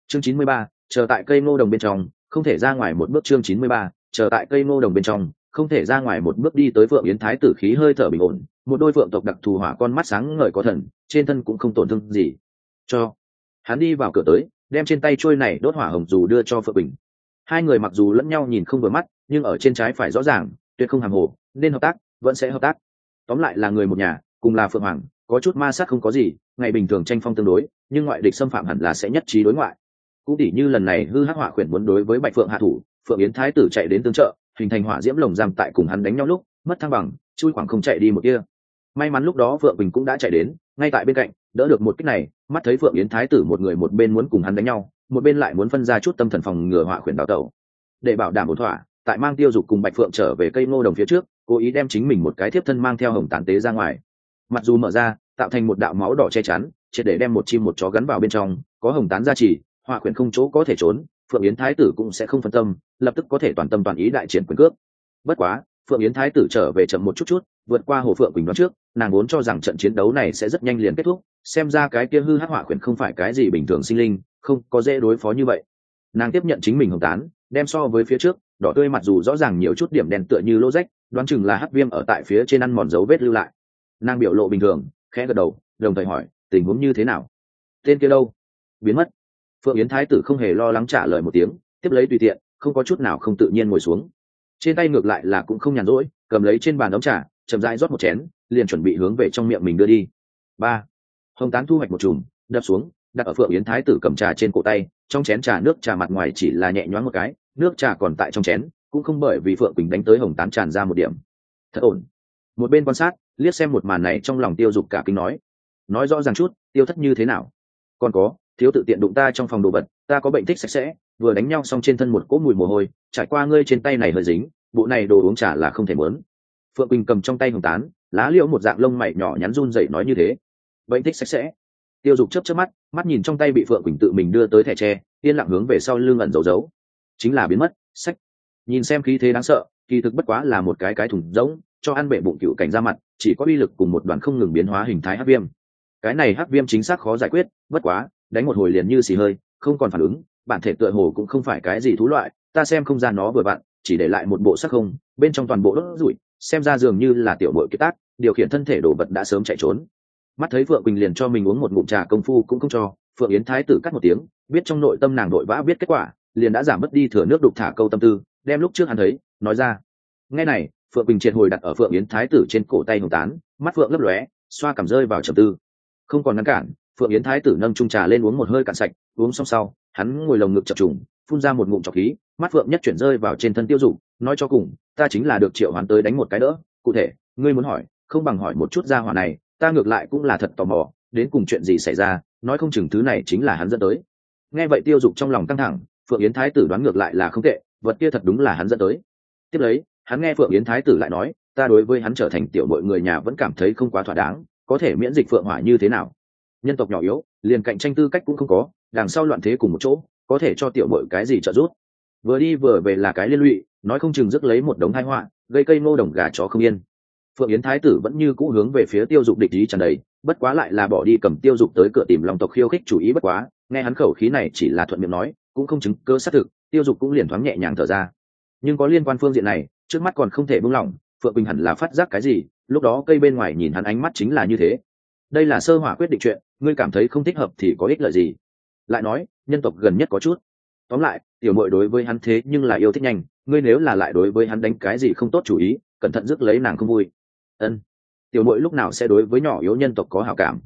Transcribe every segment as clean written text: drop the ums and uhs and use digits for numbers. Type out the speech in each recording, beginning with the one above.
chương 93, chờ tại cây ngô đồng bên trong, không thể ra ngoài một bước. chương 93, chờ tại cây ngô đồng bên trong, không thể ra ngoài một bước. Đi tới Phượng Yến Thái tử khí hơi thở bình ổn, một đôi phượng tộc đặc thù hỏa con mắt sáng ngời có thần, trên thân cũng không tổn thương gì. Cho hắn đi vào cửa tới, đem trên tay trôi này đốt hỏa hồng dù đưa cho Phượng Bình. Hai người mặc dù lẫn nhau nhìn không vừa mắt, nhưng ở trên trái phải rõ ràng, tuyệt không hàm hồ, nên hợp tác vẫn sẽ hợp tác. Tóm lại là người một nhà, cùng là Phượng Hoàng, có chút ma sát không có gì, ngày bình thường tranh phong tương đối, nhưng ngoại địch xâm phạm hẳn là sẽ nhất trí đối ngoại. Cũng tỉ như lần này hư hắc hỏa khuyển muốn đối với Bạch Phượng hạ thủ, Phượng Yến Thái tử chạy đến tương trợ, hình thành hỏa diễm lồng giam tại cùng hắn đánh nhau lúc mất thăng bằng, chui khoảng không chạy đi một kia. May mắn lúc đó Phượng Bình cũng đã chạy đến, ngay tại bên cạnh đỡ được một kích này. Mắt thấy Phượng Yến Thái tử một người một bên muốn cùng hắn đánh nhau, một bên lại muốn phân ra chút tâm thần phòng ngừa hỏa khuyển đào tẩu. Để bảo đảm ổn thỏa, tại mang Tiêu Dục cùng Bạch Phượng trở về cây ngô đồng phía trước, cố ý đem chính mình một cái thiếp thân mang theo hồng tán tế ra ngoài. Mặc dù mở ra, tạo thành một đạo máu đỏ che chắn, triệt để đem một chim một chó gắn vào bên trong, có hồng tán gia trì, hỏa khuyển không chỗ có thể trốn, Phượng Yến Thái tử cũng sẽ không phân tâm, lập tức có thể toàn tâm toàn ý đại triển quyền cước. Bất quá, Phượng Yến Thái tử trở về chậm một chút, vượt qua Hồ Phượng Quỳnh đoán trước, nàng vốn cho rằng trận chiến đấu này sẽ rất nhanh liền kết thúc, xem ra cái kia hư hắc hỏa khuyển không phải cái gì bình thường sinh linh, không có dễ đối phó như vậy. Nàng tiếp nhận chính mình hồng tán, đem so với phía trước, đỏ tươi mặc dù rõ ràng nhiều chút điểm đen tựa như lỗ rách, đoán chừng là hắc viêm ở tại phía trên ăn mòn dấu vết lưu lại. Nàng biểu lộ bình thường, khẽ gật đầu, đồng thời hỏi, tình huống như thế nào? Tên kia đâu? Biến mất. Phượng Yến Thái tử không hề lo lắng trả lời một tiếng, tiếp lấy tùy tiện, không có chút nào không tự nhiên ngồi xuống. Trên tay ngược lại là cũng không nhàn rỗi, cầm lấy trên bàn ấm trà, chậm rãi rót một chén, liền chuẩn bị hướng về trong miệng mình đưa đi. Ba, hồng tán thu hoạch một chùm, đập xuống, đặt ở Phượng Yến Thái tử cầm trà trên cổ tay, trong chén trà nước trà mặt ngoài chỉ là nhẹ nhoáng một cái, nước trà còn tại trong chén, cũng không bởi vì Phượng Quỳnh đánh tới hồng tán tràn ra một điểm. Thật ổn. Một bên quan sát, liếc xem một màn này trong lòng Tiêu Dục cả kinh nói rõ ràng chút, Tiêu thất như thế nào? Còn có, thiếu tự tiện đụng ta trong phòng đồ vật, ta có bệnh thích sạch sẽ, vừa đánh nhau xong trên thân một cỗ mùi mồ hôi, trải qua ngươi trên tay này hơi dính, bộ này đồ uống trà là không thể muốn. Phượng Quỳnh cầm trong tay hồng tán, lá liễu một dạng lông mày nhỏ nhắn run rẩy nói như thế. Bệnh thích sạch sẽ. Tiêu Dục chớp mắt nhìn trong tay bị Phượng Quỳnh tự mình đưa tới thẻ tre, yên lặng hướng về sau lưng ẩn giấu, chính là biến mất. Sách. Nhìn xem khí thế đáng sợ, kỳ thực bất quá là một cái thùng rỗng, cho ăn bệ bụng cựu cảnh ra mặt, chỉ có uy lực cùng một đoàn không ngừng biến hóa hình thái hắc viêm. Cái này hắc viêm chính xác khó giải quyết, bất quá đánh một hồi liền như xì hơi, không còn phản ứng, bản thể tựa hồ cũng không phải cái gì thú loại, ta xem không gian nó vừa vặn, chỉ để lại một bộ sắc không, bên trong toàn bộ đốt rủi, xem ra dường như là tiểu bội kiệt tác, điều khiển thân thể đồ vật đã sớm chạy trốn. Mắt thấy Phượng Quỳnh liền cho mình uống một ngụm trà công phu cũng không cho, Phượng Yến Thái tử cắt một tiếng, biết trong nội tâm nàng đội vã biết kết quả, liền đã giảm mất đi thừa nước đục thả câu tâm tư, đem lúc trước hắn thấy nói ra. Nghe này, Phượng Quỳnh triệt hồi đặt ở Phượng Yến Thái tử trên cổ tay hồng tán, mắt Phượng lấp lóe, xoa cảm rơi vào trầm tư. Không còn ngăn cản, Phượng Yến Thái tử nâng chung trà lên uống một hơi cạn sạch, uống xong sau, hắn ngồi lồng ngực chập trùng, phun ra một ngụm trọc khí, mắt Phượng nhất chuyển rơi vào trên thân Tiêu Dục, nói cho cùng, ta chính là được triệu hoán tới đánh một cái đỡ, cụ thể, ngươi muốn hỏi, không bằng hỏi một chút gia hỏa này, ta ngược lại cũng là thật tò mò, đến cùng chuyện gì xảy ra, nói không chừng thứ này chính là hắn dẫn tới. Nghe vậy Tiêu Dục trong lòng căng thẳng, Phượng Yến Thái tử đoán ngược lại là không tệ, vật kia thật đúng là hắn dẫn tới. Tiếp lấy, hắn nghe Phượng Yến Thái tử lại nói, ta đối với hắn trở thành tiểu bội người nhà vẫn cảm thấy không quá thỏa đáng, có thể miễn dịch phượng hỏa như thế nào? Nhân tộc nhỏ yếu, liền cạnh tranh tư cách cũng không có, đằng sau loạn thế cùng một chỗ, có thể cho tiểu bội cái gì trợ giúp? Vừa đi vừa về là cái liên lụy, nói không chừng rước lấy một đống tai họa, gây cây ngô đồng gà chó không yên. Phượng Yến Thái tử vẫn như cũ hướng về phía Tiêu Dục địch ý tràn đầy, bất quá lại là bỏ đi cầm Tiêu Dục tới cửa tìm Long tộc khiêu khích chủ ý. Bất quá nghe hắn khẩu khí này chỉ là thuận miệng nói, cũng không chứng cơ xác thực, Tiêu Dục cũng liền thoáng nhẹ nhàng thở ra. Nhưng có liên quan phương diện này, trước mắt còn không thể buông lỏng, Phượng Bình hẳn là phát giác cái gì, lúc đó cây bên ngoài nhìn hắn ánh mắt chính là như thế. Đây là sơ hỏa quyết định chuyện, ngươi cảm thấy không thích hợp thì có ích lợi gì? Lại nói, nhân tộc gần nhất có chút. Tóm lại, tiểu muội đối với hắn thế nhưng là yêu thích nhanh, ngươi nếu là lại đối với hắn đánh cái gì không tốt chủ ý, cẩn thận rước lấy nàng không vui. Ân, tiểu muội lúc nào sẽ đối với nhỏ yếu nhân tộc có hảo cảm?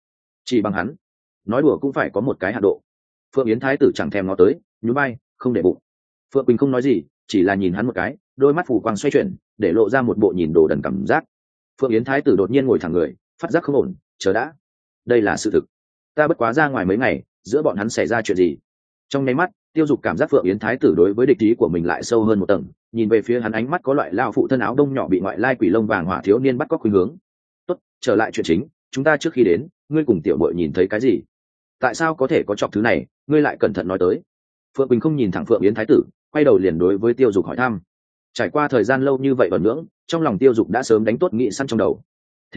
Chỉ bằng hắn, nói đùa cũng phải có một cái hạ độ. Phượng Yến Thái tử chẳng thèm ngó tới, nhún vai, không để bụng. Phượng Quỳnh không nói gì, chỉ là nhìn hắn một cái, đôi mắt phù quang xoay chuyển, để lộ ra một bộ nhìn đồ đần cảm giác. Phượng Yến Thái tử đột nhiên ngồi thẳng người, phát giác không ổn, chờ đã, đây là sự thực, ta bất quá ra ngoài mấy ngày, giữa bọn hắn xảy ra chuyện gì? Trong nháy mắt, Tiêu Dục cảm giác Phượng Yến Thái tử đối với địch ý của mình lại sâu hơn một tầng, nhìn về phía hắn ánh mắt có loại lao phụ thân áo đông nhỏ bị ngoại lai quỷ lông vàng hỏa thiếu niên bắt cóc khuynh hướng. Tốt, trở lại chuyện chính, chúng ta trước khi đến, ngươi cùng tiểu bội nhìn thấy cái gì? Tại sao có thể có chọc thứ này, ngươi lại cẩn thận nói tới. Phượng Bình không nhìn thẳng Phượng Yến Thái tử, quay đầu liền đối với Tiêu Dục hỏi thăm. Trải qua thời gian lâu như vậy ẩn nhưỡng, trong lòng Tiêu Dục đã sớm đánh tốt nghị săn trong đầu. Thế là,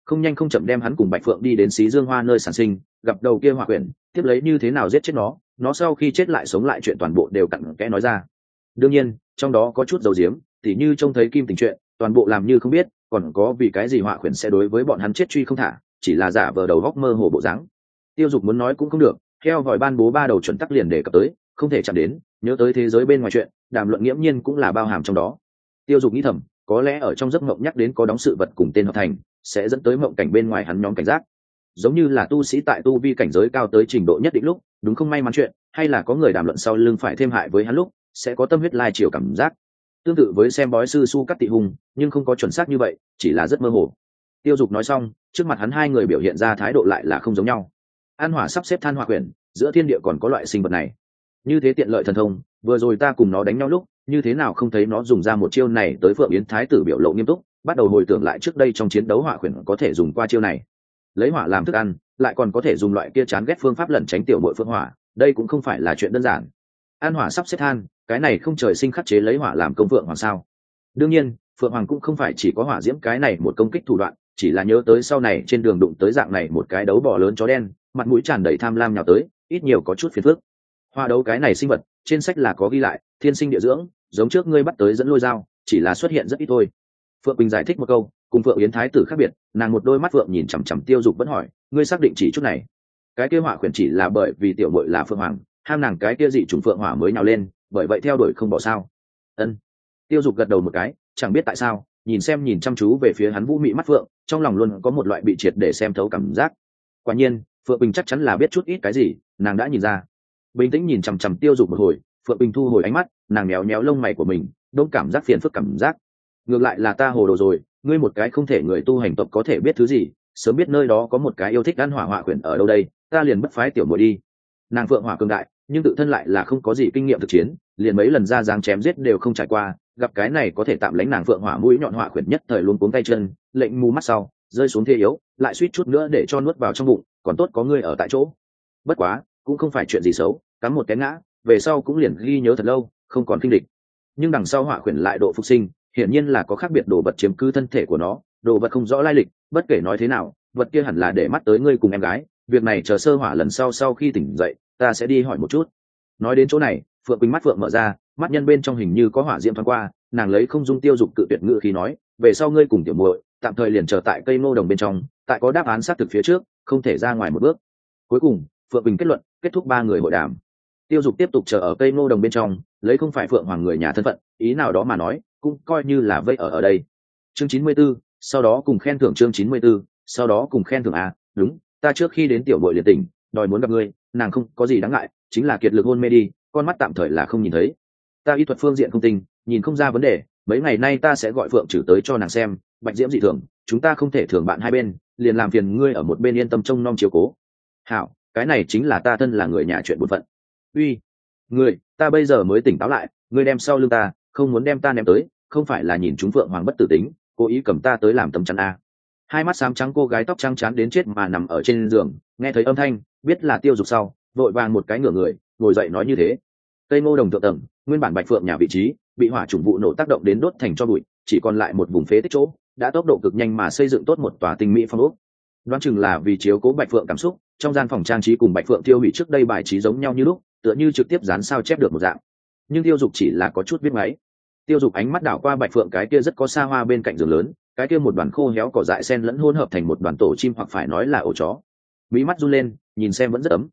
không nhanh không chậm đem hắn cùng Bạch Phượng đi đến Xí Dương Hoa nơi sản sinh, gặp đầu kia hỏa quyển, tiếp lấy như thế nào giết chết nó sau khi chết lại sống lại chuyện toàn bộ đều cặn kẽ nói ra. Đương nhiên trong đó có chút dầu diếm, tỉ như trông thấy Kim Tình chuyện toàn bộ làm như không biết, còn có vì cái gì hỏa quyển sẽ đối với bọn hắn chết truy không thả, chỉ là giả vờ đầu góc mơ hồ bộ dáng. Tiêu Dục muốn nói cũng không được, theo vòi ban bố 3 đầu chuẩn tắc liền đề cập tới, không thể chạm đến, nhớ tới thế giới bên ngoài chuyện, đàm luận nghiễm nhiên cũng là bao hàm trong đó. Tiêu Dục nghĩ thầm, có lẽ ở trong giấc mộng nhắc đến có đóng sự vật cùng tên hợp thành, sẽ dẫn tới mộng cảnh bên ngoài hắn nhóm cảnh giác, giống như là tu sĩ tại tu vi cảnh giới cao tới trình độ nhất định lúc đúng không may mắn chuyện, hay là có người đàm luận sau lưng phải thêm hại với hắn lúc sẽ có tâm huyết lai chiều cảm giác, tương tự với xem bói sư Su Cắt Tị Hùng, nhưng không có chuẩn xác như vậy, chỉ là rất mơ hồ. Tiêu Dục nói xong, trước mặt hắn hai người biểu hiện ra thái độ lại là không giống nhau. An Hỏa sắp xếp than hỏa quyển, giữa thiên địa còn có loại sinh vật này, như thế tiện lợi thần thông, vừa rồi ta cùng nó đánh nhau lúc như thế nào không thấy nó dùng ra một chiêu này tới Phượng Yến Thái tử biểu lộ nghiêm túc, bắt đầu hồi tưởng lại trước đây trong chiến đấu hỏa quyển có thể dùng qua chiêu này, lấy hỏa làm thức ăn, lại còn có thể dùng loại kia chán ghét phương pháp lẩn tránh tiểu bội phượng hỏa, đây cũng không phải là chuyện đơn giản. An Hỏa sắp xếp than, cái này không trời sinh khắc chế lấy hỏa làm công phượng hoàng sao? Đương nhiên phượng hoàng cũng không phải chỉ có hỏa diễm cái này một công kích thủ đoạn, chỉ là nhớ tới sau này trên đường đụng tới dạng này một cái đấu bò lớn chó đen, mặt mũi tràn đầy tham lam nhào tới, ít nhiều có chút phiền phức. Hoa đấu cái này sinh vật trên sách là có ghi lại, thiên sinh địa dưỡng, giống trước ngươi bắt tới dẫn lôi dao, chỉ là xuất hiện rất ít thôi. Phượng Bình giải thích một câu, cùng Phượng Yến Thái tử khác biệt, nàng một đôi mắt phượng nhìn chằm chằm Tiêu Dục vẫn hỏi, ngươi xác định chỉ chút này? Cái kia hỏa quyển chỉ là bởi vì tiểu muội là phượng hoàng, ham nàng cái kia dị trùng phượng hỏa mới nhào lên, bởi vậy theo đuổi không bỏ sao? Ân. Tiêu Dục gật đầu một cái, chẳng biết tại sao, nhìn chăm chú về phía hắn vũ mị mắt phượng, trong lòng luôn có một loại bị triệt để xem thấu cảm giác. Quả nhiên, Phượng Bình chắc chắn là biết chút ít cái gì, nàng đã nhìn ra. Bình tĩnh nhìn chằm chằm Tiêu Dục một hồi, Phượng Bình thu hồi ánh mắt, nàng méo méo lông mày của mình, đông cảm giác phiền phức cảm giác. Ngược lại là ta hồ đồ rồi, ngươi một cái không thể người tu hành tộc có thể biết thứ gì, sớm biết nơi đó có một cái yêu thích ăn hỏa hỏa quyển ở đâu đây, ta liền bất phái tiểu muội đi. Nàng phượng hỏa cường đại, nhưng tự thân lại là không có gì kinh nghiệm thực chiến, liền mấy lần ra dáng chém giết đều không trải qua, gặp cái này có thể tạm lãnh nàng phượng hỏa mũi nhọn hỏa quyển nhất thời luôn cuống tay chân, lệnh mù mắt sau, rơi xuống thế yếu, lại suýt chút nữa để cho nuốt vào trong bụng, còn tốt có ngươi ở tại chỗ. Bất quá, cũng không phải chuyện gì xấu, cắm một cái ngã, về sau cũng liền ghi nhớ thật lâu, không còn kinh địch. Nhưng đằng sau hỏa quyển lại độ phục sinh, hiển nhiên là có khác biệt đồ vật chiếm cứ thân thể của nó, đồ vật không rõ lai lịch, bất kể nói thế nào, vật kia hẳn là để mắt tới ngươi cùng em gái, việc này chờ sơ hỏa lần sau khi tỉnh dậy, ta sẽ đi hỏi một chút. Nói đến chỗ này, Phượng Quỳnh mắt phượng mở ra, mắt nhân bên trong hình như có hỏa diễm thoáng qua, nàng lấy không dung Tiêu Dục cự tuyệt ngữ khí nói, về sau ngươi cùng tiểu muội, tạm thời liền chờ tại cây ngô đồng bên trong, tại có đáp án xác thực phía trước, không thể ra ngoài một bước. Cuối cùng, Phượng Quỳnh kết luận, kết thúc 3 người hội đàm. Tiêu Dục tiếp tục chờ ở cây ngô đồng bên trong, lấy không phải Phượng Hoàng người nhà thân phận, ý nào đó mà nói, cũng coi như là vây ở đây. Chương 94, sau đó cùng khen thưởng chương 94, sau đó cùng khen thưởng à, đúng, ta trước khi đến tiểu muội liền tỉnh, đòi muốn gặp ngươi, nàng không có gì đáng ngại, chính là kiệt lực hôn mê đi, con mắt tạm thời là không nhìn thấy. Ta y thuật phương diện không tinh, nhìn không ra vấn đề, mấy ngày nay ta sẽ gọi Phượng Trử tới cho nàng xem, Bạch Diễm dị thường, chúng ta không thể thường bạn hai bên, liền làm phiền ngươi ở một bên yên tâm trông nom chiếu cố. Hảo, cái này chính là ta thân là người nhà chuyện bổn phận. Uy, ngươi, ta bây giờ mới tỉnh táo lại, ngươi đem sau lưng ta, không muốn đem ta ném tới, không phải là nhìn chúng Phượng Hoàng bất tử tính, cố ý cầm ta tới làm tấm chắn a. Hai mắt xám trắng cô gái tóc trắng chán đến chết mà nằm ở trên giường, nghe thấy âm thanh, biết là Tiêu Dục sau, vội vàng một cái ngửa người, ngồi dậy nói như thế. Cây ngô đồng thượng tầng, nguyên bản Bạch Phượng nhà vị trí, bị hỏa chủng vụ nổ tác động đến đốt thành tro bụi, chỉ còn lại một vùng phế tích chỗ, đã tốc độ cực nhanh mà xây dựng tốt một tòa tinh mỹ phong ốc. Đoán chừng là vì chiếu cố Bạch Phượng cảm xúc, trong gian phòng trang trí cùng Bạch Phượng tiêu hủy trước đây bài trí giống nhau như lúc, tựa như trực tiếp dán sao chép được một dạng. Nhưng Tiêu Dục chỉ là có chút viết máy. Tiêu Dục ánh mắt đảo qua Bạch Phượng cái kia rất có xa hoa bên cạnh giường lớn, cái kia một đoàn khô héo cỏ dại sen lẫn hỗn hợp thành một đoàn tổ chim hoặc phải nói là ổ chó. Mí mắt run lên, nhìn xem vẫn rất ấm.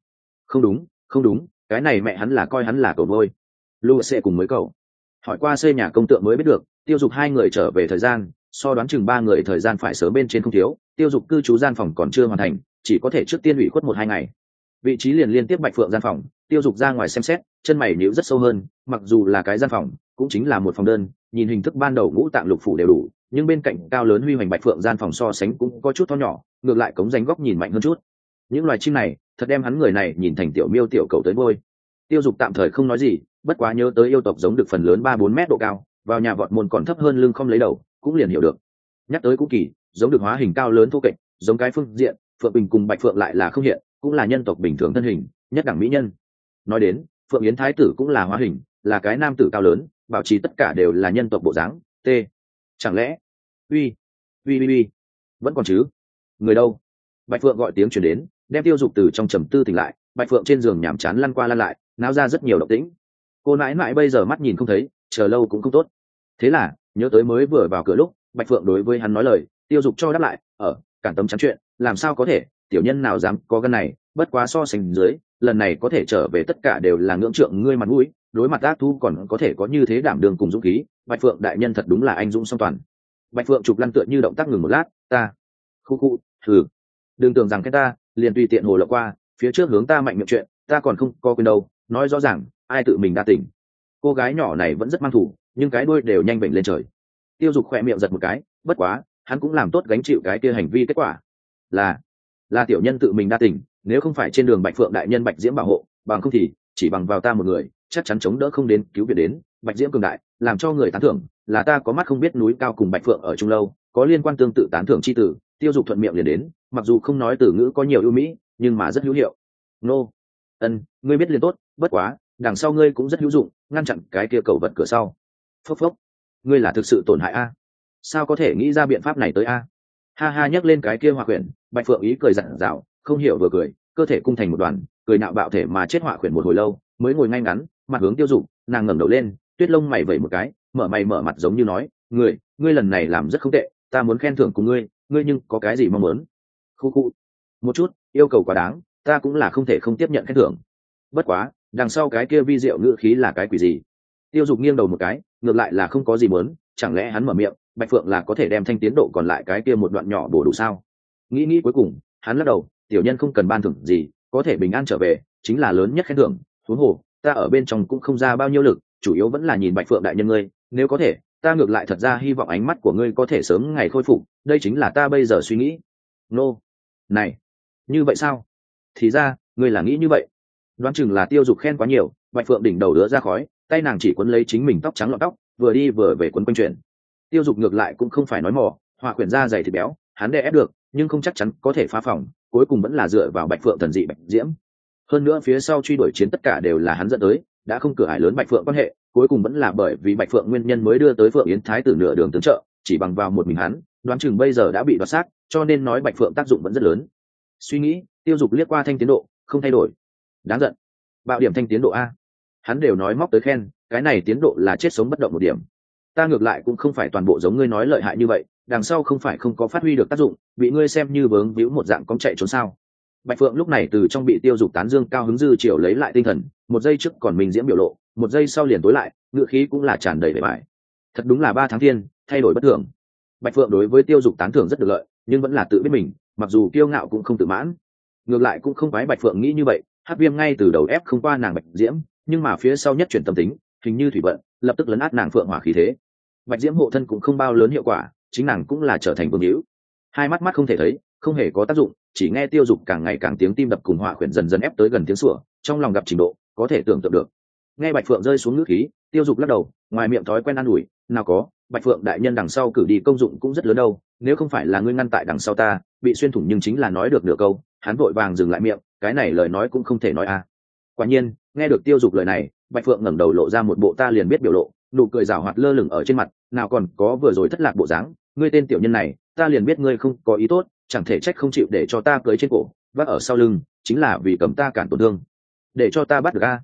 Không đúng, cái này mẹ hắn là coi hắn là cậu vôi. Lu sẽ cùng mới cậu. Hỏi qua xây nhà công tượng mới biết được, Tiêu Dục hai người trở về thời gian, so đoán chừng 3 người thời gian phải sớm bên trên không thiếu, Tiêu Dục cư trú gian phòng còn chưa hoàn thành, chỉ có thể trước tiên ủy khuất 1-2 ngày. Vị trí liền liên tiếp Bạch Phượng gian phòng, Tiêu Dục ra ngoài xem xét, chân mày nhíu rất sâu hơn, mặc dù là cái gian phòng, cũng chính là một phòng đơn, nhìn hình thức ban đầu ngũ tạng lục phủ đều đủ, nhưng bên cạnh cao lớn huy hoành Bạch Phượng gian phòng so sánh cũng có chút to nhỏ, ngược lại cống rãnh góc nhìn mạnh hơn chút. Những loài chim này, thật đem hắn người này nhìn thành tiểu miêu tiểu cầu tới ngôi. Tiêu Dục tạm thời không nói gì, bất quá nhớ tới yêu tộc giống được phần lớn 3-4 mét độ cao, vào nhà vọt môn còn thấp hơn lưng không lấy đầu, cũng liền hiểu được. Nhắc tới cũng kỳ, giống được hóa hình cao lớn thô kệch, giống cái phương diện, Phượng Bình cùng Bạch Phượng lại là không hiện, cũng là nhân tộc bình thường thân hình, nhất đẳng mỹ nhân. Nói đến, Phượng Yến Thái tử cũng là hóa hình, là cái nam tử cao lớn, bảo trì tất cả đều là nhân tộc bộ dáng. T. Chẳng lẽ? Uy, vẫn còn chứ? Người đâu? Bạch phượng gọi tiếng chuyển đến, đem Tiêu Dục từ trong trầm tư tỉnh lại. Bạch phượng trên giường nhàm chán lăn qua lăn lại, náo ra rất nhiều động tĩnh. Cô nãi nãi bây giờ mắt nhìn không thấy, chờ lâu cũng không tốt. Thế là nhớ tới mới vừa vào cửa lúc Bạch phượng đối với hắn nói lời, Tiêu Dục cho đáp lại, cản tâm chắn chuyện, làm sao có thể, tiểu nhân nào dám có gan này, bất quá so sánh dưới, lần này có thể trở về tất cả đều là ngưỡng trượng ngươi mặt mũi, đối mặt ác thu còn có thể có như thế đảm đường cùng dũng khí, Bạch phượng đại nhân thật đúng là anh dũng song toàn. Bạch phượng chụp lăn tựa như động tác ngừng một lát, ta khu thử, đừng tưởng rằng cái ta liền tùy tiện hồ lộ qua, phía trước hướng ta mạnh miệng chuyện ta còn không có quên đâu, nói rõ ràng ai tự mình đa tình. Cô gái nhỏ này vẫn rất mang thủ, nhưng cái đuôi đều nhanh bệnh lên trời. Tiêu Dục khỏe miệng giật một cái, bất quá hắn cũng làm tốt gánh chịu cái kia hành vi kết quả là tiểu nhân tự mình đa tình, nếu không phải trên đường Bạch phượng đại nhân Bạch Diễm bảo hộ, bằng không thì chỉ bằng vào ta một người chắc chắn chống đỡ không đến cứu viện đến. Bạch Diễm cường đại làm cho người tán thưởng, là ta có mắt không biết núi cao cùng Bạch phượng ở chung lâu, có liên quan tương tự tán thưởng chi tử. Tiêu Dục thuận miệng liền đến, mặc dù không nói từ ngữ có nhiều ưu mỹ nhưng mà rất hữu hiệu. Nô ngươi biết liền tốt, bất quá đằng sau ngươi cũng rất hữu dụng, ngăn chặn cái kia cầu vật cửa sau. Phốc phốc, ngươi là thực sự tổn hại a? Sao có thể nghĩ ra biện pháp này tới a? Ha ha, nhắc lên cái kia hỏa quyển, Bạch phượng ý cười dặn dạo, không hiểu vừa cười, cơ thể cung thành một đoàn, cười nạo bạo thể mà chết hỏa quyển một hồi lâu mới ngồi ngay ngắn, mặt hướng Tiêu Dục. Nàng ngẩng đầu lên, tuyết lông mày vẩy một cái, mở mày mở mặt giống như nói, ngươi lần này làm rất không tệ, ta muốn khen thưởng cùng ngươi nhưng có cái gì mong muốn? Khu một chút, yêu cầu quá đáng, ta cũng là không thể không tiếp nhận khen thưởng. Bất quá đằng sau cái kia vi diệu ngữ khí là cái quỷ gì? Tiêu Dục nghiêng đầu một cái, ngược lại là không có gì muốn, chẳng lẽ hắn mở miệng Bạch phượng là có thể đem thanh tiến độ còn lại cái kia một đoạn nhỏ bổ đủ sao? Nghĩ cuối cùng hắn lắc đầu, tiểu nhân không cần ban thưởng gì, có thể bình an trở về chính là lớn nhất khen thưởng. Huống hồ ta ở bên trong cũng không ra bao nhiêu lực, chủ yếu vẫn là nhìn Bạch phượng đại nhân ngươi, nếu có thể ta ngược lại thật ra hy vọng ánh mắt của ngươi có thể sớm ngày khôi phục, đây chính là ta bây giờ suy nghĩ. Này, như vậy sao? Thì ra ngươi là nghĩ như vậy. Đoán chừng là Tiêu Dục khen quá nhiều, Bạch phượng đỉnh đầu đứa ra khói, tay nàng chỉ quấn lấy chính mình tóc trắng lọn tóc, vừa đi vừa về quấn quanh chuyện. Tiêu Dục ngược lại cũng không phải nói mò, hỏa quyển da dày thịt béo, hắn đè ép được nhưng không chắc chắn có thể phá phòng, cuối cùng vẫn là dựa vào Bạch phượng thần dị Bạch Diễm. Hơn nữa phía sau truy đuổi chiến tất cả đều là hắn dẫn tới, đã không cửa ải lớn Bạch phượng quan hệ, cuối cùng vẫn là bởi vì Bạch phượng nguyên nhân mới đưa tới Phượng Yến Thái tử nửa đường tương trợ, chỉ bằng vào một mình hắn đoán chừng bây giờ đã bị đoạt xác, cho nên nói Bạch phượng tác dụng vẫn rất lớn. Suy nghĩ, Tiêu Dục liếc qua thanh tiến độ, không thay đổi. Đáng giận, bạo điểm thanh tiến độ a. Hắn đều nói móc tới khen, cái này tiến độ là chết sống bất động một điểm. Ta ngược lại cũng không phải toàn bộ giống ngươi nói lợi hại như vậy, đằng sau không phải không có phát huy được tác dụng, bị ngươi xem như vướng víu một dạng cóng chạy trốn sao? Bạch phượng lúc này từ trong bị Tiêu Dục tán dương cao hứng dư chiều lấy lại tinh thần, một giây trước còn mình diễm biểu lộ, một giây sau liền tối lại, ngựa khí cũng là tràn đầy vẻ vải. Thật đúng là 3 tháng thiên, thay đổi bất thường. Bạch phượng đối với Tiêu Dục tán thưởng rất được lợi, nhưng vẫn là tự biết mình, mặc dù kiêu ngạo cũng không tự mãn. Ngược lại cũng không phải Bạch phượng nghĩ như vậy, Hắc Viêm ngay từ đầu ép không qua nàng Bạch Diễm, nhưng mà phía sau nhất chuyển tâm tính, hình như thủy vận, lập tức lấn át nàng phượng hỏa khí thế. Bạch Diễm hộ thân cũng không bao lớn hiệu quả, chính nàng cũng là trở thành vương hữu. Hai mắt không thể thấy, không hề có tác dụng, chỉ nghe Tiêu Dục càng ngày càng tiếng tim đập cùng hỏa quyển dần dần ép tới gần tiếng sủa, trong lòng gặp trình độ có thể tưởng tượng được. Nghe Bạch phượng rơi xuống ngữ khí, Tiêu Dục lắc đầu, ngoài miệng thói quen ăn ủi, nào có, Bạch phượng đại nhân đằng sau cử đi công dụng cũng rất lớn đâu, nếu không phải là ngươi ngăn tại đằng sau ta bị xuyên thủng, nhưng chính là nói được nửa câu hắn vội vàng dừng lại miệng, cái này lời nói cũng không thể nói a. Quả nhiên nghe được Tiêu Dục lời này, Bạch phượng ngẩng đầu lộ ra một bộ ta liền biết biểu lộ, nụ cười rảo hoạt lơ lửng ở trên mặt, nào còn có vừa rồi thất lạc bộ dáng. Ngươi tên tiểu nhân này, ta liền biết ngươi không có ý tốt, chẳng thể trách không chịu để cho ta cưới trên cổ vác ở sau lưng, chính là vì cầm ta cản tổn thương, để cho ta bắt được a.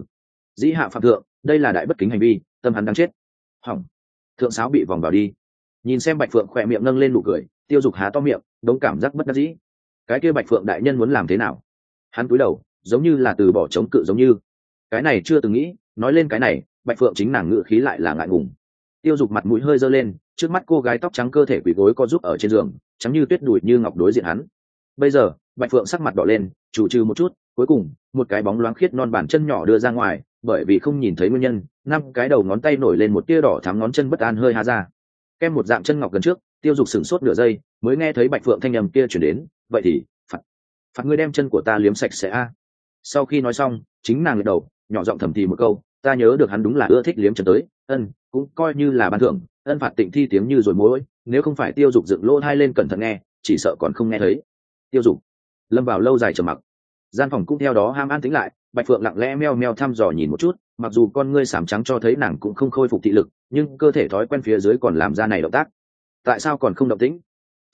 Dĩ hạ phạm thượng, đây là đại bất kính hành vi, tâm hắn đáng chết. Hỏng, thượng sáo bị vòng vào đi. Nhìn xem Bạch phượng khỏe miệng nâng lên nụ cười, Tiêu Dục há to miệng, đống cảm giác bất đắc dĩ. Cái kia Bạch phượng đại nhân muốn làm thế nào? Hắn cúi đầu, giống như là từ bỏ chống cự giống như. Cái này chưa từng nghĩ, nói lên cái này, Bạch phượng chính nàng ngự khí lại là ngại ngùng. Tiêu Dục mặt mũi hơi dơ lên, trước mắt cô gái tóc trắng cơ thể quỳ gối co giúp ở trên giường, trắng như tuyết đùi như ngọc đối diện hắn. Bây giờ Bạch phượng sắc mặt đỏ lên, chủ trừ một chút, cuối cùng một cái bóng loáng khiết non bàn chân nhỏ đưa ra ngoài, bởi vì không nhìn thấy nguyên nhân, 5 cái đầu ngón tay nổi lên một tia đỏ thắm, ngón chân bất an hơi há ra, kem một dạng chân ngọc gần trước. Tiêu Dục sửng sốt nửa giây, mới nghe thấy Bạch phượng thanh âm kia chuyển đến, vậy thì phạt ngươi đem chân của ta liếm sạch sẽ a. Sau khi nói xong, chính nàng gật đầu, nhỏ giọng thầm thì một câu, ta nhớ được hắn đúng là ưa thích liếm chân tới, cũng coi như là ban thưởng. Phạt Tịnh thi tiếng như rồi mối, nếu không phải Tiêu Dục dựng lỗ tai lên cẩn thận nghe, chỉ sợ còn không nghe thấy. Tiêu Dục lâm vào lâu dài trầm mặc, gian phòng cũng theo đó ham an tĩnh lại. Bạch phượng lặng lẽ meo meo thăm dò nhìn một chút, mặc dù con ngươi sám trắng cho thấy nàng cũng không khôi phục thị lực, nhưng cơ thể thói quen phía dưới còn làm ra này động tác. Tại sao còn không động tĩnh?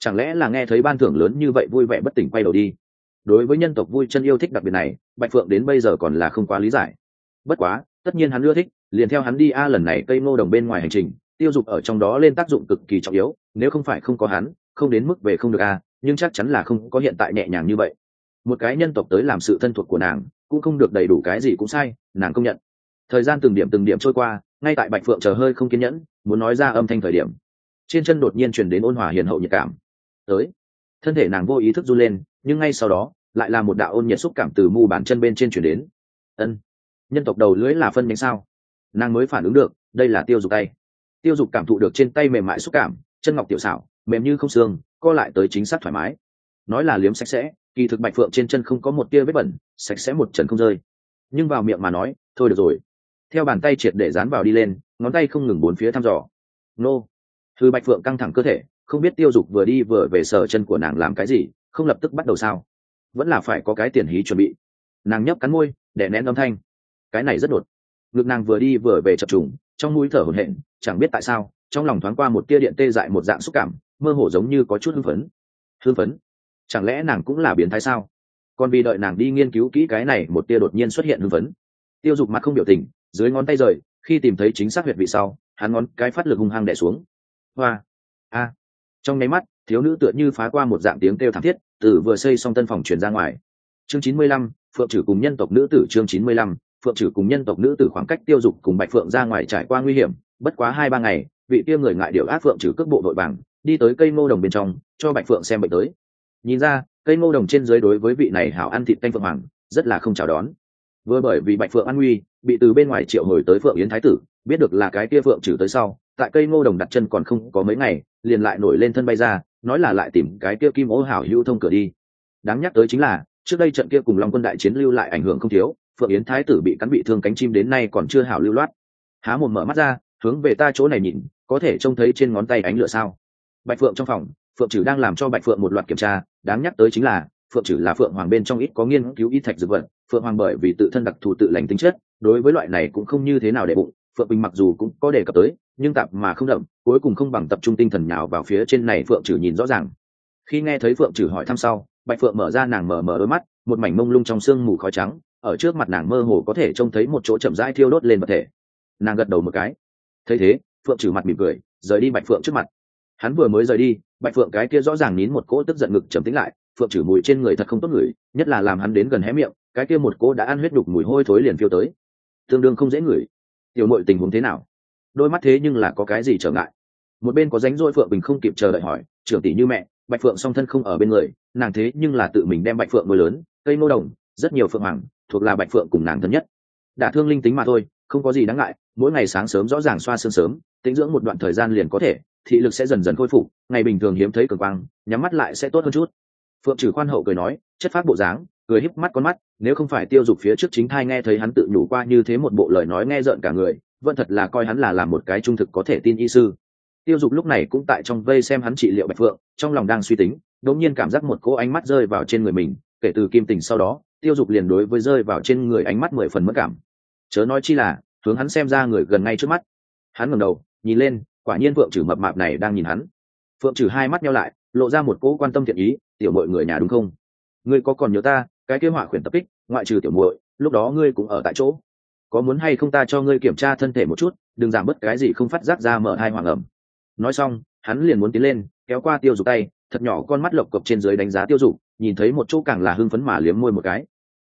Chẳng lẽ là nghe thấy ban thưởng lớn như vậy vui vẻ bất tỉnh quay đầu đi. Đối với nhân tộc vui chân yêu thích đặc biệt này, Bạch Phượng đến bây giờ còn là không quá lý giải. Bất quá tất nhiên hắn ưa thích, liền theo hắn đi a. Lần này cây ngô đồng bên ngoài hành trình, Tiêu Dục ở trong đó lên tác dụng cực kỳ trọng yếu, nếu không phải không có hắn, không đến mức về không được a, nhưng chắc chắn là không có hiện tại nhẹ nhàng như vậy. Một cái nhân tộc tới làm sự thân thuộc của nàng, cũng không được đầy đủ cái gì cũng sai, nàng công nhận. Thời gian từng điểm trôi qua, ngay tại Bạch Phượng chờ hơi không kiên nhẫn, muốn nói ra âm thanh thời điểm, trên chân đột nhiên truyền đến ôn hòa hiền hậu nhiệt cảm. Tới, thân thể nàng vô ý thức run lên, nhưng ngay sau đó, lại là một đạo ôn nhiệt xúc cảm từ mu bàn chân bên trên truyền đến. Ân, nhân tộc đầu lưỡi là phân nhánh sao? Nàng mới phản ứng được, đây là Tiêu Dục tay. Tiêu Dục cảm thụ được trên tay mềm mại xúc cảm, chân ngọc tiểu xảo, mềm như không xương, co lại tới chính xác thoải mái. Nói là liếm sạch sẽ, kỳ thực Bạch Phượng trên chân không có một tia vết bẩn, sạch sẽ một trần không rơi. Nhưng vào miệng mà nói, thôi được rồi. Theo bàn tay triệt để dán vào đi lên, ngón tay không ngừng bốn phía thăm dò. Nô, thư Bạch Phượng căng thẳng cơ thể, không biết Tiêu Dục vừa đi vừa về sờ chân của nàng làm cái gì, không lập tức bắt đầu sao? Vẫn là phải có cái tiền hí chuẩn bị. Nàng nhấp cắn môi, để nén âm thanh. Cái này rất đột. Ngực nàng vừa đi vừa về chập trùng, trong mũi thở hổn hển, chẳng biết tại sao, trong lòng thoáng qua một tia điện tê dại một dạng xúc cảm, mơ hồ giống như có chút hưng phấn. Hưng phấn? Chẳng lẽ nàng cũng là biến thái sao? Còn vì đợi nàng đi nghiên cứu kỹ cái này, một tia đột nhiên xuất hiện hưng phấn. Tiêu Dục mặt không biểu tình, dưới ngón tay rời, khi tìm thấy chính xác huyệt vị sau, hắn ngón cái phát lực hung hăng đè xuống. Hoa, a. Trong nháy mắt, thiếu nữ tựa như phá qua một dạng tiếng kêu thảm thiết, từ vừa xây xong tân phòng truyền ra ngoài. Chương 95, Phượng Trử cùng nhân tộc nữ tử. Chương 95, Phượng Trử cùng nhân tộc nữ tử. Khoảng cách Tiêu Dục cùng Bạch Phượng ra ngoài trải qua nguy hiểm, bất quá 2-3 ngày, vị kia người ngại điều ác Phượng Trử cước bộ đội vàng, đi tới cây ngô đồng bên trong, cho Bạch Phượng xem bệnh tới. Nhìn ra, cây ngô đồng trên dưới đối với vị này hảo ăn thịt canh phượng hoàng, rất là không chào đón. Vừa bởi vì Bạch Phượng an nguy, bị từ bên ngoài triệu hồi tới Phượng Yến thái tử, biết được là cái kia Phượng Trử tới sau, tại cây ngô đồng đặt chân còn không có mấy ngày, liền lại nổi lên thân bay ra, nói là lại tìm cái kia Kim Ô hảo hữu thông cửa đi. Đáng nhắc tới chính là, trước đây trận kia cùng Long Quân đại chiến lưu lại ảnh hưởng không thiếu, Phượng Yến thái tử bị cắn bị thương cánh chim đến nay còn chưa hảo lưu loát. Há mồm mở mắt ra, hướng về ta chỗ này nhìn, có thể trông thấy trên ngón tay ánh lửa sao? Bạch Phượng trong phòng, Phượng Trử đang làm cho Bạch Phượng một loạt kiểm tra, đáng nhắc tới chính là, Phượng Trử là Phượng Hoàng bên trong ít có nghiên cứu y thạch dược vật, Phượng Hoàng bởi vì tự thân đặc thù tự lành tính chất, đối với loại này cũng không như thế nào để bụng. Phượng Bình mặc dù cũng có đề cập tới, nhưng tạp mà không đậm, cuối cùng không bằng tập trung tinh thần nhào vào phía trên này. Phượng Trử nhìn rõ ràng. Khi nghe thấy Phượng Trử hỏi thăm sau, Bạch Phượng mở ra nàng mở đôi mắt, một mảnh mông lung trong sương mù khói trắng, ở trước mặt nàng mơ hồ có thể trông thấy một chỗ chậm rãi thiêu đốt lên vật thể. Nàng gật đầu một cái. Thấy thế, Phượng Trử mặt mỉm cười, rời đi Bạch Phượng trước mặt. Hắn vừa mới rời đi, Bạch Phượng cái kia rõ ràng nín một cỗ tức giận ngực trầm tĩnh lại. Phượng Trử mùi trên người thật không tốt ngửi, nhất là làm hắn đến gần hé miệng, cái kia một cỗ đã ăn huyết đục mùi hôi thối liền phiêu tới, tương đương không dễ ngửi. Tiểu muội tình huống thế nào? Đôi mắt thế nhưng là có cái gì trở ngại? Một bên có ránh rỗi Phượng Bình không kịp chờ đợi hỏi. Trưởng tỷ như mẹ, Bạch Phượng song thân không ở bên người, nàng thế nhưng là tự mình đem Bạch Phượng nuôi lớn, cây ngô đồng, rất nhiều phượng hoàng, thuộc là Bạch Phượng cùng nàng thân nhất. Đả thương linh tính mà thôi, không có gì đáng ngại, mỗi ngày sáng sớm rõ ràng xoa xương sớm, tĩnh dưỡng một đoạn thời gian liền có thể, thị lực sẽ dần dần khôi phục, ngày bình thường hiếm thấy cường quang, nhắm mắt lại sẽ tốt hơn chút. Phượng Trử khoan hậu cười nói, chất phát bộ dáng, cười híp mắt con mắt, nếu không phải Tiêu Dục phía trước chính thai nghe thấy hắn tự nhủ qua như thế một bộ lời nói nghe rợn cả người, vẫn thật là coi hắn là làm một cái trung thực có thể tin y sư. Tiêu Dục lúc này cũng tại trong vây xem hắn trị liệu Bạch Phượng, trong lòng đang suy tính, đột nhiên cảm giác một cỗ ánh mắt rơi vào trên người mình, kể từ Kim Tình sau đó, Tiêu Dục liền đối với rơi vào trên người ánh mắt 10 phần mất cảm. Chớ nói chi là, hướng hắn xem ra người gần ngay trước mắt. Hắn ngẩng đầu, nhìn lên, quả nhiên Phượng Trử mập mạp này đang nhìn hắn. Phượng Trử hai mắt nheo lại, lộ ra một cỗ quan tâm thiện ý, "Tiểu muội người nhà đúng không? Ngươi có còn nhớ ta, cái kế họa khuyển tập kích, ngoại trừ tiểu muội, lúc đó ngươi cũng ở tại chỗ. Có muốn hay không ta cho ngươi kiểm tra thân thể một chút, đừng giảm bớt cái gì không phát giác ra mở hai hoàng ẩm." Nói xong, hắn liền muốn tiến lên, kéo qua Tiêu Dục tay, thật nhỏ con mắt lộc cộc trên dưới đánh giá Tiêu Dục, nhìn thấy một chỗ càng là hưng phấn mà liếm môi một cái.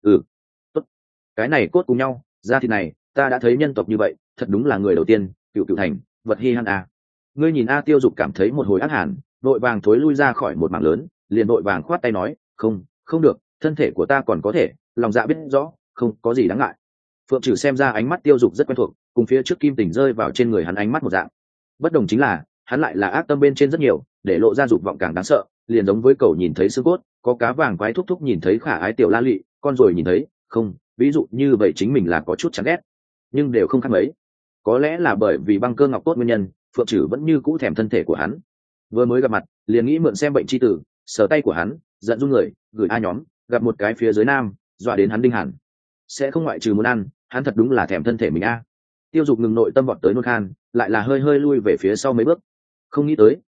Tốt. Cái này cốt cùng nhau, da thịt này, ta đã thấy nhân tộc như vậy, thật đúng là người đầu tiên, cựu thành, vật hi hăn a." Ngươi nhìn a. Tiêu Dục cảm thấy một hồi ác hàn, vội vàng thối lui ra khỏi một mảng lớn, liền vội vàng khoát tay nói, không được, thân thể của ta còn có thể, lòng dạ biết rõ, không có gì đáng ngại. Phượng Trử xem ra ánh mắt Tiêu Dục rất quen thuộc, cùng phía trước Kim Tình rơi vào trên người hắn ánh mắt một dạng. Bất đồng chính là, hắn lại là ác tâm bên trên rất nhiều, để lộ ra dục vọng càng đáng sợ, liền giống với cậu nhìn thấy xương cốt, có cá vàng quái thúc thúc nhìn thấy khả ái tiểu la lị, con rồi nhìn thấy, không, ví dụ như vậy chính mình là có chút chán ghét, nhưng đều không khác mấy. Có lẽ là bởi vì băng cơ ngọc cốt nguyên nhân, Phượng Trử vẫn như cũ thèm thân thể của hắn. Vừa mới gặp mặt, liền nghĩ mượn xem bệnh chi tử, sờ tay của hắn, giận run người, gửi a nhóm, gặp một cái phía dưới nam, dọa đến hắn đinh hẳn. Sẽ không ngoại trừ muốn ăn, hắn thật đúng là thèm thân thể mình a. Tiêu Dục ngừng nội tâm vọt tới nôn khan, lại là hơi lui về phía sau mấy bước. Không nghĩ tới,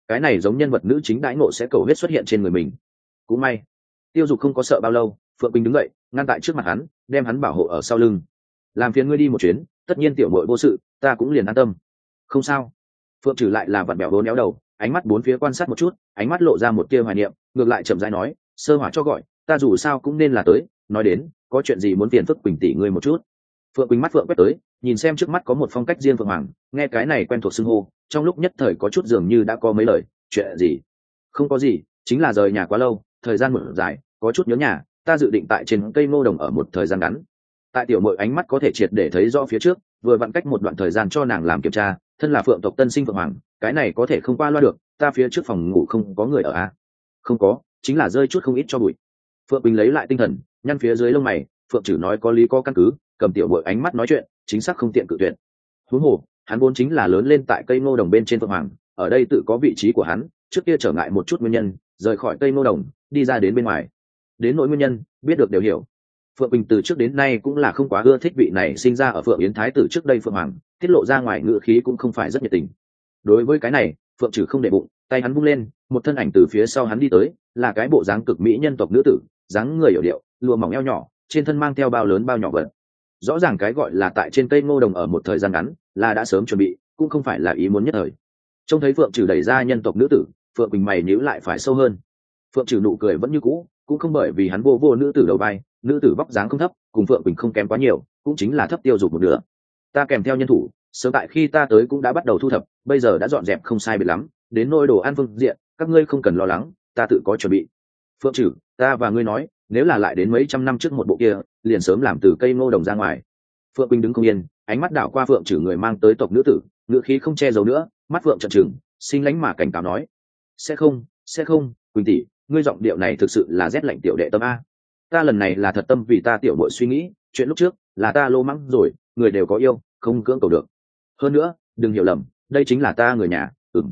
cái này giống nhân vật nữ chính đãi ngộ sẽ cầu huyết xuất hiện trên người mình. Cũng may Tiêu Dục không có sợ bao lâu, Phượng Bình đứng dậy ngăn tại trước mặt hắn, đem hắn bảo hộ ở sau lưng. Làm phiền ngươi đi một chuyến, tất nhiên tiểu muội vô sự, ta cũng liền an tâm. Không sao. Phượng Trử lại là vặn bẹo vốn éo đầu, ánh mắt bốn phía quan sát một chút, ánh mắt lộ ra một tia hoài niệm, ngược lại chậm rãi nói, Sơ Hỏa cho gọi, ta dù sao cũng nên là tới, nói đến, có chuyện gì muốn phiền phức Quỳnh tỷ ngươi một chút. Phượng Quỳnh mắt phượng quét tới, nhìn xem trước mắt có một phong cách riêng Phượng Hoàng, nghe cái này quen thuộc xưng hô, trong lúc nhất thời có chút dường như đã có mấy lời. Chuyện gì? Không có gì, chính là rời nhà quá lâu, thời gian một dài, có chút nhớ nhà, ta dự định tại trên cây ngô đồng ở một thời gian ngắn. Tại tiểu muội ánh mắt có thể triệt để thấy rõ phía trước, vừa vặn cách một đoạn thời gian cho nàng làm kiểm tra, thân là Phượng tộc tân sinh Phượng Hoàng, cái này có thể không qua loa được, ta phía trước phòng ngủ không có người ở à? Không có, chính là rơi chút không ít cho bụi. Phượng Bình lấy lại tinh thần, nhăn phía dưới lông mày, Phượng Trử nói có lý có căn cứ, cầm tiểu muội ánh mắt nói chuyện, chính xác không tiện cự tuyệt. Huống hồ, hắn vốn chính là lớn lên tại cây ngô đồng bên trên Phượng Hoàng, ở đây tự có vị trí của hắn, trước kia trở ngại một chút nguyên nhân, rời khỏi cây ngô đồng, đi ra đến bên ngoài. Đến nỗi nguyên nhân, biết được đều hiểu. Phượng Bình từ trước đến nay cũng là không quá ưa thích vị này sinh ra ở Phượng Yến Thái tử trước đây Phượng Hoàng, tiết lộ ra ngoài ngữ khí cũng không phải rất nhiệt tình. Đối với cái này, Phượng Trử không để bụng, tay hắn vung lên, một thân ảnh từ phía sau hắn đi tới, là cái bộ dáng cực mỹ nhân tộc nữ tử, dáng người hiểu điệu, lụa mỏng eo nhỏ, trên thân mang theo bao lớn bao nhỏ vật. Rõ ràng cái gọi là tại trên cây ngô đồng ở một thời gian ngắn, là đã sớm chuẩn bị, cũng không phải là ý muốn nhất thời. Trông thấy Phượng Trử đẩy ra nhân tộc nữ tử, Phượng Bình mày nhíu lại phải sâu hơn. Phượng Trử nụ cười vẫn như cũ, cũng không bởi vì hắn vô vô nữ tử đầu vai, nữ tử vóc dáng không thấp, cùng Phượng Bình không kém quá nhiều, cũng chính là thấp Tiêu Dục một nửa. Ta kèm theo nhân thủ, sớm tại khi ta tới cũng đã bắt đầu thu thập, bây giờ đã dọn dẹp không sai biệt lắm, đến nôi đồ ăn phương diện, các ngươi không cần lo lắng, ta tự có chuẩn bị. Phượng Trử, ta và ngươi nói, nếu là lại đến mấy trăm năm trước một bộ kia, liền sớm làm từ cây ngô đồng ra ngoài. Phượng Bình đứng không yên, ánh mắt đảo qua Phượng Trử người mang tới tộc nữ tử, ngữ khí không che giấu nữa, mắt Phượng trợn trừng, xinh lánh mà cảnh cáo nói: sẽ không, Quỳnh tỷ, ngươi giọng điệu này thực sự là rét lạnh tiểu đệ tâm a. Ta lần này là thật tâm vì ta tiểu muội suy nghĩ, chuyện lúc trước là ta lô mắng rồi, người đều có yêu, không cưỡng cầu được. Hơn nữa, đừng hiểu lầm, đây chính là ta người nhà.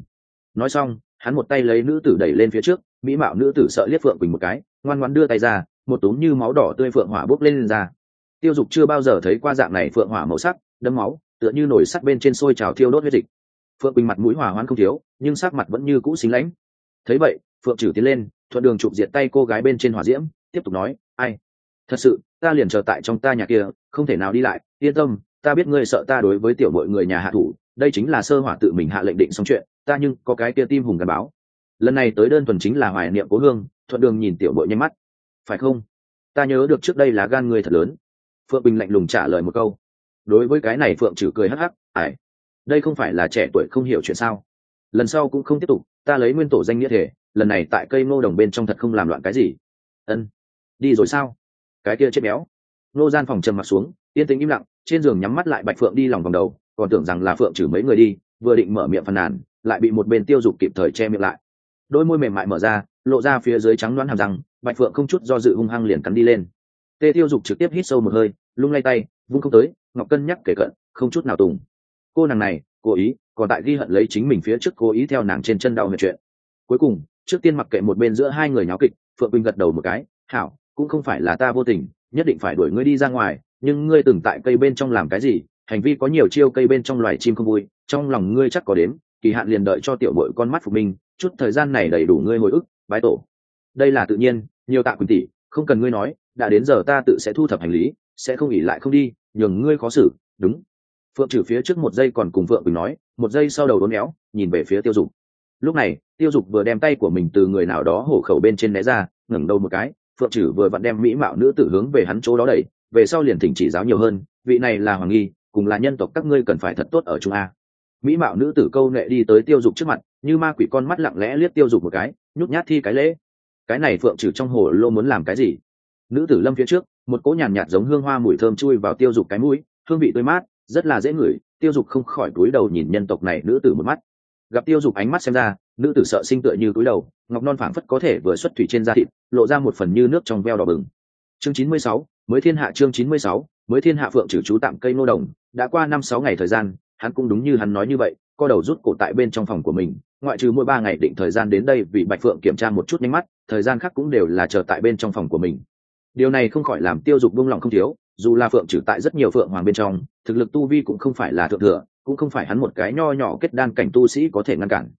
Nói xong, hắn một tay lấy nữ tử đẩy lên phía trước, mỹ mạo nữ tử sợ liếc Phượng Quỳnh một cái, ngoan ngoãn đưa tay ra, một túm như máu đỏ tươi phượng hỏa bốc lên ra. Tiêu Dục chưa bao giờ thấy qua dạng này phượng hỏa màu sắc, đẫm máu, tựa như nồi sắt bên trên sôi trào thiêu đốt huyết dịch. Phượng Quỳnh mặt mũi hỏa hoãn không thiếu, nhưng sắc mặt vẫn như cũ xinh lãnh. Thấy vậy, Phượng Trử tiến lên, thuận đường chụp diệt tay cô gái bên trên hỏa diễm, tiếp tục nói: ai, thật sự, ta liền chờ tại trong ta nhà kia, không thể nào đi lại, yên tâm, ta biết ngươi sợ ta đối với tiểu muội người nhà hạ thủ, đây chính là Sơ Hỏa tự mình hạ lệnh định xong chuyện, ta nhưng có cái kia tim hùng gắn báo. Lần này tới đơn thuần chính là hoài niệm cố hương, thuận đường nhìn tiểu muội nhanh mắt, phải không? Ta nhớ được trước đây là gan ngươi thật lớn. Phượng Bình lạnh lùng trả lời một câu. Đối với cái này Phượng Trử cười hắc hắc, ải, đây không phải là trẻ tuổi không hiểu chuyện sao? Lần sau cũng không tiếp tục, ta lấy nguyên tổ danh nghĩa thể, lần này tại cây ngô đồng bên trong thật không làm loạn cái gì. Ân, đi rồi sao? Cái kia chết béo. Nô gian phòng trầm mặt xuống, yên tĩnh im lặng, trên giường nhắm mắt lại Bạch Phượng đi lòng vòng đầu, còn tưởng rằng là Phượng Trử mấy người đi, vừa định mở miệng phàn nàn, lại bị một bên Tiêu Dục kịp thời che miệng lại. Đôi môi mềm mại mở ra, lộ ra phía dưới trắng loáng hàm răng, Bạch Phượng không chút do dự hung hăng liền cắn đi lên. Tê Tiêu Dục trực tiếp hít sâu một hơi, lung lay tay, vung không tới, Ngọc cân nhắc kể cận, không chút nào tùng. Cô nàng này, cố ý, còn tại ghi hận lấy chính mình phía trước cố ý theo nàng trên chân đau huyệt chuyện. Cuối cùng, trước tiên mặc kệ một bên giữa hai người nháo kịch, Phượng Quỳnh gật đầu một cái, hảo, cũng không phải là ta vô tình, nhất định phải đuổi ngươi đi ra ngoài, nhưng ngươi từng tại cây bên trong làm cái gì, hành vi có nhiều chiêu cây bên trong loài chim không vui, trong lòng ngươi chắc có đếm, kỳ hạn liền đợi cho tiểu muội con mắt phục minh, chút thời gian này đầy đủ ngươi hồi ức, bái tổ. Đây là tự nhiên, nhiều tạ Quỳnh tỷ, không cần ngươi nói, đã đến giờ ta tự sẽ thu thập hành lý, sẽ không ỉ lại không đi, nhường ngươi khó xử, đúng. Phượng Trử phía trước một giây còn cùng Phượng Quỳnh nói, một giây sau đầu đốn éo, nhìn về phía Tiêu Dục. Lúc này, Tiêu Dục vừa đem tay của mình từ người nào đó hổ khẩu bên trên né ra, ngẩng đầu một cái, Phượng Trử vừa vặn đem mỹ mạo nữ tử hướng về hắn chỗ đó đẩy, về sau liền thỉnh chỉ giáo nhiều hơn, vị này là Hoàng Nghi, cùng là nhân tộc các ngươi cần phải thật tốt ở chung a. Mỹ mạo nữ tử câu nệ đi tới Tiêu Dục trước mặt, như ma quỷ con mắt lặng lẽ liếc Tiêu Dục một cái, nhút nhát thi cái lễ. Cái này Phượng Trử trong hồ lô muốn làm cái gì? Nữ tử lâm phía trước, một cỗ nhàn nhạt giống hương hoa mùi thơm chui vào Tiêu Dục cái mũi, hương vị tươi mát, rất là dễ ngửi. Tiêu Dục không khỏi cúi đầu nhìn nhân tộc này nữ tử một mắt. Gặp Tiêu Dục ánh mắt xem ra, nữ tử sợ sinh tựa như cúi đầu, ngọc non phảng phất có thể vừa xuất thủy trên da thịt, lộ ra một phần như nước trong veo đỏ bừng. Chương 96, mới thiên hạ. Chương 96, mới thiên hạ. Phượng Trử trú tạm cây ngô đồng, đã qua 5-6 ngày thời gian, hắn cũng đúng như hắn nói như vậy, co đầu rút cổ tại bên trong phòng của mình, ngoại trừ mỗi 3 ngày định thời gian đến đây vì Bạch Phượng kiểm tra một chút nhanh mắt, thời gian khác cũng đều là chờ tại bên trong phòng của mình. Điều này không khỏi làm Tiêu Dục buông lòng không thiếu, dù là Phượng Trử tại rất nhiều phượng hoàng bên trong, thực lực tu vi cũng không phải là thượng thừa, cũng không phải hắn một cái nho nhỏ kết đan cảnh tu sĩ có thể ngăn cản.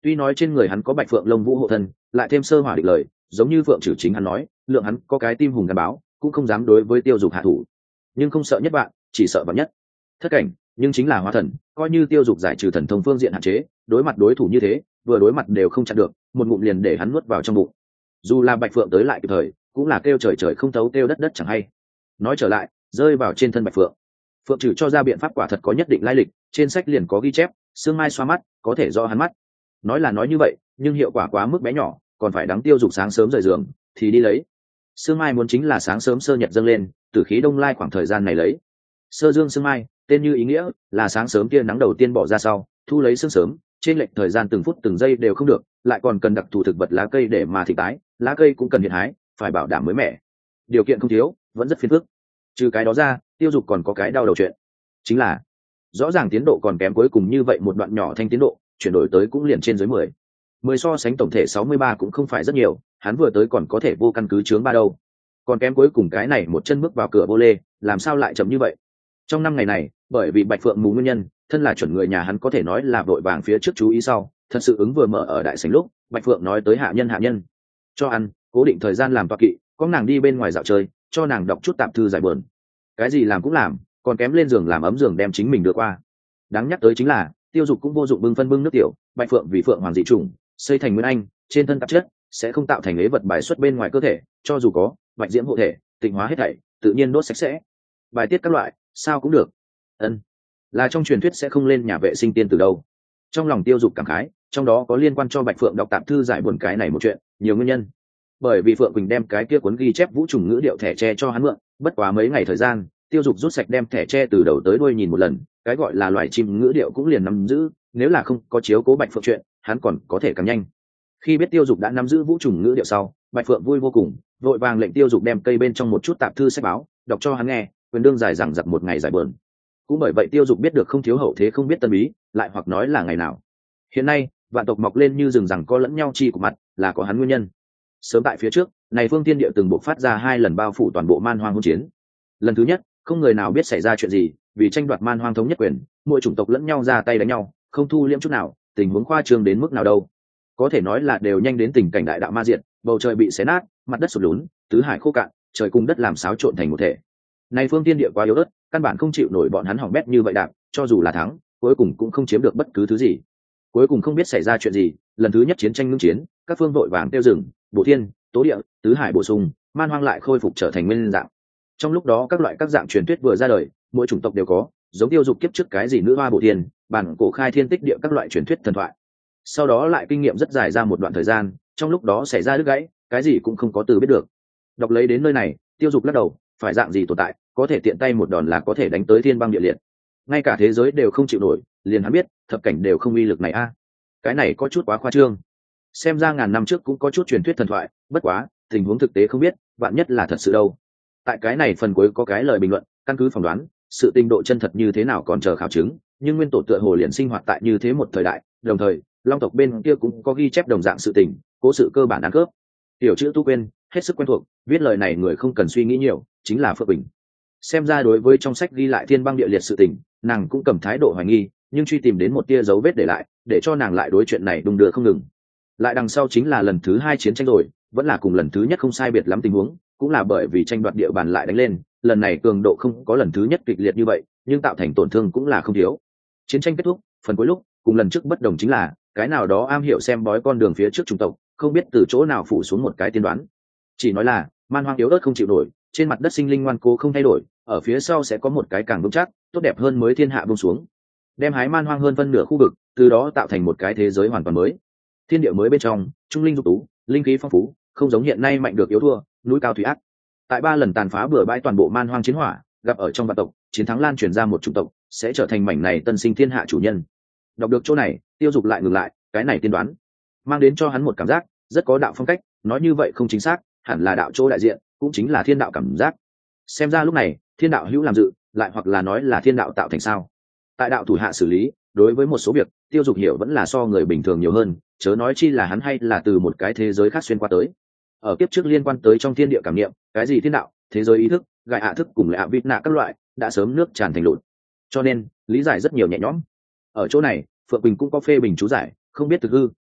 Tuy nói trên người hắn có bạch phượng lông vũ hộ thân, lại thêm sơ hỏa định lời, giống như phượng trừ chính hắn nói, lượng hắn có cái tim hùng gắn báo, cũng không dám đối với Tiêu Dục hạ thủ. Nhưng không sợ nhất bạn, chỉ sợ vạn nhất. Thất cảnh, nhưng chính là hóa thần, coi như Tiêu Dục giải trừ thần thông phương diện hạn chế, đối mặt đối thủ như thế, vừa đối mặt đều không chặn được, một ngụm liền để hắn nuốt vào trong bụng. Dù là bạch phượng tới lại kịp thời, cũng là kêu trời trời không thấu, kêu đất đất chẳng hay. Nói trở lại, rơi vào trên thân bạch phượng. Phượng trừ cho ra biện pháp quả thật có nhất định lai lịch, trên sách liền có ghi chép, sương mai xoa mắt, có thể do hắn mắt. Nói là nói như vậy, nhưng hiệu quả quá mức bé nhỏ, còn phải đáng Tiêu Dục sáng sớm rời giường thì đi lấy. Sương mai muốn chính là sáng sớm sơ nhật dâng lên, từ khí đông lai khoảng thời gian này lấy. Sơ dương sương mai, tên như ý nghĩa, là sáng sớm tia nắng đầu tiên bỏ ra sau, thu lấy sương sớm, trên lệch thời gian từng phút từng giây đều không được, lại còn cần đặc thù thực vật lá cây để mà thịnh tái, lá cây cũng cần hiện hái, phải bảo đảm mới mẻ. Điều kiện không thiếu, vẫn rất phiền phức. Trừ cái đó ra, Tiêu Dục còn có cái đau đầu chuyện, chính là rõ ràng tiến độ còn kém cuối cùng như vậy một đoạn nhỏ thanh tiến độ, chuyển đổi tới cũng liền trên dưới 10 so sánh tổng thể 63 cũng không phải rất nhiều, hắn vừa tới còn có thể vô căn cứ chướng ba đâu, còn kém cuối cùng cái này một chân bước vào cửa vô lê, làm sao lại chậm như vậy. Trong 5 ngày này, bởi vì bạch phượng mù nguyên nhân, thân là chuẩn người nhà hắn có thể nói là vội vàng phía trước chú ý sau, thật sự ứng vừa mở ở đại sảnh lúc bạch phượng nói tới hạ nhân cho ăn, cố định thời gian làm toa kỵ, có nàng đi bên ngoài dạo chơi, cho nàng đọc chút tạp thư giải buồn, cái gì làm cũng làm, còn kém lên giường làm ấm giường đem chính mình đưa qua. Đáng nhắc tới chính là Tiêu Dục cũng vô dụng bưng nước tiểu, bạch phượng vì phượng hoàng dị chủng xây thành nguyên anh, trên thân tạp chất sẽ không tạo thành ế vật bài xuất bên ngoài cơ thể, cho dù có bạch diễm hộ thể tịnh hóa hết thảy, tự nhiên đốt sạch sẽ, bài tiết các loại sao cũng được. Là trong truyền thuyết sẽ không lên nhà vệ sinh tiên từ đâu. Trong lòng Tiêu Dục cảm khái, trong đó có liên quan cho bạch phượng đọc tạp thư giải buồn cái này một chuyện, nhiều nguyên nhân. Bởi vì phượng quỳnh đem cái kia cuốn ghi chép vũ trùng ngữ điệu thẻ tre cho hắn mượn, bất quá mấy ngày thời gian, Tiêu Dục rút sạch đem thẻ tre từ đầu tới đuôi nhìn một lần, cái gọi là loài chim ngữ điệu cũng liền nắm giữ, nếu là không có chiếu cố bạch phượng chuyện, hắn còn có thể càng nhanh. Khi biết Tiêu Dục đã nắm giữ vũ trùng ngữ điệu sau, bạch phượng vui vô cùng, vội vàng lệnh Tiêu Dục đem cây bên trong một chút tạp thư sách báo đọc cho hắn nghe, quyền đương dài rằng giặc một ngày giải bờn. Cũng bởi vậy Tiêu Dục biết được không thiếu hậu thế không biết tân bí, lại hoặc nói là ngày nào. Hiện nay vạn tộc mọc lên như rừng rằng co lẫn nhau chi của mặt, là có hắn nguyên nhân. Sớm tại phía trước này, phương tiên địa từng bộc phát ra 2 lần bao phủ toàn bộ man hoang hỗn chiến. Lần thứ nhất, không người nào biết xảy ra chuyện gì, vì tranh đoạt man hoang thống nhất quyền, mỗi chủng tộc lẫn nhau ra tay đánh nhau, không thu liễm chút nào, tình huống khoa trương đến mức nào đâu. Có thể nói là đều nhanh đến tình cảnh đại đạo ma diệt, bầu trời bị xé nát, mặt đất sụt lún, tứ hải khô cạn, trời cùng đất làm xáo trộn thành một thể. Này phương tiên địa quá yếu ớt, căn bản không chịu nổi bọn hắn hỏng bét như vậy đạp, cho dù là thắng, cuối cùng cũng không chiếm được bất cứ thứ gì. Cuối cùng không biết xảy ra chuyện gì, lần thứ nhất chiến tranh ngưng chiến, các phương vội vàng tiêu rừng, bổ thiên, tố địa, tứ hải bổ sung, man hoang lại khôi phục trở thành nguyên dạng. Trong lúc đó các loại các dạng truyền thuyết vừa ra đời, mỗi chủng tộc đều có, giống Tiêu Dục kiếp trước cái gì nữ hoa bổ thiên, bản cổ khai thiên tích địa các loại truyền thuyết thần thoại. Sau đó lại kinh nghiệm rất dài ra một đoạn thời gian, trong lúc đó xảy ra đứt gãy, cái gì cũng không có từ biết được. Đọc lấy đến nơi này, Tiêu Dục lắc đầu, phải dạng gì tồn tại, có thể tiện tay một đòn là có thể đánh tới thiên băng địa liệt. Ngay cả thế giới đều không chịu nổi, liền hắn biết, thập cảnh đều không uy lực này a. Cái này có chút quá khoa trương. Xem ra ngàn năm trước cũng có chút truyền thuyết thần thoại, bất quá, tình huống thực tế không biết, vạn nhất là thật sự đâu. Tại cái này phần cuối có cái lời bình luận, căn cứ phỏng đoán, sự tinh độ chân thật như thế nào còn chờ khảo chứng, nhưng nguyên tổ tựa hồ liền sinh hoạt tại như thế một thời đại, đồng thời, long tộc bên kia cũng có ghi chép đồng dạng sự tình, cố sự cơ bản ăn khớp. Tiểu chữ tu quên, hết sức quen thuộc, viết lời này người không cần suy nghĩ nhiều, chính là Phượng Bình. Xem ra đối với trong sách ghi lại thiên băng địa liệt sự tình, nàng cũng cầm thái độ hoài nghi, nhưng truy tìm đến một tia dấu vết để lại, để cho nàng lại đối chuyện này đung đưa không ngừng. Lại đằng sau chính là lần thứ 2 chiến tranh rồi, vẫn là cùng lần thứ nhất không sai biệt lắm tình huống, cũng là bởi vì tranh đoạt địa bàn lại đánh lên, lần này cường độ không có lần thứ nhất kịch liệt như vậy, nhưng tạo thành tổn thương cũng là không thiếu. Chiến tranh kết thúc, phần cuối lúc, cùng lần trước bất đồng chính là, cái nào đó am hiểu xem bói con đường phía trước chủng tộc, không biết từ chỗ nào phủ xuống một cái tiên đoán. Chỉ nói là, man hoang yếu ớt không chịu nổi, trên mặt đất sinh linh ngoan cố không thay đổi, ở phía sau sẽ có một cái càng vững chắc, tốt đẹp hơn mới thiên hạ buông xuống. Đem hái man hoang hơn phân nửa khu vực, từ đó tạo thành một cái thế giới hoàn toàn mới. Thiên địa mới bên trong, trung linh dục tú, linh khí phong phú, không giống hiện nay mạnh được yếu thua, núi cao thủy ác. Tại 3 lần tàn phá bừa bãi toàn bộ man hoang chiến hỏa, gặp ở trong vạn tộc, chiến thắng lan truyền ra một chủng tộc, sẽ trở thành mảnh này tân sinh thiên hạ chủ nhân. Đọc được chỗ này, Tiêu Dục lại ngừng lại, cái này tiên đoán mang đến cho hắn một cảm giác rất có đạo phong cách, nói như vậy không chính xác, hẳn là đạo chỗ đại diện, cũng chính là thiên đạo cảm giác. Xem ra lúc này, thiên đạo hữu làm dự, lại hoặc là nói là thiên đạo tạo thành sao. Tại đạo thủ hạ xử lý, đối với một số việc, Tiêu Dục hiểu vẫn là so người bình thường nhiều hơn, chớ nói chi là hắn hay là từ một cái thế giới khác xuyên qua tới. Ở kiếp trước liên quan tới trong thiên địa cảm nghiệm, cái gì thiên đạo, thế giới ý thức, gại hạ thức cùng lạ vịt nạ các loại, đã sớm nước tràn thành lụt. Cho nên, lý giải rất nhiều nhẹ nhõm. Ở chỗ này, Phượng Bình cũng có phê bình chú giải, không biết thực hư,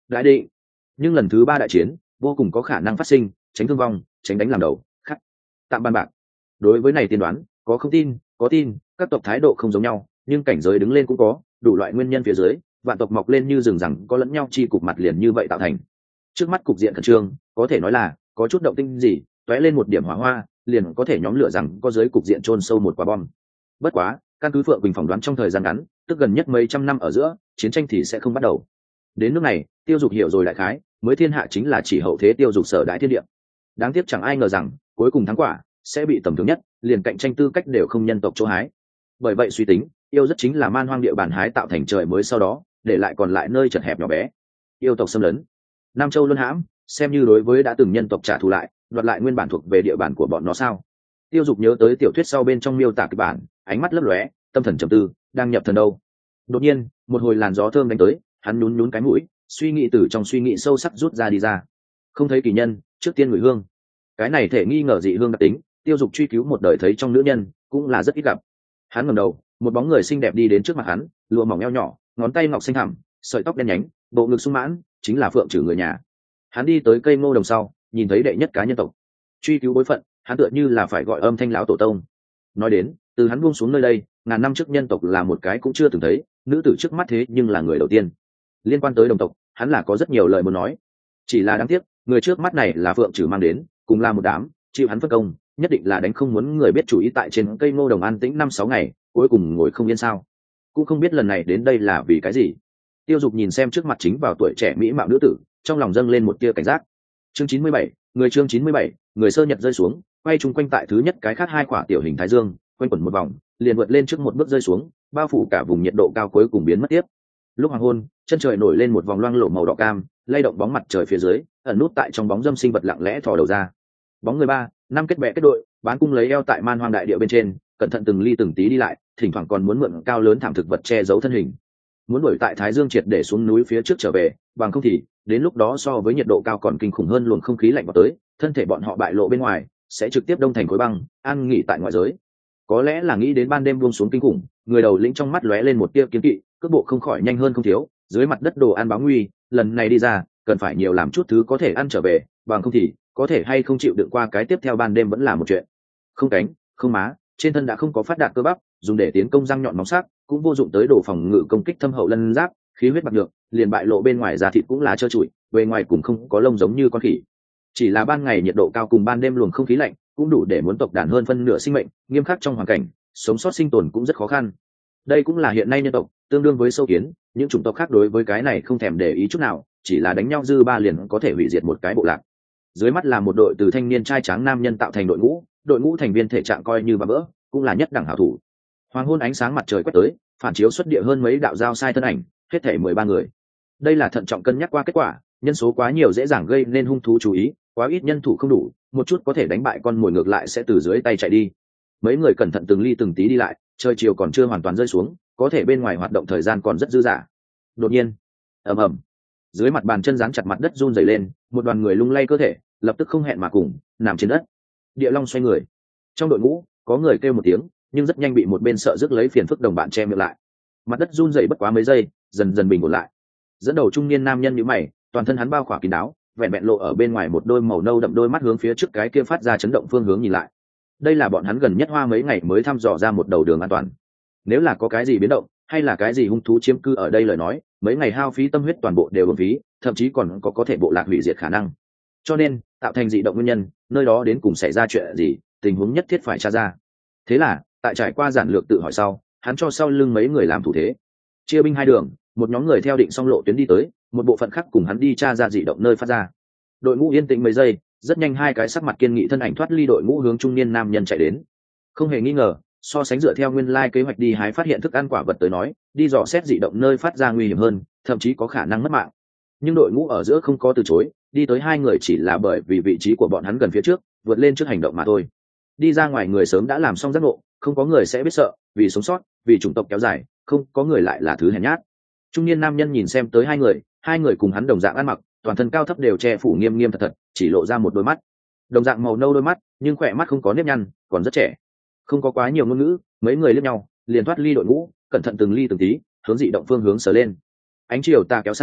đại định. Nhưng lần thứ ba đại chiến vô cùng có khả năng phát sinh, tránh thương vong, tránh đánh làm đầu khắc tạm ban bạc. Đối với này tiên đoán, có không tin, có tin, các tộc thái độ không giống nhau, nhưng cảnh giới đứng lên cũng có đủ loại nguyên nhân. Phía dưới vạn tộc mọc lên như rừng rằng có lẫn nhau chi cục mặt liền như vậy tạo thành. Trước mắt cục diện khẩn trương, có thể nói là có chút động tinh gì tóe lên một điểm hỏa hoa liền có thể nhóm lửa rằng có dưới cục diện chôn sâu một quả bom. Bất quá căn cứ Phượng Quỳnh phỏng đoán, trong thời gian ngắn, tức gần nhất mấy trăm năm ở giữa, chiến tranh thì sẽ không bắt đầu. Đến nước này, Tiêu Dục hiểu rồi đại khái, mới thiên hạ chính là chỉ hậu thế Tiêu Dục sở đại thiên địa. Đáng tiếc chẳng ai ngờ rằng cuối cùng thắng quả sẽ bị tầm thường nhất, liền cạnh tranh tư cách đều không nhân tộc chỗ hái. Bởi vậy suy tính, yêu rất chính là man hoang địa bàn hái tạo thành trời mới, sau đó để lại còn lại nơi chật hẹp nhỏ bé. Yêu tộc xâm lấn, Nam Châu luân hãm, xem như đối với đã từng nhân tộc trả thù lại, đoạt lại nguyên bản thuộc về địa bàn của bọn nó sao? Tiêu Dục nhớ tới tiểu thuyết sau bên trong miêu tả kịch bản, ánh mắt lấp lóe, tâm thần trầm tư, đang nhập thần đâu. Đột nhiên, một hồi làn gió thơm đánh tới, hắn nhún nhún cái mũi, suy nghĩ từ trong suy nghĩ sâu sắc rút ra đi ra. Không thấy kỳ nhân, trước tiên ngửi hương. Cái này thể nghi ngờ dị hương đặc tính, Tiêu Dục truy cứu một đời thấy trong nữ nhân, cũng là rất ít gặp. Hắn ngẩng đầu, một bóng người xinh đẹp đi đến trước mặt hắn, lụa mỏng eo nhỏ, ngón tay ngọc xanh thẳm, sợi tóc đen nhánh, bộ ngực sung mãn, chính là Phượng Trử người nhà. Hắn đi tới cây ngô đồng sau, nhìn thấy đệ nhất cá nhân tộc. Truy cứu bối phận, hắn tựa như là phải gọi âm thanh lão tổ tông. Nói đến, từ hắn buông xuống nơi đây, ngàn năm trước nhân tộc là một cái cũng chưa từng thấy, nữ tử trước mắt thế nhưng là người đầu tiên. Liên quan tới đồng tộc, hắn là có rất nhiều lời muốn nói. Chỉ là đáng tiếc, người trước mắt này là Phượng Trử mang đến, cùng là một đám, chịu hắn phân công, nhất định là đánh không muốn người biết chủ ý tại trên cây ngô đồng an tĩnh 5-6 ngày, cuối cùng ngồi không yên sao. Cũng không biết lần này đến đây là vì cái gì. Tiêu Dục nhìn xem trước mặt chính vào tuổi trẻ mỹ mạo nữ tử, trong lòng dâng lên một tia cảnh giác. Chương 97, chương 97, người sơ nhật rơi xuống, quay chung quanh tại thứ nhất cái khác hai quả tiểu hình thái dương, quanh quẩn một vòng, liền vượt lên trước một bước rơi xuống, bao phủ cả vùng nhiệt độ cao, cuối cùng biến mất tiếp. Lúc hoàng hôn, chân trời nổi lên một vòng loang lổ màu đỏ cam, lay động bóng mặt trời phía dưới, ẩn nút tại trong bóng dâm sinh vật lặng lẽ thò đầu ra. Bóng người 3-5 kết bè kết đội, bán cung lấy eo tại man hoang đại địa bên trên, cẩn thận từng ly từng tí đi lại, thỉnh thoảng còn muốn mượn cao lớn thảm thực vật che giấu thân hình. Muốn đuổi tại thái dương triệt để xuống núi phía trước trở về, bằng không thì đến lúc đó so với nhiệt độ cao còn kinh khủng hơn luồng không khí lạnh vào tới, thân thể bọn họ bại lộ bên ngoài, sẽ trực tiếp đông thành khối băng, an nghỉ tại ngoại giới. Có lẽ là nghĩ đến ban đêm buông xuống kinh khủng, người đầu lĩnh trong mắt lóe lên một tia kiên kỵ, cước bộ không khỏi nhanh hơn không thiếu, dưới mặt đất đồ ăn báo nguy, lần này đi ra, cần phải nhiều làm chút thứ có thể ăn trở về, bằng không thì có thể hay không chịu đựng qua cái tiếp theo ban đêm vẫn là một chuyện. Không cánh, không má, trên thân đã không có phát đạt cơ bắp, dùng để tiến công răng nhọn móng sắc, cũng vô dụng tới đồ phòng ngự công kích thâm hậu lân giáp, khí huyết bạc được, liền bại lộ bên ngoài da thịt cũng là trơ trụi, bề ngoài cũng không có lông giống như con khỉ. Chỉ là ban ngày nhiệt độ cao cùng ban đêm luồng không khí lạnh, cũng đủ để muốn tộc đàn hơn phân nửa sinh mệnh, nghiêm khắc trong hoàn cảnh, sống sót sinh tồn cũng rất khó khăn. Đây cũng là hiện nay nhân tộc, tương đương với sâu kiến, những chủng tộc khác đối với cái này không thèm để ý chút nào, chỉ là đánh nhau dư ba liền có thể hủy diệt một cái bộ lạc. Dưới mắt là một đội từ thanh niên trai tráng nam nhân tạo thành đội ngũ thành viên thể trạng coi như bà vỡ, cũng là nhất đẳng hảo thủ. Hoàng hôn ánh sáng mặt trời quét tới, phản chiếu xuất địa hơn mấy đạo giao sai thân ảnh, hết thể 13 người. Đây là thận trọng cân nhắc qua kết quả, nhân số quá nhiều dễ dàng gây nên hung thú chú ý, quá ít nhân thủ không đủ, một chút có thể đánh bại con mồi ngược lại sẽ từ dưới tay chạy đi. Mấy người cẩn thận từng ly từng tí đi lại, trời chiều còn chưa hoàn toàn rơi xuống, có thể bên ngoài hoạt động thời gian còn rất dư dả. Đột nhiên, ầm ầm, dưới mặt bàn chân dán chặt mặt đất run rẩy lên, một đoàn người lung lay cơ thể, lập tức không hẹn mà cùng nằm trên đất. Địa Long xoay người, trong đội ngũ có người kêu một tiếng, nhưng rất nhanh bị một bên sợ rước lấy phiền phức đồng bạn che miệng lại. Mặt đất run rẩy bất quá mấy giây, dần dần bình ổn lại. Dẫn đầu trung niên nam nhân nhíu mày, toàn thân hắn bao khỏa kín đáo, vẹn vẹn lộ ở bên ngoài một đôi màu nâu đậm đôi mắt hướng phía trước cái kia phát ra chấn động phương hướng nhìn lại. Đây là bọn hắn gần nhất hoa mấy ngày mới thăm dò ra một đầu đường an toàn. Nếu là có cái gì biến động, hay là cái gì hung thú chiếm cư ở đây lời nói, mấy ngày hao phí tâm huyết toàn bộ đều uổng phí, thậm chí còn có thể bộ lạc hủy diệt khả năng. Cho nên, tạo thành dị động nguyên nhân, nơi đó đến cùng xảy ra chuyện gì, tình huống nhất thiết phải tra ra. Thế là, tại trải qua giản lược tự hỏi sau, hắn cho sau lưng mấy người làm thủ thế, chia binh hai đường, một nhóm người theo định xong lộ tuyến đi tới, một bộ phận khác cùng hắn đi tra ra dị động nơi phát ra. Đội ngũ yên tĩnh mấy giây, rất nhanh hai cái sắc mặt kiên nghị thân ảnh thoát ly đội ngũ hướng trung niên nam nhân chạy đến. Không hề nghi ngờ, so sánh dựa theo nguyên lai kế hoạch đi hái phát hiện thức ăn quả vật tới nói, đi dò xét dị động nơi phát ra nguy hiểm hơn, thậm chí có khả năng mất mạng. Nhưng đội ngũ ở giữa không có từ chối, đi tới hai người chỉ là bởi vì vị trí của bọn hắn gần phía trước, vượt lên trước hành động mà thôi. Đi ra ngoài người sớm đã làm xong giác ngộ, không có người sẽ biết sợ, vì sống sót, vì chủng tộc kéo dài, không có người lại là thứ hèn nhát. Trung niên nam nhân nhìn xem tới hai người cùng hắn đồng dạng ăn mặc, toàn thân cao thấp đều che phủ nghiêm nghiêm thật thật, chỉ lộ ra một đôi mắt, đồng dạng màu nâu đôi mắt, nhưng khỏe mắt không có nếp nhăn, còn rất trẻ. Không có quá nhiều ngôn ngữ, mấy người liếc nhau, liền thoát ly đội ngũ, cẩn thận từng ly từng tí, hướng dị động phương hướng sờ lên. Ánh chiều tà kéo xa,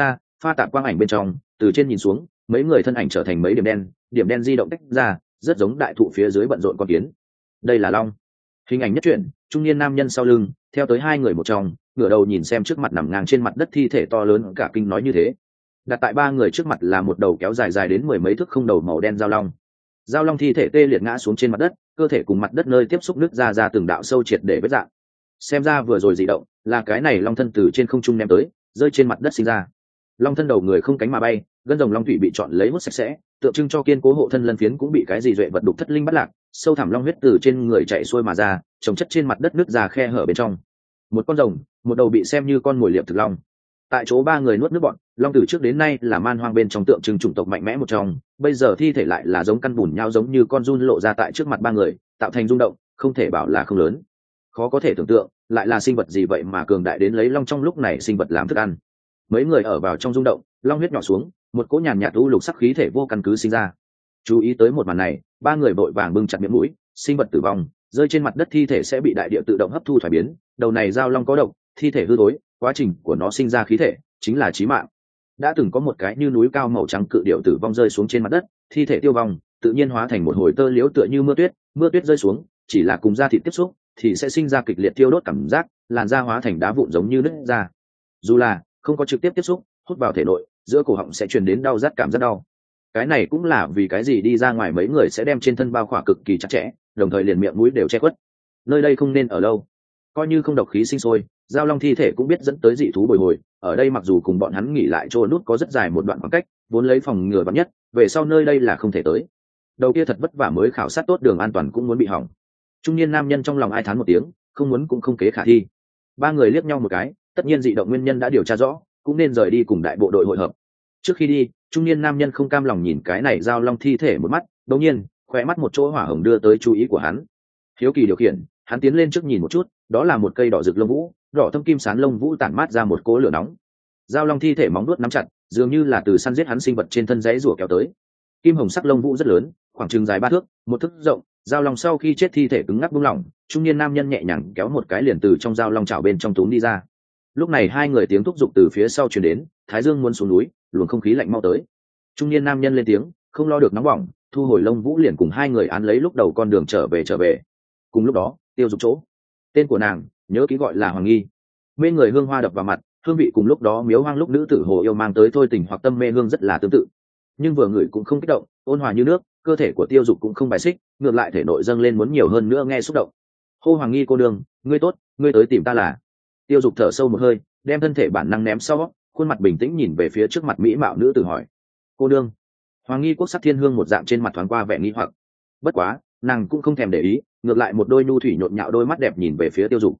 pha tạp quang ảnh bên trong, từ trên nhìn xuống, mấy người thân ảnh trở thành mấy điểm đen di động tách ra, rất giống đại thụ phía dưới bận rộn con kiến. Đây là long. Hình ảnh nhất truyện, trung niên nam nhân sau lưng theo tới hai người một trong, ngửa đầu nhìn xem trước mặt nằm ngang trên mặt đất thi thể to lớn cả kinh nói như thế. Đặt tại ba người trước mặt là một đầu kéo dài dài đến mười mấy thước không đầu màu đen giao long. Giao long thi thể tê liệt ngã xuống trên mặt đất, cơ thể cùng mặt đất nơi tiếp xúc nứt ra từng đạo sâu triệt để vết dạng. Xem ra vừa rồi dị động là cái này long thân từ trên không trung ném tới, rơi trên mặt đất sinh ra. Long thân đầu người không cánh mà bay, gân rồng long thủy bị chọn lấy hút sạch sẽ, tượng trưng cho kiên cố hộ thân lân phiến cũng bị cái gì duệ vật đục thất linh bắt lạc, sâu thẳm long huyết từ trên người chạy xuôi mà ra, chồng chất trên mặt đất nứt ra khe hở bên trong. Một con rồng, một đầu bị xem như con mồi liệp thực long. Tại chỗ ba người nuốt nước bọn, long từ trước đến nay là man hoang bên trong tượng trưng chủng tộc mạnh mẽ một trong, bây giờ thi thể lại là giống căn bùn nhau giống như con giun lộ ra tại trước mặt ba người, tạo thành rung động, không thể bảo là không lớn. Khó có thể tưởng tượng, lại là sinh vật gì vậy mà cường đại đến lấy long trong lúc này sinh vật làm thức ăn. Mấy người ở vào trong rung động, long huyết nhỏ xuống, một cỗ nhàn nhạt u lục sắc khí thể vô căn cứ sinh ra. Chú ý tới một màn này, ba người vội vàng bưng chặt miệng mũi, sinh vật tử vong, rơi trên mặt đất thi thể sẽ bị đại địa tự động hấp thu thoái biến, đầu này giao long có độc, thi thể hư thối, quá trình của nó sinh ra khí thể chính là chí mạng. Đã từng có một cái như núi cao màu trắng cự điểu tử vong rơi xuống trên mặt đất, thi thể tiêu vong, tự nhiên hóa thành một hồi tơ liễu tựa như mưa tuyết rơi xuống, chỉ là cùng da thịt tiếp xúc thì sẽ sinh ra kịch liệt tiêu đốt cảm giác, làn da hóa thành đá vụn giống như nứt ra. Dù là không có trực tiếp tiếp xúc, hút vào thể nội, giữa cổ họng sẽ truyền đến đau rát cảm giác đau. Cái này cũng là vì cái gì đi ra ngoài mấy người sẽ đem trên thân bao khỏa cực kỳ chặt chẽ, đồng thời liền miệng mũi đều che khuất. Nơi đây không nên ở lâu, coi như không độc khí sinh sôi, giao long thi thể cũng biết dẫn tới dị thú bồi hồi. Ở đây mặc dù cùng bọn hắn nghỉ lại chỗ nút có rất dài một đoạn khoảng cách, vốn lấy phòng ngừa vắn nhất, về sau nơi đây là không thể tới. Đầu kia thật vất vả mới khảo sát tốt đường an toàn cũng muốn bị hỏng. Trung niên nam nhân trong lòng ai thán một tiếng, không muốn cũng không kế khả thi. Ba người liếc nhau một cái, tất nhiên dị động nguyên nhân đã điều tra rõ, cũng nên rời đi cùng đại bộ đội hội hợp. Trước khi đi, trung niên nam nhân không cam lòng nhìn cái này giao long thi thể một mắt, đột nhiên khóe mắt một chỗ hỏa hồng đưa tới chú ý của hắn. Hiếu kỳ điều khiển, hắn tiến lên trước nhìn một chút, đó là một cây đỏ rực lông vũ, đỏ thâm kim sán lông vũ tản mát ra một cỗ lửa nóng. Giao long thi thể móng vuốt nắm chặt, dường như là từ săn giết hắn sinh vật trên thân dãy rủa kéo tới. Kim hồng sắc lông vũ rất lớn, khoảng chừng dài 3 thước, một thước rộng. Giao long sau khi chết thi thể cứng ngắc buông lỏng, trung niên nam nhân nhẹ nhàng kéo một cái liền từ trong giao long chảo bên trong túm đi ra. Lúc này hai người tiếng thúc giục từ phía sau truyền đến, thái dương muốn xuống núi, luồng không khí lạnh mau tới. Trung niên nam nhân lên tiếng, không lo được nóng bỏng, thu hồi lông vũ liền cùng hai người án lấy lúc đầu con đường trở về. Cùng lúc đó, Tiêu Dục chỗ, tên của nàng nhớ kỹ gọi là Hoàng Nghi. Mê người hương hoa đập vào mặt, hương vị cùng lúc đó miếu hoang lúc nữ tử hồ yêu mang tới thôi tình hoặc tâm mê hương rất là tương tự. Nhưng vừa ngửi cũng không kích động, ôn hòa như nước, cơ thể của Tiêu Dục cũng không bài xích, ngược lại thể nội dâng lên muốn nhiều hơn nữa nghe xúc động. Hô Hoàng Nghi cô đường, ngươi tốt, ngươi tới tìm ta là? Tiêu Dục thở sâu một hơi, đem thân thể bản năng ném sau, khuôn mặt bình tĩnh nhìn về phía trước mặt mỹ mạo nữ tử hỏi: cô đương? Hoàng Nghi quốc sắc thiên hương một dạng trên mặt thoáng qua vẻ nghi hoặc, bất quá nàng cũng không thèm để ý, ngược lại một đôi nhu thủy nhộn nhạo đôi mắt đẹp nhìn về phía Tiêu Dục.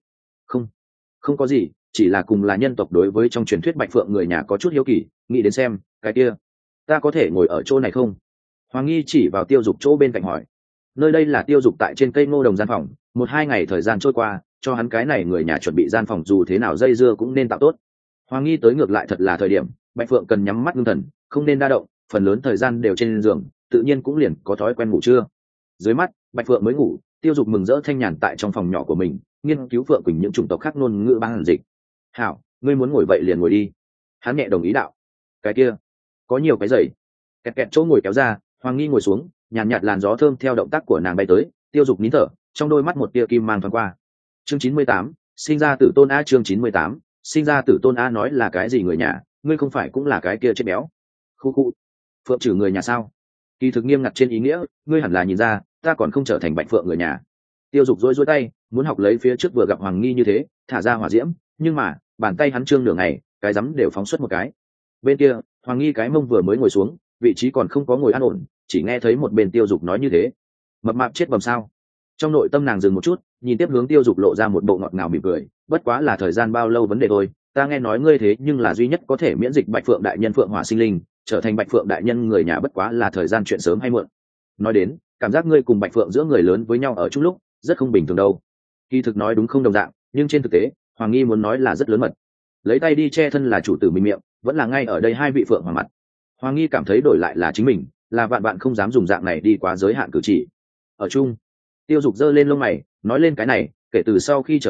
Không có gì, chỉ là cùng là nhân tộc đối với trong truyền thuyết Bạch Phượng người nhà có chút hiếu kỳ, nghĩ đến xem cái kia ta có thể ngồi ở chỗ này không? Hoàng Nghi chỉ vào Tiêu Dục chỗ bên cạnh hỏi. Nơi đây là Tiêu Dục tại trên cây ngô đồng gian phòng, 1-2 ngày thời gian trôi qua, cho hắn cái này người nhà chuẩn bị gian phòng dù thế nào dây dưa cũng nên tạo tốt. Hoàng Nghi tới ngược lại thật là thời điểm, Bạch Phượng cần nhắm mắt ngưng thần, không nên đa động, phần lớn thời gian đều trên giường, tự nhiên cũng liền có thói quen ngủ trưa. Dưới mắt, Bạch Phượng mới ngủ, Tiêu Dục mừng rỡ thanh nhàn tại trong phòng nhỏ của mình, nghiên cứu Phượng Quỳnh những chủng tộc khác ngôn ngữ ban dịch. Hảo, ngươi muốn ngồi vậy liền ngồi đi. Hắn nhẹ đồng ý đạo. Cái kia, có nhiều cái giày. Kẹt kẹt chỗ ngồi kéo ra, Hoàng Nghi ngồi xuống, nhàn nhạt làn gió thơm theo động tác của nàng bay tới, Tiêu Dục nín thở, trong đôi mắt một tia kim mang thoáng qua. Chương 98, sinh ra tử tôn a. Chương 98, sinh ra tử tôn a. Nói là cái gì người nhà, ngươi không phải cũng là cái kia chết béo? Khu. Phượng trừ người nhà sao? Kỳ thực nghiêm ngặt trên ý nghĩa, ngươi hẳn là nhìn ra, ta còn không trở thành Bạch Phượng người nhà. Tiêu Dục rối tay, muốn học lấy phía trước vừa gặp Hoàng Nghi như thế, thả ra hỏa diễm, nhưng mà bàn tay hắn trương nửa ngày, cái rắm đều phóng xuất một cái. Bên kia, Hoàng Nghi cái mông vừa mới ngồi xuống, vị trí còn không có ngồi an ổn, chỉ nghe thấy một bên Tiêu Dục nói như thế: mập mạp chết bầm sao? Trong nội tâm nàng dừng một chút, nhìn tiếp hướng Tiêu Dục lộ ra một bộ ngọt ngào mỉm cười, bất quá là thời gian bao lâu vấn đề thôi, ta nghe nói ngươi thế nhưng là duy nhất có thể miễn dịch Bạch Phượng đại nhân Phượng Hỏa sinh linh, trở thành Bạch Phượng đại nhân người nhà bất quá là thời gian chuyện sớm hay muộn. Nói đến, cảm giác ngươi cùng Bạch Phượng giữa người lớn với nhau ở chung lúc, rất không bình thường đâu. Kỳ thực nói đúng không đồng dạng, nhưng trên thực tế, Hoàng Nghi muốn nói là rất lớn mật. Lấy tay đi che thân là chủ tử mình miệng, vẫn là ngay ở đây hai vị Phượng Hoàng mặt. Hoàng Nghi cảm thấy đổi lại là chính mình, là vạn bạn không dám dùng dạng này đi quá giới hạn cử chỉ. Ở chung, Tiêu Dục giơ lên lông mày, nói lên cái này, kể từ sau khi trở về,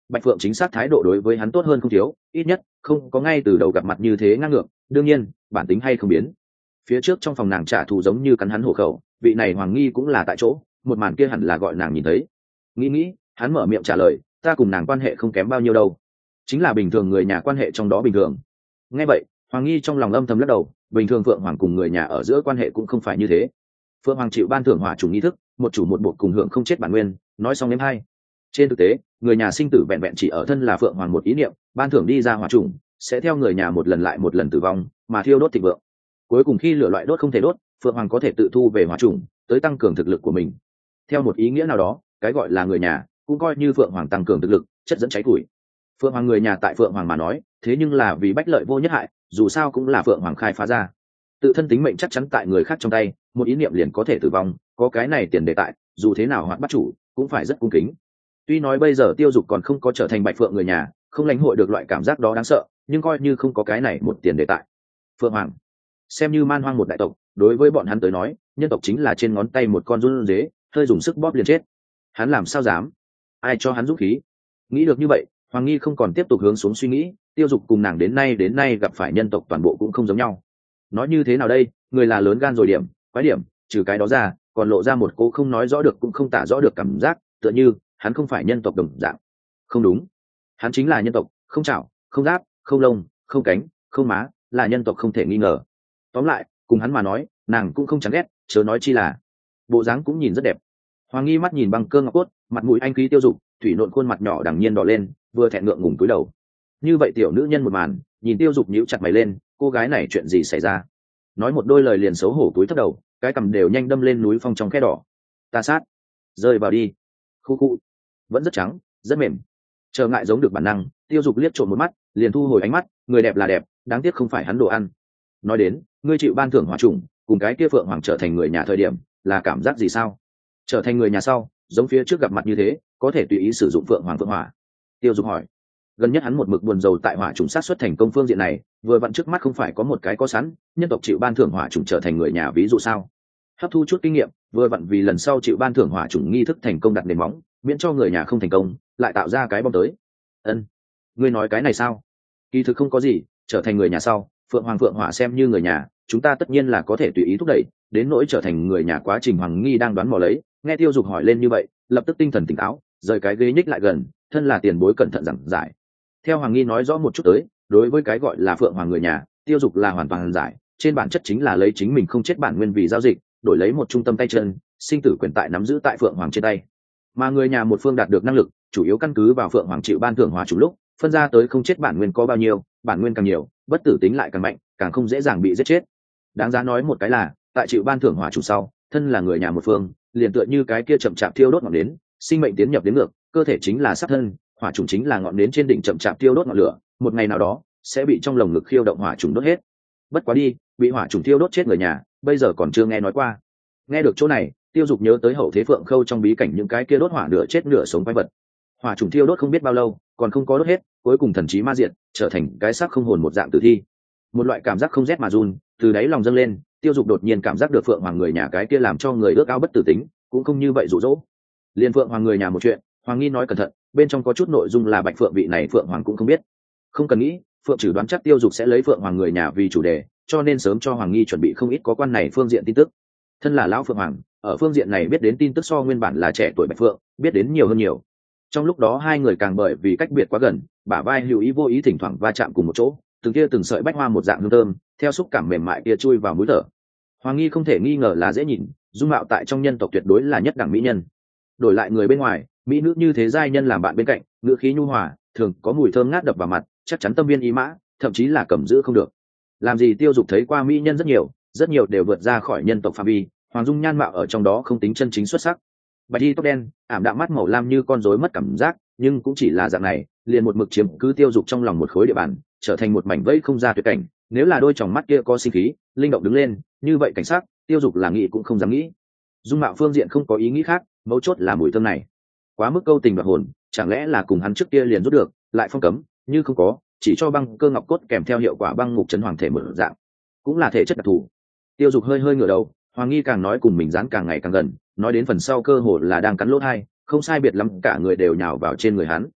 Bạch Phượng chính xác thái độ đối với hắn tốt hơn không thiếu, ít nhất không có ngay từ đầu gặp mặt như thế ngang ngược, đương nhiên bản tính hay không biến. Phía trước trong phòng nàng trả thù giống như cắn hắn hổ khẩu, vị này Hoàng Nghi cũng là tại chỗ, một màn kia hẳn là gọi nàng nhìn thấy. Nghĩ hắn mở miệng trả lời, ta cùng nàng quan hệ không kém bao nhiêu đâu, chính là bình thường người nhà quan hệ trong đó bình thường. Nghe vậy Hoàng Nghi trong lòng âm thầm lắc đầu, bình thường Phượng Hoàng cùng người nhà ở giữa quan hệ cũng không phải như thế. Phượng Hoàng chịu ban thưởng hỏa chủng nghi thức, một chủ một bột cùng hưởng không chết bản nguyên, nói xong đếm hai. Trên thực tế người nhà sinh tử vẹn vẹn chỉ ở thân là Phượng Hoàng một ý niệm, ban thưởng đi ra hỏa chủng sẽ theo người nhà một lần lại một lần tử vong mà thiêu đốt thịnh vượng. Cuối cùng khi lửa loại đốt không thể đốt, Phượng Hoàng có thể tự thu về hỏa chủng tới tăng cường thực lực của mình. Theo một ý nghĩa nào đó, cái gọi là người nhà cũng coi như Phượng Hoàng tăng cường thực lực, chất dẫn cháy củi. Phượng Hoàng người nhà tại Phượng Hoàng mà nói, thế nhưng là vì bách lợi vô nhất hại, dù sao cũng là Phượng Hoàng khai phá ra. Tự thân tính mệnh chắc chắn tại người khác trong tay, một ý niệm liền có thể tử vong, có cái này tiền đề tại, dù thế nào Hoạt bắt chủ cũng phải rất cung kính. Tuy nói bây giờ Tiêu Dục còn không có trở thành Bạch Phượng người nhà, không lãnh hội được loại cảm giác đó đáng sợ, nhưng coi như không có cái này một tiền đề tại, Phượng Hoàng xem như man hoang một đại tộc, đối với bọn hắn tới nói, nhân tộc chính là trên ngón tay một con run dế, hơi dùng sức bóp liền chết. Hắn làm sao dám? Ai cho hắn dũng khí? Nghĩ được như vậy, Hoàng Nghi không còn tiếp tục hướng xuống suy nghĩ, Tiêu Dục cùng nàng đến nay gặp phải nhân tộc toàn bộ cũng không giống nhau. Nói như thế nào đây, người là lớn gan rồi điểm, quái điểm, trừ cái đó ra, còn lộ ra một cô không nói rõ được cũng không tả rõ được cảm giác, tựa như hắn không phải nhân tộc đồng dạng. Không đúng, hắn chính là nhân tộc, không chảo, không giáp, không lông, không cánh, không má, là nhân tộc không thể nghi ngờ. Tóm lại, cùng hắn mà nói, nàng cũng không chán ghét, chớ nói chi là bộ dáng cũng nhìn rất đẹp. Hoàng Nghi mắt nhìn băng cơ ngọc cốt, mặt mũi anh khí Tiêu Dục, thủy nộn khuôn mặt nhỏ đằng nhiên đỏ lên, vừa thẹn ngượng ngùng cúi đầu. Như vậy tiểu nữ nhân một màn, nhìn Tiêu Dục nhíu chặt mày lên, cô gái này chuyện gì xảy ra? Nói một đôi lời liền xấu hổ cúi thấp đầu, cái cằm đều nhanh đâm lên núi phong trong khe đỏ. Ta sát, rơi vào đi. Khu, vẫn rất trắng, rất mềm. Chờ ngại giống được bản năng, Tiêu Dục liếc trộm một mắt, liền thu hồi ánh mắt, người đẹp là đẹp, đáng tiếc không phải hắn đồ ăn. Nói đến, ngươi chịu ban thưởng hỏa trùng, cùng cái kia Phượng Hoàng trở thành người nhà thời điểm, là cảm giác gì sao? Trở thành người nhà sau, giống phía trước gặp mặt như thế, có thể tùy ý sử dụng Phượng Hoàng Phượng Hỏa. Tiêu Dục hỏi. Gần nhất hắn một mực buồn rầu tại hỏa trùng sát xuất thành công phương diện này, vừa vặn trước mắt không phải có một cái có sẵn, nhân tộc chịu ban thưởng hỏa trùng trở thành người nhà ví dụ sao? Hấp thu chút kinh nghiệm, vừa vặn vì lần sau chịu ban thưởng hỏa trùng nghi thức thành công đặt nền móng, miễn cho người nhà không thành công, lại tạo ra cái bom tới. Ân, ngươi nói cái này sao? Kỳ thực không có gì, trở thành người nhà sau, Phượng Hoàng Phượng Hỏa xem như người nhà, chúng ta tất nhiên là có thể tùy ý thúc đẩy, đến nỗi trở thành người nhà quá trình Hoàng Nghi đang đoán mò lấy, nghe Tiêu Dục hỏi lên như vậy, lập tức tinh thần tỉnh táo, rời cái ghế nhích lại gần, thân là tiền bối cẩn thận giảng giải. Theo Hoàng Nghi nói rõ một chút tới, đối với cái gọi là Phượng Hoàng người nhà, Tiêu Dục là hoàn toàn giải, trên bản chất chính là lấy chính mình không chết bản nguyên vì giao dịch, đổi lấy một trung tâm tay chân, sinh tử quyền tại nắm giữ tại Phượng Hoàng trên tay. Mà người nhà một phương đạt được năng lực, chủ yếu căn cứ vào Phượng Hoàng chịu ban thưởng hỏa chủ lúc, phân ra tới không chết bản nguyên có bao nhiêu, bản nguyên càng nhiều, bất tử tính lại càng mạnh, càng không dễ dàng bị giết chết. Đáng giá nói một cái là, tại chịu ban thưởng hỏa chủ sau, thân là người nhà một phương, liền tựa như cái kia chậm chạp thiêu đốt ngọn nến, sinh mệnh tiến nhập đến ngược, cơ thể chính là sát thân, hỏa trùng chính là ngọn nến trên đỉnh chậm chạp thiêu đốt ngọn lửa, một ngày nào đó sẽ bị trong lồng ngực khiêu động hỏa trùng đốt hết. Bất quá đi, bị hỏa trùng thiêu đốt chết người nhà, bây giờ còn chưa nghe nói qua. Nghe được chỗ này, Tiêu Dục nhớ tới hậu thế Phượng Khâu trong bí cảnh những cái kia đốt hỏa nửa chết nửa sống quái vật. Hỏa trùng thiêu đốt không biết bao lâu, còn không có đốt hết, cuối cùng thần trí ma diệt, trở thành cái xác không hồn một dạng tử thi. Một loại cảm giác không rét mà run từ đáy lòng dâng lên, Tiêu Dục đột nhiên cảm giác được Phượng Hoàng người nhà cái kia làm cho người ước ao bất tử tính, cũng không như vậy dụ dỗ. Liên Phượng Hoàng người nhà một chuyện, Hoàng Nghi nói cẩn thận, bên trong có chút nội dung là Bạch Phượng vị này Phượng Hoàng cũng không biết. Không cần nghĩ, Phượng Trử đoán chắc Tiêu Dục sẽ lấy Phượng Hoàng người nhà vì chủ đề, cho nên sớm cho Hoàng Nghi chuẩn bị không ít có quan này phương diện tin tức. Thân là lão Phượng Hoàng, ở phương diện này biết đến tin tức so nguyên bản là trẻ tuổi Bạch Phượng biết đến nhiều hơn nhiều. Trong lúc đó hai người càng bởi vì cách biệt quá gần, bả vai hữu ý vô ý thỉnh thoảng va chạm cùng một chỗ, từng kia từng sợi bách hoa một dạng hương thơm, theo xúc cảm mềm mại kia chui vào mũi thở. Hoàng Nghi không thể nghi ngờ là dễ nhìn, dung mạo tại trong nhân tộc tuyệt đối là nhất đẳng mỹ nhân. Đổi lại người bên ngoài, mỹ nữ như thế giai nhân làm bạn bên cạnh, ngữ khí nhu hòa, thường có mùi thơm ngát đập vào mặt, chắc chắn tâm viên ý mã, thậm chí là cầm giữ không được. Làm gì Tiêu Dục thấy qua mỹ nhân rất nhiều đều vượt ra khỏi nhân tộc phạm vi, hoàng dung nhan mạo ở trong đó không tính chân chính xuất sắc. Bạch y tóc đen, ảm đạm mắt màu lam như con rối mất cảm giác, nhưng cũng chỉ là dạng này, liền một mực chiếm cứ Tiêu Dục trong lòng một khối địa bàn, trở thành một mảnh vây không ra tuyệt cảnh. Nếu là đôi tròng mắt kia có sinh khí, linh động đứng lên, như vậy cảnh sát, Tiêu Dục là nghĩ cũng không dám nghĩ. Dung mạo phương diện không có ý nghĩ khác, mấu chốt là mùi thơm này quá mức câu tình và hồn, chẳng lẽ là cùng hắn trước kia liền rút được, lại phong cấm, như không có, chỉ cho băng cơ ngọc cốt kèm theo hiệu quả băng ngục chấn hoàng thể một dạng, cũng là thể chất đặc thù. Tiêu Dục hơi hơi ngửa đầu, Hoàng Nghi càng nói cùng mình dán càng ngày càng gần, nói đến phần sau cơ hồ là đang cắn lỗ tai, không sai biệt lắm cả người đều nhào vào trên người hắn.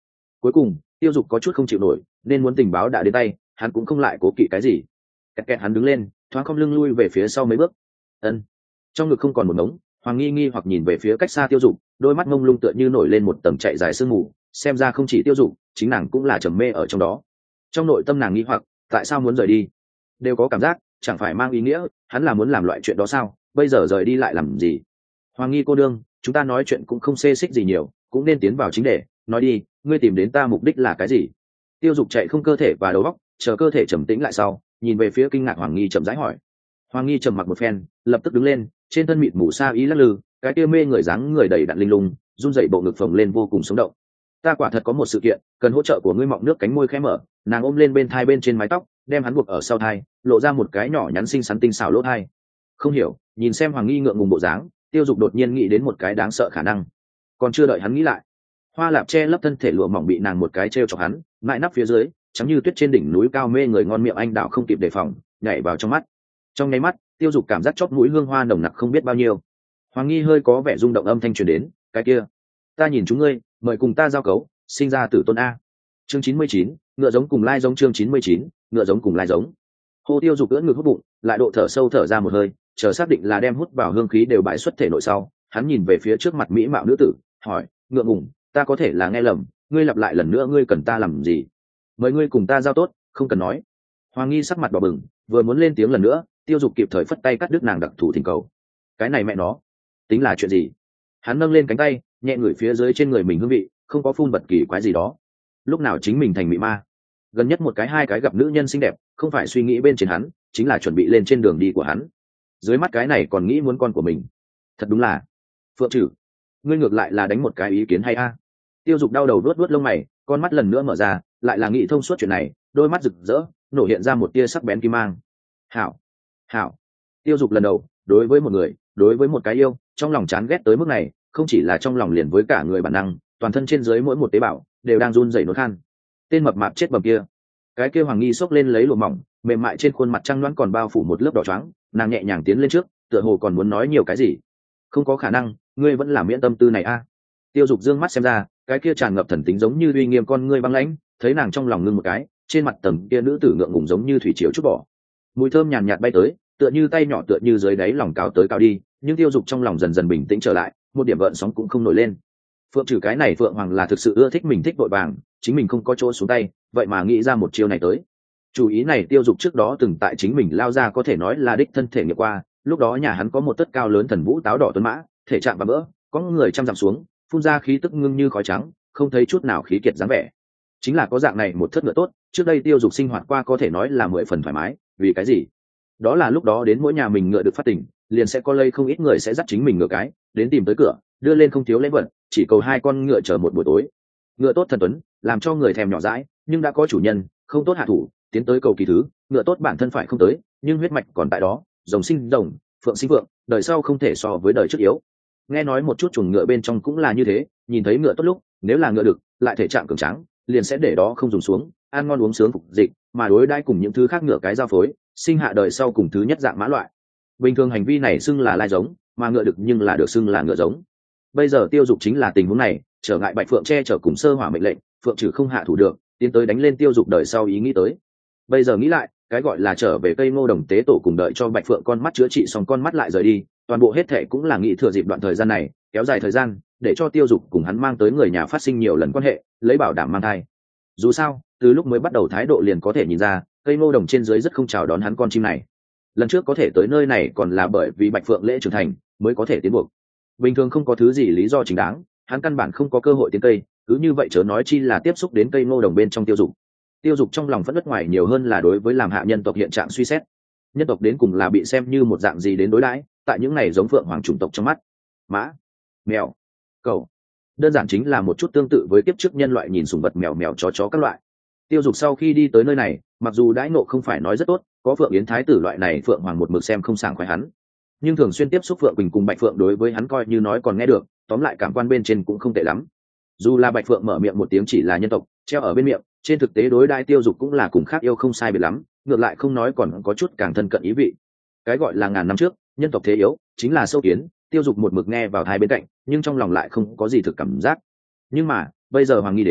Cuối cùng Tiêu Dục có chút không chịu nổi, nên muốn tình báo đã đến tay, hắn cũng không lại cố kỵ cái gì. Kẹt kẹt hắn đứng lên, thoáng không lưng lui về phía sau mấy bước. Ân. Trong ngực không còn một ngống, Hoàng nghi nghi hoặc nhìn về phía cách xa Tiêu Dục, đôi mắt mông lung tựa như nổi lên một tầng chạy dài sương mù, xem ra không chỉ Tiêu Dục, chính nàng cũng là trầm mê ở trong đó. Trong nội tâm nàng nghi hoặc, tại sao muốn rời đi? Đều có cảm giác, chẳng phải mang ý nghĩa hắn là muốn làm loại chuyện đó sao? Bây giờ rời đi lại làm gì? Hoàng nghi cô đương, chúng ta nói chuyện cũng không xê xích gì nhiều, cũng nên tiến vào chính đề, nói đi, ngươi tìm đến ta mục đích là cái gì? Tiêu Dục chạy không cơ thể và đầu óc, chờ cơ thể trầm tĩnh lại sau, nhìn về phía kinh ngạc Hoàng nghi chậm rãi hỏi. Hoàng nghi trầm mặc một phen, lập tức đứng lên, trên thân mịt mù sa ý lắc lư, cái kia mê người dáng người đầy đặn linh lung, run rẩy bộ ngực phồng lên vô cùng sống động. Ta quả thật có một sự kiện, cần hỗ trợ của ngươi. Mọng nước cánh môi khẽ mở, nàng ôm lên bên thai bên trên mái tóc, đem hắn buộc ở sau thai, lộ ra một cái nhỏ nhắn xinh xắn tinh xảo lỗ thai. Không hiểu, nhìn xem Hoàng nghi ngượng ngùng bộ dáng, Tiêu Dục đột nhiên nghĩ đến một cái đáng sợ khả năng. Còn chưa đợi hắn nghĩ lại, hoa lạp che lấp thân thể lụa mỏng bị nàng một cái treo chọc hắn, mại nắp phía dưới, trắng như tuyết trên đỉnh núi cao mê người ngon miệng anh đạo không kịp đề phòng, nhảy vào trong mắt. Trong nháy mắt, Tiêu Dục cảm giác chóp mũi hương hoa nồng nặc không biết bao nhiêu. Hoàng nghi hơi có vẻ rung động, âm thanh truyền đến, cái kia, ta nhìn chúng ngươi, mời cùng ta giao cấu, sinh ra tử tôn a. Chương 99, ngựa giống cùng lai giống. Chương 99, ngựa giống cùng lai giống. Hồ Tiêu Dục ưỡn ngực hút bụng, lại độ thở sâu thở ra một hơi, chờ xác định là đem hút vào hương khí đều bại xuất thể nội sau, hắn nhìn về phía trước mặt mỹ mạo nữ tử, hỏi, ngượng ngùng, ta có thể là nghe lầm, ngươi lặp lại lần nữa, ngươi cần ta làm gì? Mời ngươi cùng ta giao tốt, không cần nói. Hoàng nghi sắc mặt đỏ bừng, vừa muốn lên tiếng lần nữa, Tiêu Dục kịp thời phất tay cắt đứt nàng đặc thủ thỉnh cầu. Cái này mẹ nó, tính là chuyện gì? Hắn nâng lên cánh tay, nhẹ ngửi phía dưới trên người mình hương vị, không có phun bật kỳ quái gì đó. Lúc nào chính mình thành mị ma? Gần nhất một cái hai cái gặp nữ nhân xinh đẹp, không phải suy nghĩ bên trên hắn, chính là chuẩn bị lên trên đường đi của hắn. Dưới mắt cái này còn nghĩ muốn con của mình, thật đúng là Phượng Trử, ngươi ngược lại là đánh một cái ý kiến hay a. Tiêu Dục đau đầu vuốt vuốt lông mày, con mắt lần nữa mở ra, lại là nghĩ thông suốt chuyện này, đôi mắt rực rỡ, nổ hiện ra một tia sắc bén kim mang. Hảo, hảo. Tiêu Dục lần đầu đối với một người, đối với một cái yêu, trong lòng chán ghét tới mức này, không chỉ là trong lòng liền với cả người bản năng, toàn thân trên dưới mỗi một tế bào đều đang run rẩy nỗi khan. Tên mập mạp chết bầm kia. Cái kia Hoàng nghi xốc lên lấy lụa mỏng, mềm mại trên khuôn mặt trăng loãng còn bao phủ một lớp đỏ choáng, nàng nhẹ nhàng tiến lên trước, tựa hồ còn muốn nói nhiều cái gì. Không có khả năng, ngươi vẫn là miễn tâm tư này a. Tiêu Dục dương mắt xem ra, cái kia tràn ngập thần tính giống như uy nghiêm con ngươi băng lãnh, thấy nàng trong lòng ngưng một cái, trên mặt tầng kia nữ tử ngượng ngùng giống như thủy triều chút bỏ. Mùi thơm nhàn nhạt bay tới, tựa như tay nhỏ tựa như dưới đáy lòng cao tới cao đi, nhưng Tiêu Dục trong lòng dần dần bình tĩnh trở lại, một điểm gợn sóng cũng không nổi lên. Phượng Trử cái này Phượng Hoàng là thực sự ưa thích mình thích vội vàng, chính mình không có chỗ xuống tay, vậy mà nghĩ ra một chiêu này tới. Chủ ý này Tiêu Dục trước đó từng tại chính mình lao ra có thể nói là đích thân thể nghiệm qua, lúc đó nhà hắn có một tất cao lớn thần vũ táo đỏ tuấn mã, thể trạng và mỡ, có người trăm dặm xuống, phun ra khí tức ngưng như khói trắng, không thấy chút nào khí kiệt dáng vẻ. Chính là có dạng này một thất ngựa tốt, trước đây Tiêu Dục sinh hoạt qua có thể nói là 10 phần thoải mái, vì cái gì? Đó là lúc đó đến mỗi nhà mình ngựa được phát tỉnh, liền sẽ có lây không ít người sẽ dắt chính mình ngựa cái, đến tìm tới cửa, đưa lên không thiếu lễ vật, chỉ cầu hai con ngựa chờ một buổi tối. Ngựa tốt thần tuấn, làm cho người thèm nhỏ dãi, nhưng đã có chủ nhân, không tốt hạ thủ, tiến tới cầu kỳ thứ, ngựa tốt bản thân phải không tới, nhưng huyết mạch còn tại đó, rồng sinh rồng, phượng sinh phượng, đời sau không thể so với đời trước yếu. Nghe nói một chút chuồng ngựa bên trong cũng là như thế, nhìn thấy ngựa tốt lúc, nếu là ngựa được, lại thể trạng cường tráng, liền sẽ để đó không dùng xuống, ăn ngon uống sướng phục dịch, mà đối đãi cùng những thứ khác ngựa cái giao phối, sinh hạ đời sau cùng thứ nhất dạng mã loại. Bình thường hành vi này xưng là lai giống, mà ngựa được nhưng là được xưng là ngựa giống. Bây giờ Tiêu Dục chính là tình huống này, trở ngại Bạch Phượng che chở cùng Sơ Hỏa mệnh lệnh, Phượng Trử không hạ thủ được, tiến tới đánh lên Tiêu Dục đời sau ý nghĩ tới. Bây giờ nghĩ lại, cái gọi là trở về cây ngô đồng tế tổ cùng đợi cho Bạch Phượng con mắt chữa trị xong con mắt lại rời đi, toàn bộ hết thệ cũng là nghĩ thừa dịp đoạn thời gian này, kéo dài thời gian, để cho Tiêu Dục cùng hắn mang tới người nhà phát sinh nhiều lần quan hệ, lấy bảo đảm mang thai. Dù sao, từ lúc mới bắt đầu thái độ liền có thể nhìn ra, cây ngô đồng trên dưới rất không chào đón hắn con chim này. Lần trước có thể tới nơi này còn là bởi vì Bạch Phượng lễ trưởng thành mới có thể tiến buộc. Bình thường không có thứ gì lý do chính đáng, hắn căn bản không có cơ hội tiến cây, cứ như vậy chớ nói chi là tiếp xúc đến cây ngô đồng bên trong Tiêu Dục. Tiêu Dục trong lòng phẫn nộ ngoài nhiều hơn là đối với làm hạ nhân tộc hiện trạng suy xét. Nhân tộc đến cùng là bị xem như một dạng gì đến đối đãi, tại những này giống Phượng Hoàng chủng tộc trong mắt, mã, mèo, cẩu, đơn giản chính là một chút tương tự với kiếp trước nhân loại nhìn sủng vật mèo mèo chó các loại. Tiêu Dục sau khi đi tới nơi này, mặc dù đãi ngộ không phải nói rất tốt, có Phượng Yến Thái tử loại này Phượng Hoàng một mực xem không sảng khoái hắn, nhưng thường xuyên tiếp xúc Phượng Quỳnh cùng Bạch Phượng đối với hắn coi như nói còn nghe được, tóm lại cảm quan bên trên cũng không tệ lắm. Dù là Bạch Phượng mở miệng một tiếng chỉ là nhân tộc, treo ở bên miệng, trên thực tế đối đai Tiêu Dục cũng là cùng khác yêu không sai biệt lắm, ngược lại không nói còn có chút càng thân cận ý vị. Cái gọi là ngàn năm trước, nhân tộc thế yếu, chính là sâu kiến, Tiêu Dục một mực nghe vào hai bên cạnh, nhưng trong lòng lại không có gì thực cảm giác. Nhưng mà, bây giờ Hoàng nghi đến,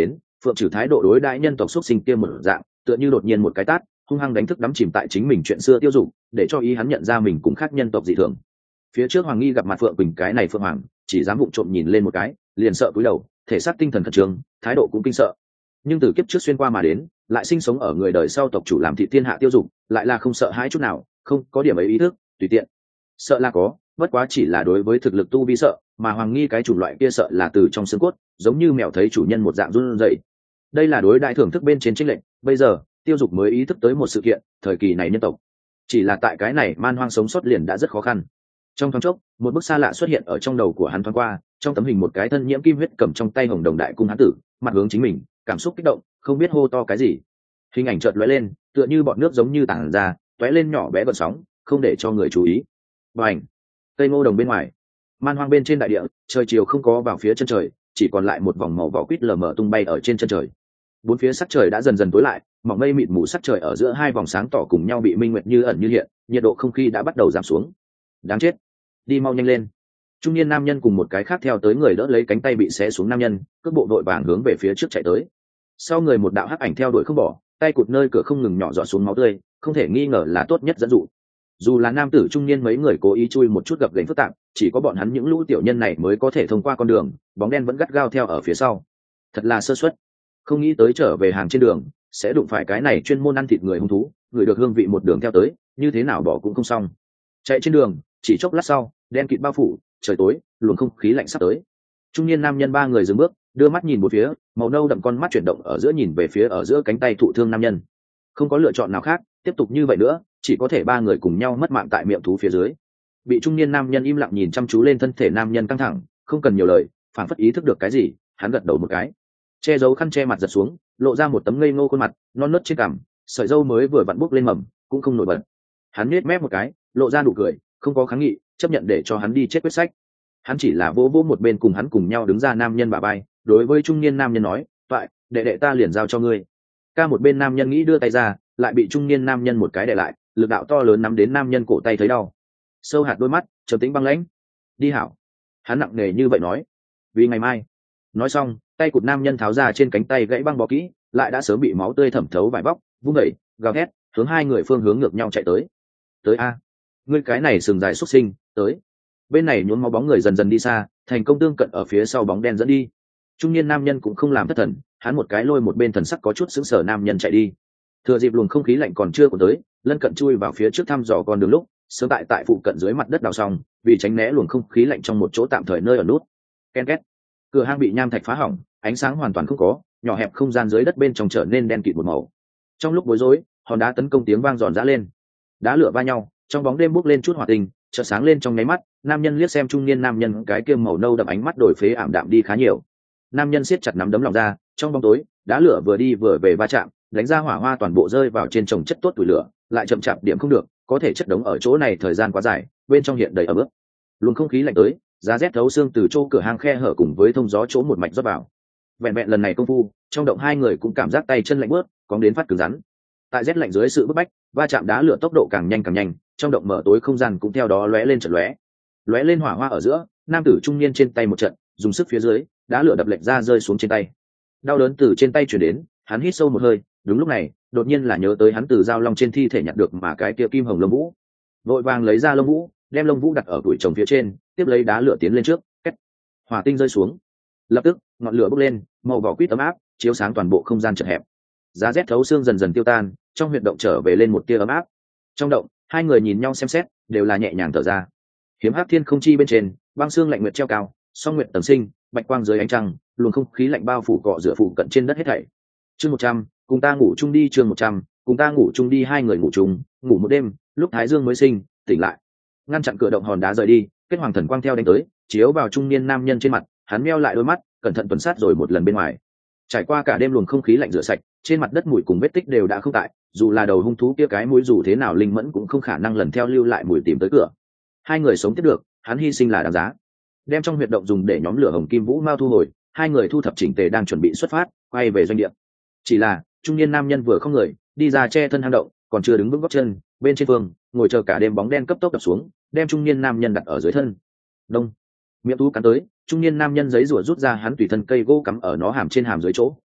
Phượng Trử thái độ đối đãi nhân tộc xuất sinh kia một dạng, tựa như đột nhiên một cái tát hung hăng đánh thức đắm chìm tại chính mình chuyện xưa tiêu dục, để cho ý hắn nhận ra mình cũng khác nhân tộc dị thường. Phía trước Hoàng Nghi gặp mặt Phượng Quỳnh cái này Phượng Hoàng chỉ dám vụng trộm nhìn lên một cái, liền sợ cúi đầu, thể xác tinh thần khẩn trương, thái độ cũng kinh sợ. Nhưng từ kiếp trước xuyên qua mà đến, lại sinh sống ở người đời sau tộc chủ làm thị thiên hạ tiêu dục, lại là không sợ hãi chút nào, không có điểm ấy ý thức, tùy tiện. Sợ là có, bất quá chỉ là đối với thực lực tu vi sợ, mà Hoàng Nghi cái chủng loại kia sợ là từ trong xương cốt, giống như mèo thấy chủ nhân một dạng run rẩy. Đây là đối đại thưởng thức bên trên chênh lệnh, bây giờ, tiêu dục mới ý thức tới một sự kiện, thời kỳ này nhân tộc chỉ là tại cái này man hoang sống sót liền đã rất khó khăn. Trong thoáng chốc, một bức xa lạ xuất hiện ở trong đầu của hắn thoáng qua, trong tấm hình một cái thân nhiễm kim huyết cầm trong tay hồng đồng đại cung hán tử, mặt hướng chính mình, cảm xúc kích động, không biết hô to cái gì. Hình ảnh chợt lóe lên, tựa như bọt nước giống như tản ra, tóe lên nhỏ bé gợn sóng, không để cho người chú ý. Bành! Cây ngô đồng bên ngoài, man hoang bên trên đại địa, trời chiều không có vào phía chân trời, chỉ còn lại một vòng màu vỏ quýt lờ mờ tung bay ở trên chân trời. Bốn phía sắc trời đã dần dần tối lại, mỏng mây mịt mù sắc trời ở giữa hai vòng sáng tỏ cùng nhau bị minh nguyệt như ẩn như hiện, nhiệt độ không khí đã bắt đầu giảm xuống. Đáng chết, đi mau nhanh lên. Trung niên nam nhân cùng một cái khác theo tới người đỡ lấy cánh tay bị xé xuống nam nhân, cước bộ đội vàng hướng về phía trước chạy tới. Sau người một đạo hắc ảnh theo đuổi không bỏ, tay cụt nơi cửa không ngừng nhỏ giọt xuống máu tươi, không thể nghi ngờ là tốt nhất dẫn dụ. Dù là nam tử trung niên mấy người cố ý chui một chút gập ghềnh phức tạp, chỉ có bọn hắn những lũ tiểu nhân này mới có thể thông qua con đường, bóng đen vẫn gắt gao theo ở phía sau. Thật là sơ suất, không nghĩ tới trở về hàng trên đường sẽ đụng phải cái này chuyên môn ăn thịt người hung thú, người được hương vị một đường theo tới, như thế nào bỏ cũng không xong. Chạy trên đường, chỉ chốc lát sau, đen kịt bao phủ, trời tối, luồng không khí lạnh sắp tới. Trung niên nam nhân ba người dừng bước, đưa mắt nhìn một phía, màu nâu đậm con mắt chuyển động ở giữa nhìn về phía ở giữa cánh tay thụ thương nam nhân. Không có lựa chọn nào khác, tiếp tục như vậy nữa, chỉ có thể ba người cùng nhau mất mạng tại miệng thú phía dưới. Bị trung niên nam nhân im lặng nhìn chăm chú lên thân thể nam nhân căng thẳng, không cần nhiều lời, phảng phất ý thức được cái gì, hắn gật đầu một cái, che giấu khăn che mặt giật xuống, lộ ra một tấm ngây ngô khuôn mặt, non nớt trên cằm, sợi râu mới vừa vặn bốc lên mầm, cũng không nổi bật. Hắn nhếch mép một cái, lộ ra nụ cười, không có kháng nghị, chấp nhận để cho hắn đi chết quyết sách. Hắn chỉ là vỗ vỗ một bên cùng hắn cùng nhau đứng ra nam nhân bả vai, đối với trung niên nam nhân nói, "Vậy, đệ đệ ta liền giao cho ngươi." Ca một bên nam nhân nghĩ đưa tay ra, lại bị trung niên nam nhân một cái đè lại, lực đạo to lớn nắm đến nam nhân cổ tay thấy đau. Sâu hạt đôi mắt, trầm tĩnh băng lãnh. "Đi hảo." Hắn nặng nề như vậy nói, "Vì ngày mai." Nói xong, tay cụt nam nhân tháo ra trên cánh tay gãy băng bó kỹ, lại đã sớm bị máu tươi thẩm thấu vải bóc, vung đẩy, gào thét, hướng hai người phương hướng ngược nhau chạy tới. "Tới a, ngươi cái này sừng dài xuất sinh, tới." Bên này nhuốm máu bóng người dần dần đi xa, thành công tương cận ở phía sau bóng đen dẫn đi. Trung niên nam nhân cũng không làm thất thần, hắn một cái lôi một bên thần sắc có chút sững sờ nam nhân chạy đi. Thừa dịp luồng không khí lạnh còn chưa có tới, lân cận chui vào phía trước thăm dò con đường lúc, sớm tại phụ cận dưới mặt đất đào xong, vì tránh né luồng không khí lạnh trong một chỗ tạm thời nơi ở nút. Ken két. Cửa hang bị nham thạch phá hỏng, ánh sáng hoàn toàn không có, nhỏ hẹp không gian dưới đất bên trong trở nên đen kịt một màu. Trong lúc bối rối, hòn đá tấn công tiếng vang giòn giã lên, đá lửa va nhau, trong bóng đêm bốc lên chút hỏa tình, chợt sáng lên trong nháy mắt, nam nhân liếc xem trung niên nam nhân cái kia màu nâu đậm ánh mắt đổi phế ảm đạm đi khá nhiều. Nam nhân siết chặt nắm đấm lòng ra, trong bóng tối, đá lửa vừa đi vừa về va chạm, đánh ra hỏa hoa toàn bộ rơi vào trên chồng chất tốt tuổi lửa, lại chậm chạp điểm không được, có thể chất đống ở chỗ này thời gian quá dài, bên trong hiện đầy ẩm ướt. Luồng không khí lạnh tới, giá rét thấu xương từ chỗ cửa hang khe hở cùng với thông gió chỗ một mạch rót vào. Vẹn vẹn lần này công phu, trong động hai người cũng cảm giác tay chân lạnh bớt, cóng đến phát cứng rắn. Tại rét lạnh dưới sự bức bách, va chạm đá lửa tốc độ càng nhanh, trong động mở tối không gian cũng theo đó lóe lên chợt lóe lên hỏa hoa ở giữa, nam tử trung niên trên tay một trận, dùng sức phía dưới, đá lửa đập lệch ra rơi xuống trên tay. Đau đớn từ trên tay truyền đến, hắn hít sâu một hơi, đúng lúc này, đột nhiên là nhớ tới hắn từ dao long trên thi thể nhặt được mà cái kia kim hồng lông vũ. Vội vàng lấy ra lông vũ, đem lông vũ đặt ở củi trồng phía trên, tiếp lấy đá lửa tiến lên trước, két, hỏa tinh rơi xuống. Lập tức, ngọn lửa bốc lên, màu vỏ quýt ấm áp, chiếu sáng toàn bộ không gian chật hẹp. Giá rét thấu xương dần dần tiêu tan, trong huyệt động trở về lên một tia ấm áp. Trong động, hai người nhìn nhau xem xét, đều là nhẹ nhàng thở ra. Hiếm hắc thiên không chi bên trên, băng xương lạnh nguyệt treo cao, song nguyệt tầng sinh, bạch quang dưới ánh trăng, luồng không khí lạnh bao phủ cọ rửa phủ cận trên đất hết thảy. Chương 100, cùng ta ngủ chung đi. Chương 100, cùng ta ngủ chung đi. Hai người ngủ chung, ngủ một đêm, lúc thái dương mới sinh, tỉnh lại, ngăn chặn cửa động hòn đá rời đi, kết hoàng thần quang theo đánh tới, chiếu vào trung niên nam nhân trên mặt, hắn meo lại đôi mắt, cẩn thận tuần sát rồi một lần bên ngoài. Trải qua cả đêm luồng không khí lạnh rửa sạch, trên mặt đất mùi cùng vết tích đều đã không tại, dù là đầu hung thú kia cái mũi dù thế nào linh mẫn cũng không khả năng lần theo lưu lại mùi tìm tới cửa. Hai người sống tiếp được, hắn hy sinh là đáng giá. Đem trong huyệt động dùng để nhóm lửa hồng kim vũ mao thu hồi, hai người thu thập chỉnh tề đang chuẩn bị xuất phát, quay về doanh địa. Chỉ là trung niên nam nhân vừa không người đi ra che thân hang động, còn chưa đứng vững gót chân, bên trên phương ngồi chờ cả đêm bóng đen cấp tốc đập xuống, đem trung niên nam nhân đặt ở dưới thân. Đông, miệng thú cắn tới, trung niên nam nhân giấy rủa rút ra hắn tùy thân cây gỗ cắm ở nó hàm trên hàm dưới chỗ,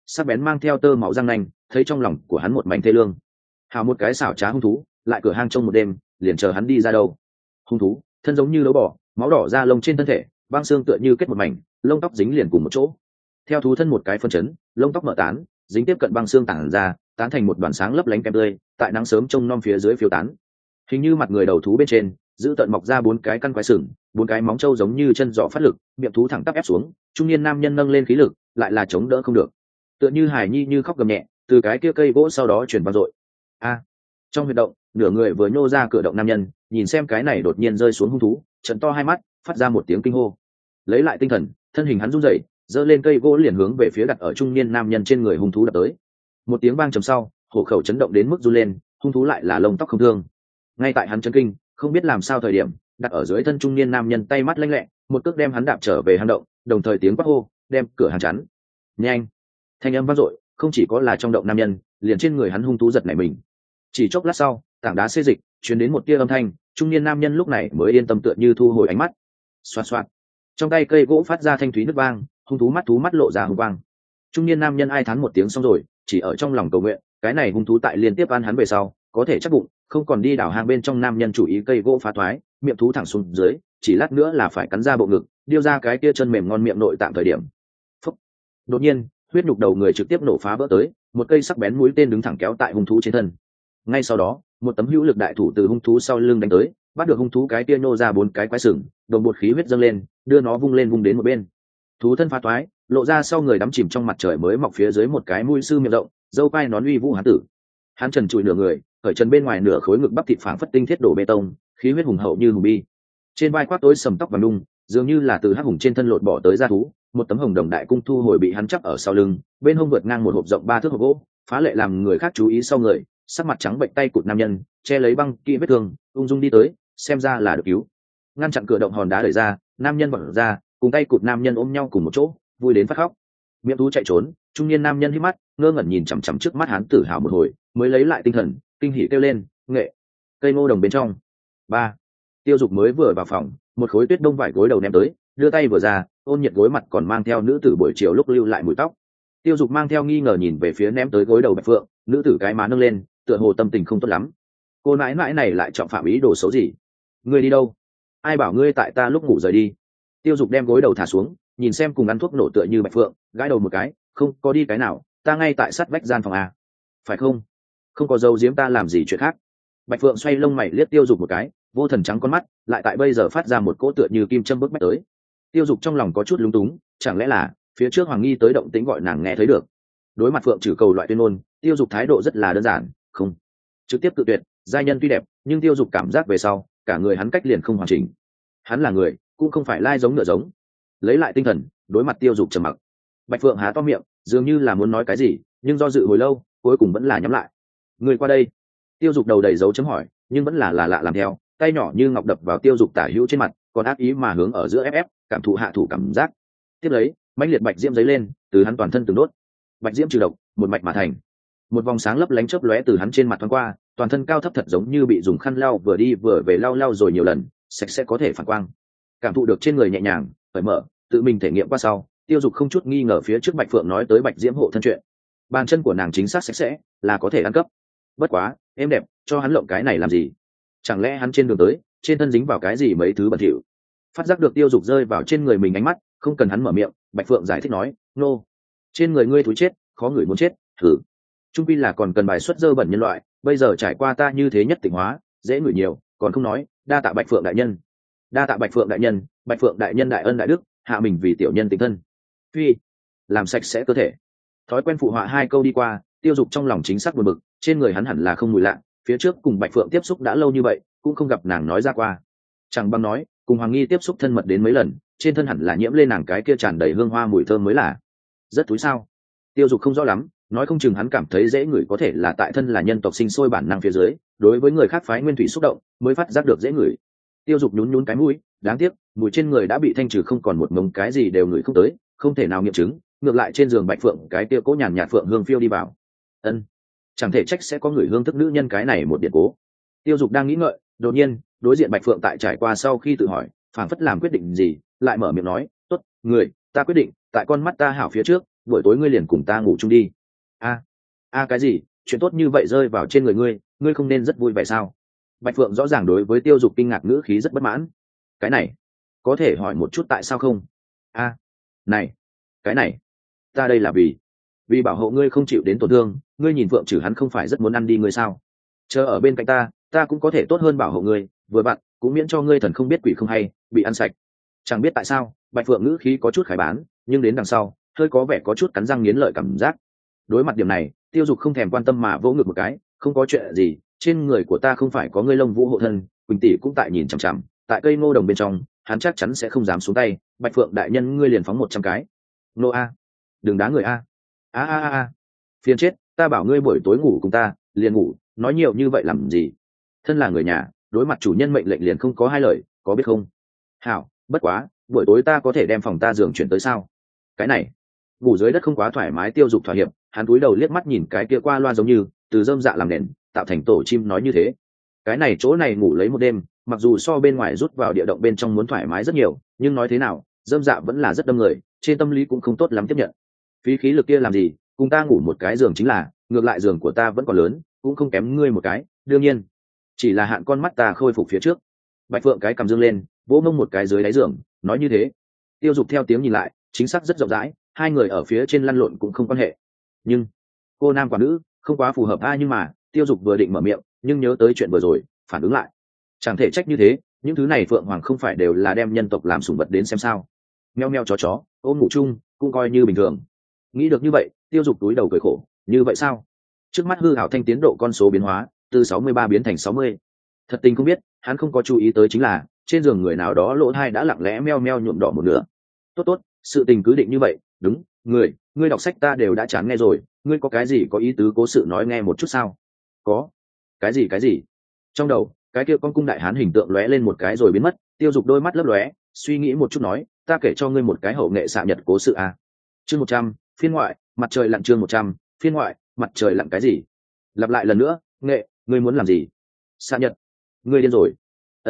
sắc bén mang theo tơ máu răng nanh, thấy trong lòng của hắn một mảnh thê lương. Hào một cái xảo trá hung thú lại cửa hang trông một đêm, liền chờ hắn đi ra đâu. Hung thú thân giống như lấu bò, máu đỏ da lông trên thân thể, băng xương tựa như kết một mảnh, lông tóc dính liền cùng một chỗ. Theo thú thân một cái phân chấn, lông tóc mở tán, dính tiếp cận băng xương tản ra, tán thành một đoàn sáng lấp lánh kem tươi, tại nắng sớm trông nom phía dưới phiêu tán. Hình như mặt người đầu thú bên trên giữ tận mọc ra 4 cái căn quái sừng, 4 cái móng trâu giống như chân giỏ phát lực, miệng thú thẳng tắp ép xuống, trung niên nam nhân nâng lên khí lực, lại là chống đỡ không được. Tựa như hài nhi như khóc gầm nhẹ, từ cái kia cây gỗ sau đó chuyển vang dội. Trong huyệt động, nửa người vừa nhô ra cửa động nam nhân, nhìn xem cái này đột nhiên rơi xuống hung thú, trợn to hai mắt, phát ra một tiếng kinh hô. Lấy lại tinh thần, thân hình hắn run rẩy, giơ lên cây gỗ liền hướng về phía đặt ở trung niên nam nhân trên người hung thú đập tới. Một tiếng vang trầm sau, hổ khẩu chấn động đến mức run lên, hung thú lại là lông tóc không thương. Ngay tại hắn chấn kinh, không biết làm sao thời điểm, đặt ở dưới thân trung niên nam nhân tay mắt lanh lẹ, một cước đem hắn đạp trở về hang động, đồng thời tiếng quát hô, đem cửa hàng chắn. Nhanh! Thanh âm vang dội, không chỉ có là trong động nam nhân, liền trên người hắn hung thú giật nảy mình. Chỉ chốc lát sau, tảng đá xê dịch, truyền đến một tia âm thanh, trung niên nam nhân lúc này mới yên tâm tựa như thu hồi ánh mắt. Xoạt xoạt, trong tay cây gỗ phát ra thanh thúy nứt vang, hung thú mắt lộ ra hung quang. Trung niên nam nhân ai thán một tiếng xong rồi, chỉ ở trong lòng cầu nguyện, cái này hung thú tại liên tiếp ăn hắn về sau, có thể chắc bụng, không còn đi đào hang bên trong. Nam nhân chủ ý cây gỗ phá thoái, miệng thú thẳng xuống dưới, chỉ lát nữa là phải cắn ra bộ ngực, điêu ra cái kia chân mềm ngon miệng nội tạng thời điểm. Phúc. Đột nhiên, huyết nhục đầu người trực tiếp nổ phá vỡ tới, một cây sắc bén mũi tên đứng thẳng kéo tại hung thú trên thân. Ngay sau đó, một tấm hữu lực đại thủ từ hung thú sau lưng đánh tới, bắt được hung thú cái kia nhô ra 4 cái quái sừng, đồng bột khí huyết dâng lên, đưa nó vung đến một bên. Thú thân phá toái, lộ ra sau người đắm chìm trong mặt trời mới mọc phía dưới một cái mũi sư miệng rộng, dâu quai nón uy vũ hán tử. Hắn trần trụi nửa người, cởi trần bên ngoài nửa khối ngực bắp thịt phảng phất tinh thiết đổ bê tông, khí huyết hùng hậu như hùng bi. Trên vai khoác tối sầm tóc vàng nung, dường như là từ hắc hùng trên thân lột bỏ tới da thú, một tấm hồng đồng đại cung thu hồi bị hắn chắc ở sau lưng, bên hông vượt ngang một hộp rộng 3 thước hộp gỗ, phá lệ làm người khác chú ý sau người, sắc mặt trắng bệnh tay cụt nam nhân, che lấy băng kỹ vết thương, ung dung đi tới, xem ra là được cứu. Ngăn chặn cửa động hòn đá đẩy ra, nam nhân bỏ ra, cùng tay cụt nam nhân ôm nhau cùng một chỗ, vui đến phát khóc. Miệng thú chạy trốn, trung niên nam nhân hít mắt, ngơ ngẩn nhìn chằm chằm trước mắt hắn tử hào một hồi, mới lấy lại tinh thần, kinh hỉ kêu lên, nghệ. Cây ngô đồng bên trong. 3. Tiêu Dục mới vừa vào phòng, một khối tuyết đông vải gối đầu ném tới, đưa tay vừa ra, ôn nhiệt gối mặt còn mang theo nữ tử buổi chiều lúc lưu lại mùi tóc. Tiêu Dục mang theo nghi ngờ nhìn về phía ném tới gối đầu Bạch Phượng, nữ tử cái má nâng lên, tựa hồ tâm tình không tốt lắm. Cô nãi nãi này lại trọng phạm ý đồ xấu gì? Ngươi đi đâu? Ai bảo ngươi tại ta lúc ngủ rời đi? Tiêu Dục đem gối đầu thả xuống, nhìn xem cùng ăn thuốc nổ tựa như Bạch Phượng, gãi đầu một cái, không có đi cái nào, ta ngay tại sát vách gian phòng a. Phải không? Không có dấu giếm ta làm gì chuyện khác. Bạch Phượng xoay lông mày liếc Tiêu Dục một cái, vô thần trắng con mắt, lại tại bây giờ phát ra một cỗ tựa như kim châm bức bách tới. Tiêu Dục trong lòng có chút lúng túng, chẳng lẽ là phía trước Hoàng Nghi tới động tĩnh gọi nàng nghe thấy được. Đối mặt Phượng trừ cầu loại tuyên ngôn, Tiêu Dục thái độ rất là đơn giản, không trực tiếp tự tuyệt. Giai nhân tuy đẹp, nhưng Tiêu Dục cảm giác về sau, cả người hắn cách liền không hoàn chỉnh. Hắn là người, cũng không phải lai giống nửa giống. Lấy lại tinh thần, đối mặt Tiêu Dục trầm mặc. Bạch Phượng há to miệng, dường như là muốn nói cái gì, nhưng do dự hồi lâu, cuối cùng vẫn là nhắm lại. Người qua đây. Tiêu Dục đầu đầy dấu chấm hỏi, nhưng vẫn là lạ làm theo, tay nhỏ như ngọc đập vào Tiêu Dục tả hữu trên mặt, còn ác ý mà hướng ở giữa ép, cảm thụ hạ thủ cảm giác. Tiếp lấy, mãnh liệt bạch diễm giấy lên, từ hắn toàn thân từng đốt. Bạch diễm trừ độc, một mạch mà thành. Một vòng sáng lấp lánh chớp lóe từ hắn trên mặt thoáng qua, toàn thân cao thấp thật giống như bị dùng khăn lau vừa đi vừa về lau rồi nhiều lần, sạch sẽ có thể phản quang. Cảm thụ được trên người nhẹ nhàng, cởi mở, tự mình thể nghiệm qua sau, Tiêu Dục không chút nghi ngờ phía trước Bạch Phượng nói tới bạch diễm hộ thân chuyện. Bàn chân của nàng chính xác sạch sẽ, là có thể ăn cấp. Bất quá, êm đẹp, cho hắn lộng cái này làm gì? Chẳng lẽ hắn trên đường tới, trên thân dính vào cái gì mấy thứ bẩn thỉu? Phát giác được Tiêu Dục rơi vào trên người mình ánh mắt, không cần hắn mở miệng, Bạch Phượng giải thích nói, nô, trên người ngươi thúi chết, khó người muốn chết, thử. Trung pi là còn cần bài xuất dơ bẩn nhân loại, bây giờ trải qua ta như thế nhất tỉnh hóa, dễ ngửi nhiều, còn không nói, đa tạ Bạch Phượng đại nhân. Đa tạ Bạch Phượng đại nhân, Bạch Phượng đại nhân đại ân đại đức, hạ mình vì tiểu nhân tình thân. Phi, làm sạch sẽ cơ thể. Thói quen phụ họa 2 câu đi qua, Tiêu Dục trong lòng chính xác buồn bực, trên người hắn hẳn là không mùi lạ, phía trước cùng Bạch Phượng tiếp xúc đã lâu như vậy, cũng không gặp nàng nói ra qua. Chẳng bằng nói, cùng Hoàng Nghi tiếp xúc thân mật đến mấy lần, trên thân hẳn là nhiễm lên nàng cái kia tràn đầy hương hoa mùi thơm mới là. Rất túi sao? Tiêu Dục không rõ lắm, nói không chừng hắn cảm thấy dễ ngửi có thể là tại thân là nhân tộc sinh sôi bản năng phía dưới, đối với người khác phái nguyên thủy xúc động, mới phát giác được dễ ngửi. Tiêu Dục nhún nhún cái mũi, đáng tiếc, mùi trên người đã bị thanh trừ không còn một mống cái gì đều ngửi không tới, không thể nào nghiệm chứng, ngược lại trên giường Bạch Phượng cái kia cố nhàn nhạt phượng hương phiêu đi vào. Ân, chẳng thể trách sẽ có người hương thức nữ nhân cái này một điện cố. Tiêu Dục đang nghĩ ngợi, đột nhiên, đối diện Bạch Phượng tại trải qua sau khi tự hỏi, phảng phất làm quyết định gì, lại mở miệng nói, "Tốt, người, ta quyết định, tại con mắt ta hảo phía trước, buổi tối ngươi liền cùng ta ngủ chung đi. Cái gì chuyện tốt như vậy rơi vào trên người ngươi, ngươi không nên rất vui vẻ sao? Bạch Phượng rõ ràng đối với Tiêu Dục kinh ngạc ngữ khí rất bất mãn. Cái này có thể hỏi một chút tại sao không? Này, cái này ta đây là vì bảo hộ ngươi không chịu đến tổn thương. Ngươi nhìn Phượng Trử hắn không phải rất muốn ăn đi ngươi sao? Chờ ở bên cạnh ta cũng có thể tốt hơn bảo hộ ngươi, vừa vặn cũng miễn cho ngươi thần không biết quỷ không hay bị ăn sạch. Chẳng biết tại sao Bạch Phượng ngữ khí có chút khải bán, nhưng đến đằng sau hơi có vẻ có chút cắn răng nghiến lợi cảm giác. Đối mặt điểm này, Tiêu Dục không thèm quan tâm mà vỗ ngực một cái. Không có chuyện gì, trên người của ta không phải có ngươi Lông Vũ hộ thân, Quỳnh tỷ cũng tại nhìn chằm chằm, tại cây ngô đồng bên trong hắn chắc chắn sẽ không dám xuống tay. Bạch Phượng đại nhân ngươi liền phóng 100 cái. Nô a, đừng đá người a. Phiền chết, ta bảo ngươi buổi tối ngủ cùng ta liền ngủ, nói nhiều như vậy làm gì? Thân là người nhà, đối mặt chủ nhân mệnh lệnh liền không có hai lời, có biết không? Hảo, bất quá buổi tối ta có thể đem phòng ta giường chuyển tới sao? Cái này ngủ dưới đất không quá thoải mái. Tiêu Dục thỏa hiệp, hắn cúi đầu liếc mắt nhìn cái kia qua loa giống như từ rơm dạ làm nền tạo thành tổ chim, nói như thế cái này chỗ này ngủ lấy một đêm, mặc dù so bên ngoài rút vào địa động bên trong muốn thoải mái rất nhiều, nhưng nói thế nào rơm dạ vẫn là rất đâm người, trên tâm lý cũng không tốt lắm tiếp nhận. Phí khí lực kia làm gì, cùng ta ngủ một cái giường chính là, ngược lại giường của ta vẫn còn lớn, cũng không kém ngươi một cái, đương nhiên chỉ là hạn con mắt ta khôi phục phía trước. Bạch Phượng cái cầm dương lên, vỗ mông một cái dưới đáy giường, nói như thế. Tiêu Dục theo tiếng nhìn lại, chính xác rất rộng rãi, hai người ở phía trên lăn lộn cũng không quan hệ, nhưng cô nam quả nữ không quá phù hợp. Nhưng mà Tiêu Dục vừa định mở miệng, nhưng nhớ tới chuyện vừa rồi phản ứng lại. Chẳng thể trách như thế, những thứ này Phượng Hoàng không phải đều là đem nhân tộc làm sủng vật đến xem sao? Meo meo chó ôm ngủ chung cũng coi như bình thường. Nghĩ được như vậy, Tiêu Dục túi đầu cười khổ, như vậy sao? Trước mắt hư hảo thanh tiến độ con số biến hóa từ 63 biến thành 60. Thật tình không biết, hắn không có chú ý tới chính là trên giường người nào đó lỗ thai đã lặng lẽ meo meo nhuộm đỏ một nửa. Tốt, sự tình cứ định như vậy. Đúng, ngươi đọc sách ta đều đã chán nghe rồi, ngươi có cái gì có ý tứ cố sự nói nghe một chút sao? Có. Cái gì? Trong đầu cái kia con cung đại hán hình tượng lóe lên một cái rồi biến mất. Tiêu Dục đôi mắt lấp lóe, suy nghĩ một chút nói, ta kể cho ngươi một cái hậu nghệ xạ nhật cố sự à. Chương 100, phiên ngoại, mặt trời lặn. Chương 100, phiên ngoại, mặt trời lặn. Cái gì? Lặp lại lần nữa. Nghệ, ngươi muốn làm gì? Xạ nhật? Ngươi điên rồi?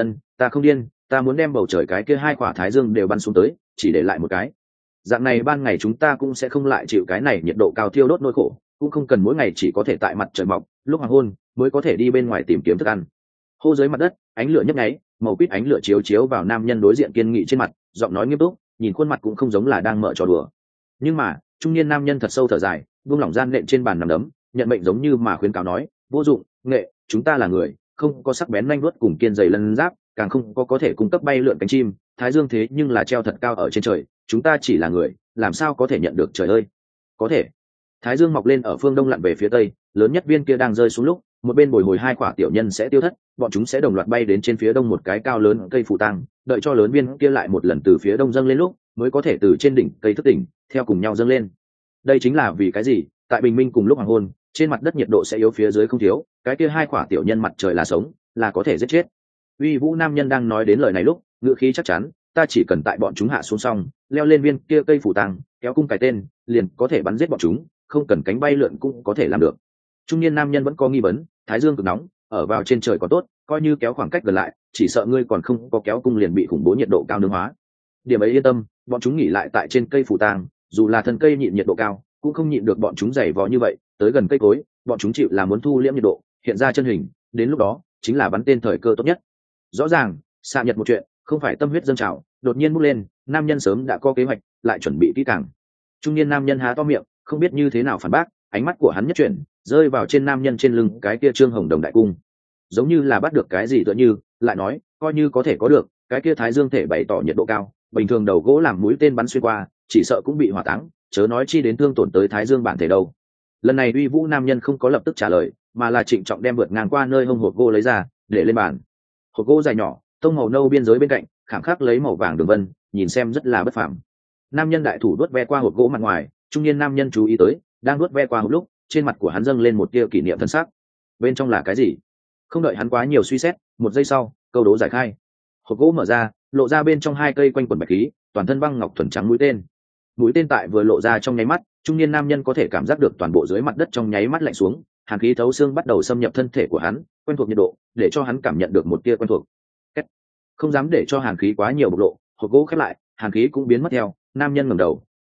Ta không điên, ta muốn đem bầu trời cái kia 2 quả thái dương đều bắn xuống tới, chỉ để lại một cái. Dạng này ban ngày chúng ta cũng sẽ không lại chịu cái này nhiệt độ cao thiêu đốt nỗi khổ, cũng không cần mỗi ngày chỉ có thể tại mặt trời mọc lúc hoàng hôn mới có thể đi bên ngoài tìm kiếm thức ăn. Hô dưới mặt đất, ánh lửa nhấp nháy, màu quýt ánh lửa chiếu vào nam nhân đối diện kiên nghị trên mặt, giọng nói nghiêm túc, nhìn khuôn mặt cũng không giống là đang mở trò đùa. Nhưng mà trung niên nam nhân thật sâu thở dài, buông lỏng gian nện trên bàn nằm đấm, nhận mệnh giống như mà khuyến cáo nói, vô dụng, Nghệ, chúng ta là người, không có sắc bén nanh vuốt cùng kiên dày lân giáp, càng không có thể cung cấp bay lượn cánh chim, thái dương thế nhưng là treo thật cao ở trên trời, chúng ta chỉ là người, làm sao có thể nhận được trời ơi? Có thể. Thái dương mọc lên ở phương đông lặn về phía tây, lớn nhất viên kia đang rơi xuống lúc, một bên bồi hồi 2 quả tiểu nhân sẽ tiêu thất, bọn chúng sẽ đồng loạt bay đến trên phía đông một cái cao lớn cây phù tang, đợi cho lớn viên kia lại một lần từ phía đông dâng lên lúc, mới có thể từ trên đỉnh cây thức tỉnh, theo cùng nhau dâng lên. Đây chính là vì cái gì, tại bình minh cùng lúc hoàng hôn, trên mặt đất nhiệt độ sẽ yếu phía dưới không thiếu, cái kia 2 quả tiểu nhân mặt trời là sống, là có thể giết chết. Uy Vũ nam nhân đang nói đến lời này lúc, ngữ khí chắc chắn, ta chỉ cần tại bọn chúng hạ xuống xong, leo lên viên kia cây phủ tang, kéo cung cái tên, liền có thể bắn giết bọn chúng, không cần cánh bay lượn cũng có thể làm được. Trung niên nam nhân vẫn có nghi vấn, thái dương cực nóng, ở vào trên trời còn tốt, coi như kéo khoảng cách gần lại, chỉ sợ ngươi còn không có kéo cung liền bị khủng bố nhiệt độ cao nướng hóa. Điểm ấy yên tâm, bọn chúng nghỉ lại tại trên cây phủ tang, dù là thân cây nhịn nhiệt độ cao, cũng không nhịn được bọn chúng dày vò như vậy, tới gần cây cối, bọn chúng chịu là muốn thu liễm nhiệt độ, hiện ra chân hình, đến lúc đó chính là bắn tên thời cơ tốt nhất. Rõ ràng, xạ nhật một chuyện, không phải tâm huyết dâng trào, đột nhiên bốc lên, nam nhân sớm đã có kế hoạch, lại chuẩn bị kỹ càng. Trung niên nam nhân há to miệng, không biết như thế nào phản bác, ánh mắt của hắn nhất chuyển, rơi vào trên nam nhân trên lưng cái kia trương hồng đồng đại cung, giống như là bắt được cái gì tựa như, lại nói, coi như có thể có được, cái kia thái dương thể bày tỏ nhiệt độ cao, bình thường đầu gỗ làm mũi tên bắn xuyên qua, chỉ sợ cũng bị hỏa táng, chớ nói chi đến thương tổn tới thái dương bản thể đâu. Lần này Uy Vũ nam nhân không có lập tức trả lời, mà là trịnh trọng đem vượt ngang qua nơi hông hộp gỗ lấy ra, để lên bàn. Hộp gỗ dài nhỏ, tông màu nâu biên giới bên cạnh, khảm khắc lấy màu vàng đường vân, nhìn xem rất là bất phàm. Nam nhân đại thủ đuốt ve qua hộp gỗ mặt ngoài, trung niên nam nhân chú ý tới, đang đuốt ve qua hộp lúc, trên mặt của hắn dâng lên một tia kỷ niệm thân sắc. Bên trong là cái gì? Không đợi hắn quá nhiều suy xét, một giây sau, câu đố giải khai. Hộp gỗ mở ra, lộ ra bên trong 2 cây quanh quần bạch khí, toàn thân băng ngọc thuần trắng mũi tên. Mũi tên tại vừa lộ ra trong nháy mắt, trung niên nam nhân có thể cảm giác được toàn bộ dưới mặt đất trong nháy mắt lạnh xuống, hàn khí thấu xương bắt đầu xâm nhập thân thể của hắn, quen thuộc nhiệt độ, để cho hắn cảm nhận được một tia quen thuộc. Không dám để cho hàn khí quá nhiều bộc lộ, hộp gỗ khép lại, hàn khí cũng biến mất theo. Nam nhân ngẩng đầu,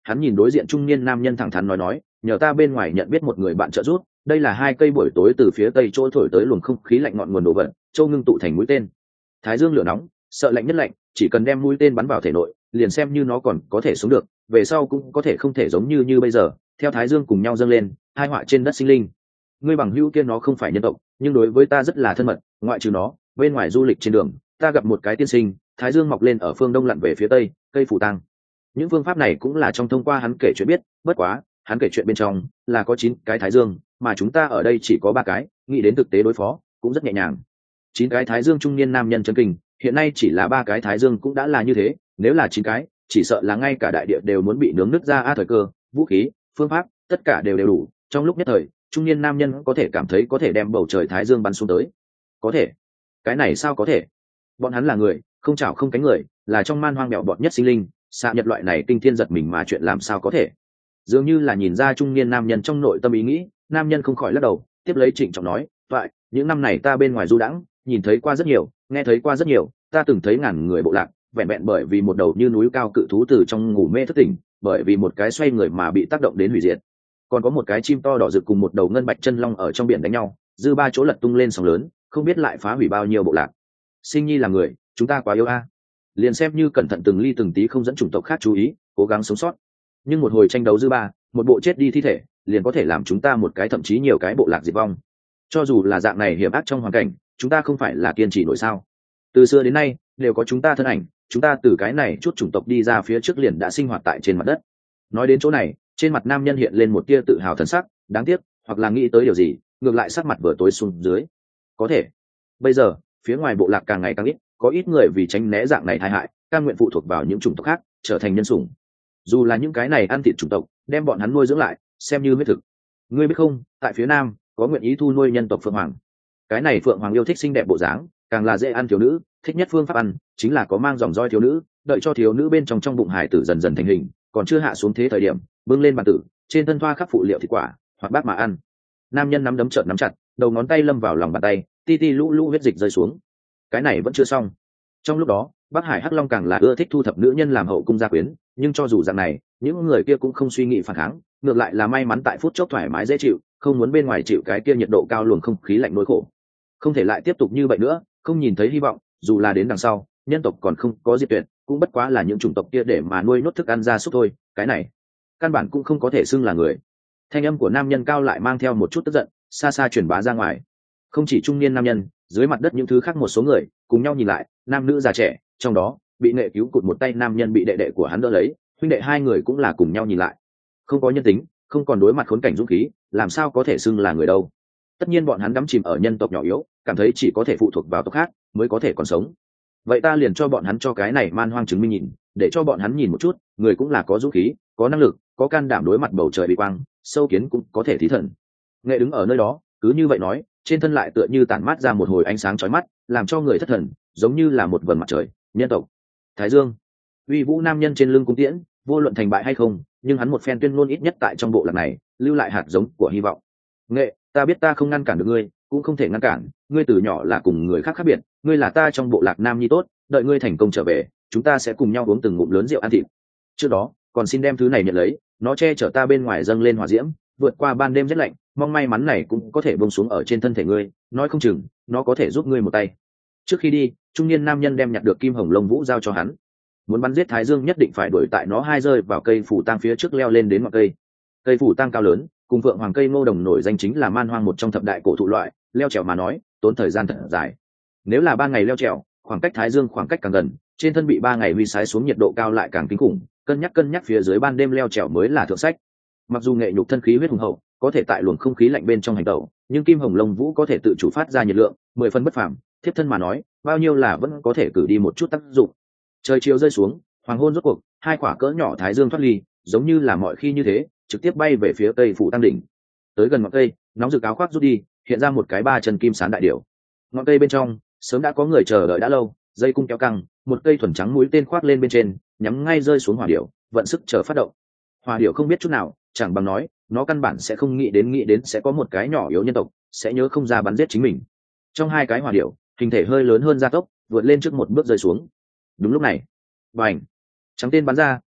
hắn nhìn đối diện trung niên nam nhân thẳng thắn nói, nhờ ta bên ngoài nhận biết một người bạn trợ giúp, đây là 2 cây buổi tối từ phía tây chỗ thổi tới luồng không khí lạnh ngọn nguồn đổ vật, châu ngưng tụ thành mũi tên. Thái dương lửa nóng, sợ lạnh nhất lạnh, chỉ cần đem mũi tên bắn vào thể nội, liền xem như nó còn có thể sống được, về sau cũng có thể không thể giống như bây giờ, theo thái dương cùng nhau dâng lên, hai họa trên đất sinh linh. Ngươi bằng hữu kia nó không phải nhân tộc, nhưng đối với ta rất là thân mật, ngoại trừ nó, bên ngoài du lịch trên đường, ta gặp một cái tiên sinh, thái dương mọc lên ở phương đông lặn về phía tây, cây phủ tăng. Những phương pháp này cũng là trong thông qua hắn kể chuyện biết, bất quá, hắn kể chuyện bên trong là có 9 cái thái dương, mà chúng ta ở đây chỉ có 3 cái, nghĩ đến thực tế đối phó cũng rất nhẹ nhàng. 9 cái thái dương trung niên nam nhân chấn kinh, hiện nay chỉ là 3 cái thái dương cũng đã là như thế, nếu là 9 cái, chỉ sợ là ngay cả đại địa đều muốn bị nướng nứt ra. Thời cơ, vũ khí, phương pháp, tất cả đều đủ. Trong lúc nhất thời, trung niên nam nhân có thể cảm thấy có thể đem bầu trời thái dương bắn xuống tới. Có thể? Cái này sao có thể? Bọn hắn là người, không chảo không cánh người, là trong man hoang mèo bọt nhất sinh linh, xạ nhật loại này kinh thiên giật mình mà chuyện làm sao có thể? Dường như là nhìn ra trung niên nam nhân trong nội tâm ý nghĩ, nam nhân không khỏi lắc đầu, tiếp lấy trịnh trọng nói, "Vậy, những năm này ta bên ngoài du đãng, nhìn thấy qua rất nhiều, nghe thấy qua rất nhiều, ta từng thấy ngàn người bộ lạc, vẹn vẹn bởi vì một đầu như núi cao cự thú từ trong ngủ mê thức tỉnh, bởi vì một cái xoay người mà bị tác động đến hủy diệt. Còn có một cái chim to đỏ rực cùng một đầu ngân bạch chân long ở trong biển đánh nhau, dư ba chỗ lật tung lên sóng lớn, không biết lại phá hủy bao nhiêu bộ lạc. Sinh nhi là người, chúng ta quá yếu a." Liền xem như cẩn thận từng ly từng tí không dẫn chủng tộc khác chú ý, cố gắng sống sót, nhưng một hồi tranh đấu dư ba, một bộ chết đi thi thể liền có thể làm chúng ta một cái thậm chí nhiều cái bộ lạc diệt vong. Cho dù là dạng này hiểm ác trong hoàn cảnh, chúng ta không phải là kiên trì nổi sao? Từ xưa đến nay đều có chúng ta thân ảnh, chúng ta từ cái này chút chủng tộc đi ra phía trước liền đã sinh hoạt tại trên mặt đất. Nói đến chỗ này, trên mặt nam nhân hiện lên một tia tự hào thần sắc, đáng tiếc, hoặc là nghĩ tới điều gì, ngược lại sắc mặt vừa tối xuống dưới. Có thể, bây giờ phía ngoài bộ lạc càng ngày càng ít, có ít người vì tránh né dạng này tai hại, cam nguyện phụ thuộc vào những chủng tộc khác, trở thành nhân sủng. Dù là những cái này ăn thịt chủng tộc, đem bọn hắn nuôi dưỡng lại, xem như huyết thực. Ngươi biết không, tại phía nam có nguyện ý thu nuôi nhân tộc phượng hoàng. Cái này phượng hoàng yêu thích xinh đẹp bộ dáng, càng là dễ ăn thiếu nữ, thích nhất phương pháp ăn chính là có mang dòng roi thiếu nữ, đợi cho thiếu nữ bên trong bụng hải tử dần dần thành hình, còn chưa hạ xuống thế thời điểm, bưng lên bàn tử, trên thân thoa khắc phụ liệu thịt quả, hoặc bát mà ăn. Nam nhân nắm đấm trợn nắm chặt, đầu ngón tay lâm vào lòng bàn tay, ti ti lũ lũ huyết dịch rơi xuống. Cái này vẫn chưa xong. Trong lúc đó, Bắc Hải Hắc Long càng là ưa thích thu thập nữ nhân làm hậu cung gia quyến, nhưng cho dù dạng này, những người kia cũng không suy nghĩ phản kháng, ngược lại là may mắn tại phút chốc thoải mái dễ chịu, không muốn bên ngoài chịu cái kia nhiệt độ cao luồng không khí lạnh nỗi khổ. Không thể lại tiếp tục như vậy nữa, không nhìn thấy hy vọng, dù là đến đằng sau, nhân tộc còn không có diệt tuyệt, cũng bất quá là những chủng tộc kia để mà nuôi nốt thức ăn ra súc thôi, cái này, căn bản cũng không có thể xưng là người. Thanh âm của nam nhân cao lại mang theo một chút tức giận, xa xa truyền bá ra ngoài. Không chỉ trung niên nam nhân, dưới mặt đất những thứ khác một số người cùng nhau nhìn lại, nam nữ già trẻ, trong đó bị nghệ cứu cụt một tay nam nhân bị đệ đệ của hắn đỡ lấy, huynh đệ hai người cũng là cùng nhau nhìn lại. Không có nhân tính, không còn đối mặt khốn cảnh dũng khí, làm sao có thể xưng là người đâu. Tất nhiên bọn hắn đắm chìm ở nhân tộc nhỏ yếu, cảm thấy chỉ có thể phụ thuộc vào tộc khác mới có thể còn sống. Vậy ta liền cho bọn hắn cho cái này man hoang chứng minh nhìn, để cho bọn hắn nhìn một chút, người cũng là có dũng khí, có năng lực, có can đảm đối mặt bầu trời bị quang, sâu kiến cũng có thể thí thần. Nghệ đứng ở nơi đó, cứ như vậy nói, trên thân lại tựa như tản mát ra một hồi ánh sáng chói mắt, làm cho người thất thần, giống như là một vầng mặt trời. Nhân tộc Thái Dương, uy vũ nam nhân trên lưng cung tiễn, vô luận thành bại hay không, nhưng hắn một phen tuyên ngôn ít nhất tại trong bộ lạc này lưu lại hạt giống của hy vọng. Nghệ, ta biết ta không ngăn cản được ngươi, cũng không thể ngăn cản ngươi, từ nhỏ là cùng người khác khác biệt, ngươi là ta trong bộ lạc nam nhi tốt, đợi ngươi thành công trở về, chúng ta sẽ cùng nhau uống từng ngụm lớn rượu ăn thịt. Trước đó còn xin đem thứ này nhận lấy, nó che chở ta bên ngoài dâng lên hỏa diễm, vượt qua ban đêm rét lạnh, mong may mắn này cũng có thể bông xuống ở trên thân thể ngươi, nói không chừng nó có thể giúp ngươi một tay. Trước khi đi, trung niên nam nhân đem nhặt được kim hồng lông vũ giao cho hắn. Muốn bắn giết Thái Dương nhất định phải đuổi tại nó hai rơi vào cây phủ tang phía trước leo lên đến ngọn cây. Cây phủ tang cao lớn, cùng phượng hoàng cây ngô đồng nổi danh chính là man hoang một trong thập đại cổ thụ loại, leo trèo mà nói tốn thời gian thật dài. Nếu là 3 ngày leo trèo, khoảng cách Thái Dương khoảng cách càng gần, trên thân bị 3 ngày huy sái xuống nhiệt độ cao lại càng kinh khủng, cân nhắc phía dưới ban đêm leo trèo mới là thượng sách. Mặc dù nghệ nhục thân khí huyết hùng hậu, có thể tại luồng không khí lạnh bên trong hành động, nhưng kim hồng lông vũ có thể tự chủ phát ra nhiệt lượng 10 phân bất phàm, thiếp thân mà nói bao nhiêu là vẫn có thể cử đi một chút tác dụng. Trời chiều rơi xuống, hoàng hôn rốt cuộc, 2 quả cỡ nhỏ Thái Dương thoát ly, giống như là mọi khi như thế, trực tiếp bay về phía tây phủ tăng đỉnh. Tới gần ngọn cây, nóng rực áo khoác rút đi, hiện ra một cái 3 chân kim sán đại điểu. Ngọn cây bên trong sớm đã có người chờ đợi đã lâu, dây cung kéo căng, một cây thuần trắng mũi tên khoác lên bên trên, nhắm ngay rơi xuống hỏa điểu, vận sức chờ phát động. Hỏa điểu không biết chút nào, chẳng bằng nói, nó căn bản sẽ không nghĩ đến sẽ có một cái nhỏ yếu nhân tộc sẽ nhớ không ra bắn giết chính mình. Trong 2 cái hỏa điểu, hình thể hơi lớn hơn gia tốc, vượt lên trước một bước rơi xuống. Đúng lúc này, bành, trắng tên bắn ra,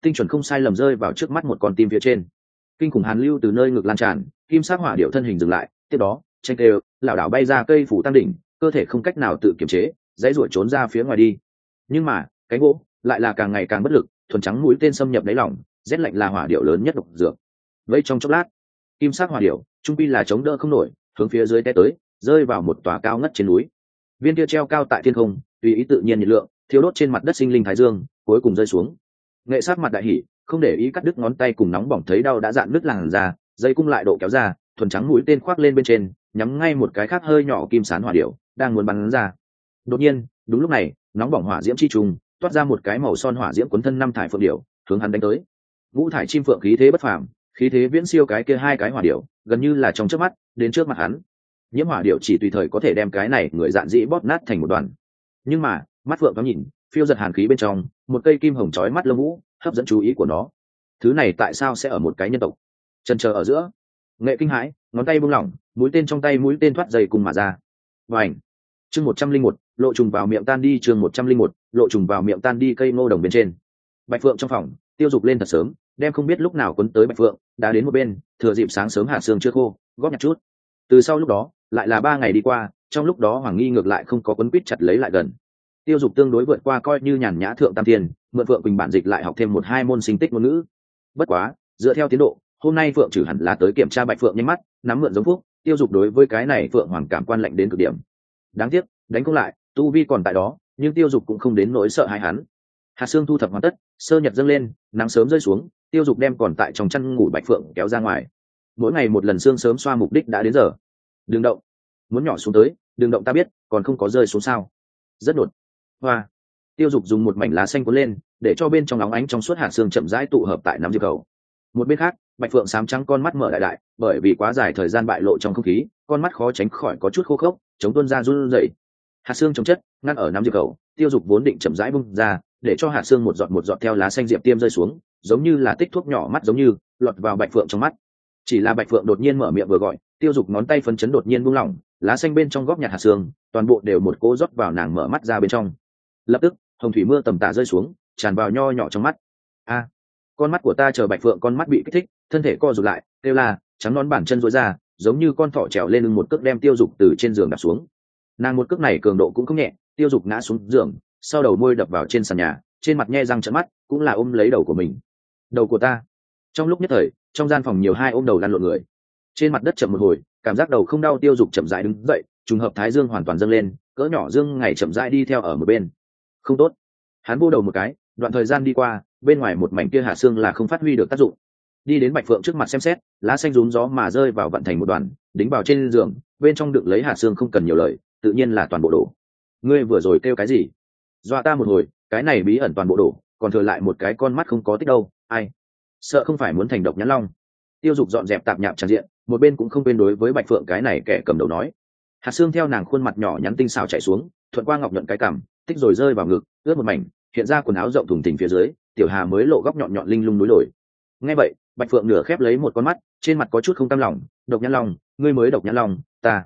tinh chuẩn không sai lầm rơi vào trước mắt một con tim phía trên. Kinh khủng hàn lưu từ nơi ngực lan tràn, kim sắc hỏa điệu thân hình dừng lại, tiếp đó tranh kêu lảo đảo bay ra cây phủ tăng đỉnh, cơ thể không cách nào tự kiềm chế, dãy ruổi trốn ra phía ngoài đi. Nhưng mà cánh gỗ lại là càng ngày càng bất lực, thuần trắng mũi tên xâm nhập đáy lòng, rét lạnh là hỏa điệu lớn nhất độc dược. Vậy trong chốc lát, kim sắc hỏa điệu trung quy là chống đỡ không nổi, hướng phía dưới té tới, rơi vào một tòa cao ngất trên núi. Viên kia treo cao tại thiên không, tùy ý tự nhiên nhiệt lượng thiếu đốt trên mặt đất sinh linh thái dương, cuối cùng rơi xuống. Nghệ sát mặt đại hỉ, không để ý cắt đứt ngón tay cùng nóng bỏng thấy đau đã dạn nứt làn ra, dây cung lại độ kéo ra, thuần trắng mũi tên khoác lên bên trên, nhắm ngay một cái khác hơi nhỏ kim sán hỏa điệu đang muốn bắn ra. Đột nhiên, đúng lúc này, nóng bỏng hỏa diễm chi trùng toát ra một cái màu son hỏa diễm cuốn thân năm thải phượng điệu, hướng hắn đánh tới. Ngũ thải chim phượng khí thế bất phàm, khí thế viễn siêu cái kia hai cái hỏa điệu, gần như là trong chớp mắt đến trước mặt hắn. Nhiễm hỏa điệu chỉ tùy thời có thể đem cái này người dạn dĩ bóp nát thành một đoàn. Nhưng mà mắt phượng nó nhìn, phiêu giật hàn khí bên trong một cây kim hồng chói mắt lông vũ hấp dẫn chú ý của nó. Thứ này tại sao sẽ ở một cái nhân tộc? Chần chờ ở giữa, Nghệ kinh hãi, ngón tay buông lỏng, mũi tên trong tay mũi tên thoát dày cùng mà ra. Vành. Chương 101, lộ trùng vào miệng tan đi. Chương 101, lộ trùng vào miệng tan đi. Cây ngô đồng bên trên, Bạch Phượng trong phòng, Tiêu Dục lên thật sớm, đem không biết lúc nào quấn tới Bạch Phượng đã đến một bên, thừa dịp sáng sớm hạ sương chưa khô, góp nhặt chút. Từ sau lúc đó, lại là 3 ngày đi qua, trong lúc đó Hoàng Nghi ngược lại không có quấn quýt chặt lấy lại gần. Tiêu Dục tương đối vượt qua coi như nhàn nhã thượng tam thiên, mượn Phượng Quỳnh bản dịch lại học thêm 1-2 môn sinh tích ngôn ngữ. Bất quá, dựa theo tiến độ, hôm nay Phượng Trử hẳn là tới kiểm tra Bạch Phượng nhanh mắt, nắm mượn giống phúc. Tiêu Dục đối với cái này Phượng Hoàng cảm quan lạnh đến cực điểm. Đáng tiếc, đánh không lại, tu vi còn tại đó, nhưng Tiêu Dục cũng không đến nỗi sợ hãi hắn. Hạt Sương thu thập hoàn tất, sơ nhật dâng lên, nắng sớm rơi xuống, Tiêu Dục đem còn tại trong chăn ngủ Bạch Phượng kéo ra ngoài. Mỗi ngày một lần sương sớm xoa mục đích đã đến giờ. Đừng động, muốn nhỏ xuống tới, đừng động ta biết, còn không có rơi xuống sao? Rất đột. Hoa. Tiêu Dục dùng một mảnh lá xanh cuốn lên, để cho bên trong óng ánh trong suốt hạt sương chậm rãi tụ hợp tại nắm diệp cầu. Một bên khác, Bạch Phượng xám trắng con mắt mở đại đại, bởi vì quá dài thời gian bại lộ trong không khí, con mắt khó tránh khỏi có chút khô khốc, chống tuôn ra run rẩy. Hạt sương chống chất, ngăn ở nắm diệp cầu, Tiêu Dục vốn định chậm rãi bung ra, để cho hạt sương một giọt theo lá xanh diệp tiêm rơi xuống, giống như là tích thuốc nhỏ mắt giống như lọt vào Bạch Phượng trong mắt. Chỉ là Bạch Phượng đột nhiên mở miệng vừa gọi, Tiêu Dục ngón tay phấn chấn đột nhiên buông lỏng, lá xanh bên trong góp nhặt hạt sương, toàn bộ đều một cỗ rót vào nàng mở mắt ra bên trong. Lập tức, hồng thủy mưa tầm tã rơi xuống, tràn vào nho nhỏ trong mắt. A, con mắt của ta! Chờ Bạch Phượng con mắt bị kích thích, thân thể co rụt lại, kêu la, trắng nón bản chân duỗi ra, giống như con thỏ trèo lên lưng một cước đem Tiêu Dục từ trên giường đạp xuống. Nàng một cước này cường độ cũng không nhẹ, Tiêu Dục ngã xuống giường, sau đầu môi đập vào trên sàn nhà, trên mặt nhe răng trợn mắt, cũng là ôm lấy đầu của mình. Đầu của ta! Trong lúc nhất thời, trong gian phòng nhiều hai ôm đầu lăn lộn người. Trên mặt đất chậm một hồi, cảm giác đầu không đau, Tiêu Dục chậm rãi đứng dậy, trùng hợp thái dương hoàn toàn dâng lên, cỡ nhỏ dương ngày chậm rãi đi theo ở một bên. Không tốt! Hắn vô đầu một cái, đoạn thời gian đi qua, bên ngoài một mảnh kia hạ xương là không phát huy được tác dụng. Đi đến Bạch Phượng trước mặt xem xét, lá xanh rúm gió mà rơi vào vận thành một đoàn, đính vào trên giường, bên trong đựng lấy hạ xương không cần nhiều lời, tự nhiên là toàn bộ đổ. Ngươi vừa rồi kêu cái gì? Dọa ta một hồi, cái này bí ẩn toàn bộ đổ, còn thừa lại một cái con mắt không có tích đâu, ai? Sợ không phải muốn thành độc nhãn long? Tiêu Dục dọn dẹp tạp nhạp tràn diện, một bên cũng không quên đối với Bạch Phượng cái này kẻ cầm đầu nói. Hạt xương theo nàng khuôn mặt nhỏ nhắn tinh xảo chảy xuống, thuận qua ngọc nhuận cái cằm, tích rồi rơi vào ngực, ướt một mảnh, hiện ra quần áo rộng thùng thình phía dưới, tiểu hà mới lộ góc nhọn nhọn linh lung núi lồi. Nghe vậy, Bạch Phượng nửa khép lấy một con mắt, trên mặt có chút không cam lòng, độc nhãn long, ngươi mới độc nhãn long,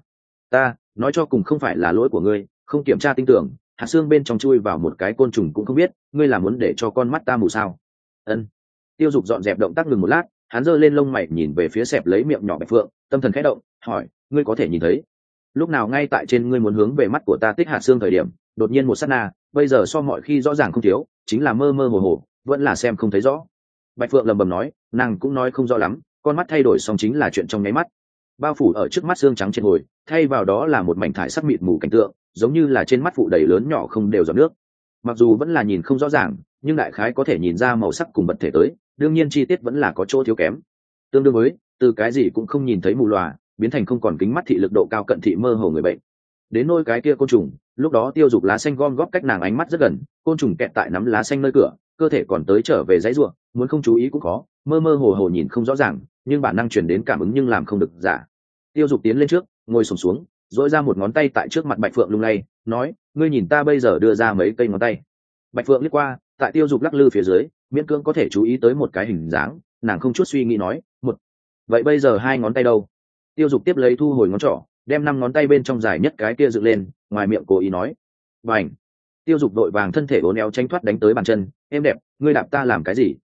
ta nói cho cùng không phải là lỗi của ngươi, không kiểm tra tinh tưởng, hạt xương bên trong chui vào một cái côn trùng cũng không biết, ngươi là muốn để cho con mắt ta mù sao? Ân. Tiêu Dục dọn dẹp động tác ngừng một lát, hắn giơ lên lông mày nhìn về phía xẹp lấy miệng nhỏ Bạch Phượng, tâm thần khẽ động, hỏi, ngươi có thể nhìn thấy? Lúc nào ngay tại trên ngươi muốn hướng về mắt của ta tích hạt xương thời điểm, đột nhiên một sát na, bây giờ so mọi khi rõ ràng không thiếu, chính là mơ mơ hồ hồ, vẫn là xem không thấy rõ. Bạch Phượng lầm bầm nói, nàng cũng nói không rõ lắm, con mắt thay đổi xong chính là chuyện trong nháy mắt. Bao phủ ở trước mắt xương trắng trên hồi, thay vào đó là một mảnh thải sắc mịt mù cảnh tượng, giống như là trên mắt phụ đầy lớn nhỏ không đều giọt nước. Mặc dù vẫn là nhìn không rõ ràng, nhưng đại khái có thể nhìn ra màu sắc cùng vật thể tới, đương nhiên chi tiết vẫn là có chỗ thiếu kém. Tương đương với từ cái gì cũng không nhìn thấy mù lòa, biến thành không còn kính mắt thị lực độ cao cận thị mơ hồ người bệnh. Đến nôi cái kia côn trùng, lúc đó Tiêu Dục lá xanh gom góp cách nàng ánh mắt rất gần, côn trùng kẹt tại nắm lá xanh nơi cửa, cơ thể còn tới trở về dãy ruộng, muốn không chú ý cũng khó, mơ mơ hồ hồ nhìn không rõ ràng, nhưng bản năng truyền đến cảm ứng nhưng làm không được giả. Tiêu Dục tiến lên trước, ngồi xổm xuống, dỗi ra một ngón tay tại trước mặt Bạch Phượng lung lay, nói, ngươi nhìn ta bây giờ đưa ra mấy cây ngón tay. Bạch Phượng liếc qua, tại Tiêu Dục lắc lư phía dưới, miễn cưỡng có thể chú ý tới một cái hình dáng, nàng không chút suy nghĩ nói, một. Vậy bây giờ 2 ngón tay đâu? Tiêu Dục tiếp lấy thu hồi ngón trỏ, đem 5 ngón tay bên trong dài nhất cái kia dựng lên, ngoài miệng cố ý nói, bành. Tiêu Dục đội vàng thân thể uốn éo tranh thoát đánh tới bàn chân, êm đẹp, ngươi đạp ta làm cái gì?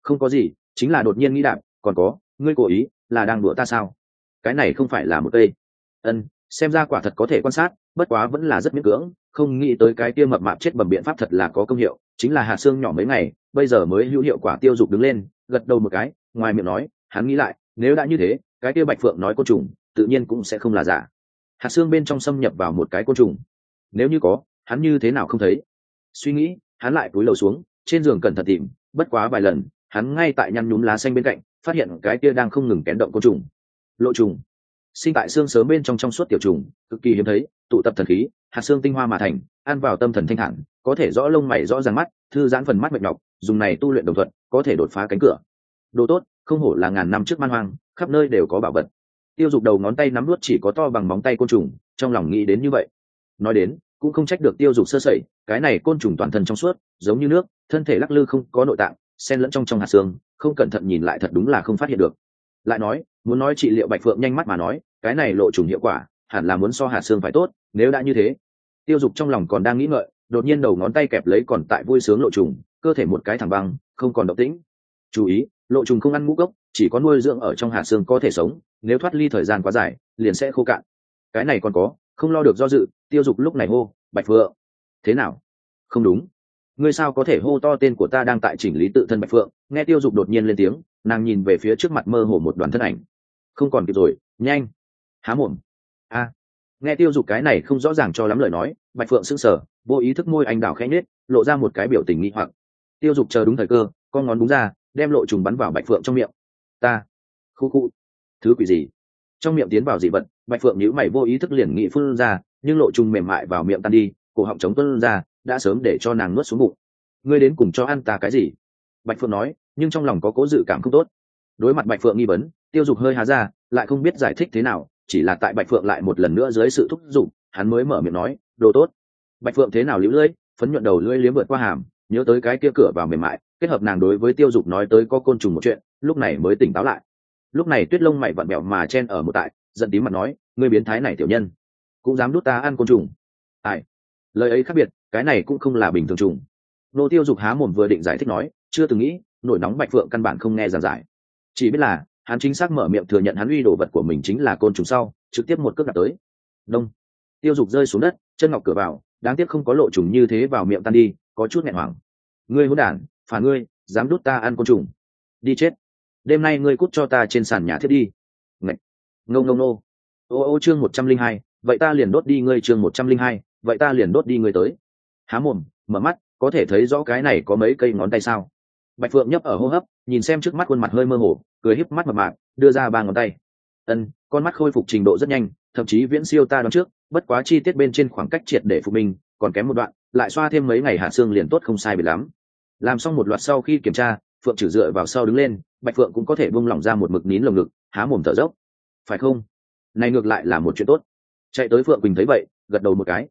Không có gì, chính là đột nhiên nghĩ đạp, còn có, ngươi cố ý là đang đùa ta sao? Cái này không phải là một cây. Ân, xem ra quả thật có thể quan sát, bất quá vẫn là rất miễn cưỡng, không nghĩ tới cái kia mập mạp chết bầm biện pháp thật là có công hiệu, chính là hạt xương nhỏ mấy ngày, bây giờ mới hữu hiệu quả. Tiêu Dục đứng lên, gật đầu một cái, ngoài miệng nói, hắn nghĩ lại, nếu đã như thế, cái kia Bạch Phượng nói côn trùng, tự nhiên cũng sẽ không là giả. Hạt xương bên trong xâm nhập vào một cái côn trùng, nếu như có, hắn như thế nào không thấy? Suy nghĩ, hắn lại cúi đầu xuống, trên giường cẩn thận tìm, bất quá vài lần, hắn ngay tại nhăn nhúm lá xanh bên cạnh, phát hiện cái kia đang không ngừng kén động côn trùng. Lộ trùng, sinh tại xương sớm bên trong suốt tiểu trùng, cực kỳ hiếm thấy, tụ tập thần khí, hạt xương tinh hoa mà thành, ăn vào tâm thần thanh thản, có thể rõ lông mày rõ ràng mắt, thư giãn phần mắt mệt nhọc, dùng này tu luyện đồng thuận, có thể đột phá cánh cửa. Đồ tốt, không hổ là ngàn năm trước man hoang, khắp nơi đều có bảo vật. Tiêu Dục đầu ngón tay nắm nuốt chỉ có to bằng móng tay côn trùng, trong lòng nghĩ đến như vậy. Nói đến, cũng không trách được Tiêu Dục sơ sẩy, cái này côn trùng toàn thân trong suốt, giống như nước, thân thể lắc lư không có nội tạng, xen lẫn trong hạt xương, không cẩn thận nhìn lại thật đúng là không phát hiện được. Lại nói, muốn nói trị liệu Bạch Phượng nhanh mắt mà nói, cái này lộ trùng hiệu quả, hẳn là muốn so hạt xương phải tốt, nếu đã như thế. Tiêu Dục trong lòng còn đang nghĩ ngợi, đột nhiên đầu ngón tay kẹp lấy còn tại vui sướng lộ trùng, cơ thể một cái thẳng băng, không còn động tĩnh. Chú ý, lộ trùng không ăn ngũ cốc, chỉ có nuôi dưỡng ở trong hạt xương có thể sống, nếu thoát ly thời gian quá dài, liền sẽ khô cạn. Cái này còn có, không lo được do dự, Tiêu Dục lúc này hô, Bạch Phượng. Thế nào? Không đúng. Ngươi sao có thể hô to tên của ta đang tại chỉnh lý tự thân Bạch Phượng? Nghe Tiêu Dục đột nhiên lên tiếng, nàng nhìn về phía trước mặt mơ hồ một đoàn thân ảnh. Không còn kịp rồi, nhanh. Há mồm. A. Nghe Tiêu Dục cái này không rõ ràng cho lắm lời nói, Bạch Phượng sững sờ, vô ý thức môi anh đào khẽ nhếch, lộ ra một cái biểu tình nghi hoặc. Tiêu Dục chờ đúng thời cơ, con ngón đúng ra, đem lộ trùng bắn vào Bạch Phượng trong miệng. Ta. Khu khu. Thứ quỷ gì? Trong miệng tiến vào dị vật, Bạch Phượng nhíu mày vô ý thức liền nghĩ phun ra, nhưng lộ trùng mềm mại vào miệng tan đi, cổ họng chống tuôn ra, đã sớm để cho nàng nuốt xuống bụng. Ngươi đến cùng cho ăn ta cái gì? Bạch Phượng nói, nhưng trong lòng có cố dự cảm không tốt. Đối mặt Bạch Phượng nghi vấn, Tiêu Dục hơi há ra, lại không biết giải thích thế nào, chỉ là tại Bạch Phượng lại một lần nữa dưới sự thúc giục, hắn mới mở miệng nói, đồ tốt. Bạch Phượng thế nào liễu lưỡi, phấn nhuận đầu lưỡi liếm vượt qua hàm, nhớ tới cái kia cửa vào mềm mại, kết hợp nàng đối với Tiêu Dục nói tới có côn trùng một chuyện, lúc này mới tỉnh táo lại. Lúc này Tuyết lông mày vặn bẹo mà chen ở một tại, giận tím mặt nói, ngươi biến thái này tiểu nhân, cũng dám đút ta ăn côn trùng. Ai? Lời ấy khác biệt, cái này cũng không là bình thường trùng. Nô Tiêu Dục há mồm vừa định giải thích nói, chưa từng nghĩ, nổi nóng Bạch Phượng căn bản không nghe giảng giải, chỉ biết là hắn chính xác mở miệng thừa nhận hắn uy đồ vật của mình chính là côn trùng sau, trực tiếp một cước đạp tới. Đông. Tiêu Dục rơi xuống đất, chân ngọc cửa vào, đáng tiếc không có lộ trùng như thế vào miệng tan đi, có chút nghẹn hoảng. Ngươi hỗn đản, phản ngươi, dám đút ta ăn côn trùng, đi chết. Đêm nay ngươi cút cho ta trên sàn nhà thiết đi. Ngậy. Ngô ngô nô. Ô chương 102, vậy ta liền đốt đi ngươi. Chương 102, vậy ta liền đốt đi ngươi tới. Há mồm, mở mắt, có thể thấy rõ cái này có mấy cây ngón tay sao? Bạch Phượng nhấp ở hô hấp, nhìn xem trước mắt khuôn mặt hơi mơ hồ, cười híp mắt mập mạp, đưa ra ba ngón tay. Con mắt khôi phục trình độ rất nhanh, thậm chí viễn siêu ta đoán trước, bất quá chi tiết bên trên khoảng cách triệt để phục minh, còn kém một đoạn, lại xoa thêm mấy ngày hạ xương liền tốt không sai biệt lắm. Làm xong một loạt sau khi kiểm tra, Phượng Trử dựa vào sau đứng lên, Bạch Phượng cũng có thể buông lỏng ra một mực nín lồng ngực, há mồm thở dốc. Phải không? Này ngược lại là một chuyện tốt. Chạy tới Phượng Quỳnh thấy vậy, gật đầu một cái.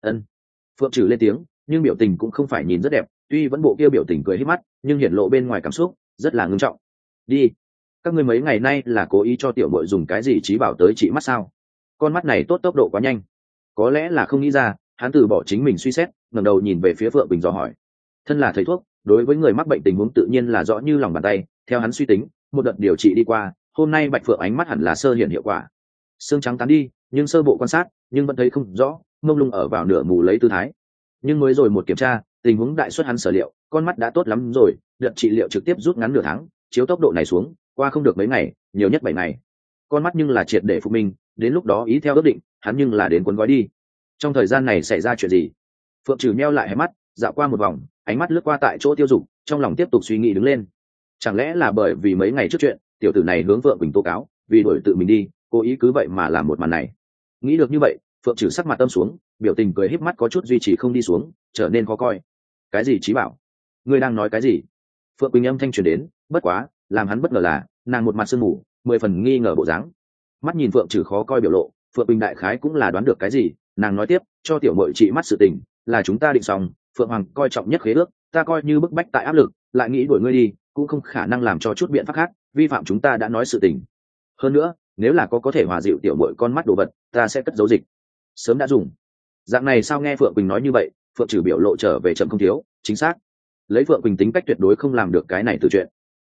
Phượng Trử lên tiếng, nhưng biểu tình cũng không phải nhìn rất đẹp, tuy vẫn bộ kia biểu tình cười hết mắt, nhưng hiển lộ bên ngoài cảm xúc rất là ngưng trọng. Đi, các ngươi mấy ngày nay là cố ý cho tiểu bội dùng cái gì trí bảo tới trị mắt sao? Con mắt này tốt tốc độ quá nhanh, có lẽ là không nghĩ ra, hắn từ bỏ chính mình suy xét, ngẩng đầu nhìn về phía Phượng Bình dò hỏi. Thân là thầy thuốc, đối với người mắc bệnh tình huống tự nhiên là rõ như lòng bàn tay. Theo hắn suy tính, một đợt điều trị đi qua, hôm nay Bạch Phượng ánh mắt hẳn là sơ hiển hiệu quả. Xương trắng tán đi, nhưng sơ bộ quan sát, nhưng vẫn thấy không rõ, mông lung ở vào nửa mù lấy tư thái. Nhưng mới rồi một kiểm tra, tình huống đại suất hắn sở liệu, con mắt đã tốt lắm rồi, đợt trị liệu trực tiếp rút ngắn nửa tháng, chiếu tốc độ này xuống, qua không được mấy ngày, nhiều nhất 7 ngày. Con mắt nhưng là triệt để phục minh, đến lúc đó ý theo ước định, hắn nhưng là đến cuốn gói đi. Trong thời gian này xảy ra chuyện gì? Phượng Trừ nheo lại hai mắt, dạo qua một vòng, ánh mắt lướt qua tại chỗ Tiêu Dục, trong lòng tiếp tục suy nghĩ đứng lên. Chẳng lẽ là bởi vì mấy ngày trước chuyện, tiểu tử này hướng Phượng Bình tố cáo, vì đuổi tự mình đi, cố ý cứ vậy mà làm một màn này. Nghĩ được như vậy, Phượng Trừ sắc mặt âm xuống, biểu tình cười híp mắt có chút duy trì không đi xuống, trở nên khó coi. Cái gì trí bảo? Ngươi đang nói cái gì? Phượng Quỳnh âm thanh truyền đến, bất quá, làm hắn bất ngờ là, nàng một mặt sương mù, 10 phần nghi ngờ bộ dáng. Mắt nhìn Phượng Trừ khó coi biểu lộ, Phượng Quỳnh đại khái cũng là đoán được cái gì, nàng nói tiếp, cho tiểu muội trị mắt sự tình, là chúng ta định xong, Phượng Hoàng coi trọng nhất khế ước, ta coi như bức bách tại áp lực, lại nghĩ đuổi ngươi đi, cũng không khả năng làm cho chút biện pháp khác, vi phạm chúng ta đã nói sự tình. Hơn nữa, nếu là có thể hòa dịu tiểu muội con mắt đồ vật, ta sẽ cất giấu dịch. Sớm đã dùng. Dạng này sao nghe Phượng Quỳnh nói như vậy, Phượng Trừ biểu lộ trở về chậm không thiếu, chính xác. Lấy Phượng Quỳnh tính cách tuyệt đối không làm được cái này từ chuyện.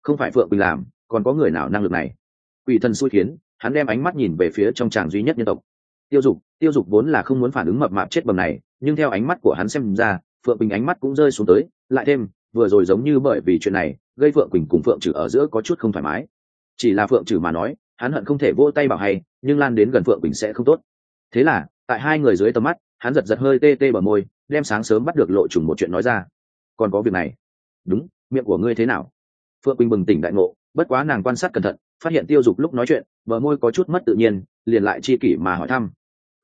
không phải phượng quỳnh làm còn có người nào năng lực này? Quỷ thần xui khiến, hắn đem ánh mắt nhìn về phía trong tràng duy nhất nhân tộc. Tiêu dục vốn là không muốn phản ứng mập mạp chết bầm này, nhưng theo ánh mắt của hắn xem ra, phượng quỳnh ánh mắt cũng rơi xuống tới, lại thêm vừa rồi giống như bởi vì chuyện này gây phượng quỳnh cùng phượng trừ ở giữa có chút không thoải mái. Chỉ là phượng trừ mà nói, hắn hận không thể vỗ tay bảo hay, nhưng lan đến gần phượng quỳnh sẽ không tốt. Thế là tại hai người dưới tầm mắt, hắn giật hơi tê tê bờ môi, đem sáng sớm bắt được lộ trùng một chuyện nói ra. Còn có việc này? Đúng, miệng của ngươi thế nào? Phượng quỳnh bừng tỉnh đại ngộ, bất quá nàng quan sát cẩn thận, phát hiện tiêu dục lúc nói chuyện bờ môi có chút mất tự nhiên, liền lại chi kỷ mà hỏi thăm.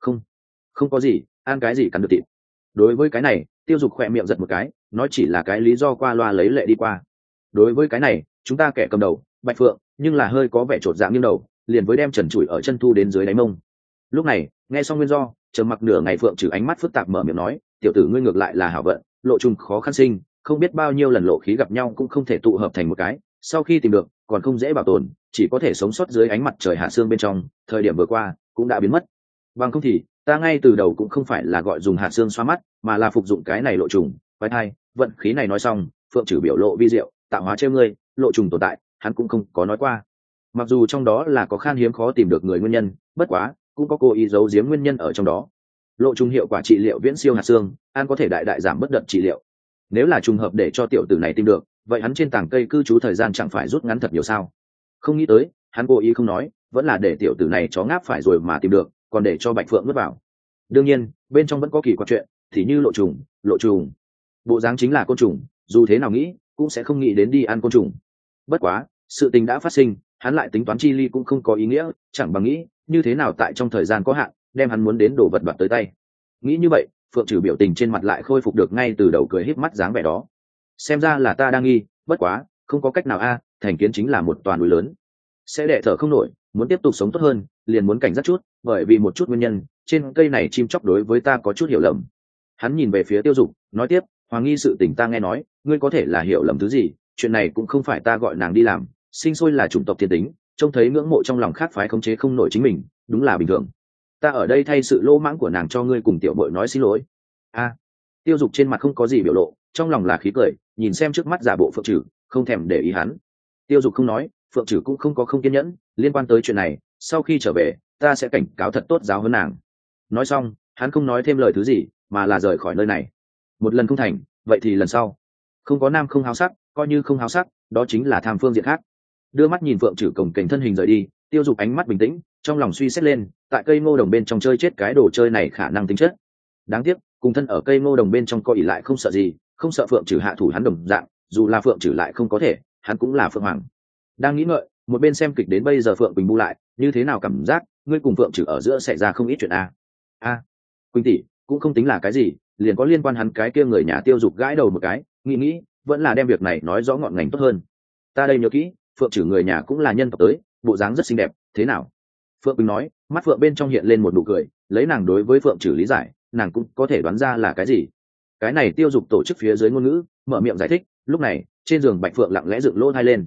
Không có gì, ăn cái gì cắn được thịt. Đối với cái này, tiêu dục khỏe miệng giật một cái, nói chỉ là cái lý do qua loa lấy lệ đi qua. Đối với cái này, chúng ta kẻ cầm đầu bạch phượng nhưng là hơi có vẻ chột dạ nghiêng đầu, liền với đem trần trụi ở chân thu đến dưới đáy mông. Lúc này nghe xong nguyên do, trầm mặc nửa ngày phượng trừ ánh mắt phức tạp mở miệng nói, tiểu tử ngươi ngược lại là hảo vận, lộ trùng khó khăn sinh, không biết bao nhiêu lần lộ khí gặp nhau cũng không thể tụ hợp thành một cái, sau khi tìm được còn không dễ bảo tồn, chỉ có thể sống sót dưới ánh mặt trời hạ xương bên trong, thời điểm vừa qua cũng đã biến mất. Bằng không thì ta ngay từ đầu cũng không phải là gọi dùng hạt xương xoa mắt, mà là phục dụng cái này lộ trùng quái thai vận khí này. Nói xong phượng trừ biểu lộ vi diệu, tạo hóa trêu ngươi, lộ trùng tồn tại hắn cũng không có nói qua, mặc dù trong đó là có khan hiếm khó tìm được người nguyên nhân, bất quá cũng có cố ý giấu giếm nguyên nhân ở trong đó. Lộ trùng hiệu quả trị liệu viễn siêu hạt xương, an có thể đại đại giảm bất đợt trị liệu. Nếu là trùng hợp để cho tiểu tử này tìm được, vậy hắn trên tảng cây cư trú thời gian chẳng phải rút ngắn thật nhiều sao? Không nghĩ tới hắn cố ý không nói, vẫn là để tiểu tử này chó ngáp phải rồi mà tìm được, còn để cho bạch phượng nuốt vào. Đương nhiên bên trong vẫn có kỳ quặc chuyện, thì như lộ trùng bộ dáng chính là côn trùng, dù thế nào nghĩ cũng sẽ không nghĩ đến đi ăn côn trùng. Bất quá sự tình đã phát sinh, hắn lại tính toán chi ly cũng không có ý nghĩa, chẳng bằng nghĩ như thế nào tại trong thời gian có hạn đem hắn muốn đến đồ vật đoạt tới tay. Nghĩ như vậy, phượng trừ biểu tình trên mặt lại khôi phục được ngay từ đầu cười híp mắt dáng vẻ đó. Xem ra là ta đang nghi, bất quá không có cách nào a, thành kiến chính là một toàn núi lớn, sẽ đẻ thở không nổi, muốn tiếp tục sống tốt hơn liền muốn cảnh giác chút, bởi vì một chút nguyên nhân trên cây này chim chóc đối với ta có chút hiểu lầm. Hắn nhìn về phía tiêu dục nói tiếp, hoàng nghi sự tình ta nghe nói, ngươi có thể là hiểu lầm thứ gì, chuyện này cũng không phải ta gọi nàng đi làm, sinh sôi là chủng tộc thiên tính, trông thấy ngưỡng mộ trong lòng khác phái khống chế không nổi chính mình, đúng là bình thường. Ta ở đây thay sự lỗ mãng của nàng cho ngươi cùng tiểu bội nói xin lỗi. A. Tiêu dục trên mặt không có gì biểu lộ, trong lòng là khí cười, nhìn xem trước mắt giả bộ phượng trừ, không thèm để ý hắn. Tiêu dục không nói, phượng trừ cũng không có không kiên nhẫn, liên quan tới chuyện này sau khi trở về ta sẽ cảnh cáo thật tốt giáo hơn nàng. Nói xong hắn không nói thêm lời thứ gì, mà là rời khỏi nơi này. Một lần không thành, vậy thì lần sau. Không có nam không háo sắc, coi như không háo sắc đó chính là tham phương diện khác. Đưa mắt nhìn phượng trừ cổng kềnh thân hình rời đi, tiêu dục ánh mắt bình tĩnh, trong lòng suy xét lên tại cây ngô đồng bên trong chơi chết cái đồ chơi này khả năng tính chất. Đáng tiếc cùng thân ở cây ngô đồng bên trong coi ỉ lại không sợ gì, không sợ phượng trừ hạ thủ hắn đồng dạng, dù là phượng trừ lại không có thể, hắn cũng là phượng hoàng. Đang nghĩ ngợi, một bên xem kịch đến bây giờ phượng quỳnh bu lại, như thế nào cảm giác ngươi cùng phượng trừ ở giữa xảy ra không ít chuyện a. Quỳnh tỷ cũng không tính là cái gì, liền có liên quan hắn cái kia người nhà. Tiêu dục gãi đầu một cái, nghĩ vẫn là đem việc này nói rõ ngọn ngành tốt hơn. Ta đây nhớ kỹ, phượng trừ người nhà cũng là nhân tộc tới, bộ dáng rất xinh đẹp, thế nào? Phượng quỳnh nói, mắt phượng bên trong hiện lên một nụ cười, lấy nàng đối với phượng trừ lý giải, nàng cũng có thể đoán ra là cái gì. Cái này tiêu dục tổ chức phía dưới ngôn ngữ, mở miệng giải thích. Lúc này trên giường bạch phượng lặng lẽ dựng lỗ tai lên.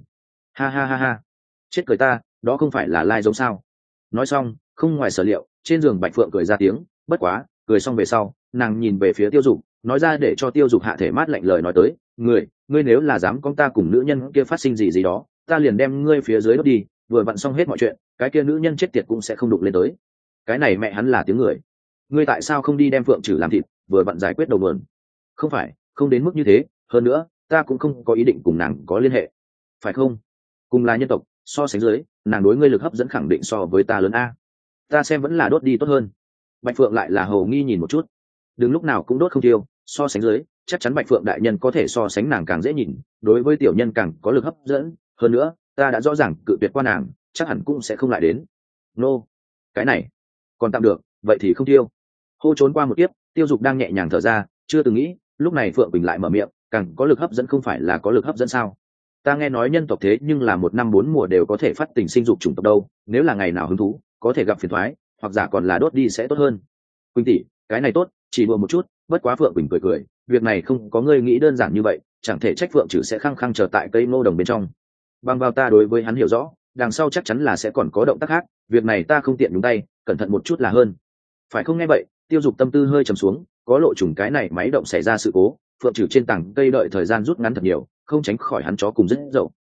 Ha, chết cười ta, đó không phải là lai giống sao? Nói xong không ngoài sở liệu, trên giường bạch phượng cười ra tiếng, bất quá cười xong về sau nàng nhìn về phía tiêu dục, nói ra để cho tiêu dục hạ thể mát lạnh lời nói tới, ngươi nếu là dám con ta cùng nữ nhân kia phát sinh gì đó, ta liền đem ngươi phía dưới đốt đi, vừa vặn xong hết mọi chuyện, cái kia nữ nhân chết tiệt cũng sẽ không đụng lên tới. Cái này mẹ hắn là tiếng người, ngươi tại sao không đi đem phượng trừ làm thịt, vừa vặn giải quyết đầu nguồn? Không phải, không đến mức như thế, hơn nữa ta cũng không có ý định cùng nàng có liên hệ, phải không? Cùng là nhân tộc, so sánh dưới nàng đối ngươi lực hấp dẫn khẳng định so với ta lớn a. Ta xem vẫn là đốt đi tốt hơn. Bạch phượng lại là hầu nghi nhìn một chút, đừng lúc nào cũng đốt không tiêu, so sánh dưới chắc chắn bạch phượng đại nhân có thể so sánh nàng càng dễ nhìn, đối với tiểu nhân càng có lực hấp dẫn, hơn nữa ta đã rõ ràng cự tuyệt qua nàng, chắc hẳn cũng sẽ không lại đến. Nô, cái này còn tạm được, vậy thì không tiêu. Hô trốn qua một tiếp, tiêu dục đang nhẹ nhàng thở ra, chưa từng nghĩ lúc này phượng bình lại mở miệng, càng có lực hấp dẫn không phải là có lực hấp dẫn sao? Ta nghe nói nhân tộc thế nhưng là một năm 4 mùa đều có thể phát tình sinh dục chủng tộc đâu, nếu là ngày nào hứng thú có thể gặp phiền thoái, hoặc giả còn là đốt đi sẽ tốt hơn. Quỳnh tỷ, cái này tốt, chỉ đùa một chút. Bất quá phượng quỳnh cười, việc này không có ngươi nghĩ đơn giản như vậy, chẳng thể trách phượng trừ sẽ khăng khăng chờ tại cây ngô đồng bên trong. Bằng vào ta đối với hắn hiểu rõ, đằng sau chắc chắn là sẽ còn có động tác khác, việc này ta không tiện nhúng tay, cẩn thận một chút là hơn. Phải không? Nghe vậy tiêu dục tâm tư hơi trầm xuống, có lộ trùng cái này máy động xảy ra sự cố, phượng trừ trên tảng cây đợi thời gian rút ngắn thật nhiều, không tránh khỏi hắn chó cùng rất dậu.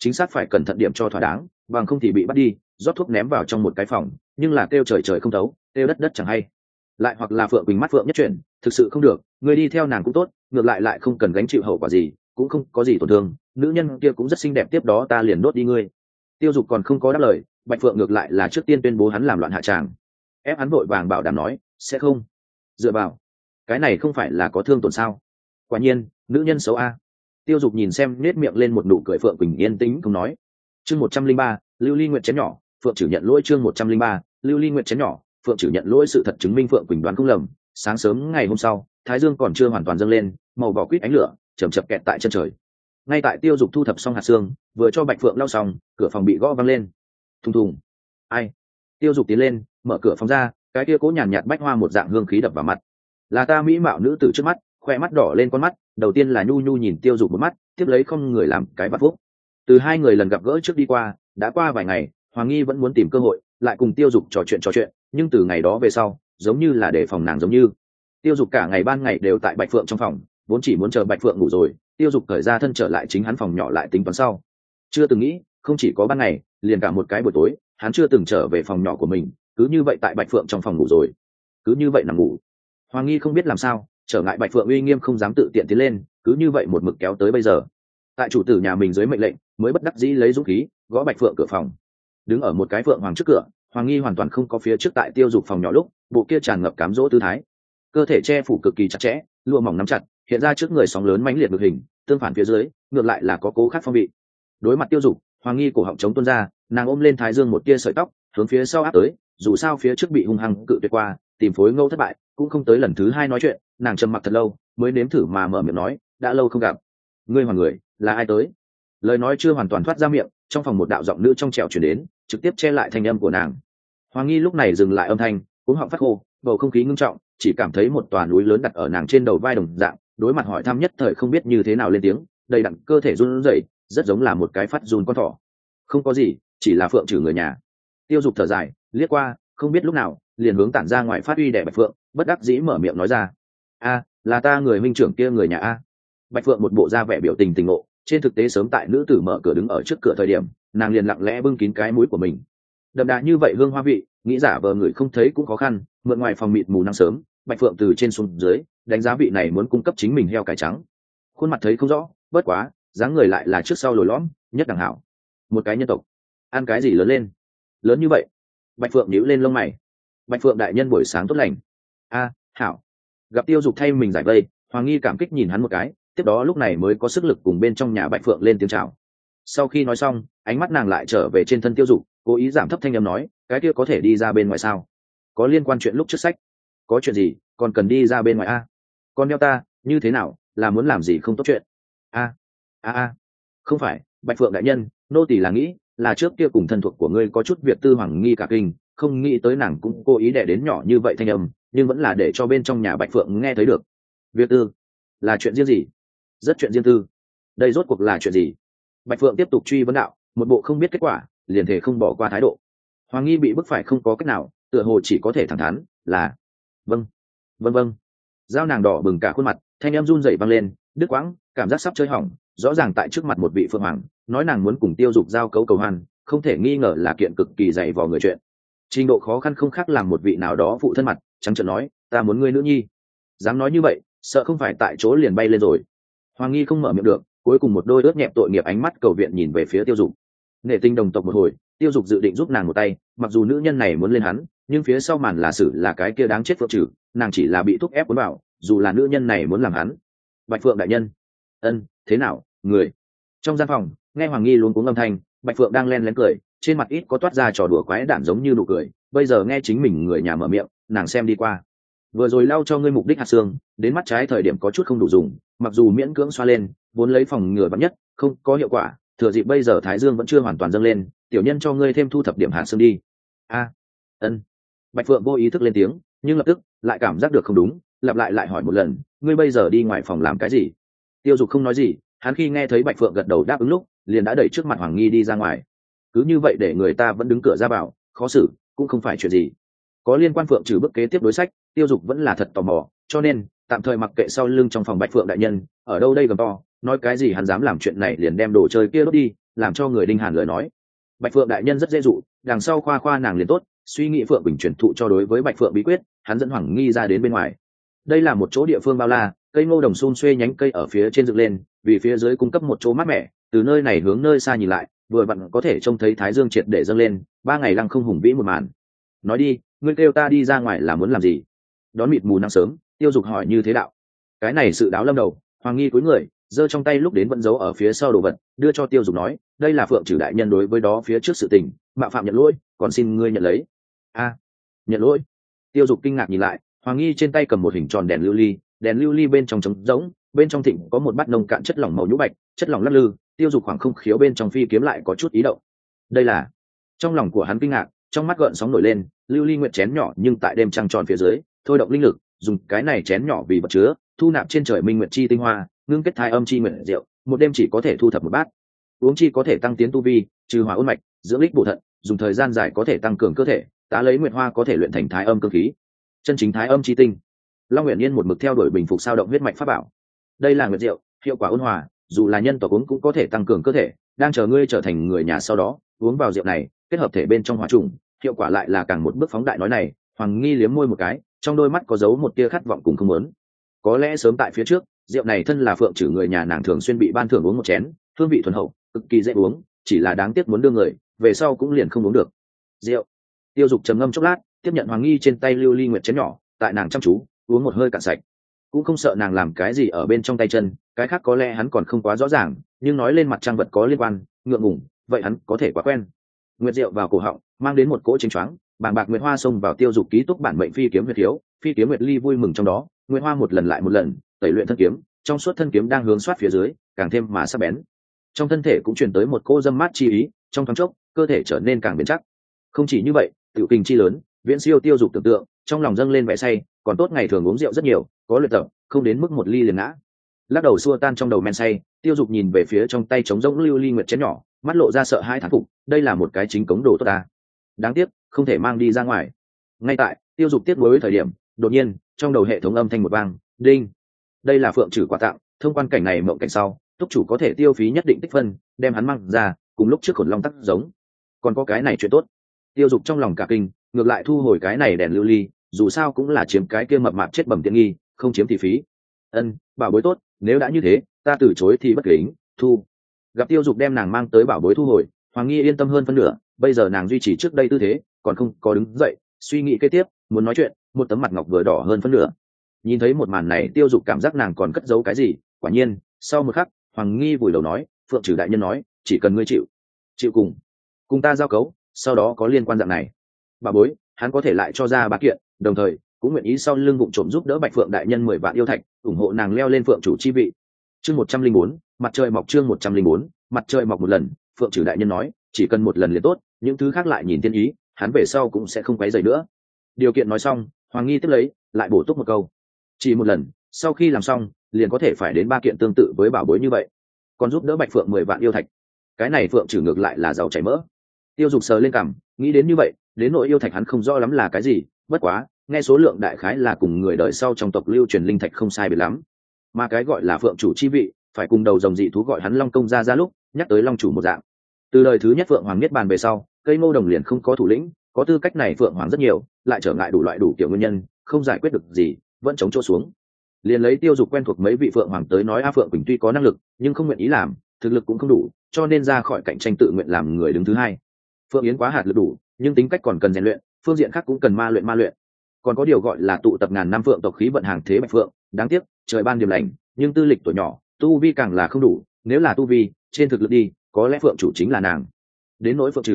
chính xác phải cẩn thận điểm cho thỏa đáng, bằng không thì bị bắt đi rót thuốc ném vào trong một cái phòng, nhưng là kêu trời trời không thấu, kêu đất đất chẳng hay. Lại hoặc là Phượng Quỳnh mắt Phượng nhất chuyển, thực sự không được người đi theo nàng cũng tốt, ngược lại không cần gánh chịu hậu quả gì, cũng không có gì tổn thương, nữ nhân kia cũng rất xinh đẹp, tiếp đó ta liền đốt đi ngươi. Tiêu Dục còn không có đáp lời, Bạch Phượng ngược lại là trước tiên tuyên bố hắn làm loạn hạ tràng, ép hắn vội vàng bảo đảm nói sẽ không. Dựa vào cái này không phải là có thương tổn sao? Quả nhiên nữ nhân xấu a. Tiêu Dục nhìn xem nết miệng lên một nụ cười, Phượng Quỳnh yên tĩnh không nói. Chương 103, Lưu Ly Nguyệt chém nhỏ, Phượng Trử nhận lỗi. Chương 103, Lưu Ly Nguyệt chém nhỏ, Phượng Trử nhận lỗi. Sự thật chứng minh Phượng Quỳnh đoán không lầm, sáng sớm ngày hôm sau thái dương còn chưa hoàn toàn dâng lên, màu vỏ quýt ánh lửa chầm chập kẹt tại chân trời. Ngay tại Tiêu Dục thu thập xong hạt xương, vừa cho Bạch Phượng lau xong, cửa phòng bị gõ vang lên. Thùng thùng. Ai? Tiêu Dục tiến lên mở cửa phòng ra, cái kia cố nhàn nhạt bách hoa một dạng hương khí đập vào mặt. Là ta mỹ mạo nữ tử trước mắt, khoe mắt đỏ lên con mắt, đầu tiên là nhu nhu nhìn Tiêu Dục một mắt, tiếp lấy không người làm cái vạn phúc. Từ hai người lần gặp gỡ trước đi qua, đã qua vài ngày, Hoàng Nghi vẫn muốn tìm cơ hội lại cùng Tiêu Dục trò chuyện, nhưng từ ngày đó về sau giống như là để phòng nàng, giống như Tiêu Dục cả ngày ban ngày đều tại Bạch Phượng trong phòng, vốn chỉ muốn chờ Bạch Phượng ngủ rồi Tiêu Dục thời ra thân trở lại chính hắn phòng nhỏ lại tính toán sau. Chưa từng nghĩ không chỉ có ban ngày, liền cả một cái buổi tối hắn chưa từng trở về phòng nhỏ của mình, cứ như vậy tại Bạch Phượng trong phòng ngủ rồi, cứ như vậy nằm ngủ. Hoàng Nghi không biết làm sao, trở ngại Bạch Phượng uy nghiêm không dám tự tiện tiến lên, cứ như vậy một mực kéo tới bây giờ. Tại chủ tử nhà mình dưới mệnh lệnh, mới bất đắc dĩ lấy dũng khí gõ Bạch Phượng cửa phòng. Đứng ở một cái phượng hoàng trước cửa, Hoàng Nghi hoàn toàn không có phía trước tại Tiêu Dục phòng nhỏ lúc bộ kia tràn ngập cám dỗ tư thái, cơ thể che phủ cực kỳ chặt chẽ, lụa mỏng nắm chặt hiện ra trước người, sóng lớn mãnh liệt ngược hình, tương phản phía dưới ngược lại là có cố khác phong vị. Đối mặt Tiêu Dục, Hoàng Nghi cổ họng chống tuôn ra, nàng ôm lên thái dương một tia sợi tóc hướng phía sau áp tới, dù sao phía trước bị hung hăng cự tuyệt qua, tìm phối ngẫu thất bại, cũng không tới lần thứ hai nói chuyện, nàng trầm mặc thật lâu mới nếm thử mà mở miệng nói, đã lâu không gặp, ngươi hoàng người là ai tới? Lời nói chưa hoàn toàn thoát ra miệng, trong phòng một đạo giọng nữ trong trẻo chuyển đến, trực tiếp che lại thanh âm của nàng. Hoàng Nghi lúc này dừng lại âm thanh, cuống họng phát khô, bầu không khí ngưng trọng, chỉ cảm thấy một tòa núi lớn đặt ở nàng trên đầu vai đồng dạng, đối mặt hỏi thăm nhất thời không biết như thế nào lên tiếng, đầy đặn cơ thể run rẩy, rất giống là một cái phát run con thỏ. Không có gì, chỉ là Phượng Trử người nhà. Tiêu Dục thở dài liếc qua, không biết lúc nào liền hướng tản ra ngoài phát uy đẻ Bạch Phượng, bất đắc dĩ mở miệng nói ra, a là ta người huynh trưởng kia người nhà a. Bạch Phượng một bộ da vẻ biểu tình tình ngộ, trên thực tế sớm tại nữ tử mở cửa đứng ở trước cửa thời điểm, nàng liền lặng lẽ bưng kín cái mũi của mình. Đậm đà như vậy hương hoa vị, nghĩ giả vờ người không thấy cũng khó khăn, mượn ngoài phòng mịt mù nắng sớm, Bạch Phượng từ trên xuống dưới đánh giá vị này muốn cung cấp chính mình heo cải trắng. Khuôn mặt thấy không rõ, bất quá dáng người lại là trước sau lồi lõm, nhất đẳng hảo. Một cái nhân tộc ăn cái gì lớn lên lớn như vậy? Bạch Phượng nhíu lên lông mày. Bạch Phượng đại nhân buổi sáng tốt lành. A hảo. Gặp Tiêu Dục thay mình giải vây, Hoàng Nghi cảm kích nhìn hắn một cái, tiếp đó lúc này mới có sức lực cùng bên trong nhà Bạch Phượng lên tiếng chào. Sau khi nói xong, ánh mắt nàng lại trở về trên thân Tiêu Dục, cố ý giảm thấp thanh âm nói, cái kia có thể đi ra bên ngoài sao? Có liên quan chuyện lúc trước sách? Có chuyện gì còn cần đi ra bên ngoài a? Con đeo ta như thế nào, là muốn làm gì không tốt chuyện? A không phải, Bạch Phượng đại nhân, nô tỳ là nghĩ là trước kia cùng thân thuộc của ngươi có chút việc tư. Hoàng Nghi cả kinh, không nghĩ tới nàng cũng cố ý đẻ đến nhỏ như vậy thanh âm, nhưng vẫn là để cho bên trong nhà Bạch Phượng nghe thấy được. Việc tư là chuyện riêng gì? Rất chuyện riêng tư. Đây rốt cuộc là chuyện gì? Bạch Phượng tiếp tục truy vấn đạo, một bộ không biết kết quả liền thể không bỏ qua thái độ. Hoàng Nghi bị bức phải không có cách nào, tựa hồ chỉ có thể thẳng thắn là vâng vâng. Dao nàng đỏ bừng cả khuôn mặt, thanh em run rẩy vang lên, đứt quãng, cảm giác sắp chơi hỏng, rõ ràng tại trước mặt một vị phượng hoàng nói nàng muốn cùng Tiêu Dục giao cấu cầu hoan, không thể nghi ngờ là kiện cực kỳ dày vò người chuyện. Trình độ khó khăn không khác làm một vị nào đó phụ thân mặt trắng trợn nói, ta muốn ngươi nữ nhi. Dám nói như vậy, sợ không phải tại chỗ liền bay lên rồi. Hoàng Nghi không mở miệng được, cuối cùng một đôi ướt nhẹp tội nghiệp ánh mắt cầu viện nhìn về phía Tiêu Dục. Nể tình đồng tộc một hồi, Tiêu Dục dự định giúp nàng một tay, mặc dù nữ nhân này muốn lên hắn, nhưng phía sau màn là xử là cái kia đáng chết Phượng Trử, nàng chỉ là bị thúc ép cuốn vào, dù là nữ nhân này muốn làm hắn. Bạch Phượng đại nhân. Ân, thế nào, người? Trong gian phòng, nghe Hoàng Nghi luống cuống âm thanh, Bạch Phượng đang len lén cười, trên mặt ít có toát ra trò đùa quái đản giống như nụ cười, bây giờ nghe chính mình người nhà mở miệng, nàng xem đi qua. Vừa rồi lau cho ngươi mục đích hạt xương, đến mắt trái thời điểm có chút không đủ dùng, mặc dù miễn cưỡng xoa lên, vốn lấy phòng ngừa vắn nhất, không có hiệu quả, thừa dịp bây giờ thái dương vẫn chưa hoàn toàn dâng lên, tiểu nhân cho ngươi thêm thu thập điểm hạt xương đi. Ân. Bạch Phượng vô ý thức lên tiếng, nhưng lập tức lại cảm giác được không đúng, lặp lại hỏi một lần, ngươi bây giờ đi ngoài phòng làm cái gì? Tiêu Dục không nói gì, hắn khi nghe thấy Bạch Phượng gật đầu đáp ứng lúc, liền đã đẩy trước mặt Hoàng Nghi đi ra ngoài. Cứ như vậy để người ta vẫn đứng cửa ra vào, khó xử, cũng không phải chuyện gì. Có liên quan Phượng Trừ bước kế tiếp đối sách, Tiêu Dục vẫn là thật tò mò, cho nên tạm thời mặc kệ sau lưng trong phòng Bạch Phượng đại nhân ở đâu đây gầm to, nói cái gì hắn dám làm chuyện này liền đem đồ chơi kia đốt đi, làm cho người đinh hàn lời nói. Bạch Phượng đại nhân rất dễ dụ, đằng sau khoa khoa nàng liền tốt, suy nghĩ Phượng Bình truyền thụ cho đối với Bạch Phượng bí quyết, hắn dẫn Hoàng Nghi ra đến bên ngoài. Đây là một chỗ địa phương bao la, cây ngô đồng xum xuê nhánh cây ở phía trên dựng lên, vì phía dưới cung cấp một chỗ mát mẻ, từ nơi này hướng nơi xa nhìn lại, vừa vặn có thể trông thấy thái dương triệt để dâng lên, 3 ngày lăng không hùng vĩ một màn. Nói đi, ngươi kêu ta đi ra ngoài là muốn làm gì? Đón mịt mù nắng sớm, Tiêu Dục hỏi như thế đạo. Cái này sự đáo lâm đầu, Hoàng Nghi cúi người, giơ trong tay lúc đến vẫn giấu ở phía sau đồ vật, đưa cho Tiêu Dục nói, đây là Phượng Trử đại nhân đối với đó phía trước sự tình, mạo phạm nhận lỗi, còn xin ngươi nhận lấy. A, nhận lỗi. Tiêu Dục kinh ngạc nhìn lại, Hoàng Nghi trên tay cầm một hình tròn đèn lưu ly bên trong trống rỗng, bên trong thịnh có một bát nông cạn chất lỏng màu nhũ bạch, chất lỏng lắc lư. Tiêu Dục khoảng không khiếu bên trong phi kiếm lại có chút ý động. Đây là, trong lòng của hắn kinh ngạc, trong mắt gợn sóng nổi lên, lưu ly nguyệt chén nhỏ nhưng tại đêm trăng tròn phía dưới, thôi động linh lực, dùng cái này chén nhỏ vì vật chứa, thu nạp trên trời minh nguyệt chi tinh hoa, ngưng kết thái âm chi nguyệt rượu, một đêm chỉ có thể thu thập một bát. Uống chi có thể tăng tiến tu vi, trừ hỏa ôn mạch, dưỡng ích bổ thận, dùng thời gian dài có thể tăng cường cơ thể, tá lấy nguyệt hoa có thể luyện thành thái âm cương khí. Chân chính thái âm chi tinh. Long Uyển Yên một mực theo đuổi bình phục sao động huyết mạch pháp bảo. Đây là nguyệt rượu, hiệu quả ôn hòa, dù là nhân tộc uống cũng có thể tăng cường cơ thể, đang chờ ngươi trở thành người nhà sau đó, uống vào rượu này, kết hợp thể bên trong hỏa trùng, hiệu quả lại là càng một bước phóng đại. Nói này, Hoàng Nghi liếm môi một cái, trong đôi mắt có giấu một tia khát vọng cùng không muốn. Có lẽ sớm tại phía trước, rượu này thân là Phượng Trử người nhà nàng thường xuyên bị ban thưởng uống một chén, hương vị thuần hậu, cực kỳ dễ uống, chỉ là đáng tiếc muốn đưa người, về sau cũng liền không uống được. Rượu. Tiêu Dục trầm ngâm chốc lát, tiếp nhận Hoàng Nghi trên tay lưu ly nguyệt chén nhỏ, tại nàng chăm chú, uống một hơi cạn sạch. Cũng không sợ nàng làm cái gì ở bên trong tay chân, cái khác có lẽ hắn còn không quá rõ ràng, nhưng nói lên mặt trang vật có liên quan, ngượng ngùng, vậy hắn có thể quá quen. Nguyệt rượu vào cổ họng, mang đến một cỗ chính choáng, bàng bạc nguyệt hoa xông vào Tiêu Dục ký túc bản mệnh phi kiếm huyệt thiếu, phi kiếm nguyệt ly vui mừng trong đó, nguyệt hoa một lần lại một lần tẩy luyện thân kiếm, trong suốt thân kiếm đang hướng soát phía dưới, càng thêm mà sắc bén. Trong thân thể cũng truyền tới một cỗ dâm mát chi ý, trong thoáng chốc, cơ thể trở nên càng bền chắc. Không chỉ như vậy, tiểu kinh chi lớn, viễn siêu Tiêu Dục tưởng tượng, trong lòng dâng lên vẻ say, còn tốt ngày thường uống rượu rất nhiều, có luyện tập, không đến mức một ly liền ngã. Lắc đầu xua tan trong đầu men say, Tiêu Dục nhìn về phía trong tay trống rỗng lưu ly nguyệt chén nhỏ, mắt lộ ra sợ hãi thán phục, đây là một cái chính cống đồ tốt ta. Đáng tiếc, không thể mang đi ra ngoài. Ngay tại Tiêu Dục tiếc nuối thời điểm, đột nhiên, trong đầu hệ thống âm thanh một vang, đinh. Đây là Phượng Trử quà tặng, thông quan cảnh này mộng cảnh sau, túc chủ có thể tiêu phí nhất định tích phân, đem hắn mang ra, cùng lúc trước khổn long tắc giống. Còn có cái này chuyện tốt. Tiêu Dục trong lòng cả kinh, ngược lại thu hồi cái này đèn lưu ly, dù sao cũng là chiếm cái kia mập mạp chết bẩm tiện nghi, không chiếm thì phí. Bảo bối tốt, nếu đã như thế, ta từ chối thì bất kính, thu. Gặp Tiêu Dục đem nàng mang tới bảo bối thu hồi, Hoàng Nghi yên tâm hơn phân nửa, bây giờ nàng duy trì trước đây tư thế, còn không có đứng dậy, suy nghĩ kế tiếp, muốn nói chuyện, một tấm mặt ngọc vừa đỏ hơn phân nửa. Nhìn thấy một màn này, Tiêu Dục cảm giác nàng còn cất giấu cái gì, quả nhiên, sau một khắc, Hoàng Nghi vùi đầu nói, Phượng Trử đại nhân nói, chỉ cần ngươi chịu cùng ta giao cấu, sau đó có liên quan dạng này. Bà bối, hắn có thể lại cho ra ba kiện, đồng thời cũng nguyện ý sau lưng vụng trộm giúp đỡ Bạch Phượng đại nhân 10 vạn yêu thạch, ủng hộ nàng leo lên Phượng chủ chi vị. Chương 104, mặt trời mọc. Chương 104, mặt trời mọc một lần, Phượng Trử đại nhân nói, chỉ cần một lần liền tốt, những thứ khác lại nhìn thiên ý, hắn về sau cũng sẽ không quấy rầy nữa. Điều kiện nói xong, Hoàng Nghi tiếp lấy, lại bổ túc một câu, chỉ một lần, sau khi làm xong, liền có thể phải đến 3 kiện tương tự với bảo bối như vậy, còn giúp đỡ Bạch Phượng 10 vạn yêu thạch. Cái này Phượng Trử ngược lại là giàu chảy mỡ. Tiêu Dục sờ lên cằm, nghĩ đến như vậy, đến nội yêu thạch hắn không rõ lắm là cái gì, bất quá, nghe số lượng đại khái là cùng người đời sau trong tộc lưu truyền linh thạch không sai biệt lắm. Mà cái gọi là Phượng chủ chi vị, phải cùng đầu rồng dị thú gọi hắn Long công ra lúc, nhắc tới Long chủ một dạng. Từ đời thứ nhất Phượng Hoàng niết bàn về sau, cây ngô đồng liền không có thủ lĩnh, có tư cách này Phượng Hoàng rất nhiều, lại trở ngại đủ loại đủ kiểu nguyên nhân, không giải quyết được gì, vẫn chống chỗ xuống. Liền lấy Tiêu Dục quen thuộc mấy vị Phượng Hoàng tới nói, Phượng Quỳnh tuy có năng lực, nhưng không nguyện ý làm, thực lực cũng không đủ, cho nên ra khỏi cạnh tranh tự nguyện làm người đứng thứ hai. Phượng Yến quá hạt lực đủ, nhưng tính cách còn cần rèn luyện, phương diện khác cũng cần ma luyện. Còn có điều gọi là tụ tập ngàn năm Phượng tộc khí vận hàng thế Bạch Phượng, đáng tiếc, trời ban điểm lành, nhưng tư lịch tuổi nhỏ, tu vi càng là không đủ, nếu là tu vi, trên thực lực đi, có lẽ Phượng chủ chính là nàng. Đến nỗi Phượng Trử,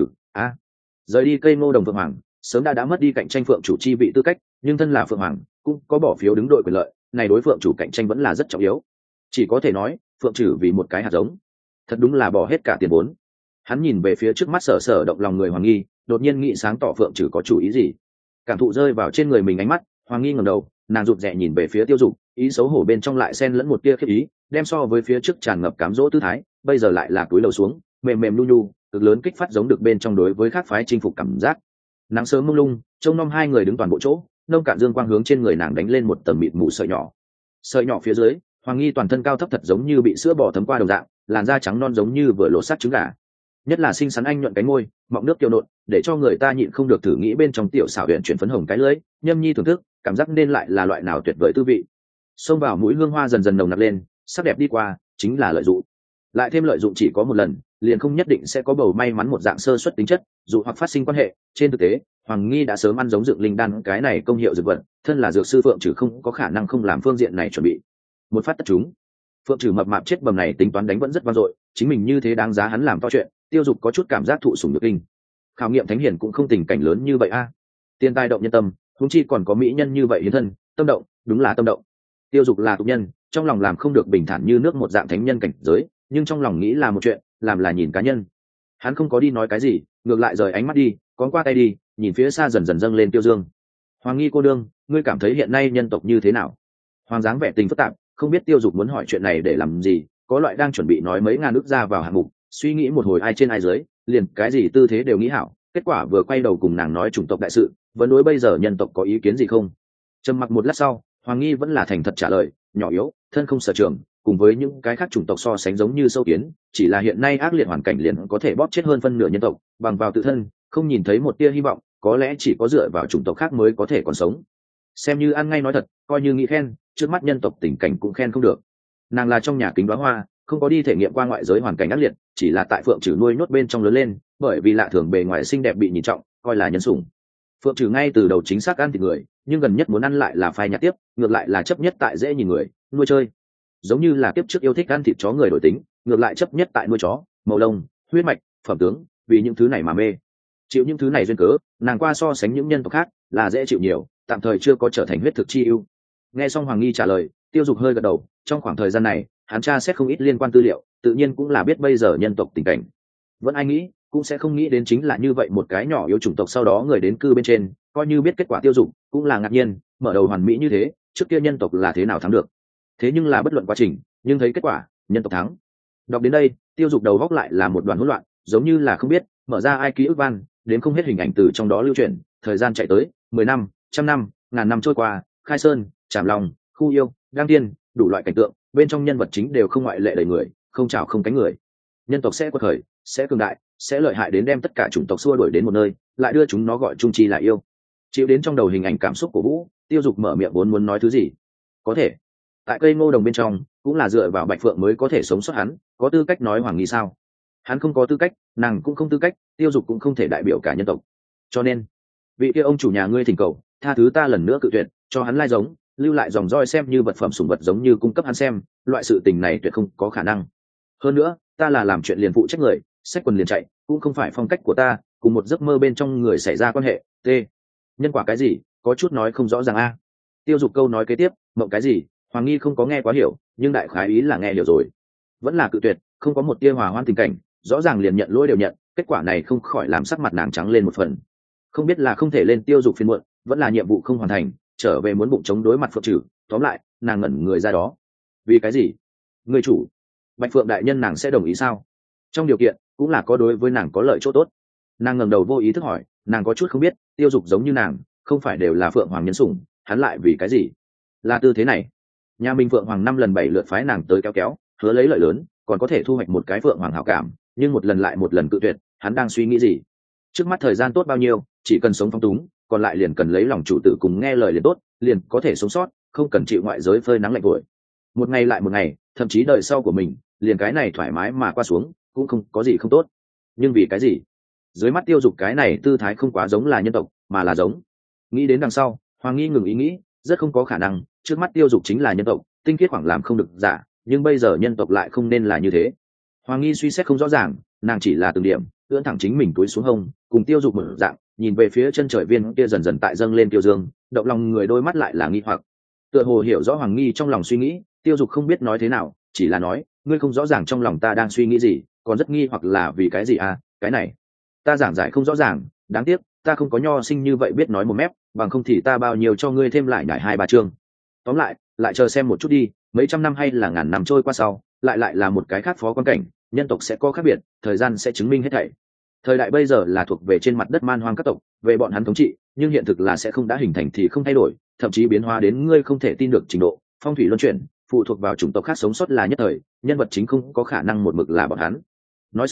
rời đi cây ngô đồng Phượng Hoàng, sớm đã mất đi cạnh tranh Phượng chủ chi vị tư cách, nhưng thân là Phượng Hoàng, cũng có bỏ phiếu đứng đội quyền lợi, này đối Phượng chủ cạnh tranh vẫn là rất trọng yếu. Chỉ có thể nói, Phượng Trử vì một cái hạt giống, thật đúng là bỏ hết cả tiền vốn. Hắn nhìn về phía trước mắt sở động lòng người Hoàng Nghi, đột nhiên nghĩ sáng tỏ Phượng Trử có chủ ý gì. Cảm thụ rơi vào trên người mình ánh mắt, Hoàng Nghi ngẩng đầu, nàng rụt rè nhìn về phía Tiêu Dục, ý xấu hổ bên trong lại xen lẫn một tia khiếp ý, đem so với phía trước tràn ngập cám dỗ tư thái, bây giờ lại là cúi đầu xuống, mềm mềm nhu, cực lớn kích phát giống được bên trong đối với khác phái chinh phục cảm giác. Nắng sớm mông lung, trông nom hai người đứng toàn bộ chỗ, nông cạn dương quang hướng trên người nàng đánh lên một tầng mịt mù sợi nhỏ. Sợi nhỏ phía dưới, Hoàng Nghi toàn thân cao thấp thật giống như bị sữa bò thấm qua đồng dạng, làn da trắng non giống như vừa lột xác trứng gà, nhất là xinh xắn anh nhuận cánh môi mọng nước kiều nộn, để cho người ta nhịn không được thử nghĩ bên trong tiểu xảo huyện chuyển phấn hồng cái lưỡi nhâm nhi thưởng thức, cảm giác nên lại là loại nào tuyệt vời tư vị. Xông vào mũi hương hoa dần dần nồng nặc lên, sắc đẹp đi qua chính là lợi dụng, lại thêm lợi dụng chỉ có một lần liền không nhất định sẽ có bầu may mắn một dạng sơ suất tính chất dụ hoặc phát sinh quan hệ. Trên thực tế Hoàng Nghi đã sớm ăn giống dược linh đan cái này công hiệu dược vật, thân là dược sư Phượng Trừ không có khả năng không làm phương diện này chuẩn bị. Một phát tất chúng, Phượng Trừ mập mạp chết bầm này tính toán đánh vẫn rất vang dội, chính mình như thế đáng giá hắn làm to chuyện. Tiêu Dục có chút cảm giác thụ sủng nhược kinh, khảo nghiệm thánh hiển cũng không tình cảnh lớn như vậy a. Tiên tai động nhân tâm, huống chi còn có mỹ nhân như vậy hiến thân, tâm động, đúng là tâm động. Tiêu Dục là tục nhân, trong lòng làm không được bình thản như nước một dạng thánh nhân cảnh giới, nhưng trong lòng nghĩ là một chuyện, làm là nhìn cá nhân. Hắn không có đi nói cái gì, ngược lại rời ánh mắt đi, cón qua tay đi, nhìn phía xa dần dần dâng lên Tiêu Dương. Hoàng Nghi cô đương, ngươi cảm thấy hiện nay nhân tộc như thế nào? Hoàng dáng vẻ tình phức tạp, không biết Tiêu Dục muốn hỏi chuyện này để làm gì, có loại đang chuẩn bị nói mấy ngàn ức ra vào hạng mục, suy nghĩ một hồi ai trên ai dưới, liền cái gì tư thế đều nghĩ hảo, kết quả vừa quay đầu cùng nàng nói chủng tộc đại sự, vẫn đối bây giờ nhân tộc có ý kiến gì không? Trầm mặc một lát sau, Hoàng Nghi vẫn là thành thật trả lời, nhỏ yếu, thân không sở trường, cùng với những cái khác chủng tộc so sánh giống như sâu kiến, chỉ là hiện nay ác liệt hoàn cảnh liền có thể bóp chết hơn phân nửa nhân tộc, bằng vào tự thân, không nhìn thấy một tia hy vọng, có lẽ chỉ có dựa vào chủng tộc khác mới có thể còn sống. Xem như ăn ngay nói thật, coi như nghĩ khen, trước mắt nhân tộc tình cảnh cũng khen không được. Nàng là trong nhà kính đóa hoa, không có đi thể nghiệm qua ngoại giới hoàn cảnh ác liệt, chỉ là tại Phượng Trừ nuôi nhốt bên trong lớn lên, bởi vì lạ thường bề ngoài xinh đẹp bị nhìn trọng, coi là nhân sủng. Phượng Trừ ngay từ đầu chính xác ăn thịt người, nhưng gần nhất muốn ăn lại là phai nhạt tiếp, ngược lại là chấp nhất tại dễ nhìn người, nuôi chơi. Giống như là kiếp trước yêu thích ăn thịt chó người đổi tính, ngược lại chấp nhất tại nuôi chó, màu lông, huyết mạch, phẩm tướng, vì những thứ này mà mê. Chịu những thứ này duyên cớ, nàng qua so sánh những nhân tộc khác là dễ chịu nhiều, tạm thời chưa có trở thành huyết thực chi ưu. Nghe xong Hoàng Nghi trả lời, Tiêu Dục hơi gật đầu, trong khoảng thời gian này, hắn tra xét không ít liên quan tư liệu, tự nhiên cũng là biết bây giờ nhân tộc tình cảnh. Vẫn ai nghĩ, cũng sẽ không nghĩ đến chính là như vậy một cái nhỏ yếu chủng tộc sau đó người đến cư bên trên, coi như biết kết quả Tiêu Dục, cũng là ngạc nhiên, mở đầu hoàn mỹ như thế, trước kia nhân tộc là thế nào thắng được. Thế nhưng là bất luận quá trình, nhưng thấy kết quả, nhân tộc thắng. Đọc đến đây, Tiêu Dục đầu góc lại là một đoàn hỗn loạn, giống như là không biết, mở ra ai ký ức văn, đến không hết hình ảnh từ trong đó lưu truyền, thời gian chạy tới 10 năm, trăm năm, ngàn năm trôi qua, Khai Sơn, Trảm Lòng, Khu Yêu, Đăng Tiên, đủ loại cảnh tượng, bên trong nhân vật chính đều không ngoại lệ đầy người, không chảo không cánh người. Nhân tộc sẽ quật khởi, sẽ cường đại, sẽ lợi hại đến đem tất cả chủng tộc xua đuổi đến một nơi, lại đưa chúng nó gọi chung chi là yêu. Chịu đến trong đầu hình ảnh cảm xúc của Vũ, Tiêu Dục mở miệng muốn nói thứ gì. Có thể, tại cây ngô đồng bên trong, cũng là dựa vào Bạch Phượng mới có thể sống sót hắn, có tư cách nói Hoàng Nghi sao? Hắn không có tư cách, nàng cũng không tư cách, Tiêu Dục cũng không thể đại biểu cả nhân tộc. Cho nên, vị kia ông chủ nhà ngươi thỉnh cầu, tha thứ ta lần nữa cự tuyệt, cho hắn lai giống, lưu lại dòng roi xem như vật phẩm sủng vật giống như cung cấp hắn xem, loại sự tình này tuyệt không có khả năng. Hơn nữa, ta là làm chuyện liền phụ trách người, xách quần liền chạy, cũng không phải phong cách của ta, cùng một giấc mơ bên trong người xảy ra quan hệ. T. Nhân quả cái gì, có chút nói không rõ ràng a. Tiêu Dục câu nói kế tiếp, mộng cái gì, Hoàng Nghi không có nghe quá hiểu, nhưng đại khái ý là nghe hiểu rồi. Vẫn là cự tuyệt, không có một tia hòa hoan tình cảnh, rõ ràng liền nhận lỗi đều nhận, kết quả này không khỏi làm sắc mặt nàng trắng lên một phần. Không biết là không thể lên Tiêu Dục phiền muộn, vẫn là nhiệm vụ không hoàn thành, trở về muốn bụng chống đối mặt Phượng Trừ, tóm lại, nàng ngẩn người ra đó. Vì cái gì? Người chủ, Bạch Phượng đại nhân nàng sẽ đồng ý sao? Trong điều kiện, cũng là có đối với nàng có lợi chỗ tốt. Nàng ngẩng đầu vô ý thức hỏi, nàng có chút không biết, Tiêu Dục giống như nàng, không phải đều là Phượng Hoàng nhân sủng, hắn lại vì cái gì? Là tư thế này. Nhà mình Phượng Hoàng 5 lần 7 lượt phái nàng tới kéo kéo, hứa lấy lợi lớn, còn có thể thu hoạch một cái Phượng Hoàng hảo cảm, nhưng một lần lại một lần cự tuyệt, hắn đang suy nghĩ gì? Trước mắt thời gian tốt bao nhiêu, chỉ cần sống phong túng, còn lại liền cần lấy lòng chủ tử cùng nghe lời liền tốt, liền có thể sống sót, không cần chịu ngoại giới phơi nắng lạnh vội. Một ngày lại một ngày, thậm chí đời sau của mình, liền cái này thoải mái mà qua xuống, cũng không có gì không tốt. Nhưng vì cái gì? Dưới mắt Tiêu Dục cái này tư thái không quá giống là nhân tộc, mà là giống. Nghĩ đến đằng sau, Hoàng Nghi ngừng ý nghĩ, rất không có khả năng, trước mắt Tiêu Dục chính là nhân tộc, tinh khiết khoảng làm không được giả, nhưng bây giờ nhân tộc lại không nên là như thế. Hoàng Nghi suy xét không rõ ràng, nàng chỉ là từng điểm, ưỡn thẳng chính mình túi xuống hông, cùng Tiêu Dục mở dạng, nhìn về phía chân trời viên kia dần dần tại dâng lên Tiêu Dương, động lòng người đôi mắt lại là nghi hoặc. Tựa hồ hiểu rõ Hoàng Nghi trong lòng suy nghĩ, Tiêu Dục không biết nói thế nào, chỉ là nói, ngươi không rõ ràng trong lòng ta đang suy nghĩ gì, còn rất nghi hoặc là vì cái gì à, cái này ta giảng giải không rõ ràng, đáng tiếc ta không có nho sinh như vậy biết nói một mép, bằng không thì ta bao nhiêu cho ngươi thêm lại nhải 2-3 chương. Tóm lại chờ xem một chút đi, mấy trăm năm hay là ngàn năm trôi qua sau, lại là một cái khác phó quan cảnh, nhân tộc sẽ có khác biệt, thời gian sẽ chứng minh hết thảy. Thời đại bây giờ là thuộc về trên mặt đất man hoang các tộc, về bọn hắn thống trị, nhưng hiện thực là sẽ không đã hình thành thì không thay đổi, thậm chí biến hóa đến ngươi không thể tin được trình độ, phong thủy luân chuyển, phụ thuộc vào chủng tộc khác sống sót là nhất thời, nhân vật chính không có khả năng một mực là bọn hắn. Nói xong,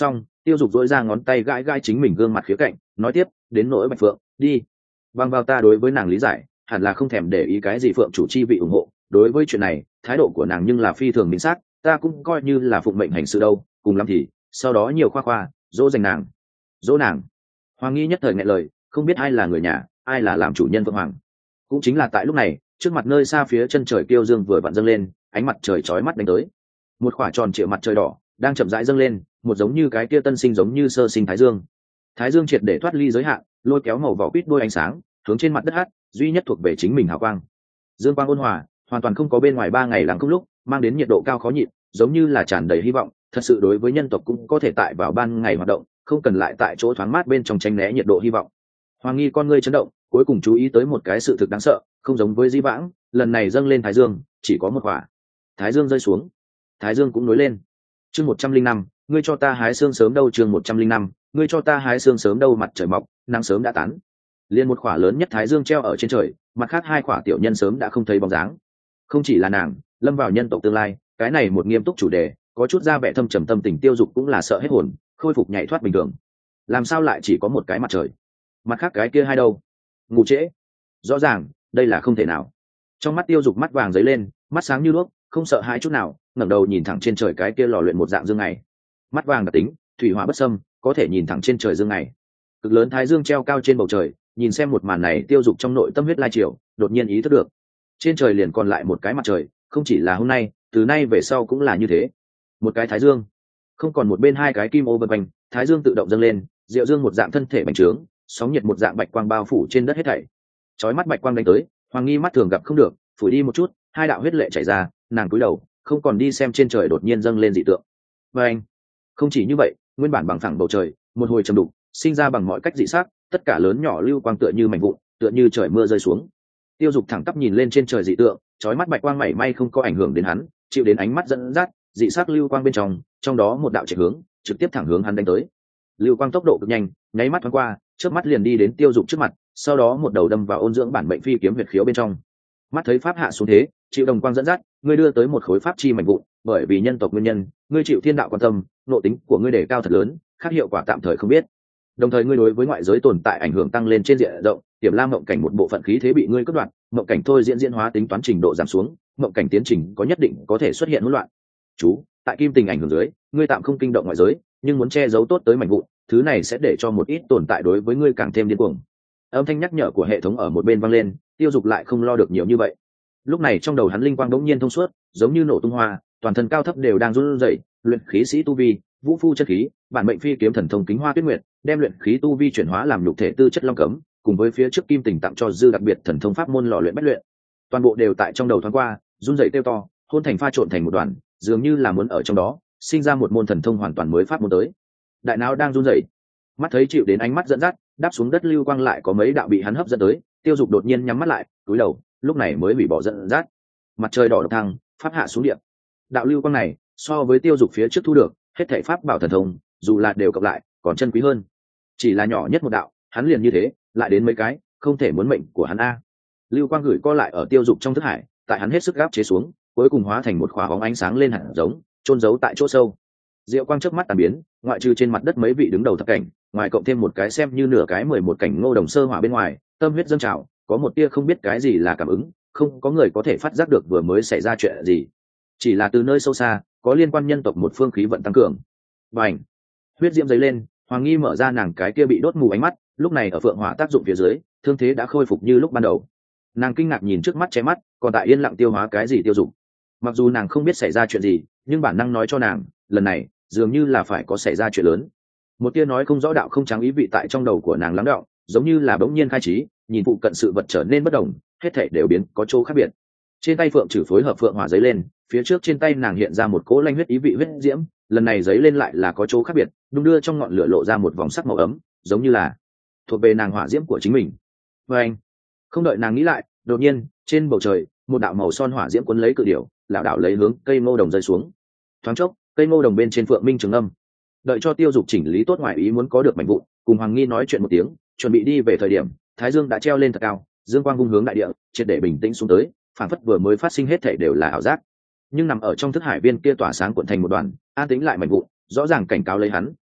Tiêu Dục dỗi ra ngón tay gãi gãi chính mình gương mặt khía cạnh, nói tiếp, đến nỗi Bạch Phượng, đi. Bằng vào ta đối với nàng lý giải, hẳn là không thèm để ý cái gì Phượng chủ chi vị ủng hộ, đối với chuyện này, thái độ của nàng nhưng là phi thường minh xác, ta cũng coi như là phụng mệnh hành sự đâu, cùng lắm thì, sau đó nhiều khoa khoa, dỗ dành nàng. Dỗ nàng. Hoàng Nghi nhất thời nghẹn lời, không biết ai là người nhà, ai là làm chủ nhân Phượng Hoàng. Cũng chính là tại lúc này, trước mặt nơi xa phía chân trời kiêu dương vừa vặn dâng lên, ánh mặt trời chói mắt đánh tới. Một quả tròn trịa mặt trời đỏ đang chậm rãi dâng lên, một giống như cái kia tân sinh giống như sơ sinh thái dương. Thái dương triệt để thoát ly giới hạn, lôi kéo màu vỏ quýt đôi ánh sáng, hướng trên mặt đất hát, duy nhất thuộc về chính mình hào quang. Dương quang ôn hòa, hoàn toàn không có bên ngoài 3 ngày lặng không lúc, mang đến nhiệt độ cao khó nhịn, giống như là tràn đầy hy vọng, thật sự đối với nhân tộc cũng có thể tại vào ban ngày hoạt động, không cần lại tại chỗ thoáng mát bên trong tránh né nhiệt độ hy vọng. Hoàng Nghi con ngươi chấn động, cuối cùng chú ý tới một cái sự thực đáng sợ, không giống với dĩ vãng, lần này dâng lên thái dương, chỉ có một quả. Thái dương rơi xuống, thái dương cũng nối lên. Chương 105, ngươi cho ta hái xương sớm đâu, chương 105, ngươi cho ta hái xương sớm đâu, mặt trời mọc, nắng sớm đã tán. Liên một quả lớn nhất thái dương treo ở trên trời, mặt khác 2 quả tiểu nhân sớm đã không thấy bóng dáng. Không chỉ là nàng, lâm vào nhân tộc tương lai, cái này một nghiêm túc chủ đề, có chút ra vẻ thâm trầm tâm tình Tiêu Dục cũng là sợ hết hồn, khôi phục nhảy thoát bình thường. Làm sao lại chỉ có một cái mặt trời? Mặt khác cái kia hai đâu? Ngủ trễ. Rõ ràng, đây là không thể nào. Trong mắt Tiêu Dục mắt vàng giấy lên, mắt sáng như đuốc, không sợ hãi chút nào, ngẩng đầu nhìn thẳng trên trời cái kia lò luyện một dạng dương ngày. Mắt vàng đặc tính, thủy hỏa bất xâm, có thể nhìn thẳng trên trời dương ngày. Cực lớn thái dương treo cao trên bầu trời, nhìn xem một màn này, Tiêu Dục trong nội tâm huyết lai triều, đột nhiên ý thức được, trên trời liền còn lại một cái mặt trời, không chỉ là hôm nay, từ nay về sau cũng là như thế. Một cái thái dương, không còn một bên 2 cái kim ô vần quanh, thái dương tự động dâng lên, diệu dương một dạng thân thể bành trướng, sóng nhiệt một dạng bạch quang bao phủ trên đất hết thảy. Chói mắt bạch quang đánh tới, Hoàng Nghi mắt thường gặp không được, phủi đi một chút, 2 đạo huyết lệ chảy ra, nàng cúi đầu, không còn đi xem trên trời đột nhiên dâng lên dị tượng. Và anh, không chỉ như vậy, nguyên bản bằng phẳng bầu trời, một hồi trầm đục, sinh ra bằng mọi cách dị sắc, tất cả lớn nhỏ lưu quang tựa như mảnh vụn, tựa như trời mưa rơi xuống. Tiêu Dục thẳng tắp nhìn lên trên trời dị tượng, chói mắt bạch quang mảy may không có ảnh hưởng đến hắn, chịu đến ánh mắt dẫn dắt, dị sắc lưu quang bên trong đó một đạo chạy hướng, trực tiếp thẳng hướng hắn đánh tới. Lưu quang tốc độ cực nhanh, nháy mắt thoáng qua, trước mắt liền đi đến Tiêu Dục trước mặt, sau đó một đầu đâm vào ôn dưỡng bản mệnh phi kiếm huyệt khiếu bên trong. Mắt thấy pháp hạ xuống thế, chịu đồng quang dẫn dắt, ngươi đưa tới một khối pháp chi mảnh vụn, bởi vì nhân tộc nguyên nhân, ngươi chịu thiên đạo quan tâm, nội tính của ngươi đề cao thật lớn, khác hiệu quả tạm thời không biết. Đồng thời ngươi đối với ngoại giới tồn tại ảnh hưởng tăng lên trên diện rộng, Tiềm Lam mộng cảnh một bộ phận khí thế bị ngươi cắt đoạn, mộng cảnh thôi diễn hóa tính toán trình độ giảm xuống, mộng cảnh tiến trình có nhất định có thể xuất hiện hỗn loạn. Chú, tại kim tình ảnh hưởng dưới, ngươi tạm không kinh động ngoại giới, nhưng muốn che giấu tốt tới mảnh vụn, thứ này sẽ để cho một ít tồn tại đối với ngươi càng thêm điên cuồng. Âm thanh nhắc nhở của hệ thống ở một bên vang lên, Tiêu Dục lại không lo được nhiều như vậy. Lúc này trong đầu hắn linh quang đống nhiên thông suốt, giống như nổ tung hoa, toàn thân cao thấp đều đang run rẩy, luyện khí sĩ tu vi, vũ phu chất khí, bản mệnh phi kiếm thần thông kính hoa tuyết nguyệt, đem luyện khí tu vi chuyển hóa làm nhục thể tư chất long cấm, cùng với phía trước kim tình tặng cho dư đặc biệt thần thông pháp môn lò luyện bách luyện, toàn bộ đều tại trong đầu thoáng qua, run rẩy kêu to, hôn thành pha trộn thành một đoàn, dường như là muốn ở trong đó sinh ra một môn thần thông hoàn toàn mới pháp môn tới. Đại não đang run rẩy, mắt thấy chịu đến ánh mắt dẫn dắt, đáp xuống đất lưu quang lại có mấy đạo bị hắn hấp dẫn tới, Tiêu Dục đột nhiên nhắm mắt lại, cúi đầu, lúc này mới hủy bỏ dẫn dắt. Mặt trời đỏ độc thăng, pháp hạ xuống địa. Đạo lưu quang này, so với Tiêu Dục phía trước thu được, hết thảy pháp bảo thần thông, dù là đều cộng lại, còn chân quý hơn. Chỉ là nhỏ nhất một đạo, hắn liền như thế, lại đến mấy cái, không thể muốn mệnh của hắn a. Lưu quang gửi co lại ở Tiêu Dục trong thức hải, tại hắn hết sức gáp chế xuống, cuối cùng hóa thành một khỏa bóng ánh sáng lên hẳn giống, chôn giấu tại chỗ sâu. Diệu quang chớp mắt tàn biến, ngoại trừ trên mặt đất mấy vị đứng đầu thập cảnh, ngoài cộng thêm một cái xem như nửa cái 11 cảnh Ngô Đồng sơ hỏa bên ngoài, tâm huyết dâng trào, có một tia không biết cái gì là cảm ứng, không có người có thể phát giác được vừa mới xảy ra chuyện gì. Chỉ là từ nơi sâu xa, có liên quan nhân tộc một phương khí vận tăng cường. Bành! Huyết diễm dấy lên, Hoàng Nghi mở ra nàng cái kia bị đốt mù ánh mắt, lúc này ở phượng hỏa tác dụng phía dưới, thương thế đã khôi phục như lúc ban đầu. Nàng kinh ngạc nhìn trước mắt che mắt, còn tại yên lặng tiêu hóa cái gì tiêu dụng. Mặc dù nàng không biết xảy ra chuyện gì, nhưng bản năng nói cho nàng, lần này dường như là phải có xảy ra chuyện lớn. Một tia nói không rõ đạo không trắng ý vị tại trong đầu của nàng lắng đọng, giống như là bỗng nhiên khai trí, nhìn phụ cận sự vật trở nên bất đồng, hết thảy đều biến có chỗ khác biệt. Trên tay phượng trừ phối hợp phượng hỏa giấy lên, phía trước trên tay nàng hiện ra một cỗ lanh huyết ý vị huyết diễm, lần này giấy lên lại là có chỗ khác biệt, đung đưa trong ngọn lửa lộ ra một vòng sắc màu ấm, giống như là thuộc về nàng hỏa diễm của chính mình. Và anh, không đợi nàng nghĩ lại, đột nhiên trên bầu trời một đạo màu son hỏa diễm cuốn lấy cự điểu, lảo đảo lấy hướng cây ngô đồng rơi xuống. Thoáng chốc, cây ngô đồng bên trên phượng minh trường âm. Đợi cho Tiêu Dục chỉnh lý tốt ngoại ý muốn có được mảnh vụn, cùng Hoàng Nghi nói chuyện một tiếng, chuẩn bị đi về thời điểm, thái dương đã treo lên thật cao, dương quang vung hướng đại địa, triệt để bình tĩnh xuống tới, phản phất vừa mới phát sinh hết thảy đều là ảo giác. Nhưng nằm ở trong thức hải viên kia tỏa sáng cuộn thành một đoàn, an tĩnh lại mảnh vụn, rõ ràng cảnh cáo lấy hắn,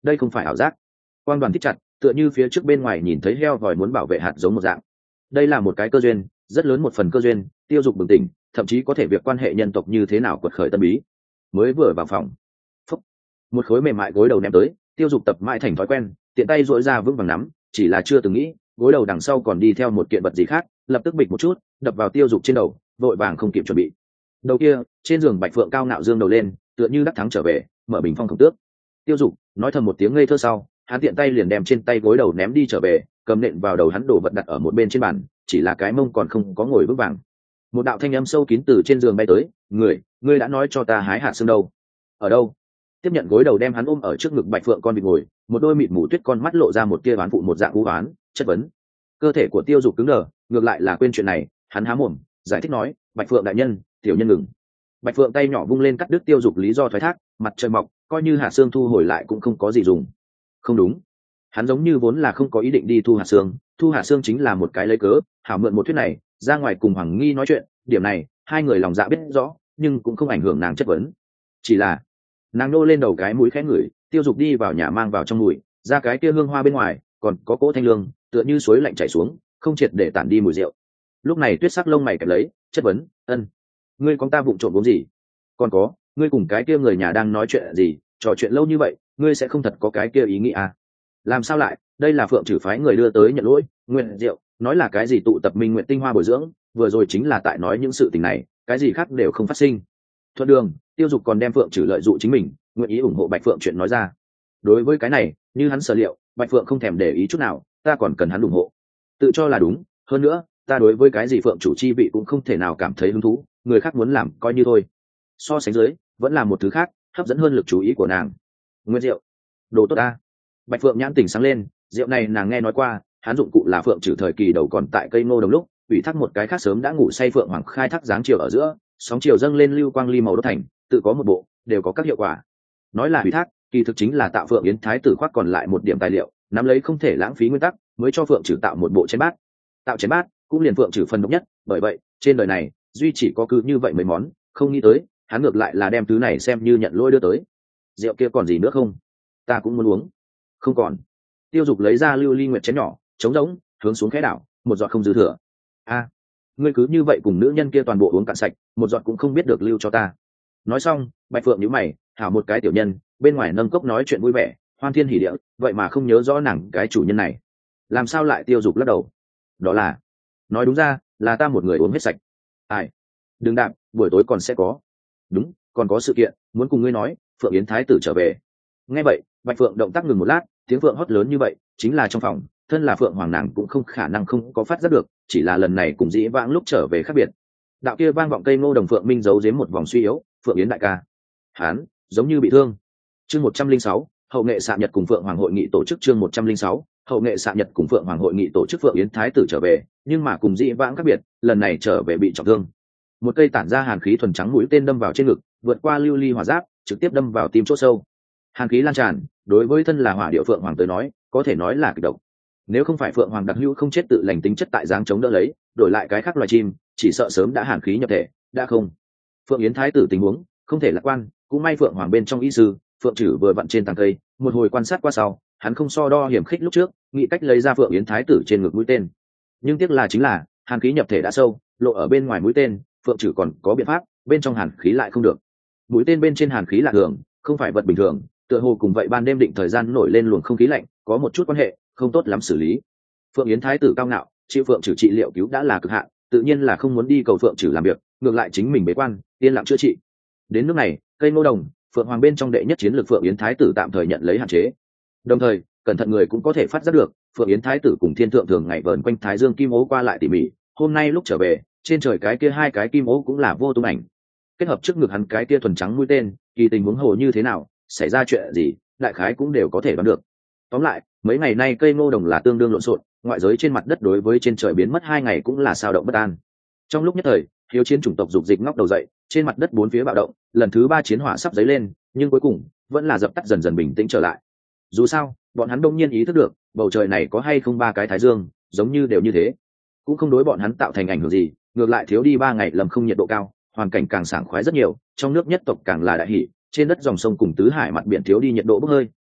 đây không phải ảo giác. Quang đoàn thích chặt, tựa như phía trước bên ngoài nhìn thấy heo vòi muốn bảo vệ hạt giống một dạng. Đây là một cái cơ duyên, rất lớn một phần cơ duyên. Tiêu Dục bừng tỉnh, thậm chí có thể việc quan hệ nhân tộc như thế nào quật khởi tân bí. Mới vừa vào phòng, phúc, một khối mềm mại gối đầu ném tới. Tiêu Dục tập mãi thành thói quen, tiện tay duỗi ra vững vàng nắm, chỉ là chưa từng nghĩ gối đầu đằng sau còn đi theo một kiện vật gì khác, lập tức bịch một chút đập vào Tiêu Dục trên đầu, vội vàng không kịp chuẩn bị. Đầu kia trên giường Bạch Phượng cao ngạo dương đầu lên, tựa như đắc thắng trở về, mở bình phong khổng tước. Tiêu Dục nói thầm một tiếng ngây thơ sau, hắn tiện tay liền đem trên tay gối đầu ném đi trở về, cầm nện vào đầu hắn đổ vật đặt ở một bên trên bàn, chỉ là cái mông còn không có ngồi vững vàng. Một đạo thanh âm sâu kín từ trên giường bay tới, ngươi đã nói cho ta hái hạt xương đâu? Ở đâu? Tiếp nhận gối đầu đem hắn ôm ở trước ngực Bạch Phượng con vịt ngồi, một đôi mịt mù tuyết con mắt lộ ra một tia oán phụ một dạng u oán chất vấn. Cơ thể của Tiêu Dục cứng đờ, ngược lại là quên chuyện này, hắn há mồm giải thích nói, Bạch Phượng đại nhân, tiểu nhân ngừng. Bạch Phượng tay nhỏ vung lên cắt đứt Tiêu Dục lý do thoái thác, mặt trời mọc, coi như hạt xương thu hồi lại cũng không có gì dùng. Không đúng, hắn giống như vốn là không có ý định đi thu hạt xương chính là một cái lấy cớ, hảo mượn một thuyết này ra ngoài cùng Hoàng Nghi nói chuyện, điểm này hai người lòng dạ biết rõ, nhưng cũng không ảnh hưởng nàng chất vấn. Chỉ là nàng nô lên đầu cái mũi khẽ ngửi, Tiêu Dục đi vào nhà mang vào trong mùi ra cái kia hương hoa bên ngoài còn có cỗ thanh lương, tựa như suối lạnh chảy xuống, không triệt để tản đi mùi rượu. Lúc này Tuyết sắc lông mày kẹp lấy chất vấn, ân, ngươi con ta vụng trộm uống gì? Còn có, ngươi cùng cái kia người nhà đang nói chuyện gì, trò chuyện lâu như vậy, ngươi sẽ không thật có cái kia ý nghĩ à? Làm sao lại, đây là Phượng Trử phái người đưa tới nhận lỗi, nguyện rượu, nói là cái gì tụ tập minh nguyện tinh hoa bồi dưỡng, vừa rồi chính là tại nói những sự tình này, cái gì khác đều không phát sinh. Thuận đường, Tiêu Dục còn đem Phượng Trử lợi dụng chính mình, nguyện ý ủng hộ Bạch Phượng chuyện nói ra. Đối với cái này, như hắn sở liệu, Bạch Phượng không thèm để ý chút nào, ta còn cần hắn ủng hộ. Tự cho là đúng, hơn nữa, ta đối với cái gì Phượng chủ chi vị cũng không thể nào cảm thấy hứng thú, người khác muốn làm coi như thôi. So sánh dưới, vẫn là một thứ khác, hấp dẫn hơn lực chú ý của nàng. Nguyên rượu, đồ tốt ta. Bạch Phượng nhãn tỉnh sáng lên, rượu này nàng nghe nói qua, hắn dụng cụ là Phượng Trử thời kỳ đầu còn tại cây ngô đồng lúc, ủy thác một cái khác sớm đã ngủ say Phượng Hoàng khai thác dáng chiều ở giữa, sóng chiều dâng lên lưu quang ly màu đốt thành, tự có một bộ, đều có các hiệu quả. Nói là ủy thác, kỳ thực chính là tạo Phượng Yến Thái tử khoác còn lại một điểm tài liệu, nắm lấy không thể lãng phí nguyên tắc, mới cho Phượng Trử tạo một bộ chén bát. Tạo chén bát cũng liền Phượng Trử phần độc nhất, bởi vậy trên đời này duy chỉ có cứ như vậy mấy món, không nghĩ tới hắn ngược lại là đem thứ này xem như nhận lỗi đưa tới. Rượu kia còn gì nữa không? Ta cũng muốn uống. Không còn. Tiêu Dục lấy ra lưu ly nguyệt chén nhỏ, trống rỗng, hướng xuống khẽ đảo, một giọt không dư thừa. A, ngươi cứ như vậy cùng nữ nhân kia toàn bộ uống cạn sạch, một giọt cũng không biết được lưu cho ta. Nói xong, Bạch Phượng nhíu mày, hảo một cái tiểu nhân, bên ngoài nâng cốc nói chuyện vui vẻ, hoan thiên hỉ địa, vậy mà không nhớ rõ nàng cái chủ nhân này. Làm sao lại? Tiêu Dục lắc đầu. Đó là, nói đúng ra, là ta một người uống hết sạch. Ai? Đừng đạm, buổi tối còn sẽ có. Đúng, còn có sự kiện, muốn cùng ngươi nói, Phượng Yến Thái tử trở về. Nghe vậy, Bạch Phượng động tác ngừng một lát, tiếng Phượng hót lớn như vậy, chính là trong phòng, thân là Phượng Hoàng nàng cũng không khả năng không có phát giác được, chỉ là lần này cùng dĩ vãng lúc trở về khác biệt. Đạo kia vang vọng cây ngô đồng Phượng Minh giấu giếm một vòng suy yếu, Phượng Yến đại ca, hán, giống như bị thương. Chương 106, hậu nghệ xạ nhật cùng Phượng Hoàng hội nghị tổ chức. Chương 106, hậu nghệ xạ nhật cùng Phượng Hoàng hội nghị tổ chức. Phượng Yến Thái tử trở về, nhưng mà cùng dĩ vãng khác biệt, lần này trở về bị trọng thương. Một cây tản ra hàn khí thuần trắng mũi tên đâm vào trên ngực, vượt qua lưu ly hỏa giáp, trực tiếp đâm vào tim chỗ sâu. Hàn khí lan tràn, đối với thân là hỏa điệu Phượng Hoàng tới nói, có thể nói là kịch độc. Nếu không phải Phượng Hoàng đặc hữu không chết tự lành tính chất tại dáng chống đỡ lấy, đổi lại cái khác loài chim, chỉ sợ sớm đã hàn khí nhập thể, đã không. Phượng Yến Thái tử tình huống không thể lạc quan, cũng may Phượng Hoàng bên trong y sư, Phượng Trử vừa vặn trên tàng cây, một hồi quan sát qua sau, hắn không so đo hiểm khích lúc trước, nghĩ cách lấy ra Phượng Yến Thái tử trên ngực mũi tên. Nhưng tiếc là chính là, hàn khí nhập thể đã sâu, lộ ở bên ngoài mũi tên, Phượng Trử còn có biện pháp, bên trong hàn khí lại không được. Mũi tên bên trên hàn khí là thường, không phải vật bình thường, tựa hồ cùng vậy ban đêm định thời gian nổi lên luồng không khí lạnh, có một chút quan hệ, không tốt lắm xử lý. Phượng Yến Thái tử cao ngạo, chịu Phượng Trử trị liệu cứu đã là cực hạn, tự nhiên là không muốn đi cầu Phượng Trử làm việc, ngược lại chính mình bế quan, yên lặng chữa trị. Đến nước này, cây ngô đồng, Phượng Hoàng bên trong đệ nhất chiến lược Phượng Yến Thái tử tạm thời nhận lấy hạn chế. Đồng thời, cẩn thận người cũng có thể phát giác được, Phượng Yến Thái tử cùng Thiên Thượng thường ngày vờn quanh Thái Dương kim ố qua lại tỉ mỉ, hôm nay lúc trở về, trên trời cái kia hai cái kim ố cũng là vô tung ảnh. Kết hợp trước ngực hắn cái kia thuần trắng mũi tên, kỳ tình huống hồ như thế nào, xảy ra chuyện gì, đại khái cũng đều có thể đoán được. Tóm lại, mấy ngày nay cây ngô đồng là tương đương lộn xộn, ngoại giới trên mặt đất đối với trên trời biến mất 2 ngày cũng là sao động bất an. Trong lúc nhất thời, hiếu chiến chủng tộc dục dịch ngóc đầu dậy, trên mặt đất bốn phía bạo động, lần thứ 3 chiến hỏa sắp dấy lên, nhưng cuối cùng vẫn là dập tắt dần dần bình tĩnh trở lại. Dù sao, bọn hắn đông nhiên ý thức được, bầu trời này có hay không 3 cái thái dương, giống như đều như thế, cũng không đối bọn hắn tạo thành ảnh hưởng gì, ngược lại thiếu đi 3 ngày lầm không nhiệt độ cao, hoàn cảnh càng sảng khoái rất nhiều, trong nước nhất tộc càng là đại hỷ, trên đất dòng sông cùng tứ hải mặt biển thiếu đi nhiệt độ bốc hơi,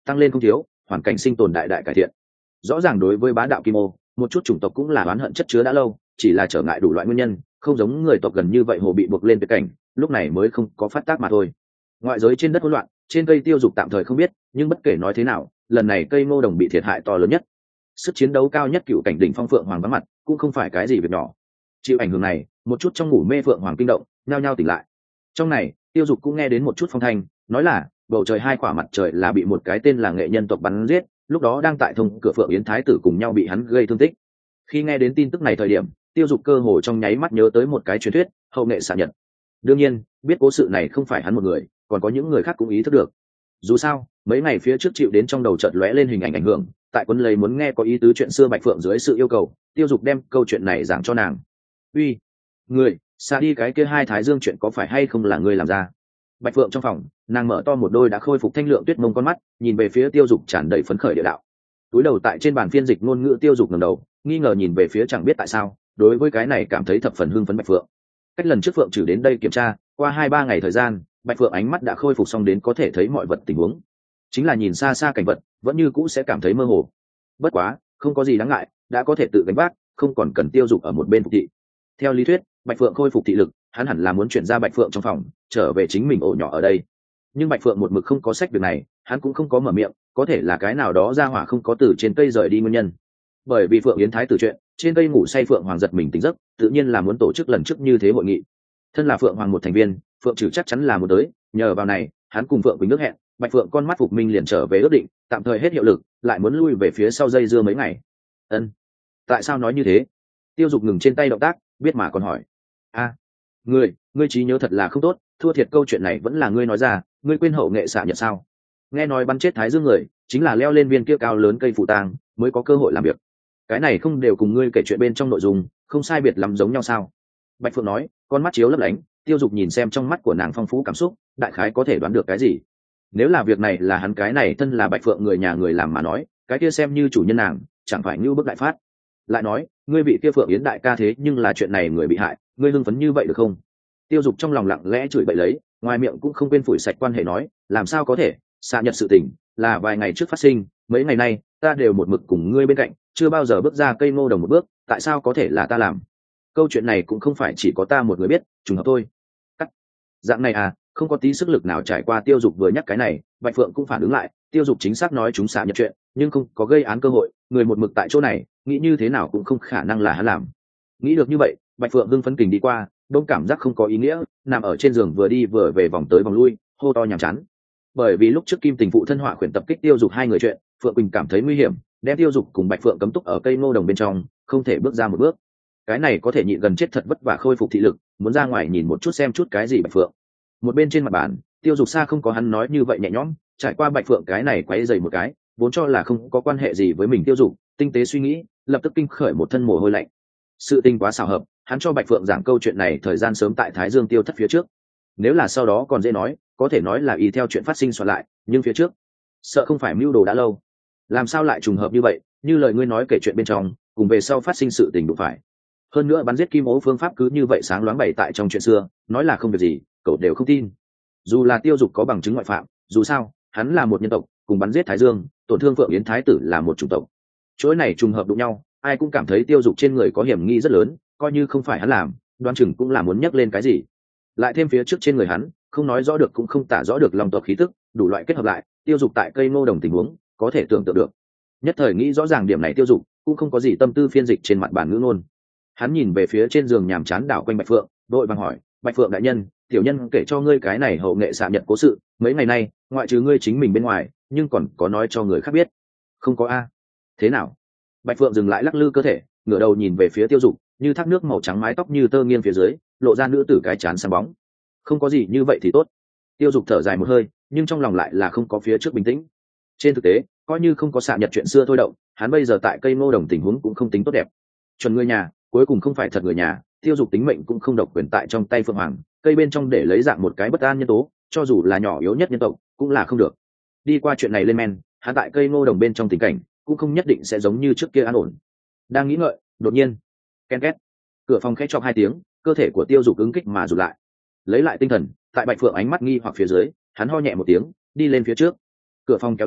tăng lên không thiếu, hoàn cảnh sinh tồn đại đại cải thiện. Rõ ràng đối với bá đạo kim ô, một chút chủng tộc cũng là oán hận chất chứa đã lâu, chỉ là trở ngại đủ loại nguyên nhân, không giống người tộc gần như vậy hồ bị buộc lên tuyệt cảnh, lúc này mới không có phát tác mà thôi. Ngoại giới trên đất hỗn loạn, trên cây tiêu dục tạm thời không biết, nhưng bất kể nói thế nào, lần này cây ngô đồng bị thiệt hại to lớn nhất. Sức chiến đấu cao nhất cựu cảnh đỉnh phong phượng hoàng vắng mặt, cũng không phải cái gì việc nhỏ. Chịu ảnh hưởng này, một chút trong ngủ mê phượng hoàng kinh động, nhao nhao tỉnh lại. Trong này, tiêu dục cũng nghe đến một chút phong thanh, nói là bầu trời hai quả mặt trời là bị một cái tên là nghệ nhân tộc bắn giết, lúc đó đang tại thông cửa phượng yến thái tử cùng nhau bị hắn gây thương tích. Khi nghe đến tin tức này thời điểm, tiêu dục cơ hồ trong nháy mắt nhớ tới một cái truyền thuyết, hậu nghệ xạ nhật. Đương nhiên biết cố sự này không phải hắn một người, còn có những người khác cũng ý thức được. Dù sao mấy ngày phía trước chịu đến trong đầu chợt lóe lên hình ảnh ảnh hưởng, tại quân lấy muốn nghe có ý tứ chuyện xưa bạch phượng dưới sự yêu cầu, tiêu dục đem câu chuyện này giảng cho nàng. Uy, người xa đi, cái kia hai thái dương chuyện có phải hay không là ngươi làm ra? Bạch phượng trong phòng, nàng mở to một đôi đã khôi phục thanh lượng tuyết mông con mắt, nhìn về phía tiêu dục tràn đầy phấn khởi địa đạo. Túi đầu tại trên bàn phiên dịch ngôn ngữ, tiêu dục ngẩng đầu nghi ngờ nhìn về phía chẳng biết tại sao, đối với cái này cảm thấy thập phần hưng phấn bạch phượng. Cách lần trước phượng trừ đến đây kiểm tra qua 2-3 ngày thời gian, bạch phượng ánh mắt đã khôi phục xong đến có thể thấy mọi vật tình huống, chính là nhìn xa xa cảnh vật vẫn như cũ sẽ cảm thấy mơ hồ. Bất quá không có gì đáng ngại, đã có thể tự gánh vác, không còn cần tiêu dục ở một bên phục thị. Theo lý thuyết bạch phượng khôi phục thị lực, hắn hẳn là muốn chuyển ra bạch phượng trong phòng, trở về chính mình ổ nhỏ ở đây. Nhưng bạch phượng một mực không có sách việc này, hắn cũng không có mở miệng, có thể là cái nào đó ra hỏa không có từ trên cây rời đi nguyên nhân. Bởi vì phượng yến thái tử chuyện, trên cây ngủ say phượng hoàng giật mình tỉnh giấc, tự nhiên là muốn tổ chức lần trước như thế hội nghị. Thân là phượng hoàng một thành viên, phượng trừ chắc chắn là một tới, nhờ vào này hắn cùng phượng quỳnh nước hẹn, bạch phượng con mắt phục minh liền trở về ước định, tạm thời hết hiệu lực, lại muốn lui về phía sau dây dưa mấy ngày. Tại sao nói như thế? Tiêu dục ngừng trên tay động tác, biết mà còn hỏi. Ngươi trí nhớ thật là không tốt, thua thiệt câu chuyện này vẫn là ngươi nói ra, ngươi quên hậu nghệ xạ nhật sao? Nghe nói bắn chết thái dương người chính là leo lên viên kia cao lớn cây phụ tang mới có cơ hội làm việc, cái này không đều cùng ngươi kể chuyện bên trong nội dung không sai biệt lắm giống nhau sao? Bạch phượng nói, con mắt chiếu lấp lánh. Tiêu dục nhìn xem trong mắt của nàng phong phú cảm xúc, đại khái có thể đoán được cái gì. Nếu là việc này là hắn cái này thân là bạch phượng người nhà người làm mà nói, cái kia xem như chủ nhân nàng chẳng phải như bức đại phát. Lại nói ngươi bị kia phượng yến đại ca thế nhưng là chuyện này người bị hại, ngươi hưng phấn như vậy được không? Tiêu dục trong lòng lặng lẽ chửi bậy lấy, ngoài miệng cũng không quên phủi sạch quan hệ nói, làm sao có thể, xạ nhật sự tình là vài ngày trước phát sinh, mấy ngày nay ta đều một mực cùng ngươi bên cạnh, chưa bao giờ bước ra cây ngô đồng một bước, tại sao có thể là ta làm? Câu chuyện này cũng không phải chỉ có ta một người biết, trùng hợp thôi. Dạng này à? Không có tí sức lực nào trải qua. Tiêu dục vừa nhắc cái này, bạch phượng cũng phản ứng lại, tiêu dục chính xác nói chúng xạ nhật chuyện, nhưng không có gây án cơ hội, người một mực tại chỗ này, nghĩ như thế nào cũng không khả năng là hắn làm. Nghĩ được như vậy, bạch phượng hưng phấn kình đi qua, đông cảm giác không có ý nghĩa, nằm ở trên giường vừa đi vừa về vòng tới vòng lui, hô to nhàm chán. Bởi vì lúc trước kim tình phụ thân họa khuyển tập kích tiêu dục hai người chuyện, phượng quỳnh cảm thấy nguy hiểm, đem tiêu dục cùng bạch phượng cấm túc ở cây ngô đồng bên trong, không thể bước ra một bước. Cái này có thể nhịn gần chết thật vất vả khôi phục thị lực, muốn ra ngoài nhìn một chút xem chút cái gì bạch phượng. Một bên trên mặt bàn, tiêu dục xa không có hắn nói như vậy nhẹ nhõm, trải qua bạch phượng cái này quấy dày một cái, vốn cho là không có quan hệ gì với mình, tiêu dục tinh tế suy nghĩ, lập tức kinh khởi một thân mồ hôi lạnh. Sự tình quá xảo hợp, hắn cho bạch phượng giảng câu chuyện này thời gian sớm tại thái dương tiêu thất phía trước. Nếu là sau đó còn dễ nói, có thể nói là y theo chuyện phát sinh soạn lại, nhưng phía trước sợ không phải mưu đồ đã lâu. Làm sao lại trùng hợp như vậy, như lời ngươi nói kể chuyện bên trong cùng về sau phát sinh sự tình đụng phải. Hơn nữa bắn giết kim ố phương pháp cứ như vậy sáng loáng bày tại trong chuyện xưa, nói là không việc gì cậu đều không tin. Dù là tiêu dục có bằng chứng ngoại phạm, dù sao hắn là một nhân tộc, cùng bắn giết thái dương tổn thương phượng yến thái tử là một chủng tộc, chuỗi này trùng hợp đụng nhau, ai cũng cảm thấy tiêu dục trên người có hiểm nghi rất lớn, coi như không phải hắn làm, đoan chừng cũng là muốn nhắc lên cái gì. Lại thêm phía trước trên người hắn không nói rõ được cũng không tả rõ được lòng tộc khí tức, đủ loại kết hợp lại, tiêu dục tại cây ngô đồng tình huống có thể tưởng tượng được. Nhất thời nghĩ rõ ràng điểm này, tiêu dục cũng không có gì tâm tư phiên dịch trên mặt bản ngữ ngôn. Hắn nhìn về phía trên giường nhàm chán đảo quanh bạch phượng, đội vàng hỏi, bạch phượng đại nhân, tiểu nhân kể cho ngươi cái này hậu nghệ xạ nhật cố sự, mấy ngày nay ngoại trừ ngươi chính mình bên ngoài, nhưng còn có nói cho người khác biết không? Có a. Thế nào? Bạch phượng dừng lại lắc lư cơ thể, ngửa đầu nhìn về phía tiêu dục, như thác nước màu trắng, mái tóc như tơ nghiêng phía dưới lộ ra nữ tử cái chán sáng bóng. Không có gì như vậy thì tốt. Tiêu dục thở dài một hơi, nhưng trong lòng lại là không có phía trước bình tĩnh. Trên thực tế coi như không có xạ nhật chuyện xưa thôi động, hắn bây giờ tại cây ngô đồng tình huống cũng không tính tốt đẹp. Chuẩn người nhà cuối cùng không phải thật người nhà, tiêu dục tính mệnh cũng không độc quyền tại trong tay phượng hoàng, cây bên trong để lấy dạng một cái bất an nhân tố, cho dù là nhỏ yếu nhất nhân tộc cũng là không được. Đi qua chuyện này lên men, hắn tại cây ngô đồng bên trong tình cảnh cũng không nhất định sẽ giống như trước kia an ổn. Đang nghĩ ngợi, đột nhiên ken két, cửa phòng khẽ chọc hai tiếng, cơ thể của tiêu dục ứng kích mà rụt lại. Lấy lại tinh thần, tại bạch phượng ánh mắt nghi hoặc phía dưới, hắn ho nhẹ một tiếng, đi lên phía trước. Cửa phòng kéo ra,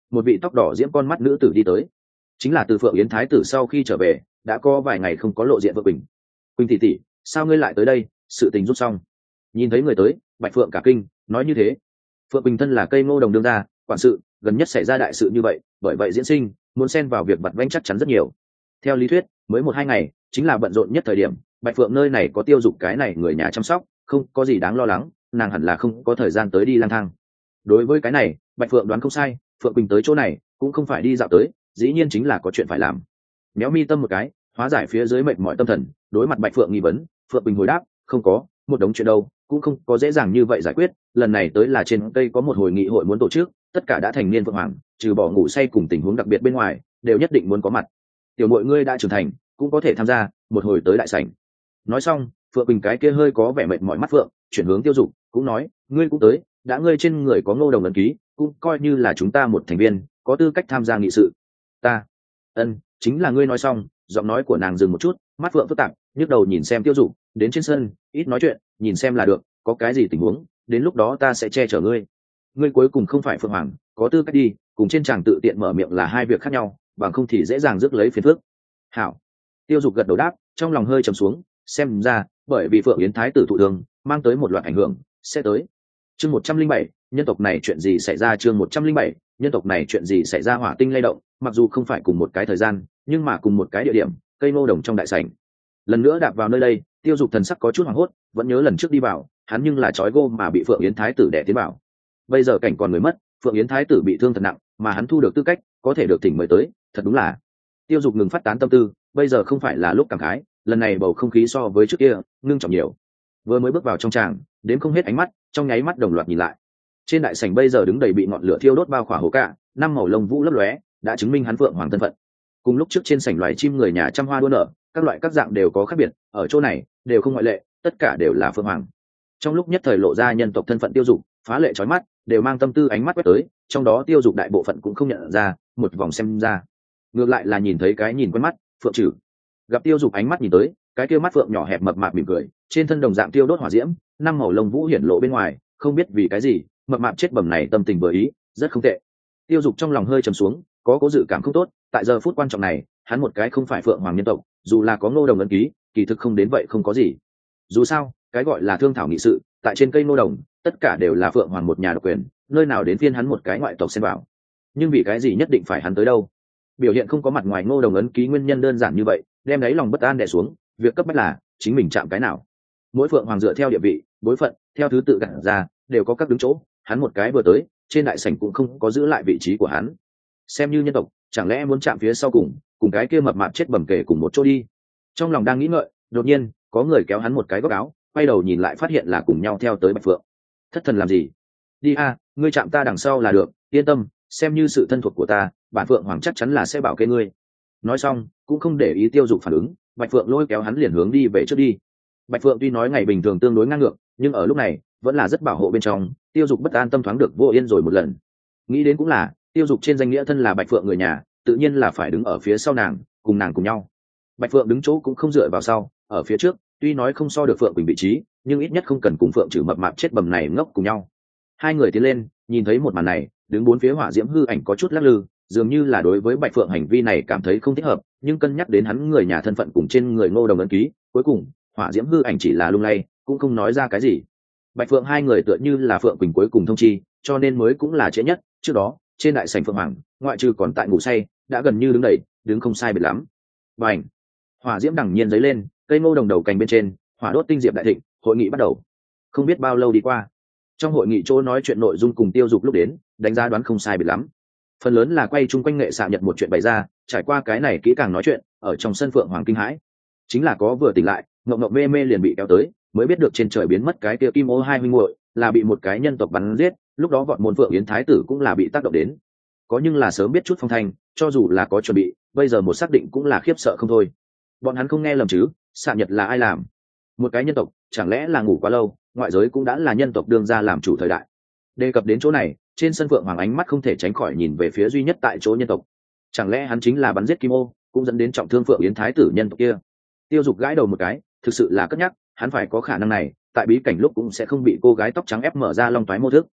một vị tóc đỏ diễm con mắt nữ tử đi tới, chính là từ Phượng Yến thái tử sau khi trở về đã có vài ngày không có lộ diện. Phượng Bình, Quỳnh tỷ tỷ, sao ngươi lại tới đây? Sự tình rút xong. Nhìn thấy người tới, Bạch Phượng cả kinh, nói như thế. Phượng Bình thân là cây ngô đồng đương gia quản sự, gần nhất xảy ra đại sự như vậy, bởi vậy diễn sinh muốn xen vào việc vặt vãnh chắc chắn rất nhiều. Theo lý thuyết mới 1-2 ngày chính là bận rộn nhất thời điểm, Bạch Phượng nơi này có Tiêu Dục cái này người nhà chăm sóc, không có gì đáng lo lắng, nàng hẳn là không có thời gian tới đi lang thang. Đối với cái này Bạch Phượng đoán không sai, Phượng Bình tới chỗ này cũng không phải đi dạo tới, dĩ nhiên chính là có chuyện phải làm. Méo mi tâm một cái, hóa giải phía dưới mệt mỏi tâm thần, đối mặt Bạch Phượng nghi vấn, Phượng Bình hồi đáp, không có, một đống chuyện đâu, cũng không có dễ dàng như vậy giải quyết. Lần này tới là trên cây có một hội nghị hội muốn tổ chức, tất cả đã thành niên Phượng Hoàng, trừ bỏ ngủ say cùng tình huống đặc biệt bên ngoài, đều nhất định muốn có mặt. Tiểu muội ngươi đã trưởng thành, cũng có thể tham gia, một hồi tới đại sảnh. Nói xong, Phượng Bình cái kia hơi có vẻ mệt mỏi mắt Phượng chuyển hướng Tiêu Dục, cũng nói, ngươi cũng tới, đã ngươi trên người có Ngô Đồng ấn ký, cũng coi như là chúng ta một thành viên, có tư cách tham gia nghị sự. Ta, chính là ngươi. Nói xong, giọng nói của nàng dừng một chút, mắt Phượng phức tạp, nhức đầu nhìn xem Tiêu Dục, đến trên sân, ít nói chuyện, nhìn xem là được, có cái gì tình huống, đến lúc đó ta sẽ che chở ngươi. Ngươi cuối cùng không phải Phượng Hoàng, có tư cách đi, cùng trên tràng tự tiện mở miệng là hai việc khác nhau, bằng không thì dễ dàng rước lấy phiền phức. Hảo. Tiêu Dục gật đầu đáp, trong lòng hơi trầm xuống, xem ra bởi vì Phượng Yến thái tử thụ thương, mang tới một loạt ảnh hưởng, sẽ tới. Chương 107, nhân tộc này chuyện gì xảy ra? Chương 107, nhân tộc này chuyện gì xảy ra? Hỏa tinh lay động, mặc dù không phải cùng một cái thời gian, nhưng mà cùng một cái địa điểm, cây ngô đồng trong đại sảnh. Lần nữa đạp vào nơi đây, Tiêu Dục thần sắc có chút hoảng hốt, vẫn nhớ lần trước đi vào, hắn nhưng là trói gô mà bị Phượng Yến thái tử đè tiến vào. Bây giờ cảnh còn người mất, Phượng Yến thái tử bị thương thật nặng, mà hắn thu được tư cách, có thể được thỉnh mời tới, thật đúng là. Tiêu Dục ngừng phát tán tâm tư, bây giờ không phải là lúc cảm khái, lần này bầu không khí so với trước kia ngưng trọng nhiều. Vừa mới bước vào trong tràng, đến không hết ánh mắt trong nháy mắt đồng loạt nhìn lại. Trên đại sảnh bây giờ đứng đầy bị ngọn lửa thiêu đốt bao khỏa hồ cạ, năm màu lông vũ lấp lóe, đã chứng minh hắn Phượng Hoàng thân phận. Cùng lúc trước trên sảnh loài chim người nhà trăm hoa đua nở, các loại các dạng đều có khác biệt, ở chỗ này đều không ngoại lệ, tất cả đều là Phượng Hoàng. Trong lúc nhất thời lộ ra nhân tộc thân phận Tiêu Dục, phá lệ chói mắt, đều mang tâm tư ánh mắt quét tới, trong đó Tiêu Dục đại bộ phận cũng không nhận ra, một vòng xem ra, ngược lại là nhìn thấy cái nhìn quen mắt, Phượng Trử. Gặp Tiêu Dục ánh mắt nhìn tới, cái kia mắt Phượng nhỏ hẹp mập mạp mỉm cười, trên thân đồng dạng tiêu đốt hỏa diễm, năm màu lông vũ hiển lộ bên ngoài, không biết vì cái gì, mập mạp chết bầm này tâm tình vừa ý, rất không tệ. Tiêu Dục trong lòng hơi trầm xuống, có cố dự cảm không tốt, tại giờ phút quan trọng này, hắn một cái không phải Phượng Hoàng nhân tộc, dù là có Ngô Đồng ấn ký, kỳ thực không đến vậy không có gì. Dù sao, cái gọi là thương thảo nghị sự, tại trên cây Ngô Đồng, tất cả đều là Phượng Hoàng một nhà độc quyền, nơi nào đến phiên hắn một cái ngoại tộc xen vào. Nhưng vì cái gì nhất định phải hắn tới đâu? Biểu hiện không có mặt ngoài Ngô Đồng ấn ký nguyên nhân đơn giản như vậy, đem đáy lòng bất an đè xuống, việc cấp bách là chính mình chạm cái nào. Mỗi Phượng Hoàng dựa theo địa vị, bối phận, theo thứ tự gặt ra, đều có các đứng chỗ, hắn một cái vừa tới, trên đại sảnh cũng không có giữ lại vị trí của hắn. Xem như nhân tộc, chẳng lẽ muốn chạm phía sau cùng cái kia mập mạp chết bầm kể cùng một chỗ đi. Trong lòng đang nghĩ ngợi, đột nhiên có người kéo hắn một cái góc áo, quay đầu nhìn lại phát hiện là cùng nhau theo tới Bạch Phượng. Thất thần làm gì? Đi a, ngươi chạm ta đằng sau là được, yên tâm, xem như sự thân thuộc của ta, bản Phượng Hoàng chắc chắn là sẽ bảo kê ngươi. Nói xong cũng không để ý Tiêu Dục phản ứng, Bạch Phượng lôi kéo hắn liền hướng đi về trước đi. Bạch Phượng tuy nói ngày bình thường tương đối ngang ngược, nhưng ở lúc này vẫn là rất bảo hộ bên trong. Tiêu Dục bất an tâm thoáng được vô yên rồi một lần. Nghĩ đến cũng là, Tiêu Dục trên danh nghĩa thân là Bạch Phượng người nhà, tự nhiên là phải đứng ở phía sau nàng, cùng nàng cùng nhau. Bạch Phượng đứng chỗ cũng không dựa vào sau, ở phía trước, tuy nói không so được Phượng Quỳnh vị trí, nhưng ít nhất không cần cùng Phượng Trử mập mạp chết bầm này ngốc cùng nhau. Hai người tiến lên, nhìn thấy một màn này, đứng bốn phía hỏa diễm hư ảnh có chút lắc lư, dường như là đối với Bạch Phượng hành vi này cảm thấy không thích hợp, nhưng cân nhắc đến hắn người nhà thân phận cùng trên người Ngô Đồng ấn ký, cuối cùng hỏa diễm hư ảnh chỉ là lung lay, cũng không nói ra cái gì. Bạch Phượng hai người tựa như là Phượng Quỳnh cuối cùng thông chi, cho nên mới cũng là trễ nhất. Trước đó trên đại sảnh Phượng Hoàng, ngoại trừ còn tại ngủ say, đã gần như đứng đầy, đứng không sai biệt lắm. Bành! Hỏa diễm đằng nhiên giấy lên, cây Ngô Đồng đầu cành bên trên, hỏa đốt tinh diệp đại thịnh, hội nghị bắt đầu. Không biết bao lâu đi qua, trong hội nghị chỗ nói chuyện nội dung cùng Tiêu Dục lúc đến, đánh giá đoán không sai biệt lắm. Phần lớn là quay chung quanh nghệ xạ nhật một chuyện bày ra, trải qua cái này kỹ càng nói chuyện, ở trong sân Phượng Hoàng kinh hãi. Chính là có vừa tỉnh lại, ngộng ngộng mê mê liền bị kéo tới, mới biết được trên trời biến mất cái kia Kim Ô hai huynh muội là bị một cái nhân tộc bắn giết, lúc đó vọt môn Phượng Yến thái tử cũng là bị tác động đến. Có nhưng là sớm biết chút phong thanh, cho dù là có chuẩn bị, bây giờ một xác định cũng là khiếp sợ không thôi. Bọn hắn không nghe lầm chứ, xạ nhật là ai làm? Một cái nhân tộc, chẳng lẽ là ngủ quá lâu, ngoại giới cũng đã là nhân tộc đương ra làm chủ thời đại. Đề cập đến chỗ này, trên sân Phượng Hoàng ánh mắt không thể tránh khỏi nhìn về phía duy nhất tại chỗ nhân tộc. Chẳng lẽ hắn chính là bắn giết Kim Ô, cũng dẫn đến trọng thương Phượng Yến thái tử nhân tộc kia? Tiêu Dục gãi đầu một cái, thực sự là cất nhắc, hắn phải có khả năng này, tại bí cảnh lúc cũng sẽ không bị cô gái tóc trắng ép mở ra long toái mô thức.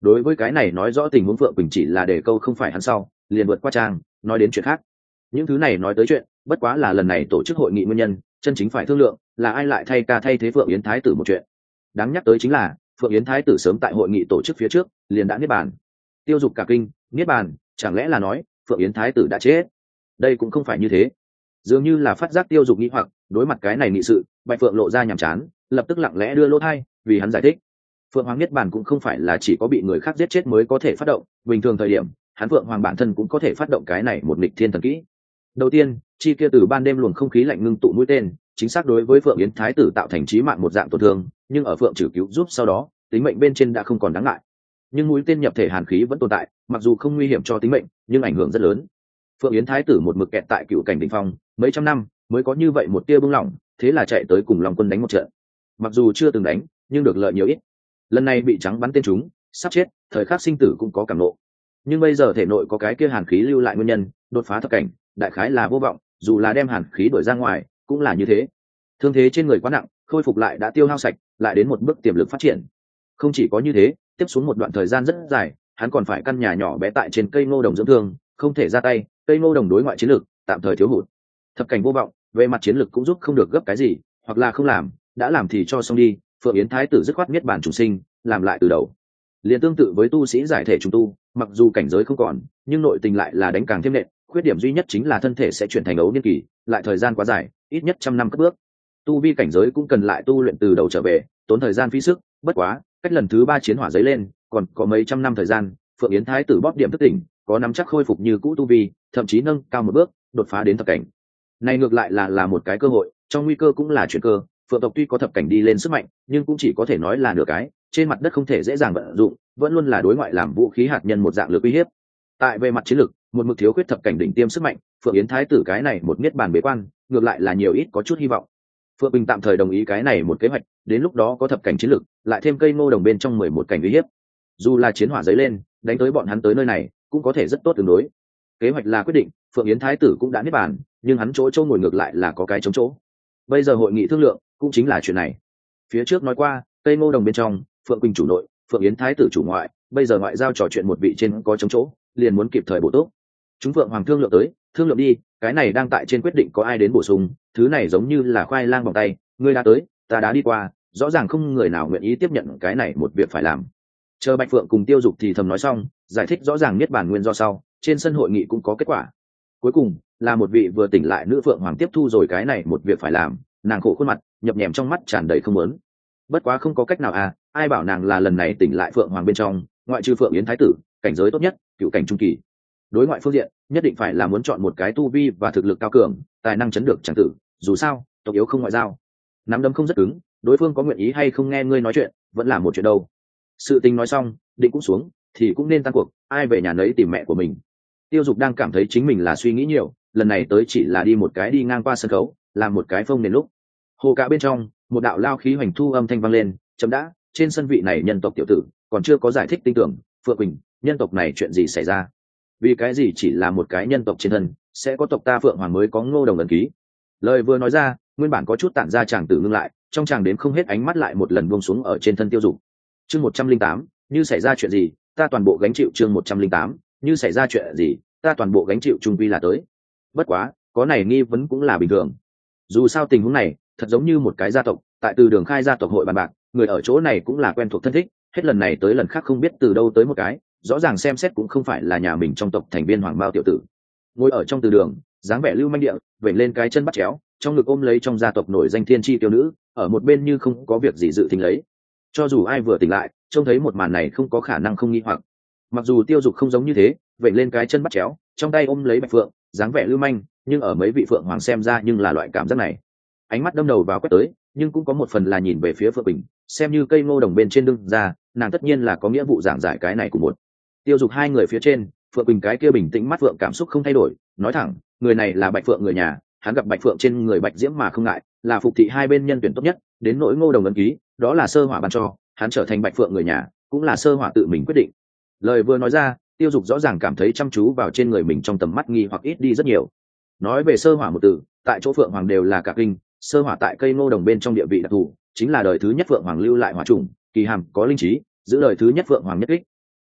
Đối với cái này nói rõ tình huống Phượng Quỳnh chỉ là để câu không phải hắn sau liền vượt qua trang nói đến chuyện khác. Những thứ này nói tới chuyện bất quá là lần này tổ chức hội nghị nguyên nhân, chân chính phải thương lượng là ai lại thay thế Phượng Yến Thái tử một chuyện. Đáng nhắc tới chính là Phượng Yến Thái tử sớm tại hội nghị tổ chức phía trước liền đã niết bàn. Tiêu Dục cả kinh, niết bàn chẳng lẽ là nói Phượng Yến Thái tử đã chết? Đây cũng không phải như thế. Dường như là phát giác Tiêu Dục nghĩ hoặc đối mặt cái này nghị sự, Bạch Phượng lộ ra nhàm chán, lập tức lặng lẽ đưa lỗ thai vì hắn giải thích. Phượng Hoàng niết bàn cũng không phải là chỉ có bị người khác giết chết mới có thể phát động, bình thường thời điểm hắn Phượng Hoàng bản thân cũng có thể phát động cái này một nghịch thiên thần kỹ. Đầu tiên, chi kia từ ban đêm luồng không khí lạnh ngưng tụ mũi tên, chính xác đối với Phượng Yến Thái tử tạo thành chí mạng một dạng tổn thương, nhưng ở Phượng trừ cứu giúp sau đó, tính mệnh bên trên đã không còn đáng ngại. Nhưng mũi tên nhập thể hàn khí vẫn tồn tại, mặc dù không nguy hiểm cho tính mệnh, nhưng ảnh hưởng rất lớn. Phượng Yến Thái tử một mực kẹt tại cựu cảnh đỉnh phong, mấy trăm năm mới có như vậy một tia bưng lỏng, thế là chạy tới cùng Long Quân đánh một trận. Mặc dù chưa từng đánh, nhưng được lợi nhiều ít. Lần này bị trắng bắn tên trúng, sắp chết, thời khắc sinh tử cũng có cảm nộ. Nhưng bây giờ thể nội có cái kia hàn khí lưu lại nguyên nhân, đột phá thập cảnh, đại khái là vô vọng, dù là đem hàn khí đuổi ra ngoài, cũng là như thế. Thương thế trên người quá nặng, khôi phục lại đã tiêu hao sạch, lại đến một bước tiềm lực phát triển. Không chỉ có như thế, tiếp xuống một đoạn thời gian rất dài, hắn còn phải căn nhà nhỏ bé tại trên cây ngô đồng dưỡng thương, không thể ra tay, cây ngô đồng đối ngoại chiến lược tạm thời thiếu hụt. Thập cảnh vô vọng, về mặt chiến lược cũng giúp không được gấp cái gì, hoặc là không làm, đã làm thì cho xong đi. Phượng Yến Thái tử dứt khoát niết bàn trùng sinh, làm lại từ đầu. Liên tương tự với tu sĩ giải thể trùng tu, mặc dù cảnh giới không còn, nhưng nội tình lại là đánh càng thêm nện. Khuyết điểm duy nhất chính là thân thể sẽ chuyển thành ấu niên kỳ, lại thời gian quá dài, ít nhất trăm năm cất bước. Tu vi cảnh giới cũng cần lại tu luyện từ đầu trở về, tốn thời gian phí sức. Bất quá, cách lần thứ 3 chiến hỏa giấy lên, còn có mấy trăm năm thời gian, Phượng Yến Thái tử bóp điểm thức tỉnh, có nắm chắc khôi phục như cũ tu vi, thậm chí nâng cao một bước, đột phá đến thập cảnh. Này ngược lại là một cái cơ hội, trong nguy cơ cũng là chuyện cơ. Phượng tộc tuy có thập cảnh đi lên sức mạnh, nhưng cũng chỉ có thể nói là nửa cái, trên mặt đất không thể dễ dàng vận dụng, vẫn luôn là đối ngoại làm vũ khí hạt nhân một dạng lực uy hiếp. Tại về mặt chiến lược, một mực thiếu khuyết thập cảnh đỉnh tiêm sức mạnh, Phượng Yến Thái tử cái này một niết bàn bế quan, ngược lại là nhiều ít có chút hy vọng. Phượng Bình tạm thời đồng ý cái này một kế hoạch, đến lúc đó có thập cảnh chiến lược, lại thêm cây ngô đồng bên trong 11 cảnh uy hiếp. Dù là chiến hỏa giấy lên, đánh tới bọn hắn tới nơi này, cũng có thể rất tốt tương đối. Kế hoạch là quyết định, Phượng Yến Thái tử cũng đã niết bàn, nhưng hắn chỗ ngồi ngược lại là có cái trống chỗ. Bây giờ hội nghị thương lượng, cũng chính là chuyện này. Phía trước nói qua, cây ngô đồng bên trong, Phượng Quỳnh chủ nội, Phượng Yến Thái tử chủ ngoại, bây giờ ngoại giao trò chuyện một vị trên có trống chỗ, liền muốn kịp thời bổ túc. Chúng Phượng Hoàng thương lượng tới, thương lượng đi, cái này đang tại trên quyết định có ai đến bổ sung, thứ này giống như là khoai lang bằng tay, ngươi đã tới, ta đã đi qua, rõ ràng không người nào nguyện ý tiếp nhận cái này một việc phải làm. Chờ Bạch Phượng cùng Tiêu Dục thì thầm nói xong, giải thích rõ ràng niết bàn nguyên do sau, trên sân hội nghị cũng có kết quả. Cuối cùng là một vị vừa tỉnh lại nữ Phượng Hoàng tiếp thu rồi cái này một việc phải làm, nàng khổ khuôn mặt, nhập nhèm trong mắt tràn đầy không muốn. Bất quá không có cách nào à, ai bảo nàng là lần này tỉnh lại Phượng Hoàng bên trong, ngoại trừ Phượng Yến Thái tử, cảnh giới tốt nhất, cựu cảnh trung kỳ. Đối ngoại phương diện, nhất định phải là muốn chọn một cái tu vi và thực lực cao cường, tài năng chấn được chẳng tử, dù sao, tộc yếu không ngoại giao. Nắm đấm không rất cứng, đối phương có nguyện ý hay không nghe ngươi nói chuyện, vẫn là một chuyện đâu. Sự tình nói xong, định cũng xuống, thì cũng nên tan cuộc, ai về nhà nấy tìm mẹ của mình. Tiêu Dục đang cảm thấy chính mình là suy nghĩ nhiều, lần này tới chỉ là đi một cái đi ngang qua sân khấu, làm một cái phông nền lúc. Hồ cả bên trong, một đạo lao khí hoành thu âm thanh vang lên, chấm đã, trên sân vị này nhân tộc tiểu tử, còn chưa có giải thích tin tưởng, Phượng Quỳnh, nhân tộc này chuyện gì xảy ra? Vì cái gì chỉ là một cái nhân tộc trên thân, sẽ có tộc ta Phượng Hoàng mới có ngô đồng ấn ký? Lời vừa nói ra, nguyên bản có chút tản ra chàng tử ngưng lại, trong chàng đến không hết ánh mắt lại một lần buông xuống ở trên thân Tiêu Dục. Chương 108, như xảy ra chuyện gì, ta toàn bộ gánh chịu. Chương 108, như xảy ra chuyện gì, ta toàn bộ gánh chịu, trung quy là tới. Bất quá, có này nghi vấn cũng là bình thường. Dù sao tình huống này, thật giống như một cái gia tộc, tại từ đường khai gia tộc hội bàn bạc, người ở chỗ này cũng là quen thuộc thân thích, hết lần này tới lần khác không biết từ đâu tới một cái, rõ ràng xem xét cũng không phải là nhà mình trong tộc thành viên Hoàng Bao tiểu tử. Ngồi ở trong từ đường, dáng vẻ lưu manh địa, vểnh lên cái chân bắt chéo, trong ngực ôm lấy trong gia tộc nổi danh thiên chi tiêu nữ, ở một bên như không có việc gì dự tính lấy. Cho dù ai vừa tỉnh lại, trông thấy một màn này không có khả năng không nghi hoặc. Mặc dù Tiêu Dục không giống như thế, vểnh lên cái chân bắt chéo, trong tay ôm lấy Bạch Phượng, dáng vẻ lưu manh, nhưng ở mấy vị Phượng Hoàng xem ra nhưng là loại cảm giác này. Ánh mắt đâm đầu vào quét tới, nhưng cũng có một phần là nhìn về phía Phượng Bình, xem như cây ngô đồng bên trên lưng ra, nàng tất nhiên là có nghĩa vụ giảng giải cái này của một. Tiêu Dục hai người phía trên, Phượng Bình cái kia bình tĩnh mắt Phượng cảm xúc không thay đổi, nói thẳng, người này là Bạch Phượng người nhà, hắn gặp Bạch Phượng trên người Bạch Diễm mà không ngại, là phục thị hai bên nhân tuyển tốt nhất, đến nỗi ngô đồng ấn ký, đó là sơ hỏa ban cho, hắn trở thành Bạch Phượng người nhà, cũng là sơ hỏa tự mình quyết định. Lời vừa nói ra, Tiêu Dục rõ ràng cảm thấy chăm chú vào trên người mình trong tầm mắt nghi hoặc ít đi rất nhiều. Nói về sơ hỏa một từ, tại chỗ Phượng Hoàng đều là cả kinh, sơ hỏa tại cây ngô đồng bên trong địa vị đặc thù, chính là đời thứ nhất Phượng Hoàng lưu lại hỏa trùng, kỳ hàm có linh trí, giữ đời thứ nhất Phượng Hoàng nhất kích.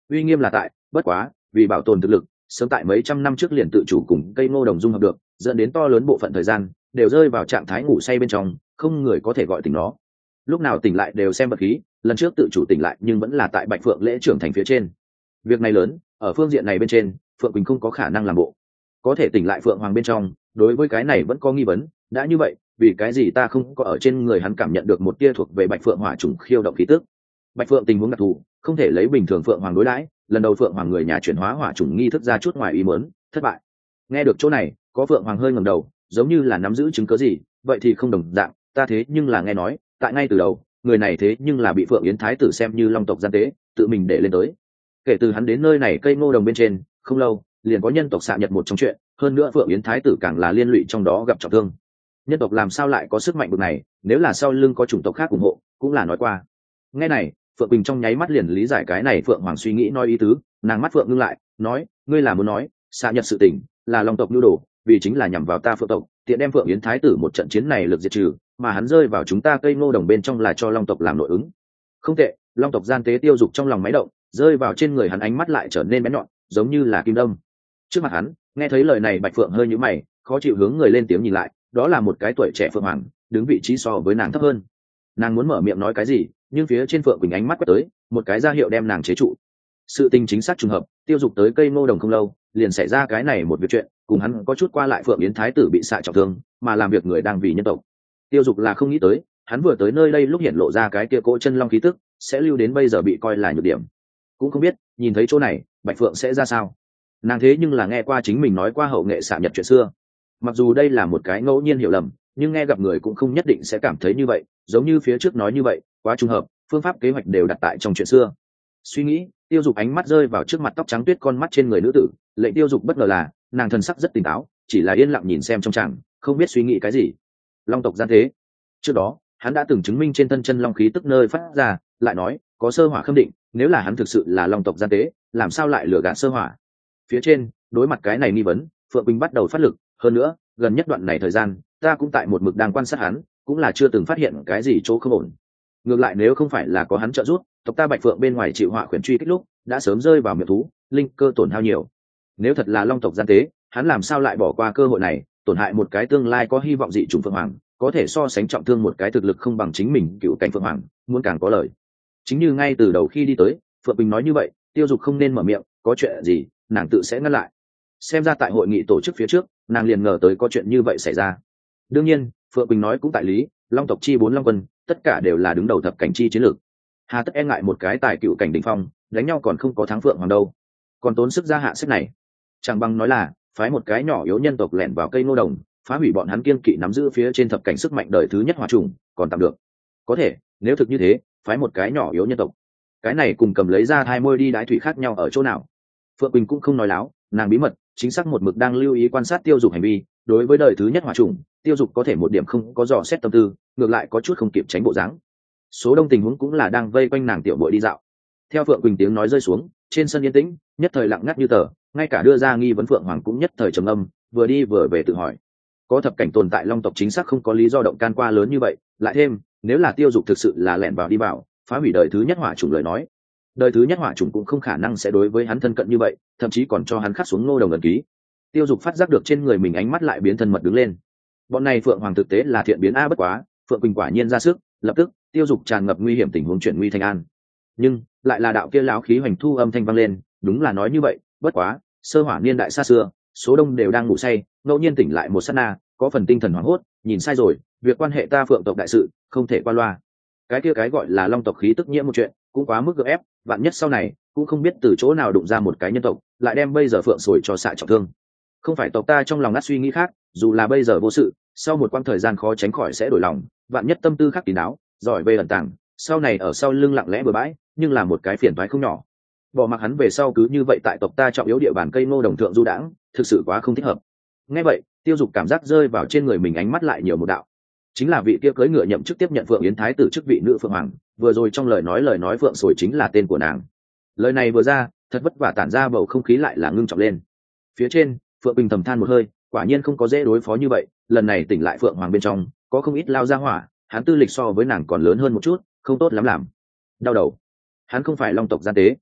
uy nghiêm là tại, bất quá vì bảo tồn thực lực, sớm tại mấy trăm năm trước liền tự chủ cùng cây ngô đồng dung hợp được, dẫn đến to lớn bộ phận thời gian đều rơi vào trạng thái ngủ say bên trong, không người có thể gọi tỉnh nó. Lúc nào tỉnh lại đều xem vật khí, lần trước tự chủ tỉnh lại nhưng vẫn là tại Bạch Phượng lễ trưởng thành phía trên. Việc này lớn, ở phương diện này bên trên, Phượng Quỳnh không có khả năng làm bộ. Có thể tỉnh lại Phượng Hoàng bên trong, đối với cái này vẫn có nghi vấn, đã như vậy, vì cái gì ta không có ở trên người hắn cảm nhận được một tia thuộc về Bạch Phượng hỏa trùng khiêu động khí tức. Bạch Phượng tình huống đặc thù, không thể lấy bình thường Phượng Hoàng đối đãi, lần đầu Phượng Hoàng người nhà chuyển hóa hỏa trùng nghi thức ra chút ngoài ý muốn, thất bại. Nghe được chỗ này, có Phượng Hoàng hơi ngẩng đầu, giống như là nắm giữ chứng cứ gì, vậy thì không đồng dạng, ta thế nhưng là nghe nói, tại ngay từ đầu, người này thế nhưng là bị Phượng Yến Thái tử xem như long tộc gian tế, tự mình để lên tới. Kể từ hắn đến nơi này cây ngô đồng bên trên, không lâu, liền có nhân tộc xạ nhật một trong chuyện, hơn nữa Phượng Yến Thái tử càng là liên lụy trong đó gặp trọng thương. Nhân tộc làm sao lại có sức mạnh bực này, nếu là sau lưng có chủng tộc khác ủng hộ, cũng là nói qua. Nghe này, Phượng Bình trong nháy mắt liền lý giải cái này Phượng Hoàng suy nghĩ nói ý tứ, nàng mắt Phượng ngưng lại, nói, ngươi là muốn nói, xạ nhật sự tình, là long tộc nhu đồ, vì chính là nhằm vào ta Phượng tộc, tiện đem Phượng Yến Thái tử một trận chiến này lực diệt trừ, mà hắn rơi vào chúng ta cây ngô đồng bên trong là cho long tộc làm nội ứng. Không tệ, long tộc gian tế tiêu dục trong lòng máy động, rơi vào trên người hắn ánh mắt lại trở nên bén nhọn, giống như là kim đâm. Trước mặt hắn, nghe thấy lời này Bạch Phượng hơi nhíu mày, khó chịu hướng người lên tiếng nhìn lại, đó là một cái tuổi trẻ Phượng Hoàng, đứng vị trí so với nàng thấp hơn. Nàng muốn mở miệng nói cái gì, nhưng phía trên Phượng Quỳnh ánh mắt quét tới, một cái ra hiệu đem nàng chế trụ. Sự tình chính xác trùng hợp, tiêu dục tới cây ngô đồng không lâu, liền xảy ra cái này một việc chuyện, cùng hắn có chút qua lại Phượng Yến Thái tử bị xạ trọng thương, mà làm việc người đang vì nhân tộc. Tiêu dục là không nghĩ tới, hắn vừa tới nơi đây lúc hiện lộ ra cái kia cỗ chân long khí tức, sẽ lưu đến bây giờ bị coi là nhược điểm. Cũng không biết, nhìn thấy chỗ này, Bạch Phượng sẽ ra sao. Nàng thế nhưng là nghe qua chính mình nói qua hậu nghệ xạ nhật chuyện xưa. Mặc dù đây là một cái ngẫu nhiên hiểu lầm, nhưng nghe gặp người cũng không nhất định sẽ cảm thấy như vậy, giống như phía trước nói như vậy, quá trùng hợp, phương pháp kế hoạch đều đặt tại trong chuyện xưa. Suy nghĩ, tiêu dục ánh mắt rơi vào trước mặt tóc trắng tuyết con mắt trên người nữ tử, lệnh tiêu dục bất ngờ là, nàng thần sắc rất tỉnh táo, chỉ là yên lặng nhìn xem trong chàng, không biết suy nghĩ cái gì. Long tộc gian thế. Trước đó, hắn đã từng chứng minh trên thân chân long khí tức nơi phát ra, lại nói, có sơ hỏa khâm định, nếu là hắn thực sự là long tộc gian tế, làm sao lại lừa gạt sơ hỏa. Phía trên, đối mặt cái này nghi vấn, Phượng Bình bắt đầu phát lực, hơn nữa, gần nhất đoạn này thời gian, ta cũng tại một mực đang quan sát hắn, cũng là chưa từng phát hiện cái gì chỗ không ổn. Ngược lại nếu không phải là có hắn trợ giúp, tộc ta Bạch Phượng bên ngoài chịu họa khuyển truy kích lúc, đã sớm rơi vào miệng thú, linh cơ tổn hao nhiều. Nếu thật là long tộc gian tế, hắn làm sao lại bỏ qua cơ hội này, tổn hại một cái tương lai có hy vọng dị chủng Phượng Hoàng, có thể so sánh trọng thương một cái thực lực không bằng chính mình cựu cảnh Phượng Hoàng, muốn càng có lời. Chính như ngay từ đầu khi đi tới, Phượng Bình nói như vậy, tiêu dục không nên mở miệng, có chuyện gì, nàng tự sẽ ngăn lại. Xem ra tại hội nghị tổ chức phía trước, nàng liền ngờ tới có chuyện như vậy xảy ra. Đương nhiên, Phượng Bình nói cũng tại lý, long tộc chi 4 long quân, tất cả đều là đứng đầu thập cảnh chi chiến lược. Hà tất e ngại một cái tài cựu cảnh đỉnh phong, đánh nhau còn không có thắng Phượng Hoàng đâu, còn tốn sức ra hạ sách này. Chẳng bằng nói là phái một cái nhỏ yếu nhân tộc lẻn vào cây ngô đồng, phá hủy bọn hắn kiên kỵ nắm giữ phía trên thập cảnh sức mạnh đời thứ nhất hỏa trùng, còn tạm được. Có thể, nếu thực như thế, phái một cái nhỏ yếu nhân tộc, cái này cùng cầm lấy ra hai môi đi đái thủy khác nhau ở chỗ nào? Phượng Quỳnh cũng không nói láo, nàng bí mật chính xác một mực đang lưu ý quan sát tiêu dục hành vi. Đối với đời thứ nhất hỏa trùng, tiêu dục có thể một điểm không có dò xét tâm tư, ngược lại có chút không kịp tránh bộ dáng. Số đông tình huống cũng là đang vây quanh nàng tiểu bội đi dạo. Theo Phượng Quỳnh tiếng nói rơi xuống, trên sân yên tĩnh, nhất thời lặng ngắt như tờ, ngay cả đưa ra nghi vấn Phượng Hoàng cũng nhất thời trầm âm, vừa đi vừa về tự hỏi. Có thập cảnh tồn tại long tộc chính xác không có lý do động can qua lớn như vậy, lại thêm, nếu là tiêu dục thực sự là lẻn vào đi vào, phá hủy đời thứ nhất hỏa trùng lời nói, đời thứ nhất hỏa trùng cũng không khả năng sẽ đối với hắn thân cận như vậy, thậm chí còn cho hắn khắc xuống ngô đồng ẩn ký. Tiêu dục phát giác được trên người mình ánh mắt lại biến thân mật đứng lên. Bọn này Phượng Hoàng thực tế là thiện biến a bất quá, Phượng Quỳnh quả nhiên ra sức, lập tức, tiêu dục tràn ngập nguy hiểm tình huống chuyển nguy thành an. Nhưng, lại là đạo kia lão khí hoành thu âm thanh vang lên, đúng là nói như vậy, bất quá, sơ hỏa niên đại xa xưa, số đông đều đang ngủ say, ngẫu nhiên tỉnh lại một sát na, có phần tinh thần hoảng hốt, nhìn sai rồi, việc quan hệ ta Phượng tộc đại sự, không thể qua loa. Cái kia cái gọi là long tộc khí tức nhiễm một chuyện, cũng quá mức gượng ép, vạn nhất sau này, cũng không biết từ chỗ nào đụng ra một cái nhân tộc, lại đem bây giờ Phượng sồi cho xạ trọng thương. Không phải tộc ta trong lòng ngắt suy nghĩ khác, dù là bây giờ vô sự, sau một quãng thời gian khó tránh khỏi sẽ đổi lòng, vạn nhất tâm tư khác kín đáo, giỏi về ẩn tàng, sau này ở sau lưng lặng lẽ bừa bãi, nhưng là một cái phiền toái không nhỏ. Bỏ mặc hắn về sau cứ như vậy tại tộc ta trọng yếu địa bàn cây ngô đồng thượng du đãng, thực sự quá không thích hợp. Nghe vậy, tiêu dục cảm giác rơi vào trên người mình ánh mắt lại nhiều một đạo, chính là vị kia cưỡi ngựa nhậm chức tiếp nhận Phượng Yến Thái tử chức vị nữ Phượng Hoàng, vừa rồi trong lời nói Phượng sồi chính là tên của nàng. Lời này vừa ra, thật vất vả tản ra bầu không khí lại là ngưng trọng lên. Phía trên, Phượng Bình thầm than một hơi, quả nhiên không có dễ đối phó như vậy, lần này tỉnh lại Phượng Hoàng bên trong, có không ít lao ra hỏa, hắn tư lịch so với nàng còn lớn hơn một chút, không tốt lắm làm. Đau đầu. Hắn không phải long tộc gian tế.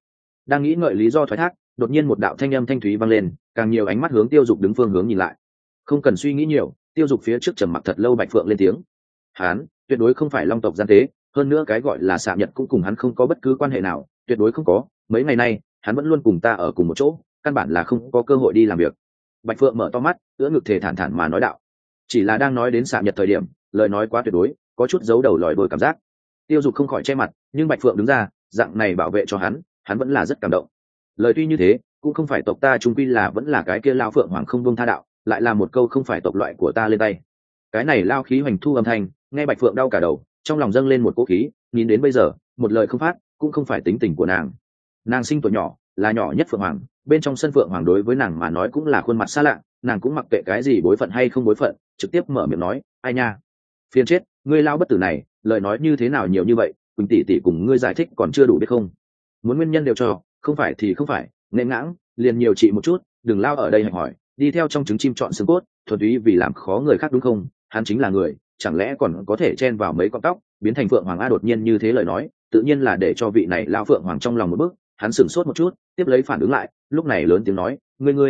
Đang nghĩ ngợi lý do thoái thác, đột nhiên một đạo thanh âm thanh thúy vang lên, càng nhiều ánh mắt hướng Tiêu Dục đứng phương hướng nhìn lại. Không cần suy nghĩ nhiều, Tiêu Dục phía trước trầm mặc thật lâu, Bạch Phượng lên tiếng. Hắn tuyệt đối không phải long tộc gian tế, hơn nữa cái gọi là xạ nhật cũng cùng hắn không có bất cứ quan hệ nào, tuyệt đối không có. Mấy ngày nay hắn vẫn luôn cùng ta ở cùng một chỗ, căn bản là không có cơ hội đi làm việc. Bạch Phượng mở to mắt, ưỡn ngực thề thản thản mà nói đạo. Chỉ là đang nói đến xạ nhật thời điểm, lời nói quá tuyệt đối, có chút giấu đầu lòi đuôi cảm giác. Tiêu Dục không khỏi che mặt, nhưng Bạch Phượng đứng ra, dạng này bảo vệ cho hắn vẫn là rất cảm động. Lời tuy như thế, cũng không phải tộc ta trung quy là vẫn là cái kia lao phượng hoàng không buông tha đạo, lại là một câu không phải tộc loại của ta lên tay. Cái này lao khí hoành thu âm thanh, nghe Bạch Phượng đau cả đầu, trong lòng dâng lên một cỗ khí, nhìn đến bây giờ, một lời không phát, cũng không phải tính tình của nàng. Nàng sinh tuổi nhỏ, là nhỏ nhất phượng hoàng, bên trong sân phượng hoàng đối với nàng mà nói cũng là khuôn mặt xa lạ, nàng cũng mặc kệ cái gì bối phận hay không bối phận, trực tiếp mở miệng nói, ai nha, phiền chết, ngươi lao bất tử này, lời nói như thế nào nhiều như vậy, Quỳnh tỷ tỷ cùng ngươi giải thích còn chưa đủ biết không? Muốn nguyên nhân đều cho, không phải thì không phải, nên ngãng, liền nhiều chị một chút, đừng lao ở đây hỏi, đi theo trong trứng chim chọn xương cốt, thuần túy vì làm khó người khác đúng không? Hắn chính là người, chẳng lẽ còn có thể chen vào mấy con tóc, biến thành phượng hoàng a? Đột nhiên như thế lời nói, tự nhiên là để cho vị này lao phượng hoàng trong lòng một bước, hắn sửng sốt một chút, tiếp lấy phản ứng lại, lúc này lớn tiếng nói,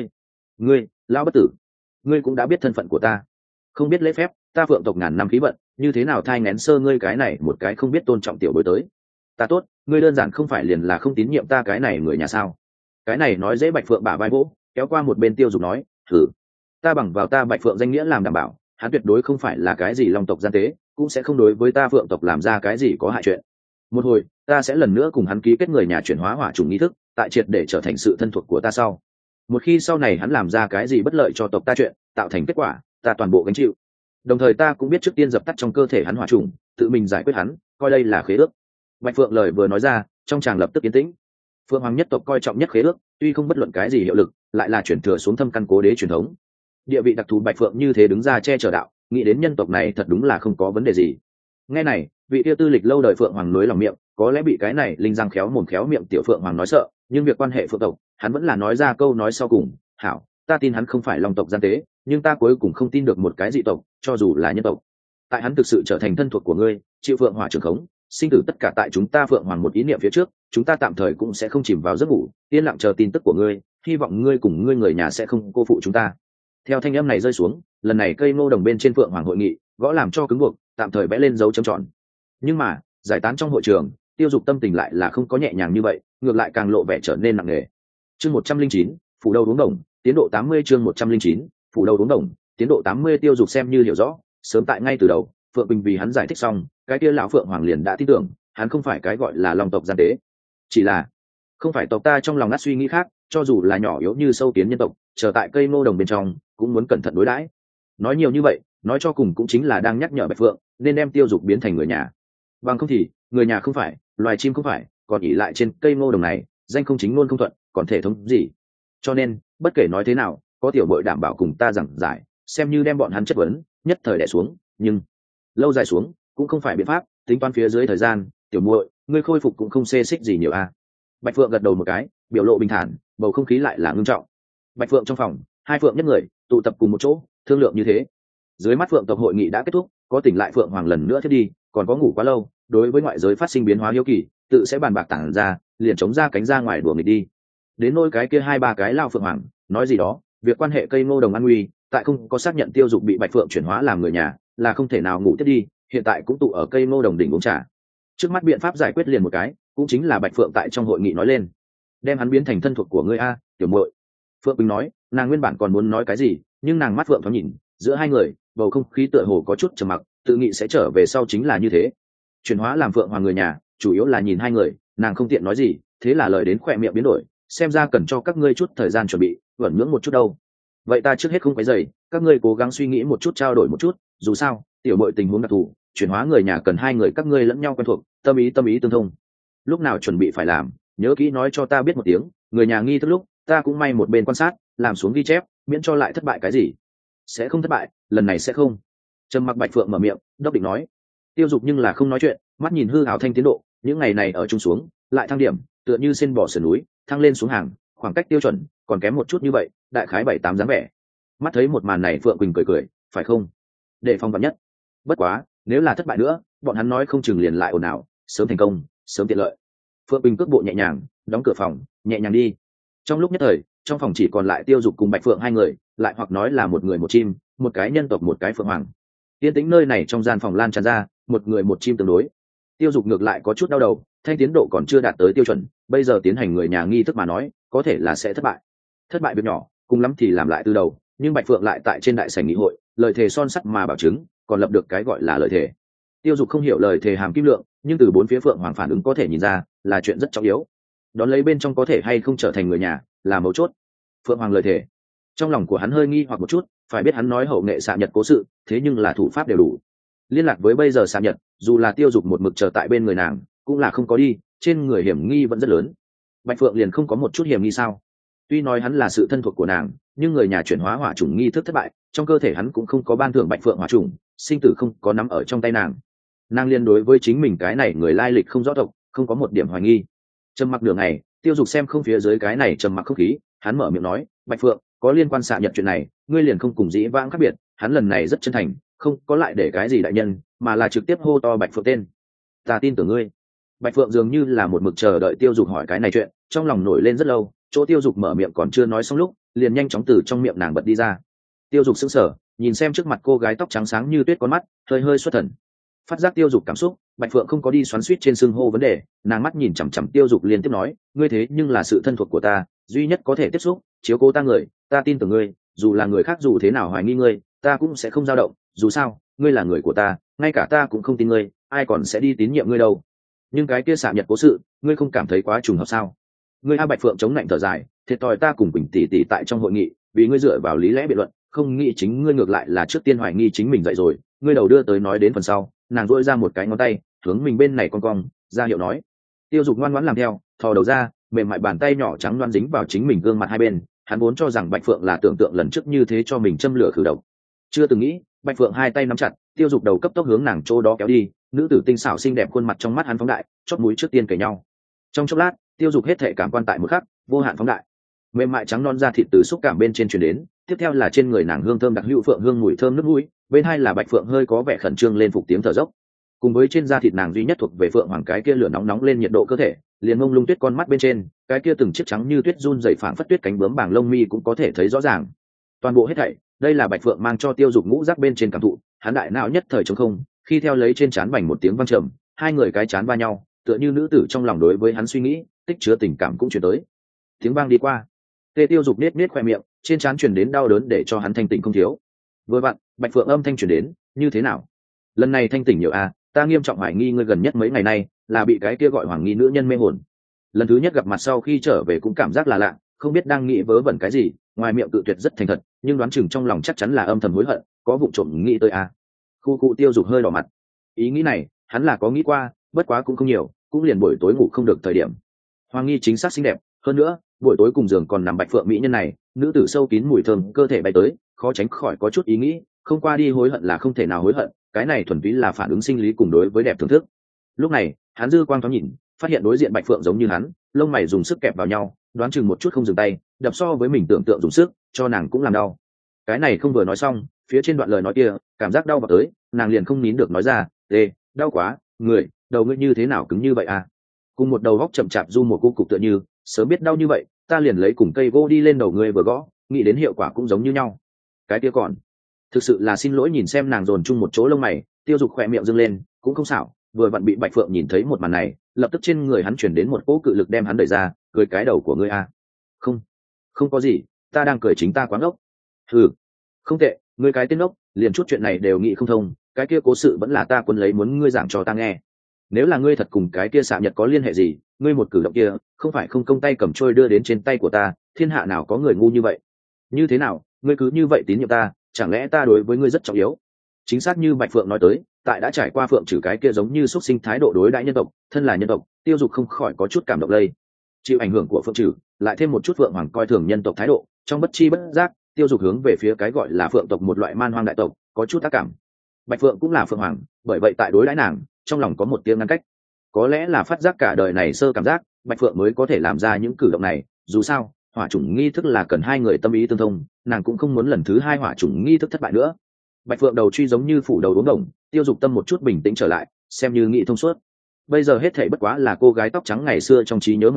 ngươi, lao bất tử, ngươi cũng đã biết thân phận của ta, không biết lễ phép, ta phượng tộc ngàn năm khí vận, như thế nào thai ngén sơ ngươi cái này một cái không biết tôn trọng tiểu bối tới. Ta tốt, ngươi đơn giản không phải liền là không tín nhiệm ta cái này người nhà sao? Cái này nói dễ. Bạch Phượng bả vai vỗ, kéo qua một bên Tiêu Dục nói, thử, ta bằng vào ta Bạch Phượng danh nghĩa làm đảm bảo, hắn tuyệt đối không phải là cái gì long tộc gian tế, cũng sẽ không đối với ta phượng tộc làm ra cái gì có hại chuyện. Một hồi ta sẽ lần nữa cùng hắn ký kết người nhà chuyển hóa hỏa trùng nghi thức, tại triệt để trở thành sự thân thuộc của ta sau. Một khi sau này hắn làm ra cái gì bất lợi cho tộc ta chuyện, tạo thành kết quả, ta toàn bộ gánh chịu. Đồng thời ta cũng biết trước tiên dập tắt trong cơ thể hắn hỏa trùng, tự mình giải quyết hắn, coi đây là khế ước. Bạch Phượng lời vừa nói ra, trong tràng lập tức yên tĩnh. Phượng hoàng nhất tộc coi trọng nhất khế ước, tuy không bất luận cái gì hiệu lực, lại là chuyển thừa xuống thâm căn cố đế truyền thống. Địa vị đặc thù Bạch Phượng như thế đứng ra che chở đạo, nghĩ đến nhân tộc này thật đúng là không có vấn đề gì. Nghe này, vị tiêu tư lịch lâu đời Phượng hoàng nối lòng miệng, có lẽ bị cái này linh răng khéo mồm khéo miệng tiểu Phượng hoàng nói sợ, nhưng việc quan hệ phượng tộc, hắn vẫn là nói ra câu nói sau cùng, hảo, ta tin hắn không phải long tộc gian tế, nhưng ta cuối cùng không tin được một cái dị tộc, cho dù là nhân tộc. Tại hắn thực sự trở thành thân thuộc của ngươi, chịu phượng hỏa trường khống, sinh tử tất cả tại chúng ta phượng hoàng một ý niệm phía trước, chúng ta tạm thời cũng sẽ không chìm vào giấc ngủ, yên lặng chờ tin tức của ngươi, hy vọng ngươi cùng ngươi người nhà sẽ không cô phụ chúng ta. Theo thanh âm này rơi xuống, lần này cây ngô đồng bên trên phượng hoàng hội nghị gõ làm cho cứng buộc, tạm thời vẽ lên dấu chấm tròn. Nhưng mà giải tán trong hội trường, Tiêu Dục tâm tình lại là không có nhẹ nhàng như vậy, ngược lại càng lộ vẻ trở nên nặng nề. Chương 109, phủ đầu uống đồng, tiến độ 80. Chương 109, phủ đầu uống đồng, tiến độ 80. Tiêu Dục xem như hiểu rõ, sớm tại ngay từ đầu, Phượng Bình vì hắn giải thích xong, cái kia lão Phượng Hoàng liền đã tin tưởng, hắn không phải cái gọi là long tộc gian tế, chỉ là không phải tộc ta trong lòng ngắt suy nghĩ khác, cho dù là nhỏ yếu như sâu kiến nhân tộc, chờ tại cây ngô đồng bên trong, cũng muốn cẩn thận đối đãi. Nói nhiều như vậy, nói cho cùng cũng chính là đang nhắc nhở Bạch Phượng, nên đem Tiêu Dục biến thành người nhà. Bằng không thì, người nhà không phải, loài chim không phải, còn ỉ lại trên cây ngô đồng này, danh không chính luôn không thuận, còn thể thống gì? Cho nên, bất kể nói thế nào, có tiểu bội đảm bảo cùng ta giảng giải, xem như đem bọn hắn chất vấn, nhất thời đè xuống, nhưng lâu dài xuống cũng không phải biện pháp. Tính toán phía dưới thời gian, tiểu muội, ngươi khôi phục cũng không xê xích gì nhiều a. Bạch Phượng gật đầu một cái, biểu lộ bình thản, bầu không khí lại là ngưng trọng. Bạch Phượng trong phòng, hai phượng nhất người tụ tập cùng một chỗ, thương lượng như thế. Dưới mắt phượng tộc hội nghị đã kết thúc, có tỉnh lại phượng hoàng lần nữa thiết đi, còn có ngủ quá lâu, đối với ngoại giới phát sinh biến hóa hiếu kỳ, tự sẽ bàn bạc tản ra, liền chống ra cánh ra ngoài đùa nghịch đi. Đến nôi cái kia hai ba cái lao phượng hoàng, nói gì đó, việc quan hệ cây ngô đồng an nguy, tại không có xác nhận Tiêu Dục bị Bạch Phượng chuyển hóa làm người nhà, là không thể nào ngủ tiếp đi, hiện tại cũng tụ ở cây ngô đồng đỉnh uống trà. Trước mắt biện pháp giải quyết liền một cái, cũng chính là Bạch Phượng tại trong hội nghị nói lên, đem hắn biến thành thân thuộc của ngươi a, tiểu muội. Phượng Bình nói, nàng nguyên bản còn muốn nói cái gì, nhưng nàng mắt Phượng thoáng nhìn, giữa hai người, bầu không khí tựa hồ có chút trầm mặc, tự nghĩ sẽ trở về sau chính là như thế. Chuyển hóa làm Phượng hoàng người nhà, chủ yếu là nhìn hai người, nàng không tiện nói gì, thế là lời đến khỏe miệng biến đổi, xem ra cần cho các ngươi chút thời gian chuẩn bị, vẩn nhưỡng một chút đâu. Vậy ta trước hết không quấy rầy, các ngươi cố gắng suy nghĩ một chút, trao đổi một chút, dù sao, tiểu muội tình huống đặc thù, chuyển hóa người nhà cần hai người các ngươi lẫn nhau quen thuộc, tâm ý tương thông. Lúc nào chuẩn bị phải làm, nhớ kỹ nói cho ta biết một tiếng, người nhà nghi thức lúc, ta cũng may một bên quan sát, làm xuống ghi chép, miễn cho lại thất bại cái gì. Sẽ không thất bại, lần này sẽ không. Trầm mặc Bạch Phượng mở miệng, đốc định nói. Tiêu Dục nhưng là không nói chuyện, mắt nhìn hư ảo thanh tiến độ, những ngày này ở trung xuống, lại thăng điểm, tựa như sen bò sườn núi, thăng lên xuống hàng, khoảng cách tiêu chuẩn còn kém một chút như vậy, đại khái 7-8 dáng vẻ. Mắt thấy một màn này, Phượng Quỳnh cười cười, phải không? Để phòng vạn nhất. Bất quá, nếu là thất bại nữa, bọn hắn nói không chừng liền lại ồn ào, sớm thành công, sớm tiện lợi. Phượng Quỳnh cước bộ nhẹ nhàng, đóng cửa phòng, nhẹ nhàng đi. Trong lúc nhất thời, trong phòng chỉ còn lại Tiêu Dục cùng Bạch Phượng hai người, lại hoặc nói là một người một chim, một cái nhân tộc một cái phượng hoàng. Yên tĩnh nơi này trong gian phòng lan tràn ra, một người một chim tương đối. Tiêu Dục ngược lại có chút đau đầu, thanh tiến độ còn chưa đạt tới tiêu chuẩn, bây giờ tiến hành người nhà nghi thức mà nói, có thể là sẽ thất bại. Thất bại việc nhỏ, cùng lắm thì làm lại từ đầu, nhưng Bạch Phượng lại tại trên đại sảnh nghị hội, lời thề son sắt mà bảo chứng, còn lập được cái gọi là lời thề. Tiêu Dục không hiểu lời thề hàm kim lượng, nhưng từ bốn phía phượng hoàng phản ứng có thể nhìn ra, là chuyện rất trọng yếu. Đón lấy bên trong có thể hay không trở thành người nhà, là mấu chốt. Phượng hoàng lời thề, trong lòng của hắn hơi nghi hoặc một chút, phải biết hắn nói hậu nghệ xạ nhật cố sự, thế nhưng là thủ pháp đều đủ. Liên lạc với bây giờ xạ nhật, dù là Tiêu Dục một mực chờ tại bên người nàng, cũng là không có đi, trên người hiểm nghi vẫn rất lớn. Bạch Phượng liền không có một chút hiểm nghi sao? Tuy nói hắn là sự thân thuộc của nàng, nhưng người nhà chuyển hóa hỏa chủng nghi thức thất bại, trong cơ thể hắn cũng không có ban thưởng Bạch Phượng hỏa chủng, sinh tử không có nắm ở trong tay nàng. Nàng liên đối với chính mình cái này người lai lịch không rõ tộc, không có một điểm hoài nghi. Trầm mặc đường này, Tiêu Dục xem không phía dưới cái này trầm mặc không khí, hắn mở miệng nói, Bạch Phượng, có liên quan xạ nhật chuyện này, ngươi liền không cùng dĩ vãng khác biệt. Hắn lần này rất chân thành, không có lại để cái gì đại nhân, mà là trực tiếp hô to Bạch Phượng tên. Ta tin tưởng ngươi. Bạch Phượng dường như là một mực chờ đợi Tiêu Dục hỏi cái này chuyện, trong lòng nổi lên rất lâu, chỗ Tiêu Dục mở miệng còn chưa nói xong lúc, liền nhanh chóng từ trong miệng nàng bật đi ra. Tiêu Dục sững sờ, nhìn xem trước mặt cô gái tóc trắng sáng như tuyết con mắt, hơi hơi xuất thần. Phát giác Tiêu Dục cảm xúc, Bạch Phượng không có đi xoắn xuýt trên xưng hô vấn đề, nàng mắt nhìn chằm chằm Tiêu Dục liên tiếp nói, ngươi thế nhưng là sự thân thuộc của ta, duy nhất có thể tiếp xúc, chiếu cố ta người, ta tin tưởng ngươi, dù là người khác dù thế nào hoài nghi ngươi, ta cũng sẽ không dao động, dù sao, ngươi là người của ta, ngay cả ta cũng không tin ngươi, ai còn sẽ đi tín nhiệm ngươi đâu. Nhưng cái kia xạ nhật cố sự, ngươi không cảm thấy quá trùng hợp sao? Ngươi A Bạch Phượng chống lạnh thở dài, thiệt thòi ta cùng Bình tỷ tỷ tại trong hội nghị, vì ngươi dựa vào lý lẽ biện luận, không nghĩ chính ngươi ngược lại là trước tiên hoài nghi chính mình dậy rồi, ngươi đầu đưa tới nói đến phần sau, nàng duỗi ra một cái ngón tay, hướng mình bên này cong cong, ra hiệu nói. Tiêu Dục ngoan ngoãn làm theo, thò đầu ra, mềm mại bàn tay nhỏ trắng loan dính vào chính mình gương mặt hai bên, hắn vốn cho rằng Bạch Phượng là tưởng tượng lần trước như thế cho mình châm lửa khử độc, chưa từng nghĩ Bạch Phượng hai tay nắm chặt, Tiêu Dục đầu cấp tốc hướng nàng chỗ đó kéo đi, nữ tử tinh xảo xinh đẹp khuôn mặt trong mắt hắn phóng đại, chót mũi trước tiên kể nhau. Trong chốc lát, Tiêu Dục hết thể cảm quan tại một khắc, vô hạn phóng đại. Mềm mại trắng non da thịt từ xúc cảm bên trên truyền đến, tiếp theo là trên người nàng hương thơm đặc hữu phượng hương mùi thơm nước mũi, bên hai là Bạch Phượng hơi có vẻ khẩn trương lên phục tiếng thở dốc. Cùng với trên da thịt nàng duy nhất thuộc về phượng hoàng cái kia lửa nóng nóng lên nhiệt độ cơ thể, liền mông lung tuyết con mắt bên trên, cái kia từng chiếc trắng như tuyết run rẩy phảng phất tuyết cánh bướm bảng lông mi cũng có thể thấy rõ ràng. Toàn bộ hết thảy, đây là Bạch Phượng mang cho Tiêu Dục ngũ giác bên trên cảm thụ, hắn đại não nhất thời trống không, khi theo lấy trên trán bành một tiếng vang trầm, hai người cái trán va nhau, tựa như nữ tử trong lòng đối với hắn suy nghĩ, tích chứa tình cảm cũng chuyển tới. Tiếng vang đi qua, Tê Tiêu Dục nết nết khoe miệng, trên trán truyền đến đau đớn để cho hắn thanh tỉnh không thiếu. Vừa vặn, Bạch Phượng âm thanh truyền đến, như thế nào? Lần này thanh tỉnh nhiều a, ta nghiêm trọng hoài nghi ngươi gần nhất mấy ngày nay là bị cái kia gọi hoàng nghi nữ nhân mê hồn. Lần thứ nhất gặp mặt sau khi trở về cũng cảm giác là lạ, không biết đang nghĩ vớ vẩn cái gì, ngoài miệng tự tuyệt rất thành thật, nhưng đoán chừng trong lòng chắc chắn là âm thầm hối hận, có vụ trộm nghĩ tới a. Khu cụ Tiêu Dục hơi đỏ mặt. Ý nghĩ này, hắn là có nghĩ qua, bất quá cũng không nhiều, cũng liền buổi tối ngủ không được thời điểm. Hoàng nghi chính xác xinh đẹp, hơn nữa, buổi tối cùng giường còn nằm Bạch Phượng mỹ nhân này, nữ tử sâu kín mùi thơm cơ thể bay tới, khó tránh khỏi có chút ý nghĩ, không qua đi hối hận là không thể nào hối hận, cái này thuần túy là phản ứng sinh lý cùng đối với đẹp thưởng thức. Lúc này, hắn dư quang thoáng nhìn, phát hiện đối diện Bạch Phượng giống như hắn, lông mày dùng sức kẹp vào nhau, đoán chừng một chút không dừng tay, đập so với mình tưởng tượng dùng sức, cho nàng cũng làm đau. Cái này không vừa nói xong, phía trên đoạn lời nói kia, cảm giác đau vào tới, nàng liền không nín được nói ra, "Ê, đau quá, người, đầu ngươi như thế nào cứng như vậy à?" Cùng một đầu góc chậm chạp du một cục tựa như, sớm biết đau như vậy, ta liền lấy cùng cây gỗ đi lên đầu ngươi vừa gõ, nghĩ đến hiệu quả cũng giống như nhau. Cái kia còn, thực sự là xin lỗi. Nhìn xem nàng dồn chung một chỗ lông mày, Tiêu Dục khỏe miệng dâng lên, cũng không xảo, vừa vặn bị Bạch Phượng nhìn thấy một màn này, lập tức trên người hắn chuyển đến một cỗ cự lực đem hắn đẩy ra, cười cái đầu của ngươi à? Không, không có gì, ta đang cười chính ta quá ngốc. Ừ, không tệ, ngươi cái tên ngốc, liền chút chuyện này đều nghĩ không thông, cái kia cố sự vẫn là ta quân lấy muốn ngươi giảng cho ta nghe. Nếu là ngươi thật cùng cái kia xạ nhật có liên hệ gì, ngươi một cử động kia không phải không công tay cầm trôi đưa đến trên tay của ta, thiên hạ nào có người ngu như vậy. Như thế nào, ngươi cứ như vậy tín nhiệm ta, chẳng lẽ ta đối với ngươi rất trọng yếu? Chính xác như Bạch Phượng nói tới, tại đã trải qua Phượng trừ cái kia giống như xuất sinh thái độ đối đãi nhân tộc, thân là nhân tộc, Tiêu Dục không khỏi có chút cảm động lây. Chịu ảnh hưởng của Phượng trừ, lại thêm một chút Phượng hoàng coi thường nhân tộc thái độ, trong bất chi bất giác, Tiêu Dục hướng về phía cái gọi là Phượng tộc một loại man hoang đại tộc, có chút tác cảm. Bạch Phượng cũng là Phượng hoàng, bởi vậy tại đối đãi nàng, trong lòng có một tiếng ngăn cách. Có lẽ là phát giác cả đời này sơ cảm giác, Bạch Phượng mới có thể làm ra những cử động này, dù sao, hỏa chủng nghi thức là cần hai người tâm ý tương thông, nàng cũng không muốn lần thứ hai hỏa chủng nghi thức thất bại nữa. Bạch Phượng đầu truy giống như phủ đầu uống đồng, Tiêu Dục tâm một chút bình tĩnh trở lại, xem như nghĩ thông suốt. Bây giờ hết thảy bất quá là cô gái tóc trắng ngày xưa trong trí nhớ mộng cảnh,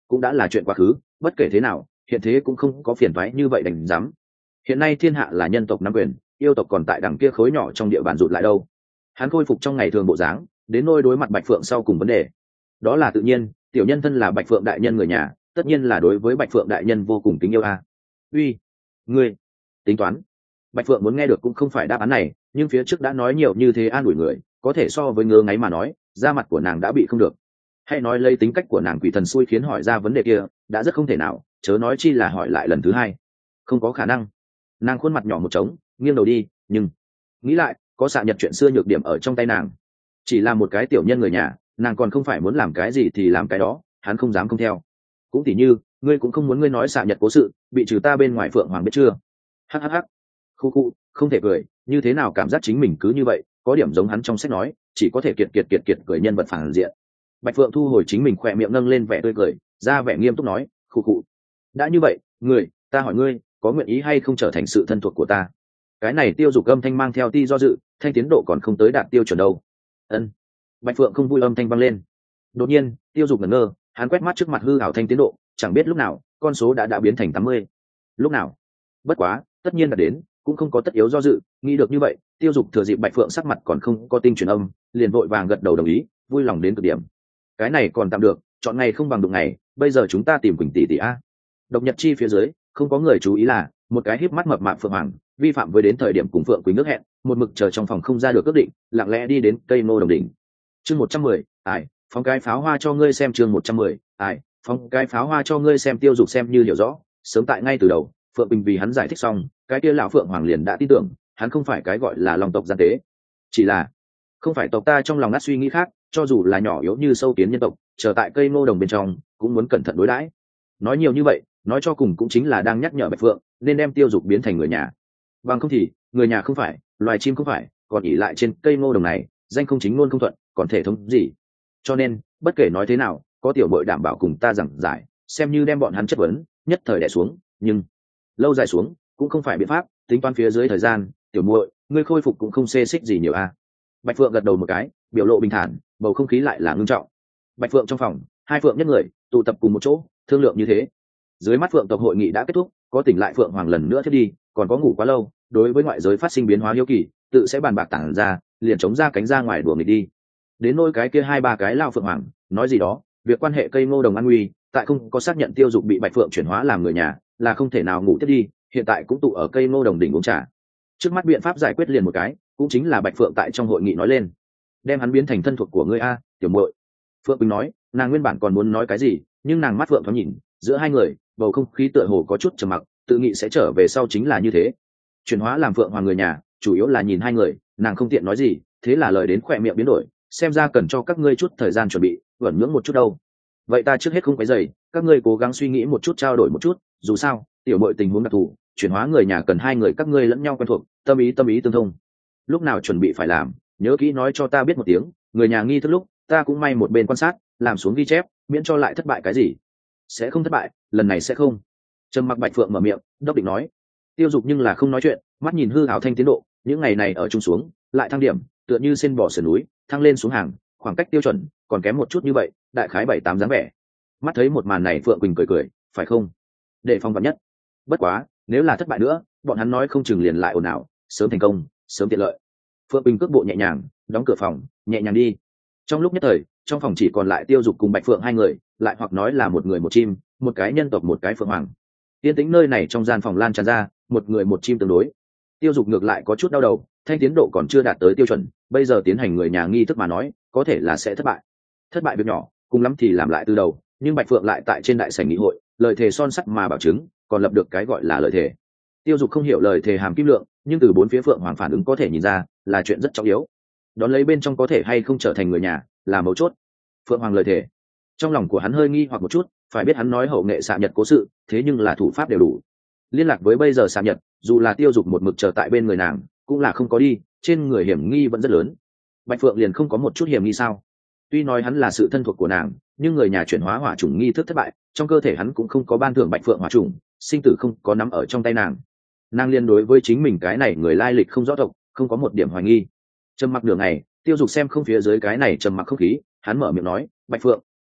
cũng đã là chuyện quá khứ, bất kể thế nào hiện thế cũng không có phiền toái như vậy đành dám. Hiện nay thiên hạ là nhân tộc nắm quyền, yêu tộc còn tại đằng kia khối nhỏ trong địa bàn rụt lại đâu. Hắn khôi phục trong ngày thường bộ dáng, đến nôi đối mặt Bạch Phượng sau cùng vấn đề, đó là tự nhiên, tiểu nhân thân là Bạch Phượng đại nhân người nhà, tất nhiên là đối với Bạch Phượng đại nhân vô cùng kính yêu a. Uy, ngươi tính toán. Bạch Phượng muốn nghe được cũng không phải đáp án này, nhưng phía trước đã nói nhiều như thế an ủi người, có thể so với ngơ ngáy mà nói, da mặt của nàng đã bị không được. Hay nói lấy tính cách của nàng quỷ thần xui khiến hỏi ra vấn đề kia, đã rất không thể nào, chớ nói chi là hỏi lại lần thứ hai. Không có khả năng. Nàng khuôn mặt nhỏ một trống, nghiêng đầu đi, nhưng nghĩ lại, có xạ nhật chuyện xưa nhược điểm ở trong tay nàng. Chỉ là một cái tiểu nhân người nhà, nàng còn không phải muốn làm cái gì thì làm cái đó, hắn không dám không theo. Cũng tỉ như, ngươi cũng không muốn ngươi nói xạ nhật cố sự, bị trừ ta bên ngoài Phượng Hoàng biết chưa? Hắc. Khu khu, không thể cười, như thế nào cảm giác chính mình cứ như vậy, có điểm giống hắn trong sách nói, chỉ có thể kiệt cười nhân vật phản diện. Bạch Phượng thu hồi chính mình khỏe miệng nâng lên vẻ tươi cười, ra vẻ nghiêm túc nói, khu. Đã như vậy, ta hỏi ngươi, có nguyện ý hay không trở thành sự thân thuộc của ta? Cái này Tiêu Dục âm thanh mang theo ti do dự, thanh tiến độ còn không tới đạt tiêu chuẩn đâu. Ân. Bạch Phượng không vui âm thanh vang lên. Đột nhiên, Tiêu Dục ngẩn ngơ, hắn quét mắt trước mặt hư ảo thanh tiến độ, chẳng biết lúc nào, con số đã biến thành 80. Lúc nào? Bất quá, tất nhiên là đến, cũng không có tất yếu do dự, nghĩ được như vậy, Tiêu Dục thừa dịp Bạch Phượng sắc mặt còn không có tinh truyền âm, liền vội vàng gật đầu đồng ý, vui lòng đến cực điểm. Cái này còn tạm được, chọn ngày không bằng đụng ngày, bây giờ chúng ta tìm Quỳnh tỷ tỷ a. Độc Nhật Chi phía dưới, không có người chú ý là một cái híp mắt mập mạp Phượng Hoàng, vi phạm với đến thời điểm cùng Phượng Quỳnh nước hẹn, một mực chờ trong phòng không ra được ước định, lặng lẽ đi đến cây ngô đồng đỉnh. Chương 110, phóng cái pháo hoa cho ngươi xem. Chương 110, phóng cái pháo hoa cho ngươi xem. Tiêu Dục xem như hiểu rõ, sớm tại ngay từ đầu, Phượng Quỳnh vì hắn giải thích xong, cái kia lão Phượng Hoàng liền đã tin tưởng, hắn không phải cái gọi là lòng tộc gian tế, chỉ là không phải tộc ta trong lòng ngắt suy nghĩ khác, cho dù là nhỏ yếu như sâu kiến nhân tộc, chờ tại cây ngô đồng bên trong, cũng muốn cẩn thận đối đãi. Nói nhiều như vậy, nói cho cùng cũng chính là đang nhắc nhở Bạch Phượng, nên đem Tiêu Dục biến thành người nhà. Bằng không thì, người nhà không phải, loài chim không phải, còn ỉ lại trên cây ngô đồng này, danh không chính ngôn không thuận, còn thể thống gì? Cho nên, bất kể nói thế nào, có tiểu bội đảm bảo cùng ta giảng giải, xem như đem bọn hắn chất vấn, nhất thời đè xuống, nhưng lâu dài xuống, cũng không phải biện pháp, tính toán phía dưới thời gian, tiểu muội, ngươi khôi phục cũng không xê xích gì nhiều a. Bạch Phượng gật đầu một cái, biểu lộ bình thản, bầu không khí lại là ngưng trọng. Bạch Phượng trong phòng, hai phượng nhất người tụ tập cùng một chỗ, thương lượng như thế. Dưới mắt Phượng tộc hội nghị đã kết thúc, có tỉnh lại Phượng Hoàng lần nữa thiết đi, còn có ngủ quá lâu, đối với ngoại giới phát sinh biến hóa hiếu kỳ, tự sẽ bàn bạc tản ra, liền chống ra cánh ra ngoài đùa nghịch đi. Đến nôi cái kia hai ba cái lao Phượng Hoàng, nói gì đó, việc quan hệ cây ngô đồng an nguy, tại không có xác nhận Tiêu Dục bị Bạch Phượng chuyển hóa làm người nhà, là không thể nào ngủ tiếp đi, hiện tại cũng tụ ở cây ngô đồng đỉnh uống trà. Trước mắt biện pháp giải quyết liền một cái, cũng chính là Bạch Phượng tại trong hội nghị nói lên, đem hắn biến thành thân thuộc của ngươi a, tiểu muội. Phượng Bình nói, nàng nguyên bản còn muốn nói cái gì, nhưng nàng mắt Phượng thoáng nhìn, giữa hai người, bầu không khí tựa hồ có chút trầm mặc, tự nghĩ sẽ trở về sau chính là như thế. Chuyển hóa làm Phượng Hoàng người nhà, chủ yếu là nhìn hai người, nàng không tiện nói gì, thế là lời đến khỏe miệng biến đổi, xem ra cần cho các ngươi chút thời gian chuẩn bị, vẩn nhưỡng một chút đâu. Vậy ta trước hết không quấy rầy, các ngươi cố gắng suy nghĩ một chút, trao đổi một chút, dù sao, tiểu muội tình huống đặc thù, chuyển hóa người nhà cần hai người các ngươi lẫn nhau quen thuộc, tâm ý tương thông. Lúc nào chuẩn bị phải làm, nhớ kỹ nói cho ta biết một tiếng, người nhà nghi thức lúc, ta cũng may một bên quan sát, làm xuống ghi chép, miễn cho lại thất bại cái gì. Sẽ không thất bại, lần này sẽ không. Trầm mặc Bạch Phượng mở miệng, đốc định nói. Tiêu Dục nhưng là không nói chuyện, mắt nhìn hư ảo thanh tiến độ, những ngày này ở trung xuống, lại thăng điểm, tựa như sen bò sườn núi, thăng lên xuống hàng, khoảng cách tiêu chuẩn, còn kém một chút như vậy, đại khái 7-8 dáng vẻ. Mắt thấy một màn này Phượng Quỳnh cười, phải không? Để phòng vạn nhất. Bất quá, nếu là thất bại nữa, bọn hắn nói không chừng liền lại ồn ào, sớm thành công, sớm tiện lợi. Phượng Quỳnh cước bộ nhẹ nhàng, đóng cửa phòng, nhẹ nhàng đi. Trong lúc nhất thời, trong phòng chỉ còn lại Tiêu Dục cùng Bạch Phượng hai người, lại hoặc nói là một người một chim, một cái nhân tộc một cái phượng hoàng. Yên tĩnh nơi này trong gian phòng lan tràn ra, một người một chim tương đối. Tiêu Dục ngược lại có chút đau đầu, thanh tiến độ còn chưa đạt tới tiêu chuẩn, bây giờ tiến hành người nhà nghi thức mà nói, có thể là sẽ thất bại. Thất bại việc nhỏ, cùng lắm thì làm lại từ đầu, nhưng Bạch Phượng lại tại trên đại sảnh nghị hội, lời thề son sắt mà bảo chứng, còn lập được cái gọi là lời thề. Tiêu Dục không hiểu lời thề hàm kim lượng, nhưng từ bốn phía Phượng Hoàng phản ứng có thể nhìn ra, là chuyện rất trọng yếu. Đón lấy bên trong có thể hay không trở thành người nhà, là mấu chốt. Phượng Hoàng lời thề, trong lòng của hắn hơi nghi hoặc một chút, phải biết hắn nói hậu nghệ xạ nhật cố sự, thế nhưng là thủ pháp đều đủ. Liên lạc với bây giờ xạ nhật, dù là Tiêu Dục một mực chờ tại bên người nàng, cũng là không có đi, trên người hiểm nghi vẫn rất lớn. Bạch Phượng liền không có một chút hiểm nghi sao? Tuy nói hắn là sự thân thuộc của nàng, nhưng người nhà chuyển hóa hỏa chủng nghi thức thất bại, trong cơ thể hắn cũng không có ban thưởng Bạch Phượng hỏa chủng, sinh tử không có nắm ở trong tay nàng. Nàng liên đối với chính mình cái này người lai lịch không rõ tộc, không có một điểm hoài nghi. Trầm mặc nửa ngày, Tiêu Dục xem không phía dưới cái này trầm mặc không khí, hắn mở miệng nói, Bạch Phượng,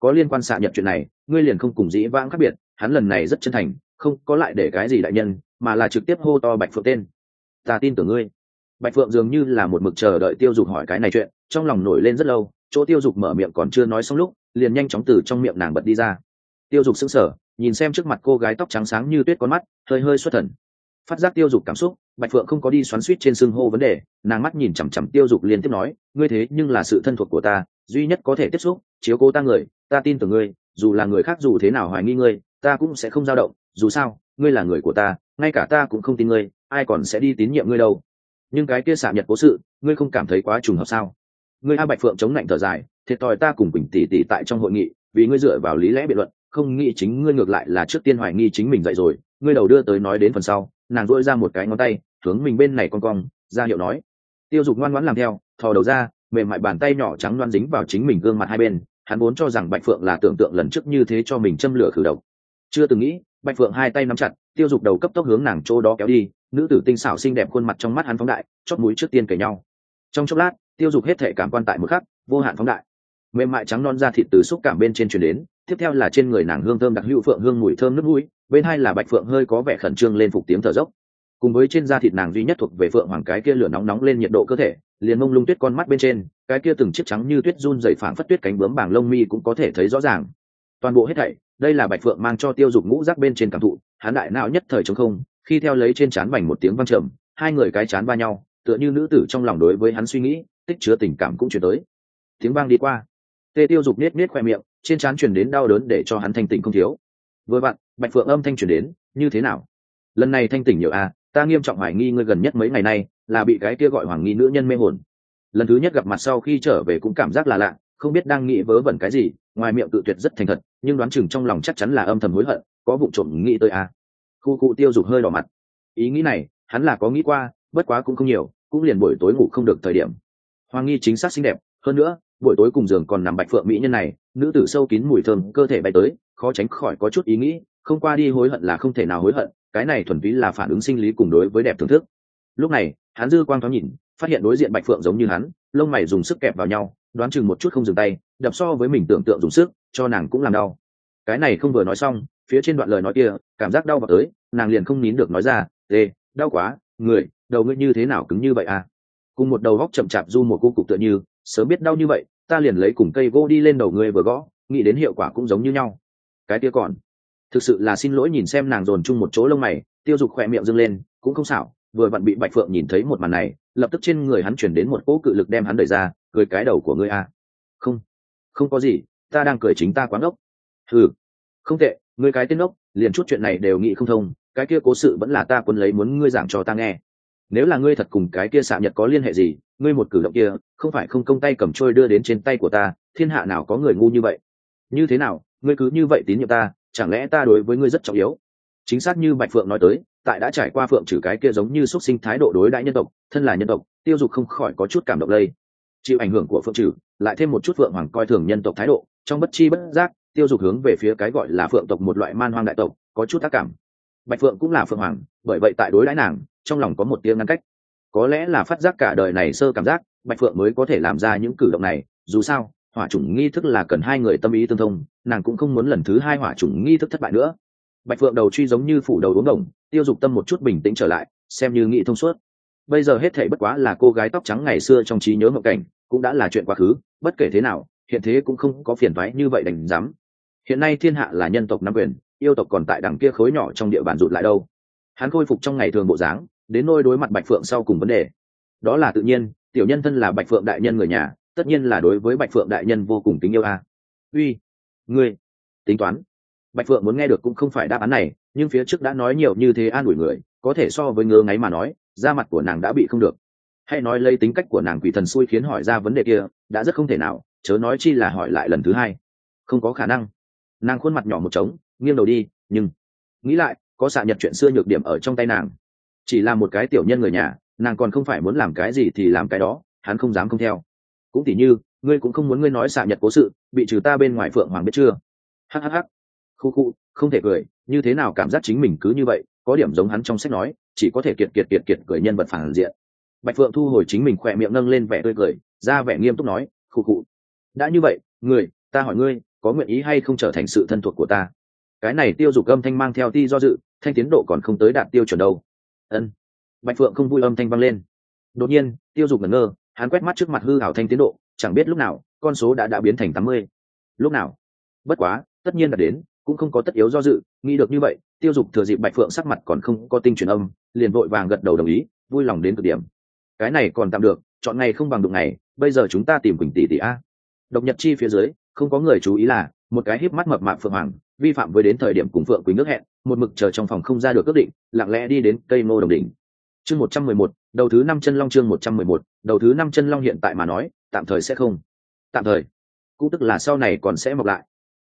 có liên quan xạ nhật chuyện này ngươi liền không cùng dĩ vãng khác biệt, hắn lần này rất chân thành, không có lại để cái gì đại nhân, mà là trực tiếp hô to Bạch Phượng tên. Ta tin tưởng ngươi. Bạch Phượng dường như là một mực chờ đợi Tiêu Dục hỏi cái này chuyện, trong lòng nổi lên rất lâu, chỗ Tiêu Dục mở miệng còn chưa nói xong lúc liền nhanh chóng từ trong miệng nàng bật đi ra. Tiêu Dục sững sờ nhìn xem trước mặt cô gái tóc trắng sáng như tuyết, con mắt hơi hơi xuất thần. Phát giác Tiêu Dục cảm xúc, Bạch Phượng không có đi xoắn xuýt trên xưng hô vấn đề, nàng mắt nhìn chằm chằm Tiêu Dục liên tiếp nói, ngươi thế nhưng là sự thân thuộc của ta, duy nhất có thể tiếp xúc chiếu cố ta người, ta tin tưởng ngươi, dù là người khác dù thế nào hoài nghi ngươi, ta cũng sẽ không dao động, dù sao ngươi là người của ta, ngay cả ta cũng không tin ngươi, ai còn sẽ đi tín nhiệm ngươi đâu. Nhưng cái kia xạ nhật cố sự, ngươi không cảm thấy quá trùng hợp sao? Ngươi A. Bạch Phượng chống lạnh thở dài, thiệt thòi ta cùng Quỳnh tỷ tỷ tại trong hội nghị, vì ngươi dựa vào lý lẽ biện luận, không nghĩ chính ngươi ngược lại là trước tiên hoài nghi chính mình dậy rồi. Ngươi đầu đưa tới nói đến phần sau, nàng duỗi ra một cái ngón tay hướng mình bên này cong cong ra hiệu nói. Tiêu Dục ngoan ngoãn làm theo, thò đầu ra, mềm mại bàn tay nhỏ trắng loan dính vào chính mình gương mặt hai bên. Hắn vốn cho rằng Bạch Phượng là tưởng tượng lần trước như thế cho mình châm lửa khử độc, chưa từng nghĩ Bạch Phượng hai tay nắm chặt, Tiêu Dục đầu cấp tốc hướng nàng chỗ đó kéo đi. Nữ tử tinh xảo xinh đẹp, khuôn mặt trong mắt hắn phóng đại, chót mũi trước tiên kể nhau. Trong chốc lát, Tiêu Dục hết thể cảm quan tại một khắc vô hạn phóng đại, mềm mại trắng non da thịt từ xúc cảm bên trên truyền đến, tiếp theo là trên người nàng hương thơm đặc hữu phượng hương mùi thơm nước mũi, bên hai là Bạch Phượng hơi có vẻ khẩn trương lên phục tiếng thở dốc, cùng với trên da thịt nàng duy nhất thuộc về phượng hoàng cái kia lửa nóng nóng lên nhiệt độ cơ thể, liền mông lung tuyết con mắt bên trên, cái kia từng chiếc trắng như tuyết run rẩy phảng phất tuyết cánh bướm bảng lông mi cũng có thể thấy rõ ràng. Toàn bộ hết thảy, đây là Bạch Phượng mang cho Tiêu Dục ngũ giác bên trên cảm thụ, hắn đại não nhất thời trống không, khi theo lấy trên trán vành một tiếng vang trầm, hai người cái trán va nhau, tựa như nữ tử trong lòng đối với hắn suy nghĩ, tích chứa tình cảm cũng truyền tới. Tiếng vang đi qua, Tê Tiêu Dục nết nết khoe miệng, trên trán truyền đến đau đớn để cho hắn thanh tỉnh không thiếu. Vừa vặn, Bạch Phượng âm thanh truyền đến, như thế nào? Lần này thanh tỉnh nhiều à, ta nghiêm trọng hoài nghi ngươi gần nhất mấy ngày nay là bị cái kia gọi Hoàng nghi nữ nhân mê hồn. Lần thứ nhất gặp mặt sau khi trở về cũng cảm giác là lạ, không biết đang nghĩ vớ vẩn cái gì, ngoài miệng tự tuyệt rất thành thật, nhưng đoán chừng trong lòng chắc chắn là âm thầm hối hận, có vụ trộm nghĩ tới à. Khu cụ Tiêu Dục hơi đỏ mặt. Ý nghĩ này, hắn là có nghĩ qua, bất quá cũng không nhiều, cũng liền buổi tối ngủ không được thời điểm. Hoàng nghi chính xác xinh đẹp, hơn nữa, buổi tối cùng giường còn nằm Bạch Phượng mỹ nhân này, nữ tử sâu kín mùi thơm cơ thể bay tới, khó tránh khỏi có chút ý nghĩ, không qua đi hối hận là không thể nào hối hận, cái này thuần túy là phản ứng sinh lý cùng đối với đẹp thưởng thức. Lúc này, hắn dư quang thoáng nhìn, phát hiện đối diện Bạch Phượng giống như hắn, lông mày dùng sức kẹp vào nhau, đoán chừng một chút không dừng tay, đập so với mình tưởng tượng dùng sức, cho nàng cũng làm đau. Cái này không vừa nói xong, phía trên đoạn lời nói kia, cảm giác đau vào tới, nàng liền không nín được nói ra, "Ê, đau quá, người, đầu ngươi như thế nào cứng như vậy à?" Cùng một đầu góc chậm chạp du một cô cục tựa như, sớm biết đau như vậy, ta liền lấy cùng cây gỗ đi lên đầu ngươi vừa gõ, nghĩ đến hiệu quả cũng giống như nhau. Cái kia còn, thực sự là xin lỗi. Nhìn xem nàng dồn chung một chỗ lông mày, Tiêu Dục khỏe miệng dâng lên, cũng không xảo, vừa vặn bị Bạch Phượng nhìn thấy một màn này, lập tức trên người hắn chuyển đến một cỗ cự lực đem hắn đẩy ra, cười cái đầu của ngươi à? Không, không có gì, ta đang cười chính ta quá ngốc. Ừ, không tệ, ngươi cái tên ngốc, liền chút chuyện này đều nghĩ không thông, cái kia cố sự vẫn là ta quân lấy muốn ngươi giảng cho ta nghe. Nếu là ngươi thật cùng cái kia xạ nhật có liên hệ gì, ngươi một cử động kia không phải không công tay cầm trôi đưa đến trên tay của ta, thiên hạ nào có người ngu như vậy. Như thế nào, ngươi cứ như vậy tín nhiệm ta, chẳng lẽ ta đối với ngươi rất trọng yếu? Chính xác như Bạch Phượng nói tới, tại đã trải qua Phượng trừ cái kia giống như xuất sinh thái độ đối đãi nhân tộc, thân là nhân tộc, Tiêu Dục không khỏi có chút cảm động lây. Chịu ảnh hưởng của Phượng trừ, lại thêm một chút Phượng Hoàng coi thường nhân tộc thái độ, trong bất chi bất giác, Tiêu Dục hướng về phía cái gọi là Phượng tộc một loại man hoang đại tộc, có chút ác cảm. Bạch Phượng cũng là Phượng Hoàng, bởi vậy tại đối đãi nàng, trong lòng có một tiếng ngăn cách. Có lẽ là phát giác cả đời này sơ cảm giác, Bạch Phượng mới có thể làm ra những cử động này, dù sao hỏa chủng nghi thức là cần hai người tâm ý tương thông, nàng cũng không muốn lần thứ hai hỏa chủng nghi thức thất bại nữa. Bạch Phượng đầu truy giống như phủ đầu uống đồng, Tiêu Dục tâm một chút bình tĩnh trở lại, xem như nghĩ thông suốt. Bây giờ hết thảy bất quá là cô gái tóc trắng ngày xưa trong trí nhớ mộng cảnh, cũng đã là chuyện quá khứ, bất kể thế nào hiện thế cũng không có phiền toái như vậy đành dám. Hiện nay thiên hạ là nhân tộc nắm quyền, yêu tộc còn tại đằng kia khối nhỏ trong địa bàn rụt lại đâu. Hắn khôi phục trong ngày thường bộ dáng, đến nôi đối mặt Bạch Phượng sau cùng vấn đề, đó là tự nhiên, tiểu nhân thân là Bạch Phượng đại nhân người nhà, tất nhiên là đối với Bạch Phượng đại nhân vô cùng kính yêu a. Uy, ngươi tính toán. Bạch Phượng muốn nghe được cũng không phải đáp án này, nhưng phía trước đã nói nhiều như thế an ủi người, có thể so với ngơ ngáy mà nói, da mặt của nàng đã bị không được. Hay nói lấy tính cách của nàng quỷ thần xui khiến hỏi ra vấn đề kia, đã rất không thể nào, chớ nói chi là hỏi lại lần thứ hai. Không có khả năng. Nàng khuôn mặt nhỏ một trống, nghiêng đầu đi, nhưng nghĩ lại, có xạ nhật chuyện xưa nhược điểm ở trong tay nàng. Chỉ là một cái tiểu nhân người nhà, nàng còn không phải muốn làm cái gì thì làm cái đó, hắn không dám không theo. Cũng tỉ như, ngươi cũng không muốn ngươi nói xạ nhật cố sự, bị trừ ta bên ngoài Phượng Hoàng biết chưa? Hhh. Khu khu, không thể cười, như thế nào cảm giác chính mình cứ như vậy, có điểm giống hắn trong sách nói, chỉ có thể kiệt cười nhân vật phản diện. Bạch Phượng thu hồi chính mình, khỏe miệng nâng lên vẻ tươi cười, ra vẻ nghiêm túc nói, khu khu. Đã như vậy, người, ta hỏi ngươi, có nguyện ý hay không trở thành sự thân thuộc của ta? Cái này Tiêu Dục âm thanh mang theo ti do dự, thanh tiến độ còn không tới đạt tiêu chuẩn đâu. Ân. Bạch Phượng không vui âm thanh vang lên. Đột nhiên Tiêu Dục ngẩn ngơ, hắn quét mắt trước mặt hư ảo thanh tiến độ, chẳng biết lúc nào con số đã biến thành 80. Lúc nào? Bất quá tất nhiên là đến, cũng không có tất yếu do dự, nghĩ được như vậy Tiêu Dục thừa dịp Bạch Phượng sắc mặt còn không có tinh truyền âm, liền vội vàng gật đầu đồng ý, vui lòng đến cực điểm. Cái này còn tạm được, chọn ngày không bằng đụng ngày, bây giờ chúng ta tìm Quỳnh tỷ tỷ a. Độc Nhật Chi phía dưới không có người chú ý là một cái híp mắt mập mạp Phượng Hoàng vi phạm với đến thời điểm cùng Phượng Quỳnh nước hẹn, một mực chờ trong phòng không ra được quyết định, lặng lẽ đi đến cây ngô đồng đỉnh. Chương 111, đầu thứ 5 chân long. Chương 111, đầu thứ 5 chân long. Hiện tại mà nói tạm thời sẽ không, tạm thời cũng tức là sau này còn sẽ mọc lại.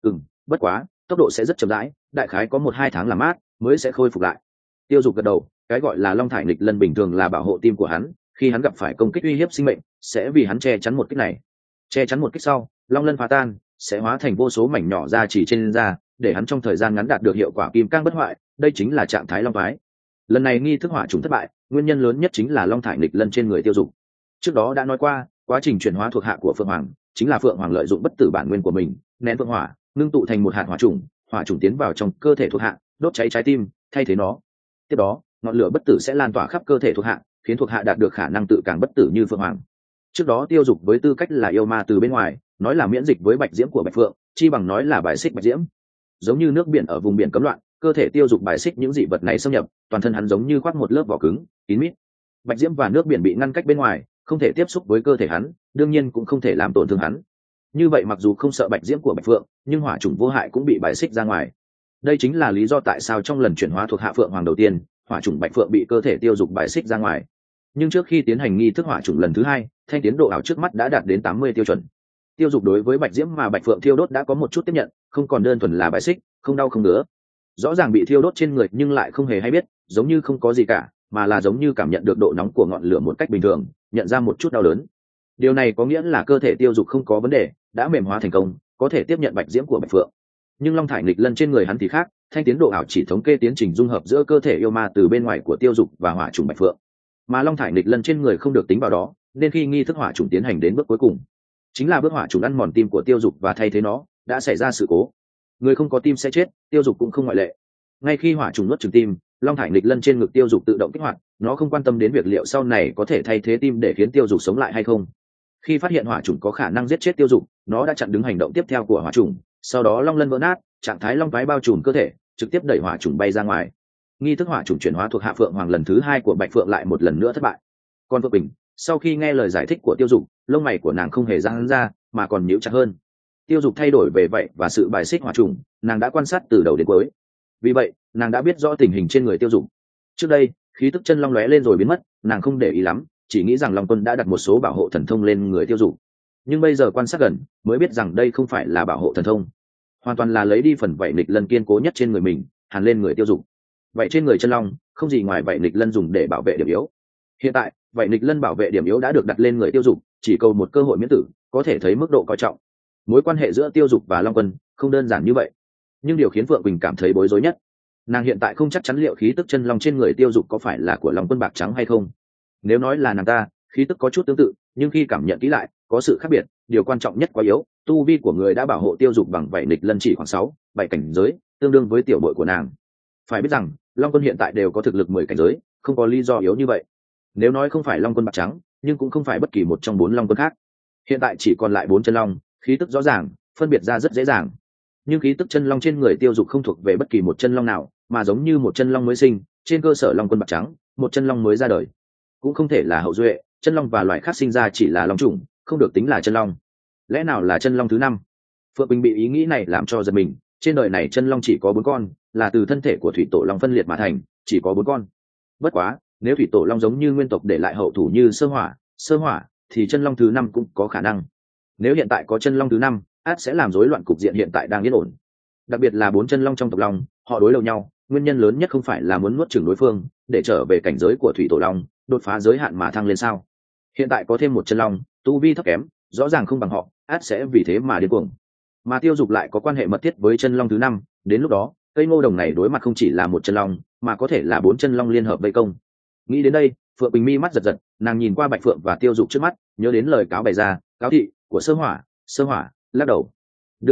Bất quá tốc độ sẽ rất chậm rãi, đại khái có 1-2 tháng làm mát mới sẽ khôi phục lại. Tiêu Dục gật đầu, cái gọi là long thải nghịch lân bình thường là bảo hộ tim của hắn, khi hắn gặp phải công kích uy hiếp sinh mệnh sẽ vì hắn che chắn một kích này. Che chắn một kích sau, long lân phá tan sẽ hóa thành vô số mảnh nhỏ ra chỉ trên da, để hắn trong thời gian ngắn đạt được hiệu quả kim cang bất hoại. Đây chính là trạng thái long phái. Lần này nghi thức hỏa trùng thất bại, nguyên nhân lớn nhất chính là long thải nghịch lân trên người Tiêu Dục. Trước đó đã nói qua, quá trình chuyển hóa thuộc hạ của Phượng Hoàng chính là Phượng Hoàng lợi dụng bất tử bản nguyên của mình, nén phượng hỏa ngưng tụ thành một hạt hỏa trùng tiến vào trong cơ thể thuộc hạ, đốt cháy trái tim thay thế nó. Tiếp đó ngọn lửa bất tử sẽ lan tỏa khắp cơ thể thuộc hạ, khiến thuộc hạ đạt được khả năng tự càng bất tử như Phượng Hoàng. Trước đó Tiêu Dục với tư cách là yêu ma từ bên ngoài, nói là miễn dịch với bạch diễm của Bạch Phượng, chi bằng nói là bài xích bạch diễm. Giống như nước biển ở vùng biển cấm loạn, cơ thể Tiêu Dục bài xích những dị vật này xâm nhập, toàn thân hắn giống như khoác một lớp vỏ cứng kín mít. Bạch diễm và nước biển bị ngăn cách bên ngoài, không thể tiếp xúc với cơ thể hắn, đương nhiên cũng không thể làm tổn thương hắn. Như vậy mặc dù không sợ bạch diễm của Bạch Phượng, nhưng hỏa chủng vô hại cũng bị bài xích ra ngoài. Đây chính là lý do tại sao trong lần chuyển hóa thuộc hạ Phượng Hoàng đầu tiên, hỏa chủng Bạch Phượng bị cơ thể Tiêu Dục bài xích ra ngoài. Nhưng trước khi tiến hành nghi thức hỏa chủng lần thứ 2, thanh tiến độ ảo trước mắt đã đạt đến 80 tiêu chuẩn. Tiêu Dục đối với bạch diễm mà Bạch Phượng thiêu đốt đã có một chút tiếp nhận, không còn đơn thuần là bài xích, không đau không ngứa. Rõ ràng bị thiêu đốt trên người nhưng lại không hề hay biết, giống như không có gì cả, mà là giống như cảm nhận được độ nóng của ngọn lửa một cách bình thường, nhận ra một chút đau đớn. Điều này có nghĩa là cơ thể Tiêu Dục không có vấn đề, đã mềm hóa thành công, có thể tiếp nhận bạch diễm của Bạch Phượng. Nhưng long thải nghịch lân trên người hắn thì khác, thanh tiến độ ảo chỉ thống kê tiến trình dung hợp giữa cơ thể yêu ma từ bên ngoài của Tiêu Dục và hỏa trùng Bạch Phượng, mà long thải nghịch lân trên người không được tính vào đó, nên khi nghi thức hỏa trùng tiến hành đến bước cuối cùng, chính là bước hỏa trùng ăn mòn tim của Tiêu Dục và thay thế nó, đã xảy ra sự cố. Người không có tim sẽ chết, Tiêu Dục cũng không ngoại lệ. Ngay khi hỏa trùng nuốt chửng tim, long thải nghịch lân trên ngực Tiêu Dục tự động kích hoạt, nó không quan tâm đến việc liệu sau này có thể thay thế tim để khiến Tiêu Dục sống lại hay không. Khi phát hiện hỏa trùng có khả năng giết chết Tiêu Dục, nó đã chặn đứng hành động tiếp theo của hỏa trùng, sau đó long lân vỡ nát, trạng thái long toái bao trùm cơ thể, trực tiếp đẩy hỏa trùng bay ra ngoài. Nghi thức hỏa trùng chuyển hóa thuộc hạ Phượng Hoàng lần thứ 2 của Bạch Phượng lại một lần nữa thất bại. Còn Phượng Bình, sau khi nghe lời giải thích của Tiêu Dục, lông mày của nàng không hề giãn ra, mà còn nhíu chặt hơn. Tiêu Dục thay đổi về vậy và sự bài xích hỏa trùng, nàng đã quan sát từ đầu đến cuối. Vì vậy, nàng đã biết rõ tình hình trên người Tiêu Dục. Trước đây, khí tức chân long lóe lên rồi biến mất, nàng không để ý lắm, chỉ nghĩ rằng Long Quân đã đặt một số bảo hộ thần thông lên người Tiêu Dục. Nhưng bây giờ quan sát gần, mới biết rằng đây không phải là bảo hộ thần thông, hoàn toàn là lấy đi phần vảy nghịch lân kiên cố nhất trên người mình, hàn lên người Tiêu Dục. Vậy trên người chân long, không gì ngoài vảy nghịch lân dùng để bảo vệ điểm yếu. Hiện tại, vảy nghịch lân bảo vệ điểm yếu đã được đặt lên người Tiêu Dục, chỉ cầu một cơ hội miễn tử, có thể thấy mức độ coi trọng. Mối quan hệ giữa Tiêu Dục và Long Quân không đơn giản như vậy. Nhưng điều khiến Phượng Quỳnh cảm thấy bối rối nhất, nàng hiện tại không chắc chắn liệu khí tức chân long trên người Tiêu Dục có phải là của Long Quân bạc trắng hay không. Nếu nói là nàng ta, khí tức có chút tương tự, nhưng khi cảm nhận kỹ lại, có sự khác biệt. Điều quan trọng nhất quá yếu, tu vi của người đã bảo hộ Tiêu Dục bằng vảy nghịch lân chỉ khoảng 6-7 cảnh giới, tương đương với tiểu bội của nàng. Phải biết rằng, Long Quân hiện tại đều có thực lực 10 cảnh giới, không có lý do yếu như vậy. Nếu nói không phải Long Quân bạc trắng, nhưng cũng không phải bất kỳ một trong 4 Long Quân khác. Hiện tại chỉ còn lại 4 chân long, khí tức rõ ràng, phân biệt ra rất dễ dàng. Nhưng khí tức chân long trên người Tiêu Dục không thuộc về bất kỳ một chân long nào, mà giống như một chân long mới sinh, trên cơ sở Long Quân bạc trắng, một chân long mới ra đời. Cũng không thể là hậu duệ, chân long và loài khác sinh ra chỉ là long chủng, không được tính là chân long. Lẽ nào là chân long thứ 5? Phượng Bình bị ý nghĩ này làm cho giật mình. Trên đời này chân long chỉ có 4 con, là từ thân thể của thủy tổ long phân liệt mà thành, chỉ có 4 con. Bất quá, nếu thủy tổ long giống như nguyên tộc để lại hậu thủ như sơ hỏa, thì chân long thứ 5 cũng có khả năng. Nếu hiện tại có chân long thứ 5, ắt sẽ làm rối loạn cục diện hiện tại đang yên ổn. Đặc biệt là 4 chân long trong tộc long, họ đối đầu nhau, nguyên nhân lớn nhất không phải là muốn nuốt chửng đối phương, để trở về cảnh giới của thủy tổ long, đột phá giới hạn mà thăng lên sao? Hiện tại có thêm một chân long, tu vi thấp kém, rõ ràng không bằng họ, ắt sẽ vì thế mà điên cuồng. Mà Tiêu Dục lại có quan hệ mật thiết với chân long thứ 5, đến lúc đó, cây ngô đồng này đối mặt không chỉ là một chân long, mà có thể là 4 chân long liên hợp vây công. Nghĩ đến đây, Phượng Bình mi mắt giật giật, nàng nhìn qua Bạch Phượng và Tiêu Dục trước mắt, nhớ đến lời cáo bày ra, cáo thị của sơ hỏa, lắc đầu. Đương nhiên,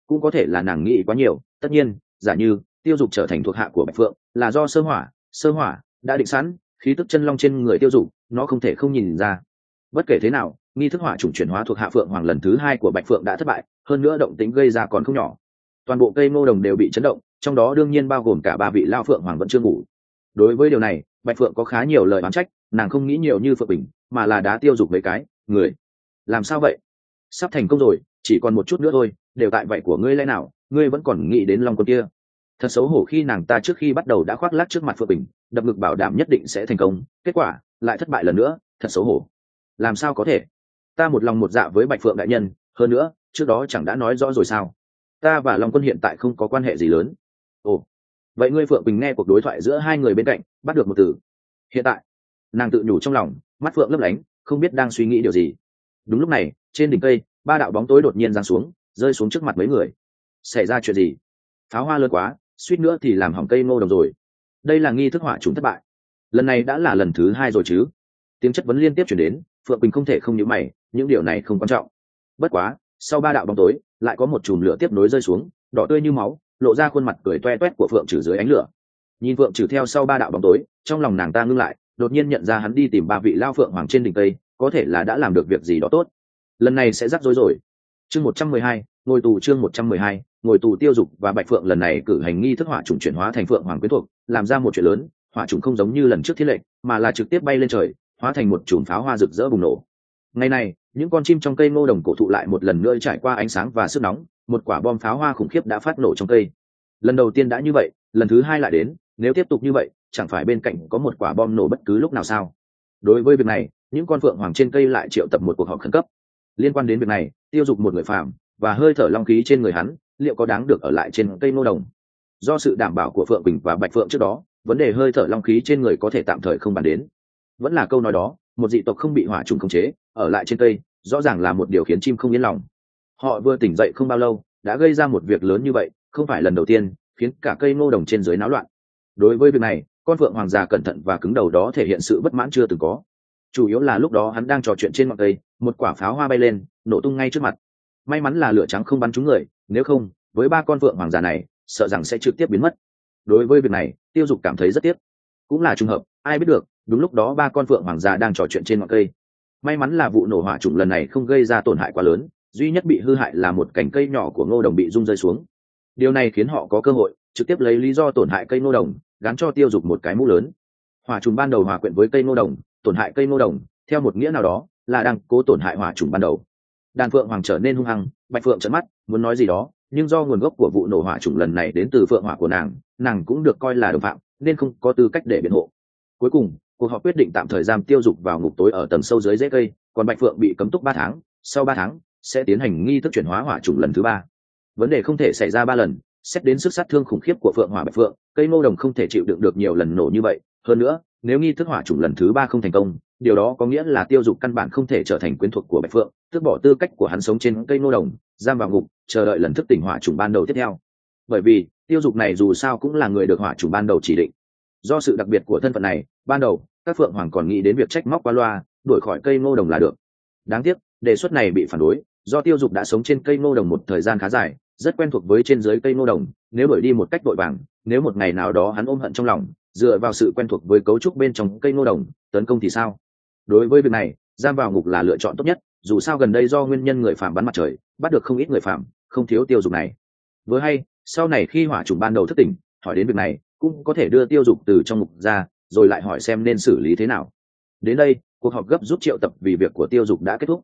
cũng có thể là nàng nghĩ quá nhiều. Tất nhiên, giả như tiêu dục trở thành thuộc hạ của bạch phượng là do sơ hỏa đã định sẵn, khí tức chân long trên người tiêu dục nó không thể không nhìn ra. Bất kể thế nào, nghi thức hỏa chủng chuyển hóa thuộc hạ phượng hoàng lần thứ 2 của bạch phượng đã thất bại, hơn nữa động tĩnh gây ra còn không nhỏ. Toàn bộ cây ngô đồng đều bị chấn động, trong đó đương nhiên bao gồm cả 3 vị lao phượng hoàng vẫn chưa ngủ. Đối với điều này, bạch phượng có khá nhiều lời oán trách, nàng không nghĩ nhiều như phượng bình, mà là đá tiêu dục mấy cái. Người làm sao vậy? Sắp thành công rồi, chỉ còn một chút nữa thôi, đều tại vậy của ngươi lẽ nào ngươi vẫn còn nghĩ đến long quân kia? Thật xấu hổ khi nàng ta trước khi bắt đầu đã khoác lác trước mặt phượng bình, đập ngực bảo đảm nhất định sẽ thành công, kết quả lại thất bại lần nữa, thật xấu hổ. Làm sao có thể? Ta một lòng một dạ với bạch phượng đại nhân, hơn nữa trước đó chẳng đã nói rõ rồi sao? Ta và long quân hiện tại không có quan hệ gì lớn. Ồ, vậy ngươi phượng bình nghe cuộc đối thoại giữa hai người bên cạnh, bắt được một từ hiện tại. Nàng tự nhủ trong lòng, mắt phượng lấp lánh, không biết đang suy nghĩ điều gì. Đúng lúc này, trên đỉnh cây 3 đạo bóng tối đột nhiên giáng xuống, rơi xuống trước mặt mấy người. Xảy ra chuyện gì? Pháo hoa lớn quá, suýt nữa thì làm hỏng cây ngô đồng rồi. Đây là nghi thức hỏa chúng thất bại, lần này đã là lần thứ 2 rồi chứ? Tiếng chất vấn liên tiếp chuyển đến, phượng bình không thể không nhíu mày, những điều này không quan trọng. Bất quá, sau 3 đạo bóng tối lại có một chùm lửa tiếp nối rơi xuống, đỏ tươi như máu, lộ ra khuôn mặt cười toe toét của phượng trừ dưới ánh lửa. Nhìn phượng trừ theo sau 3 đạo bóng tối, trong lòng nàng ta ngưng lại, đột nhiên nhận ra hắn đi tìm 3 vị lao phượng hoàng trên đỉnh cây, có thể là đã làm được việc gì đó tốt. Lần này sẽ rắc rối rồi. Chương 112, ngồi tù. Chương 112, ngồi tù. Tiêu dục và bạch phượng lần này cử hành nghi thức hỏa trùng chuyển hóa thành phượng hoàng quyến thuộc, làm ra một chuyện lớn. Hỏa trùng không giống như lần trước thiết lệnh, mà là trực tiếp bay lên trời, hóa thành một chùm pháo hoa rực rỡ bùng nổ. Ngày này, những con chim trong cây ngô đồng cổ thụ lại một lần nữa trải qua ánh sáng và sức nóng, một quả bom pháo hoa khủng khiếp đã phát nổ trong cây. Lần đầu tiên đã như vậy, lần thứ 2 lại đến, nếu tiếp tục như vậy, chẳng phải bên cạnh có một quả bom nổ bất cứ lúc nào sao? Đối với việc này, những con phượng hoàng trên cây lại triệu tập một cuộc họp khẩn cấp. Liên quan đến việc này, tiêu dục một người phàm và hơi thở long khí trên người hắn, liệu có đáng được ở lại trên cây ngô đồng? Do sự đảm bảo của phượng bình và bạch phượng trước đó, vấn đề hơi thở long khí trên người có thể tạm thời không bàn đến. Vẫn là câu nói đó, một dị tộc không bị hỏa trùng khống chế, ở lại trên cây, rõ ràng là một điều khiến chim không yên lòng. Họ vừa tỉnh dậy không bao lâu, đã gây ra một việc lớn như vậy, không phải lần đầu tiên, khiến cả cây ngô đồng trên dưới náo loạn. Đối với việc này, con phượng hoàng già cẩn thận và cứng đầu đó thể hiện sự bất mãn chưa từng có. Chủ yếu là lúc đó hắn đang trò chuyện trên ngọn cây, một quả pháo hoa bay lên, nổ tung ngay trước mặt. May mắn là lửa trắng không bắn trúng người, nếu không, với 3 con phượng hoàng già này, sợ rằng sẽ trực tiếp biến mất. Đối với việc này, tiêu dục cảm thấy rất tiếc. Cũng là trùng hợp, ai biết được, đúng lúc đó 3 con phượng hoàng già đang trò chuyện trên ngọn cây. May mắn là vụ nổ hỏa trùng lần này không gây ra tổn hại quá lớn, duy nhất bị hư hại là một cành cây nhỏ của ngô đồng bị rung rơi xuống. Điều này khiến họ có cơ hội trực tiếp lấy lý do tổn hại cây ngô đồng gắn cho tiêu dục một cái mũ lớn. Hỏa trùng ban đầu hòa quyện với cây ngô đồng, tổn hại cây ngô đồng, theo một nghĩa nào đó là đang cố tổn hại hỏa trùng ban đầu. Đàn phượng hoàng trở nên hung hăng, bạch phượng trợn mắt muốn nói gì đó, nhưng do nguồn gốc của vụ nổ hỏa trùng lần này đến từ phượng hỏa của nàng cũng được coi là đồng phạm, nên không có tư cách để biện hộ. Cuối cùng, cuộc họp quyết định tạm thời giam tiêu dục vào ngục tối ở tầng sâu dưới rễ cây, còn bạch phượng bị cấm túc 3 tháng, sau 3 tháng sẽ tiến hành nghi thức chuyển hóa hỏa trùng lần thứ 3. Vấn đề không thể xảy ra 3 lần, xét đến sức sát thương khủng khiếp của phượng hỏa bạch phượng, cây ngô đồng không thể chịu đựng được nhiều lần nổ như vậy. Hơn nữa, nếu nghi thức hỏa trùng lần thứ 3 không thành công, điều đó có nghĩa là tiêu dục căn bản không thể trở thành quyến thuộc của bạch phượng, tước bỏ tư cách của hắn sống trên cây ngô đồng, giam vào ngục, chờ đợi lần thức tỉnh hỏa trùng ban đầu tiếp theo. Bởi vì tiêu dục này dù sao cũng là người được hỏa trùng ban đầu chỉ định. Do sự đặc biệt của thân phận này, ban đầu các phượng hoàng còn nghĩ đến việc trách móc qua loa, đuổi khỏi cây ngô đồng là được. Đáng tiếc, đề xuất này bị phản đối, do tiêu dục đã sống trên cây ngô đồng một thời gian khá dài, rất quen thuộc với trên dưới cây ngô đồng, nếu đuổi đi một cách vội vàng, nếu một ngày nào đó hắn ôm hận trong lòng, dựa vào sự quen thuộc với cấu trúc bên trong cây ngô đồng tấn công thì sao? Đối với việc này, giam vào ngục là lựa chọn tốt nhất, dù sao gần đây do nguyên nhân người phạm bắn mặt trời, bắt được không ít người phạm, không thiếu tiêu dục này. Vừa hay, sau này khi hỏa trùng ban đầu thức tỉnh, hỏi đến việc này, cũng có thể đưa tiêu dục từ trong ngục ra, rồi lại hỏi xem nên xử lý thế nào. Đến đây, cuộc họp gấp rút triệu tập vì việc của tiêu dục đã kết thúc.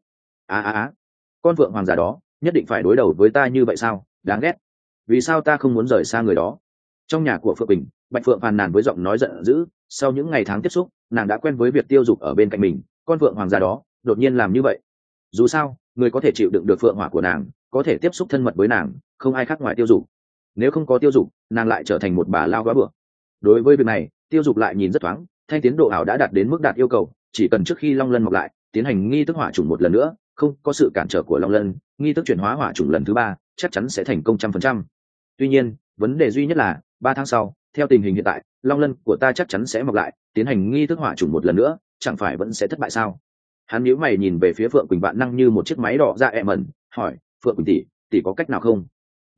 Con vượng hoàng già đó nhất định phải đối đầu với ta như vậy sao? Đáng ghét. Vì sao ta không muốn rời xa người đó? Trong nhà của phượng bình, bạch phượng phàn nàn với giọng nói giận dữ. Sau những ngày tháng tiếp xúc, nàng đã quen với việc tiêu dục ở bên cạnh mình, con vượng hoàng già đó đột nhiên làm như vậy. Dù sao, người có thể chịu đựng được phượng hỏa của nàng, có thể tiếp xúc thân mật với nàng, không ai khác ngoài tiêu dục. Nếu không có tiêu dục, nàng lại trở thành một bà lao góa bựa. Đối với việc này, tiêu dục lại nhìn rất thoáng, thanh tiến độ ảo đã đạt đến mức đạt yêu cầu, chỉ cần trước khi long lân mọc lại, tiến hành nghi thức hỏa chủng một lần nữa, không có sự cản trở của long lân, nghi thức chuyển hóa hỏa chủng lần thứ 3 chắc chắn sẽ thành công 100%. Tuy nhiên, vấn đề duy nhất là 3 tháng sau, theo tình hình hiện tại, long lân của ta chắc chắn sẽ mọc lại, tiến hành nghi thức hỏa chủng một lần nữa, chẳng phải vẫn sẽ thất bại sao? Hắn nhíu mày nhìn về phía Phượng Quỳnh vạn năng như một chiếc máy đỏ ra ẹ mẩn, hỏi: "Phượng Quỳnh tỷ, tỷ có cách nào không?"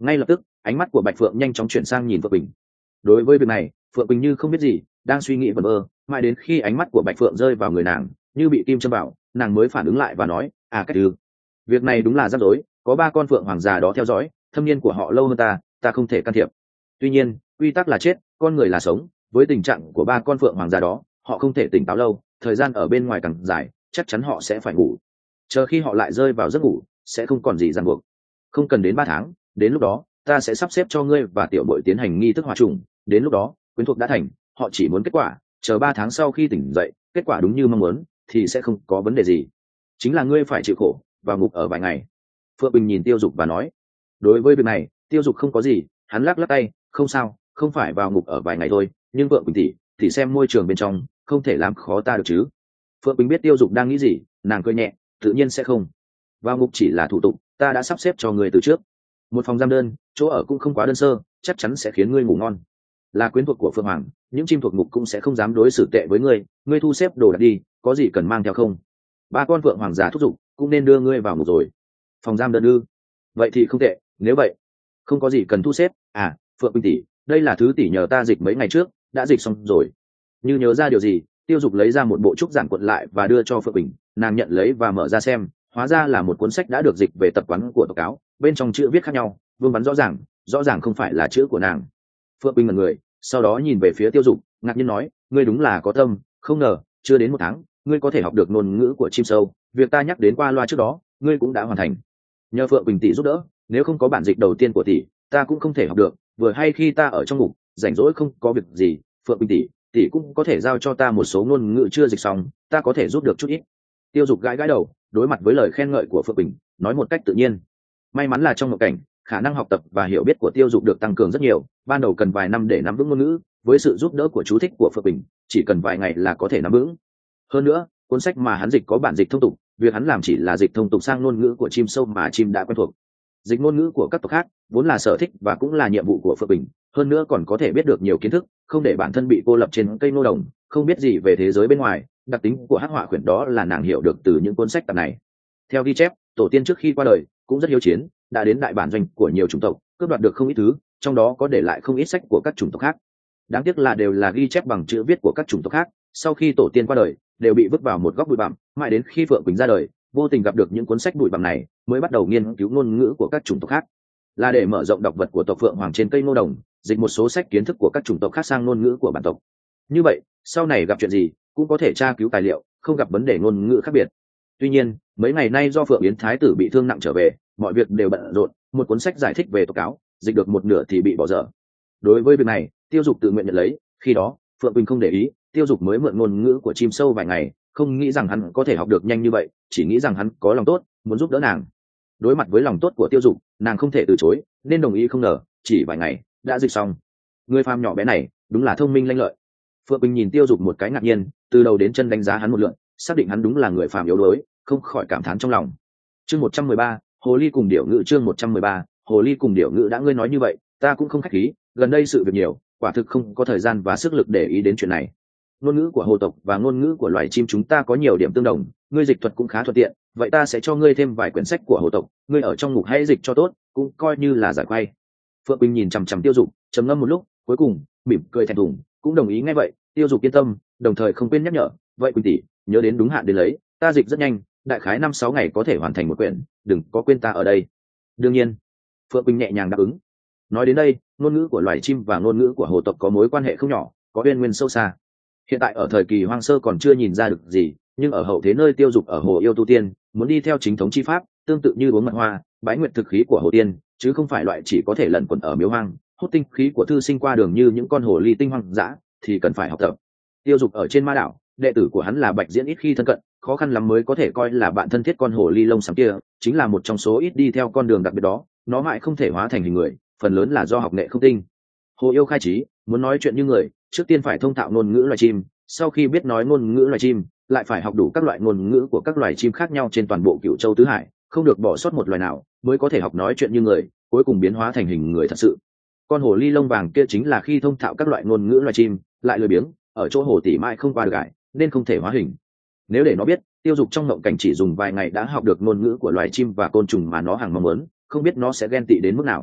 Ngay lập tức ánh mắt của Bạch Phượng nhanh chóng chuyển sang nhìn Phượng Bình. Đối với việc này Phượng Bình như không biết gì, đang suy nghĩ vẩn vơ, mãi đến khi ánh mắt của Bạch Phượng rơi vào người nàng như bị kim châm vào, nàng mới phản ứng lại và nói cách thứ, việc này đúng là rắc rối, có 3 con phượng hoàng già đó theo dõi, thâm niên của họ lâu hơn ta không thể can thiệp. Tuy nhiên quy tắc là chết, con người là sống, với tình trạng của 3 con phượng hoàng già đó họ không thể tỉnh táo lâu, thời gian ở bên ngoài càng dài chắc chắn họ sẽ phải ngủ, chờ khi họ lại rơi vào giấc ngủ sẽ không còn gì ràng buộc. Không cần đến 3 tháng, đến lúc đó ta sẽ sắp xếp cho ngươi và tiểu bội tiến hành nghi thức hòa trùng, đến lúc đó quyến thuộc đã thành, họ chỉ muốn kết quả, chờ 3 tháng sau khi tỉnh dậy kết quả đúng như mong muốn thì sẽ không có vấn đề gì, chính là ngươi phải chịu khổ và ngục ở vài ngày. Phượng Bình nhìn Tiêu Dục và nói. Đối với việc này Tiêu Dục không có gì, hắn lắc lắc tay, không sao, không phải vào ngục ở vài ngày thôi, nhưng Phượng Bình thì xem môi trường bên trong không thể làm khó ta được chứ. Phượng Bình biết Tiêu Dục đang nghĩ gì, nàng cười nhẹ, tự nhiên sẽ không. Vào ngục chỉ là thủ tục, ta đã sắp xếp cho người từ trước. Một phòng giam đơn, chỗ ở cũng không quá đơn sơ, chắc chắn sẽ khiến ngươi ngủ ngon. Là quyến thuộc của Phượng Hoàng, những chim thuộc ngục cũng sẽ không dám đối xử tệ với ngươi, ngươi thu xếp đồ đạc đi, có gì cần mang theo không? 3 con Phượng Hoàng già thúc giục, cũng nên đưa ngươi vào ngục rồi. Phòng giam đơn ư? Vậy thì không tệ, nếu vậy không có gì cần thu xếp. Phượng Bình tỷ, đây là thứ tỷ nhờ ta dịch mấy ngày trước, đã dịch xong rồi. Như nhớ ra điều gì, Tiêu Dục lấy ra một bộ trúc giản cuộn lại và đưa cho Phượng Bình, nàng nhận lấy và mở ra xem, hóa ra là một cuốn sách đã được dịch về tập quán của tộc cáo, bên trong chữ viết khác nhau, vương vắn rõ ràng không phải là chữ của nàng. Phượng Bình ngẩn người, sau đó nhìn về phía Tiêu Dục, ngạc nhiên nói, ngươi đúng là có tâm, không ngờ chưa đến 1 tháng ngươi có thể học được ngôn ngữ của chim sâu, việc ta nhắc đến qua loa trước đó ngươi cũng đã hoàn thành. Nhờ Phượng Bình tỷ giúp đỡ, nếu không có bản dịch đầu tiên của tỷ ta cũng không thể học được. Vừa hay khi ta ở trong ngục rảnh rỗi không có việc gì, Phượng Bình tỷ cũng có thể giao cho ta một số ngôn ngữ chưa dịch xong, ta có thể giúp được chút ít. Tiêu Dục gãi đầu, đối mặt với lời khen ngợi của Phượng Bình nói một cách tự nhiên. May mắn là trong ngộ cảnh, khả năng học tập và hiểu biết của Tiêu Dục được tăng cường rất nhiều, ban đầu cần vài năm để nắm vững ngôn ngữ, với sự giúp đỡ của chú thích của Phượng Bình chỉ cần vài ngày là có thể nắm vững. Hơn nữa cuốn sách mà hắn dịch có bản dịch thông tục, việc hắn làm chỉ là dịch thông tục sang ngôn ngữ của chim sâu mà chim đã quen thuộc. Dịch ngôn ngữ của các tộc khác vốn là sở thích và cũng là nhiệm vụ của Phượng Bình, hơn nữa còn có thể biết được nhiều kiến thức, không để bản thân bị cô lập trên cây ngô đồng, không biết gì về thế giới bên ngoài. Đặc tính của hắc họa quyển đó là nàng hiểu được từ những cuốn sách tập này. Theo ghi chép, tổ tiên trước khi qua đời cũng rất hiếu chiến, đã đến đại bản doanh của nhiều chủng tộc, cướp đoạt được không ít thứ, trong đó có để lại không ít sách của các chủng tộc khác. Đáng tiếc là đều là ghi chép bằng chữ viết của các chủng tộc khác, sau khi tổ tiên qua đời đều bị vứt vào một góc bụi bặm, mãi đến khi Phượng Quỳnh ra đời vô tình gặp được những cuốn sách bụi bặm này, mới bắt đầu nghiên cứu ngôn ngữ của các chủng tộc khác, là để mở rộng đọc vật của tộc Phượng Hoàng trên cây ngô đồng, dịch một số sách kiến thức của các chủng tộc khác sang ngôn ngữ của bản tộc. Như vậy sau này gặp chuyện gì cũng có thể tra cứu tài liệu, không gặp vấn đề ngôn ngữ khác biệt. Tuy nhiên mấy ngày nay do Phượng Yến Thái tử bị thương nặng trở về, mọi việc đều bận rộn, một cuốn sách giải thích về tộc cáo dịch được một nửa thì bị bỏ dở. Đối với việc này Tiêu Dục tự nguyện nhận lấy, khi đó Phượng Quỳnh không để ý, Tiêu Dục mới mượn ngôn ngữ của chim sâu vài ngày, không nghĩ rằng hắn có thể học được nhanh như vậy, chỉ nghĩ rằng hắn có lòng tốt muốn giúp đỡ nàng. Đối mặt với lòng tốt của Tiêu Dục, nàng không thể từ chối, nên đồng ý. Không ngờ chỉ vài ngày đã dịch xong. Người phàm nhỏ bé này đúng là thông minh lanh lợi. Phượng Bình nhìn Tiêu Dục một cái ngạc nhiên, từ đầu đến chân đánh giá hắn một lượt, xác định hắn đúng là người phàm yếu đuối, không khỏi cảm thán trong lòng. Chương 113, Hồ Ly cùng Điểu Ngữ. Chương 113, Hồ Ly cùng Điểu Ngữ. Đã ngươi nói như vậy, ta cũng không khách khí, gần đây sự việc nhiều, quả thực không có thời gian và sức lực để ý đến chuyện này. Ngôn ngữ của hồ tộc và ngôn ngữ của loài chim chúng ta có nhiều điểm tương đồng, ngươi dịch thuật cũng khá thuận tiện, vậy ta sẽ cho ngươi thêm vài quyển sách của hồ tộc, ngươi ở trong ngục hãy dịch cho tốt, cũng coi như là giải quay. Phượng Bình nhìn chằm chằm Tiêu Dục, trầm ngâm một lúc, cuối cùng mỉm cười thẹn thùng, cũng đồng ý. Nghe vậy Tiêu Dục yên tâm, đồng thời không quên nhắc nhở, vậy Quỳnh tỷ nhớ đến đúng hạn đến lấy, ta dịch rất nhanh, đại khái 5-6 ngày có thể hoàn thành một quyển, đừng có quên ta ở đây. Đương nhiên. Phượng Bình nhẹ nhàng đáp ứng. Nói đến đây, ngôn ngữ của loài chim và ngôn ngữ của hồ tộc có mối quan hệ không nhỏ, có uyên nguyên sâu xa. Hiện tại ở thời kỳ hoang sơ còn chưa nhìn ra được gì, nhưng ở hậu thế nơi Tiêu Dục ở hồ yêu tu tiên, muốn đi theo chính thống chi pháp, tương tự như uống mật hoa, bái nguyện thực khí của hồ tiên, chứ không phải loại chỉ có thể lẩn quẩn ở miếu hoang, hút tinh khí của thư sinh qua đường như những con hồ ly tinh hoang dã, thì cần phải học tập. Tiêu Dục ở trên ma đảo, đệ tử của hắn là Bạch Diễn ít khi thân cận, khó khăn lắm mới có thể coi là bạn thân thiết. Con hồ ly lông xám kia chính là một trong số ít đi theo con đường đặc biệt đó, nó mãi không thể hóa thành hình người, phần lớn là do học nghệ không tinh. Hồ yêu khai trí, muốn nói chuyện như người, trước tiên phải thông thạo ngôn ngữ loài chim, sau khi biết nói ngôn ngữ loài chim, lại phải học đủ các loại ngôn ngữ của các loài chim khác nhau trên toàn bộ Cửu Châu tứ hải, không được bỏ sót một loài nào, mới có thể học nói chuyện như người, cuối cùng biến hóa thành hình người thật sự. Con hồ ly lông vàng kia chính là khi thông thạo các loại ngôn ngữ loài chim, lại lười biếng, ở chỗ hồ tỉ mãi không qua được ải, nên không thể hóa hình. Nếu để nó biết Tiêu Dục trong ngộng cảnh chỉ dùng vài ngày đã học được ngôn ngữ của loài chim và côn trùng mà nó hằng mong muốn, không biết nó sẽ ghen tị đến mức nào.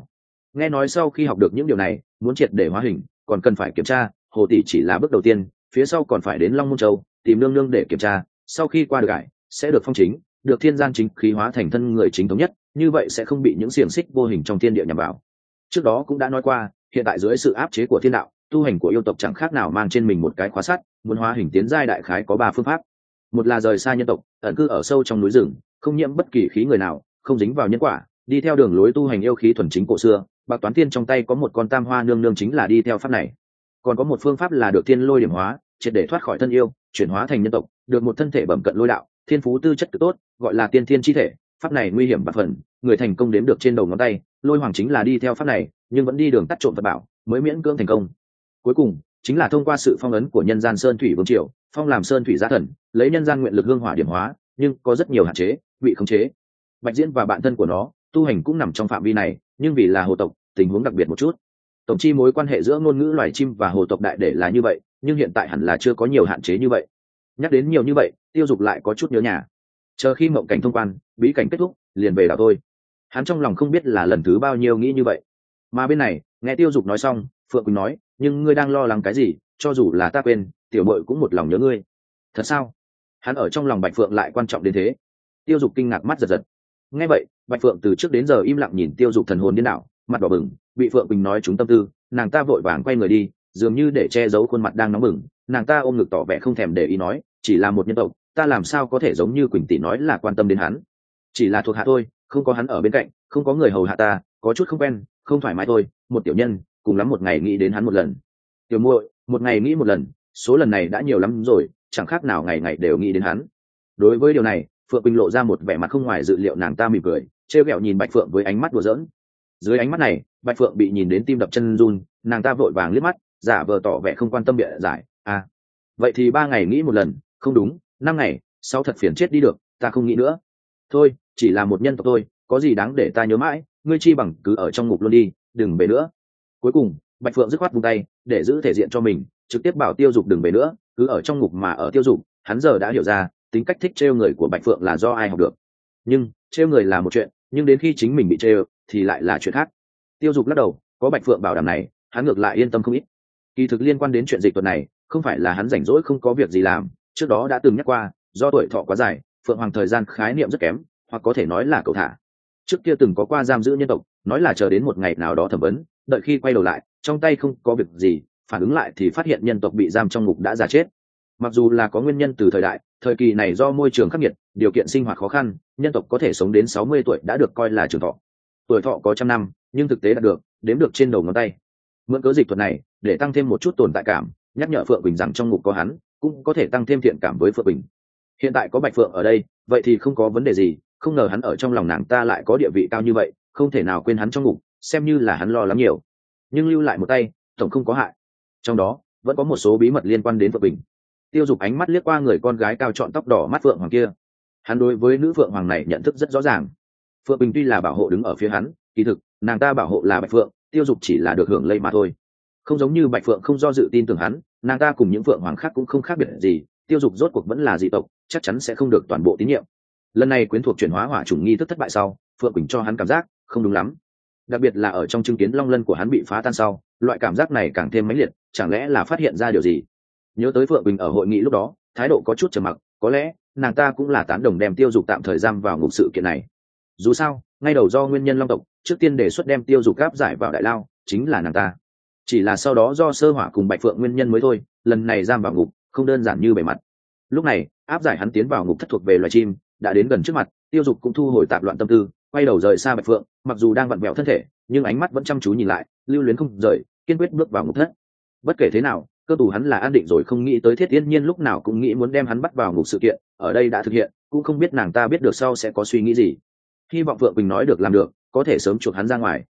Nghe nói sau khi học được những điều này, muốn triệt để hóa hình còn cần phải kiểm tra, hồ tỷ chỉ là bước đầu tiên, phía sau còn phải đến Long Môn Châu tìm nương nương để kiểm tra, sau khi qua được ải sẽ được phong chính, được thiên gian chính khí hóa thành thân người chính thống nhất, như vậy sẽ không bị những xiềng xích vô hình trong thiên địa nhằm vào. Trước đó cũng đã nói qua, hiện tại dưới sự áp chế của thiên đạo, tu hành của yêu tộc chẳng khác nào mang trên mình một cái khóa sắt, muốn hóa hình tiến giai đại khái có 3 phương pháp. Một là rời xa nhân tộc, ẩn cư ở sâu trong núi rừng, không nhiễm bất kỳ khí người nào, không dính vào nhân quả, đi theo đường lối tu hành yêu khí thuần chính cổ xưa. Bạc Toán Tiên trong tay có một con tam hoa nương nương chính là đi theo pháp này. Còn có một phương pháp là được thiên lôi điểm hóa, triệt để thoát khỏi thân yêu, chuyển hóa thành nhân tộc, được một thân thể bẩm cận lôi đạo, thiên phú tư chất cực tốt, gọi là tiên thiên chi thể. Pháp này nguy hiểm bạc phần, người thành công đếm được trên đầu ngón tay. Lôi hoàng chính là đi theo pháp này, nhưng vẫn đi đường tắt trộm vật bảo, mới miễn cưỡng thành công. Cuối cùng chính là thông qua sự phong ấn của nhân gian sơn thủy vương triều, phong làm sơn thủy giá thần, lấy nhân gian nguyện lực hương hỏa điểm hóa, nhưng có rất nhiều hạn chế, bị khống chế. Bạch Diễn và bạn thân của nó tu hành cũng nằm trong phạm vi này, nhưng vì là hồ tộc, tình huống đặc biệt một chút. Tổng chi mối quan hệ giữa ngôn ngữ loài chim và hồ tộc đại để là như vậy, nhưng hiện tại hẳn là chưa có nhiều hạn chế như vậy. Nhắc đến nhiều như vậy, Tiêu Dục lại có chút nhớ nhà. Chờ khi mộng cảnh thông quan, bí cảnh kết thúc, liền về đảo thôi. Hắn trong lòng không biết là lần thứ bao nhiêu nghĩ như vậy. Mà bên này, nghe Tiêu Dục nói xong, Phượng Quỳnh nói, nhưng ngươi đang lo lắng cái gì? Cho dù là ta quên, tiểu muội cũng một lòng nhớ ngươi. Thật sao? Hắn ở trong lòng Bạch Phượng lại quan trọng đến thế. Tiêu Dục kinh ngạc mắt giật giật. Nghe vậy, Bạch Phượng từ trước đến giờ im lặng nhìn Tiêu Dục thần hồn điên đảo, mặt đỏ bừng, bị Phượng Quỳnh nói trúng tâm tư, nàng ta vội vàng quay người đi, dường như để che giấu khuôn mặt đang nóng bừng. Nàng ta ôm ngực tỏ vẻ không thèm để ý nói, chỉ là một nhân tộc, ta làm sao có thể giống như Quỳnh tỷ nói là quan tâm đến hắn? Chỉ là thuộc hạ thôi, không có hắn ở bên cạnh, không có người hầu hạ ta, có chút không quen, không thoải mái thôi. Một tiểu nhân, cùng lắm một ngày nghĩ đến hắn một lần. Tiểu muội, một ngày nghĩ một lần, số lần này đã nhiều lắm rồi, chẳng khác nào ngày ngày đều nghĩ đến hắn. Đối với điều này, Phượng Quỳnh lộ ra một vẻ mặt không ngoài dự liệu, nàng ta mỉm cười, trêu ghẹo nhìn Bạch Phượng với ánh mắt đùa giỡn. Dưới ánh mắt này, Bạch Phượng bị nhìn đến tim đập chân run, nàng ta vội vàng liếc mắt, giả vờ tỏ vẻ không quan tâm bịa giải, à, vậy thì 3 ngày nghĩ một lần, không đúng, 5 ngày, sau thật phiền chết đi được, ta không nghĩ nữa. Thôi, chỉ là một nhân tộc thôi, có gì đáng để ta nhớ mãi, ngươi chi bằng cứ ở trong ngục luôn đi, đừng về nữa. Cuối cùng, Bạch Phượng dứt khoát vung tay, để giữ thể diện cho mình, trực tiếp bảo Tiêu Dục đừng về nữa, cứ ở trong ngục mà ở. Tiêu Dục, hắn giờ đã hiểu ra, tính cách thích trêu người của Bạch Phượng là do ai học được. Nhưng trêu người là một chuyện, nhưng đến khi chính mình bị trêu thì lại là chuyện khác. Tiêu Dục lắc đầu, có Bạch Phượng bảo đảm này, hắn ngược lại yên tâm không ít. Kỳ thực liên quan đến chuyện dịch thuật này, không phải là hắn rảnh rỗi không có việc gì làm, trước đó đã từng nhắc qua, do tuổi thọ quá dài, Phượng Hoàng thời gian khái niệm rất kém, hoặc có thể nói là cẩu thả. Trước kia từng có qua giam giữ nhân tộc, nói là chờ đến một ngày nào đó thẩm vấn, đợi khi quay đầu lại, trong tay không có việc gì, phản ứng lại thì phát hiện nhân tộc bị giam trong ngục đã già chết. Mặc dù là có nguyên nhân từ thời kỳ này do môi trường khắc nghiệt, điều kiện sinh hoạt khó khăn, nhân tộc có thể sống đến 60 tuổi đã được coi là trường thọ. Tuổi thọ có trăm năm, nhưng thực tế đạt được, đếm được trên đầu ngón tay. Mượn cớ dịch thuật này, để tăng thêm một chút tồn tại cảm, nhắc nhở Phượng Bình rằng trong ngục có hắn, cũng có thể tăng thêm thiện cảm với Phượng Bình. Hiện tại có Bạch Phượng ở đây, vậy thì không có vấn đề gì, không ngờ hắn ở trong lòng nàng ta lại có địa vị cao như vậy, không thể nào quên hắn trong ngục, xem như là hắn lo lắng nhiều. Nhưng lưu lại một tay, tổng không có hại. Trong đó, vẫn có một số bí mật liên quan đến Phượng Bình. Tiêu Dục ánh mắt liếc qua người con gái cao trọn tóc đỏ mắt Phượng Hoàng kia. Hắn đối với nữ Phượng Hoàng này nhận thức rất rõ ràng. Phượng Bình tuy là bảo hộ đứng ở phía hắn, kỳ thực, nàng ta bảo hộ là Bạch Phượng, Tiêu Dục chỉ là được hưởng lây mà thôi. Không giống như Bạch Phượng không do dự tin tưởng hắn, nàng ta cùng những Phượng Hoàng khác cũng không khác biệt gì, Tiêu Dục rốt cuộc vẫn là dị tộc, chắc chắn sẽ không được toàn bộ tín nhiệm. Lần này quyến thuộc chuyển hóa hỏa chủng nghi thức thất bại sau, Phượng Bình cho hắn cảm giác không đúng lắm. Đặc biệt là ở trong chứng kiến long lân của hắn bị phá tan sau, loại cảm giác này càng thêm mãnh liệt, chẳng lẽ là phát hiện ra điều gì? Nhớ tới Phượng Bình ở hội nghị lúc đó, thái độ có chút trầm mặc, có lẽ nàng ta cũng là tán đồng đem Tiêu Dục tạm thời giam vào ngục sự kiện này. Dù sao, ngay đầu do nguyên nhân long tộc, trước tiên đề xuất đem Tiêu Dục áp giải vào đại lao, chính là nàng ta. Chỉ là sau đó do sơ hỏa cùng Bạch Phượng nguyên nhân mới thôi, lần này giam vào ngục, không đơn giản như bề mặt. Lúc này, áp giải hắn tiến vào ngục thất thuộc về loài chim, đã đến gần trước mặt, Tiêu Dục cũng thu hồi tạp loạn tâm tư, quay đầu rời xa Bạch Phượng, mặc dù đang vặn vẹo thân thể, nhưng ánh mắt vẫn chăm chú nhìn lại, lưu luyến không rời, kiên quyết bước vào ngục thất. Bất kể thế nào, cơ tù hắn là an định rồi, không nghĩ tới Thiết Yên Nhiên lúc nào cũng nghĩ muốn đem hắn bắt vào ngục sự kiện, ở đây đã thực hiện, cũng không biết nàng ta biết được sau sẽ có suy nghĩ gì. Hy vọng Phượng Bình nói được làm được, có thể sớm chuộc hắn ra ngoài.